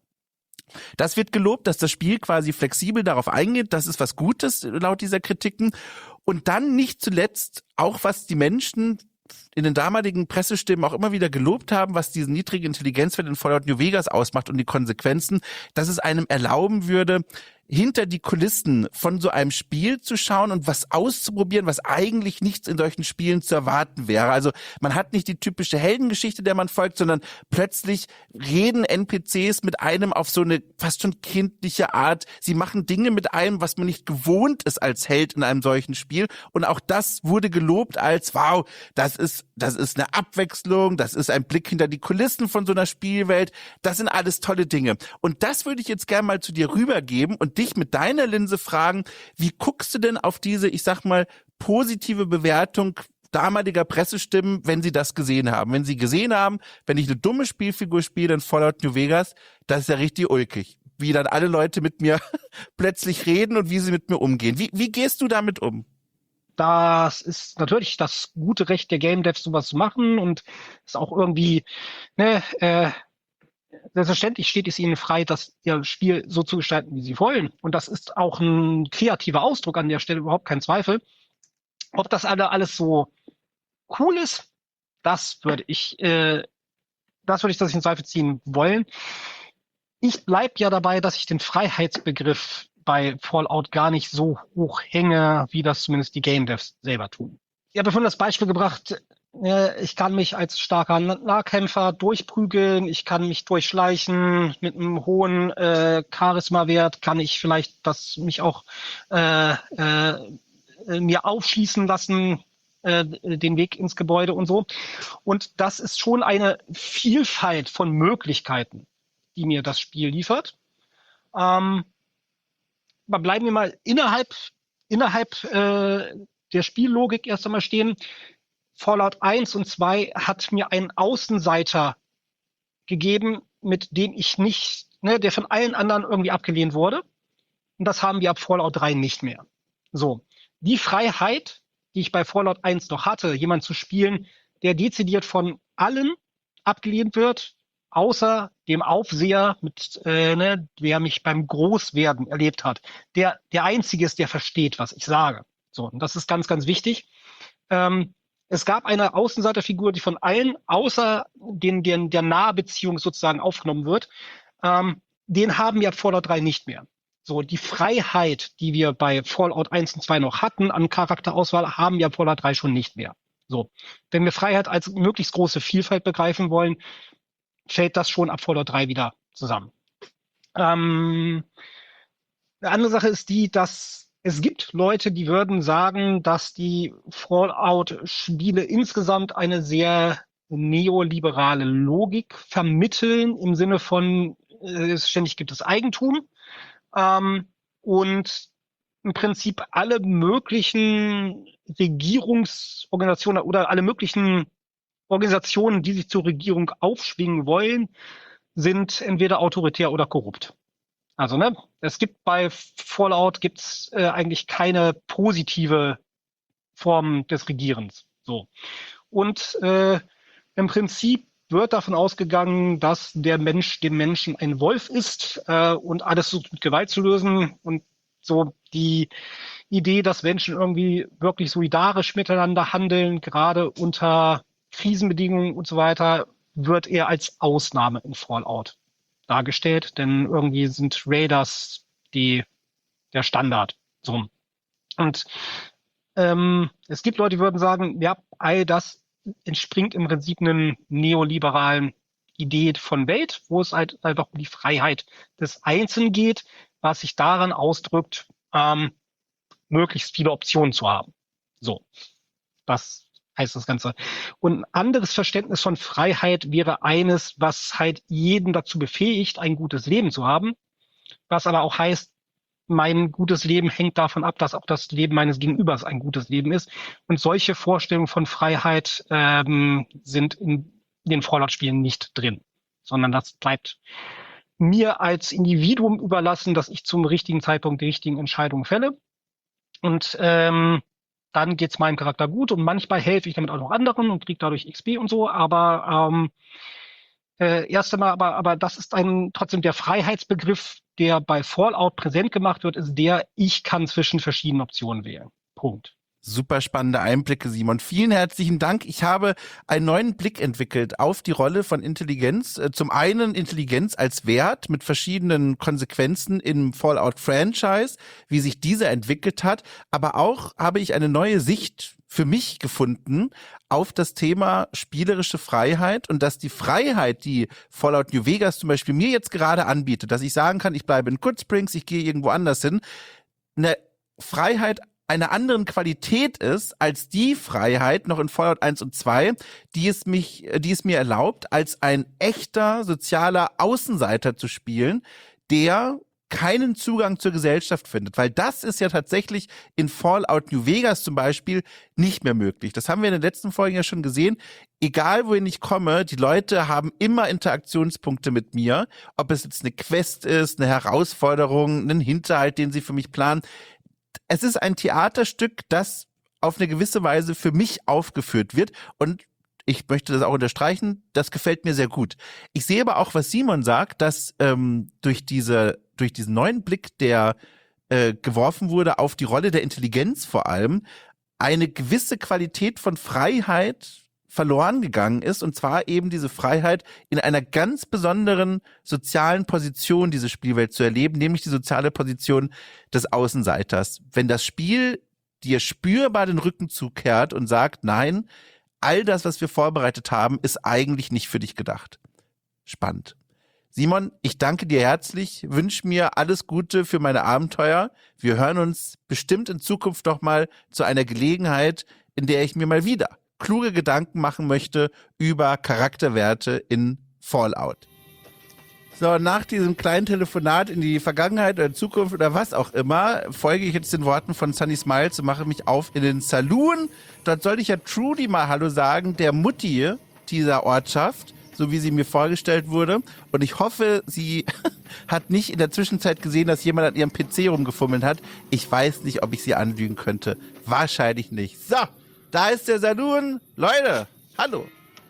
Das wird gelobt, dass das Spiel quasi flexibel darauf eingeht. Das ist was Gutes laut dieser Kritiken. Und dann nicht zuletzt auch, was die Menschen in den damaligen Pressestimmen auch immer wieder gelobt haben, was diesen niedrigen Intelligenzwert in Fallout New Vegas ausmacht und die Konsequenzen, dass es einem erlauben würde, hinter die Kulissen von so einem Spiel zu schauen und was auszuprobieren, was eigentlich nichts in solchen Spielen zu erwarten wäre. Also man hat nicht die typische Heldengeschichte, der man folgt, sondern plötzlich reden N P Cs mit einem auf so eine fast schon kindliche Art. Sie machen Dinge mit einem, was man nicht gewohnt ist als Held in einem solchen Spiel. Und auch das wurde gelobt als, wow, das ist das ist eine Abwechslung, das ist ein Blick hinter die Kulissen von so einer Spielwelt. Das sind alles tolle Dinge. Und das würde ich jetzt gerne mal zu dir rübergeben und dich mit deiner Linse fragen, wie guckst du denn auf diese, ich sag mal, positive Bewertung damaliger Pressestimmen, wenn sie das gesehen haben? Wenn sie gesehen haben, wenn ich eine dumme Spielfigur spiele in Fallout New Vegas, das ist ja richtig ulkig. Wie dann alle Leute mit mir plötzlich reden und wie sie mit mir umgehen. Wie, wie gehst du damit um? Das ist natürlich das gute Recht der Game Devs, sowas zu machen und ist auch irgendwie, ne, äh, selbstverständlich steht es ihnen frei, das ihr Spiel so zu gestalten, wie sie wollen. Und das ist auch ein kreativer Ausdruck an der Stelle, überhaupt kein Zweifel. Ob das alle alles so cool ist, das würde ich, äh, das würde ich, dass ich in Zweifel ziehen wollen. Ich bleib ja dabei, dass ich den Freiheitsbegriff bei Fallout gar nicht so hoch hänge, wie das zumindest die Game Devs selber tun. Ich habe vorhin das Beispiel gebracht, äh, ich kann mich als starker Nahkämpfer durchprügeln, ich kann mich durchschleichen, mit einem hohen äh, Charisma-Wert kann ich vielleicht das mich auch äh, äh, mir aufschließen lassen, äh, den Weg ins Gebäude und so. Und das ist schon eine Vielfalt von Möglichkeiten, die mir das Spiel liefert. Ähm, aber bleiben wir mal innerhalb, innerhalb äh, der Spiellogik erst einmal stehen. Fallout eins und zwei hat mir einen Außenseiter gegeben, mit dem ich nicht, ne, der von allen anderen irgendwie abgelehnt wurde. Und das haben wir ab Fallout drei nicht mehr. So. Die Freiheit, die ich bei Fallout eins noch hatte, jemanden zu spielen, der dezidiert von allen abgelehnt wird, außer dem Aufseher, mit, äh, ne, der mich beim Großwerden erlebt hat. Der, der Einzige ist, der versteht, was ich sage. So, und das ist ganz, ganz wichtig. Ähm, es gab eine Außenseiterfigur, die von allen, außer den, den, der Nahbeziehung sozusagen aufgenommen wird. Ähm, den haben wir ab Fallout drei nicht mehr. So, die Freiheit, die wir bei Fallout eins und zwei noch hatten an Charakterauswahl, haben wir ab Fallout drei schon nicht mehr. So, wenn wir Freiheit als möglichst große Vielfalt begreifen wollen, fällt das schon ab Fallout drei wieder zusammen. Ähm, eine andere Sache ist die, dass es gibt Leute, die würden sagen, dass die Fallout-Spiele insgesamt eine sehr neoliberale Logik vermitteln, im Sinne von, äh, ständig gibt es Eigentum. Ähm, und im Prinzip alle möglichen Regierungsorganisationen oder alle möglichen Organisationen, die sich zur Regierung aufschwingen wollen, sind entweder autoritär oder korrupt. Also, ne, es gibt bei Fallout gibt's äh, eigentlich keine positive Form des Regierens. So. Und äh, im Prinzip wird davon ausgegangen, dass der Mensch dem Menschen ein Wolf ist äh, und alles so mit Gewalt zu lösen. Und so die Idee, dass Menschen irgendwie wirklich solidarisch miteinander handeln, gerade unter Krisenbedingungen und so weiter, wird eher als Ausnahme in Fallout dargestellt, denn irgendwie sind Raiders die der Standard. So. Und ähm, es gibt Leute, die würden sagen, ja, all das entspringt im Prinzip einer neoliberalen Idee von Welt, wo es halt einfach um die Freiheit des Einzelnen geht, was sich daran ausdrückt, ähm, möglichst viele Optionen zu haben. So, das heißt das Ganze. Und ein anderes Verständnis von Freiheit wäre eines, was halt jeden dazu befähigt, ein gutes Leben zu haben, was aber auch heißt, mein gutes Leben hängt davon ab, dass auch das Leben meines Gegenübers ein gutes Leben ist. Und solche Vorstellungen von Freiheit ähm, sind in den Fallout-Spielen nicht drin, sondern das bleibt mir als Individuum überlassen, dass ich zum richtigen Zeitpunkt die richtigen Entscheidungen fälle. Und ähm, dann geht's meinem Charakter gut und manchmal helfe ich damit auch noch anderen und kriege dadurch X P und so, aber ähm, äh, erst einmal, aber, aber das ist ein trotzdem der Freiheitsbegriff, der bei Fallout präsent gemacht wird, ist der, ich kann zwischen verschiedenen Optionen wählen. Punkt. Super spannende Einblicke, Simon. Vielen herzlichen Dank. Ich habe einen neuen Blick entwickelt auf die Rolle von Intelligenz. Zum einen Intelligenz als Wert mit verschiedenen Konsequenzen im Fallout-Franchise, wie sich diese entwickelt hat. Aber auch habe ich eine neue Sicht für mich gefunden auf das Thema spielerische Freiheit und dass die Freiheit, die Fallout New Vegas zum Beispiel mir jetzt gerade anbietet, dass ich sagen kann, ich bleibe in Goodsprings, ich gehe irgendwo anders hin, eine Freiheit einer anderen Qualität ist als die Freiheit noch in Fallout eins und zwei, die es mich, die es mir erlaubt, als ein echter sozialer Außenseiter zu spielen, der keinen Zugang zur Gesellschaft findet, weil das ist ja tatsächlich in Fallout New Vegas zum Beispiel nicht mehr möglich. Das haben wir in den letzten Folgen ja schon gesehen. Egal, wohin ich komme, die Leute haben immer Interaktionspunkte mit mir, ob es jetzt eine Quest ist, eine Herausforderung, einen Hinterhalt, den sie für mich planen. Es ist ein Theaterstück, das auf eine gewisse Weise für mich aufgeführt wird und ich möchte das auch unterstreichen, das gefällt mir sehr gut. Ich sehe aber auch, was Simon sagt, dass ähm, durch diese durch diesen neuen Blick, der äh, geworfen wurde auf die Rolle der Intelligenz vor allem, eine gewisse Qualität von Freiheit verloren gegangen ist, und zwar eben diese Freiheit, in einer ganz besonderen sozialen Position diese Spielwelt zu erleben, nämlich die soziale Position des Außenseiters. Wenn das Spiel dir spürbar den Rücken zukehrt und sagt, nein, all das, was wir vorbereitet haben, ist eigentlich nicht für dich gedacht. Spannend. Simon, ich danke dir herzlich, wünsche mir alles Gute für meine Abenteuer. Wir hören uns bestimmt in Zukunft noch mal zu einer Gelegenheit, in der ich mir mal wieder kluge Gedanken machen möchte über Charakterwerte in Fallout. So, nach diesem kleinen Telefonat in die Vergangenheit oder Zukunft oder was auch immer, folge ich jetzt den Worten von Sunny Smiles und mache mich auf in den Saloon. Dort sollte ich ja Trudy mal Hallo sagen, der Mutti dieser Ortschaft, so wie sie mir vorgestellt wurde. Und ich hoffe, sie hat nicht in der Zwischenzeit gesehen, dass jemand an ihrem P C rumgefummelt hat. Ich weiß nicht, ob ich sie anlügen könnte. Wahrscheinlich nicht. So, da ist der Saloon. Leute, hallo.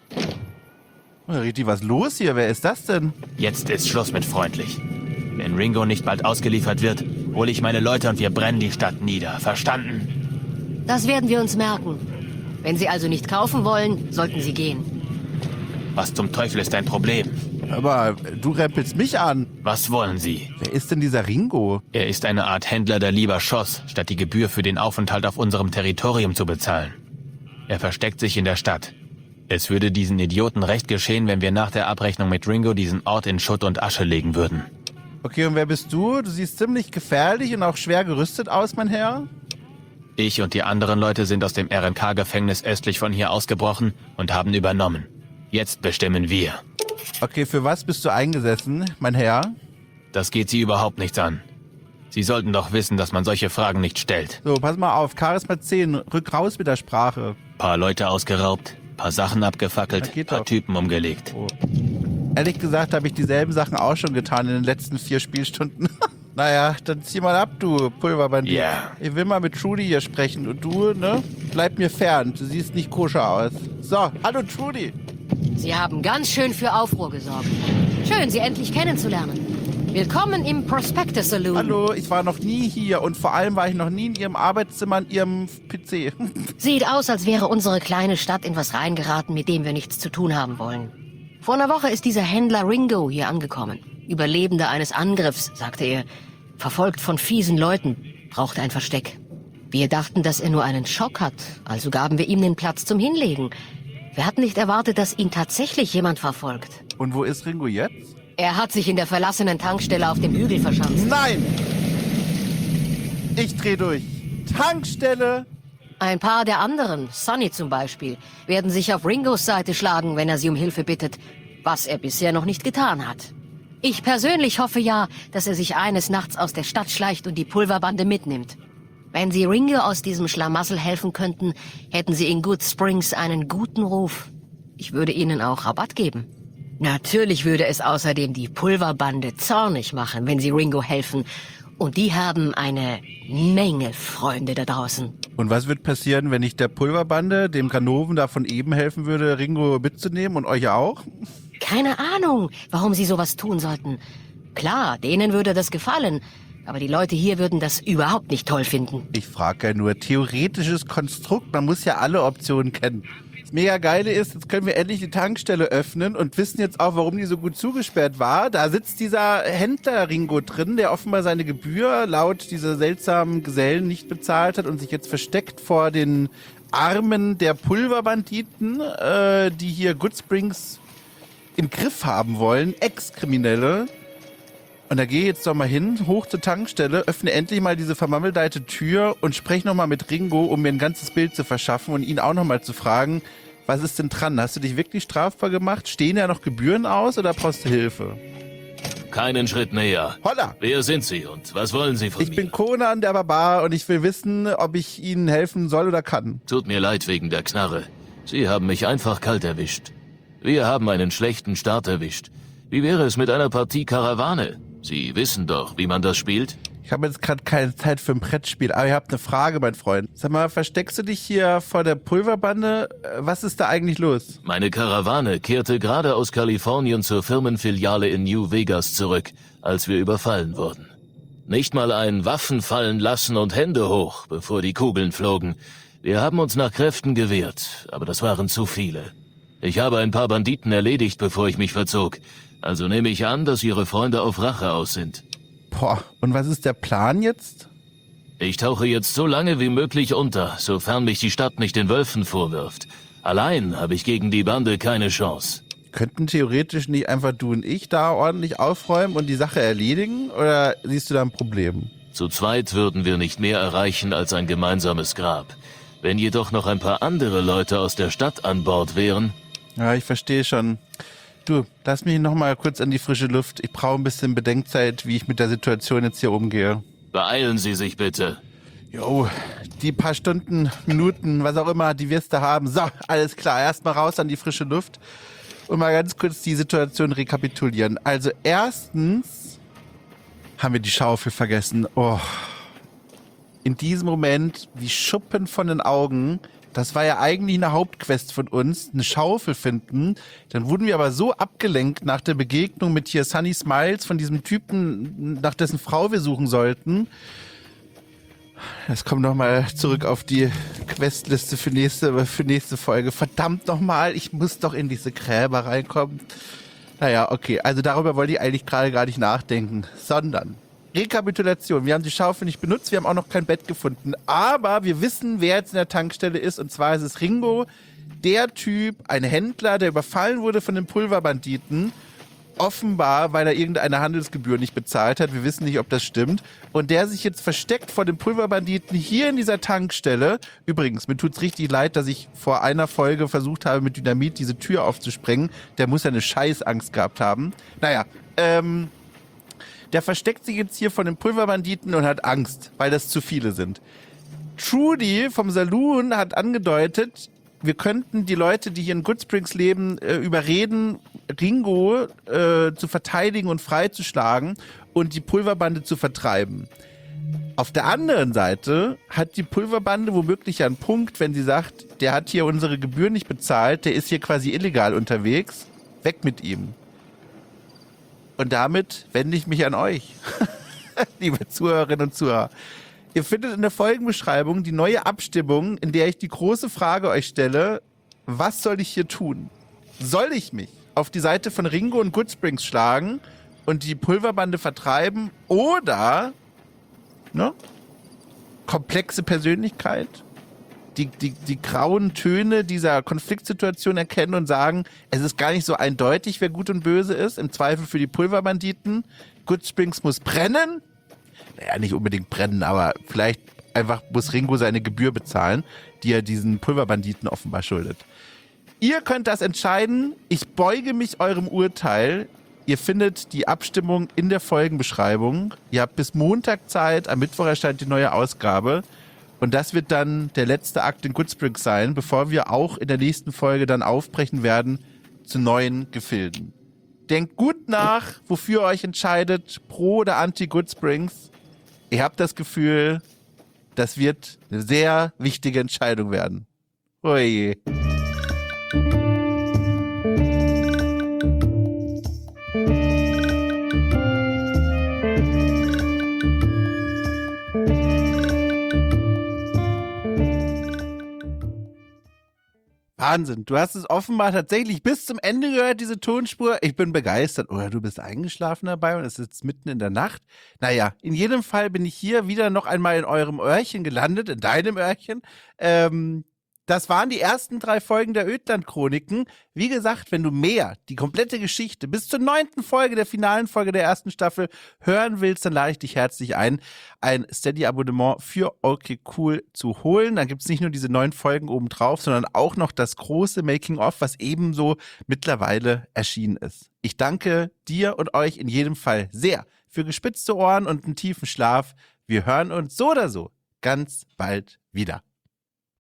Oh, Riti, was los hier? Wer ist das denn? Jetzt ist Schluss mit freundlich. Wenn Ringo nicht bald ausgeliefert wird, hole ich meine Leute und wir brennen die Stadt nieder. Verstanden? Das werden wir uns merken. Wenn Sie also nicht kaufen wollen, sollten Sie gehen. Was zum Teufel ist dein Problem? Aber du rempelst mich an. Was wollen Sie? Wer ist denn dieser Ringo? Er ist eine Art Händler, der lieber schoss, statt die Gebühr für den Aufenthalt auf unserem Territorium zu bezahlen. Er versteckt sich in der Stadt. Es würde diesen Idioten recht geschehen, wenn wir nach der Abrechnung mit Ringo diesen Ort in Schutt und Asche legen würden. Okay, und wer bist du? Du siehst ziemlich gefährlich und auch schwer gerüstet aus, mein Herr. Ich und die anderen Leute sind aus dem R N K-Gefängnis östlich von hier ausgebrochen und haben übernommen. Jetzt bestimmen wir. Okay, für was bist du eingesessen, mein Herr? Das geht Sie überhaupt nichts an. Sie sollten doch wissen, dass man solche Fragen nicht stellt. So, pass mal auf. Charisma zehn, rück raus mit der Sprache. Paar Leute ausgeraubt, paar Sachen abgefackelt, paar doch. Typen umgelegt. Oh. Ehrlich gesagt habe ich dieselben Sachen auch schon getan in den letzten vier Spielstunden. Naja, dann zieh mal ab, du Pulverbandit. Ja. Yeah. Ich will mal mit Trudy hier sprechen und du, ne? Bleib mir fern, du siehst nicht koscher aus. So, hallo Trudy. Sie haben ganz schön für Aufruhr gesorgt. Schön, Sie endlich kennenzulernen. Willkommen im Prospectus Saloon. Hallo, ich war noch nie hier und vor allem war ich noch nie in Ihrem Arbeitszimmer an Ihrem P C. Sieht aus, als wäre unsere kleine Stadt in was reingeraten, mit dem wir nichts zu tun haben wollen. Vor einer Woche ist dieser Händler Ringo hier angekommen. Überlebender eines Angriffs, sagte er. Verfolgt von fiesen Leuten, brauchte ein Versteck. Wir dachten, dass er nur einen Schock hat, also gaben wir ihm den Platz zum Hinlegen. Wir hatten nicht erwartet, dass ihn tatsächlich jemand verfolgt. Und wo ist Ringo jetzt? Er hat sich in der verlassenen Tankstelle auf dem Hügel verschanzt. Nein! Ich dreh durch. Tankstelle! Ein paar der anderen, Sonny zum Beispiel, werden sich auf Ringos Seite schlagen, wenn er sie um Hilfe bittet, was er bisher noch nicht getan hat. Ich persönlich hoffe ja, dass er sich eines Nachts aus der Stadt schleicht und die Pulverbande mitnimmt. Wenn Sie Ringo aus diesem Schlamassel helfen könnten, hätten Sie in Good Springs einen guten Ruf. Ich würde Ihnen auch Rabatt geben. Natürlich würde es außerdem die Pulverbande zornig machen, wenn Sie Ringo helfen. Und die haben eine Menge Freunde da draußen. Und was wird passieren, wenn ich der Pulverbande, dem Ganoven da von eben helfen würde, Ringo mitzunehmen und euch auch? Keine Ahnung, warum Sie sowas tun sollten. Klar, denen würde das gefallen. Aber die Leute hier würden das überhaupt nicht toll finden. Ich frage ja nur, theoretisches Konstrukt, man muss ja alle Optionen kennen. Das mega Geile ist, jetzt können wir endlich die Tankstelle öffnen und wissen jetzt auch, warum die so gut zugesperrt war. Da sitzt dieser Händler Ringo drin, der offenbar seine Gebühr laut dieser seltsamen Gesellen nicht bezahlt hat und sich jetzt versteckt vor den Armen der Pulverbanditen, äh, die hier Good Springs im Griff haben wollen, Ex-Kriminelle. Und da gehe ich jetzt doch mal hin, hoch zur Tankstelle, öffne endlich mal diese vermammeldeite Tür und spreche nochmal mit Ringo, um mir ein ganzes Bild zu verschaffen und ihn auch nochmal zu fragen, was ist denn dran? Hast du dich wirklich strafbar gemacht? Stehen ja noch Gebühren aus oder brauchst du Hilfe? Keinen Schritt näher. Holla! Wer sind Sie und was wollen Sie von Ich mir? bin Conan, der Barbar, und ich will wissen, ob ich Ihnen helfen soll oder kann. Tut mir leid wegen der Knarre. Sie haben mich einfach kalt erwischt. Wir haben einen schlechten Start erwischt. Wie wäre es mit einer Partie Karawane? Sie wissen doch, wie man das spielt? Ich habe jetzt gerade keine Zeit für ein Brettspiel, aber ihr habt eine Frage, mein Freund. Sag mal, versteckst du dich hier vor der Pulverbande? Was ist da eigentlich los? Meine Karawane kehrte gerade aus Kalifornien zur Firmenfiliale in New Vegas zurück, als wir überfallen wurden. Nicht mal ein Waffen fallen lassen und Hände hoch, bevor die Kugeln flogen. Wir haben uns nach Kräften gewehrt, aber das waren zu viele. Ich habe ein paar Banditen erledigt, bevor ich mich verzog. Also nehme ich an, dass Ihre Freunde auf Rache aus sind. Boah, und was ist der Plan jetzt? Ich tauche jetzt so lange wie möglich unter, sofern mich die Stadt nicht den Wölfen vorwirft. Allein habe ich gegen die Bande keine Chance. Könnten theoretisch nicht einfach du und ich da ordentlich aufräumen und die Sache erledigen? Oder siehst du da ein Problem? Zu zweit würden wir nicht mehr erreichen als ein gemeinsames Grab. Wenn jedoch noch ein paar andere Leute aus der Stadt an Bord wären... Ja, ich verstehe schon. Du, lass mich noch mal kurz an die frische Luft. Ich brauche ein bisschen Bedenkzeit, wie ich mit der Situation jetzt hier umgehe. Beeilen Sie sich bitte. Jo, die paar Stunden, Minuten, was auch immer, die wirst du haben. So, alles klar. Erstmal raus an die frische Luft und mal ganz kurz die Situation rekapitulieren. Also erstens haben wir die Schaufel vergessen. Oh, in diesem Moment wie Schuppen von den Augen. Das war ja eigentlich eine Hauptquest von uns, eine Schaufel finden. Dann wurden wir aber so abgelenkt nach der Begegnung mit hier Sunny Smiles, von diesem Typen, nach dessen Frau wir suchen sollten. Jetzt kommen wir nochmal zurück auf die Questliste für nächste, für nächste Folge. Verdammt nochmal, ich muss doch in diese Gräber reinkommen. Naja, okay, also darüber wollte ich eigentlich gerade gar nicht nachdenken, sondern... Rekapitulation. Wir haben die Schaufel nicht benutzt, wir haben auch noch kein Bett gefunden. Aber wir wissen, wer jetzt in der Tankstelle ist. Und zwar ist es Ringo, der Typ, ein Händler, der überfallen wurde von den Pulverbanditen. Offenbar, weil er irgendeine Handelsgebühr nicht bezahlt hat. Wir wissen nicht, ob das stimmt. Und der sich jetzt versteckt vor den Pulverbanditen hier in dieser Tankstelle. Übrigens, mir tut's richtig leid, dass ich vor einer Folge versucht habe, mit Dynamit diese Tür aufzusprengen. Der muss ja eine Scheißangst gehabt haben. Naja, ähm... Der versteckt sich jetzt hier von den Pulverbanditen und hat Angst, weil das zu viele sind. Trudy vom Saloon hat angedeutet, wir könnten die Leute, die hier in Goodsprings leben, äh, überreden, Ringo äh, zu verteidigen und freizuschlagen und die Pulverbande zu vertreiben. Auf der anderen Seite hat die Pulverbande womöglich einen Punkt, wenn sie sagt, der hat hier unsere Gebühr nicht bezahlt, der ist hier quasi illegal unterwegs, weg mit ihm. Und damit wende ich mich an euch, liebe Zuhörerinnen und Zuhörer. Ihr findet in der Folgenbeschreibung die neue Abstimmung, in der ich die große Frage euch stelle, was soll ich hier tun? Soll ich mich auf die Seite von Ringo und Goodsprings schlagen und die Pulverbande vertreiben oder ne, komplexe Persönlichkeit, die, die, die grauen Töne dieser Konfliktsituation erkennen und sagen, es ist gar nicht so eindeutig, wer gut und böse ist, im Zweifel für die Pulverbanditen. Goodsprings muss brennen. Naja, nicht unbedingt brennen, aber vielleicht einfach muss Ringo seine Gebühr bezahlen, die er diesen Pulverbanditen offenbar schuldet. Ihr könnt das entscheiden. Ich beuge mich eurem Urteil. Ihr findet die Abstimmung in der Folgenbeschreibung. Ihr habt bis Montag Zeit. Am Mittwoch erscheint die neue Ausgabe. Und das wird dann der letzte Akt in Goodsprings sein, bevor wir auch in der nächsten Folge dann aufbrechen werden zu neuen Gefilden. Denkt gut nach, wofür ihr euch entscheidet, pro oder anti Goodsprings. Ihr habt das Gefühl, das wird eine sehr wichtige Entscheidung werden. Oje. Wahnsinn, du hast es offenbar tatsächlich bis zum Ende gehört, diese Tonspur. Ich bin begeistert. Oder du bist eingeschlafen dabei und es ist jetzt mitten in der Nacht. Naja, in jedem Fall bin ich hier wieder noch einmal in eurem Öhrchen gelandet, in deinem Öhrchen. Ähm, Das waren die ersten drei Folgen der Ödland-Chroniken. Wie gesagt, wenn du mehr, die komplette Geschichte bis zur neunten Folge, der finalen Folge der ersten Staffel hören willst, dann lade ich dich herzlich ein, ein Steady-Abonnement für Okay Cool zu holen. Dann gibt es nicht nur diese neun Folgen obendrauf, sondern auch noch das große Making-of, was ebenso mittlerweile erschienen ist. Ich danke dir und euch in jedem Fall sehr für gespitzte Ohren und einen tiefen Schlaf. Wir hören uns so oder so ganz bald wieder.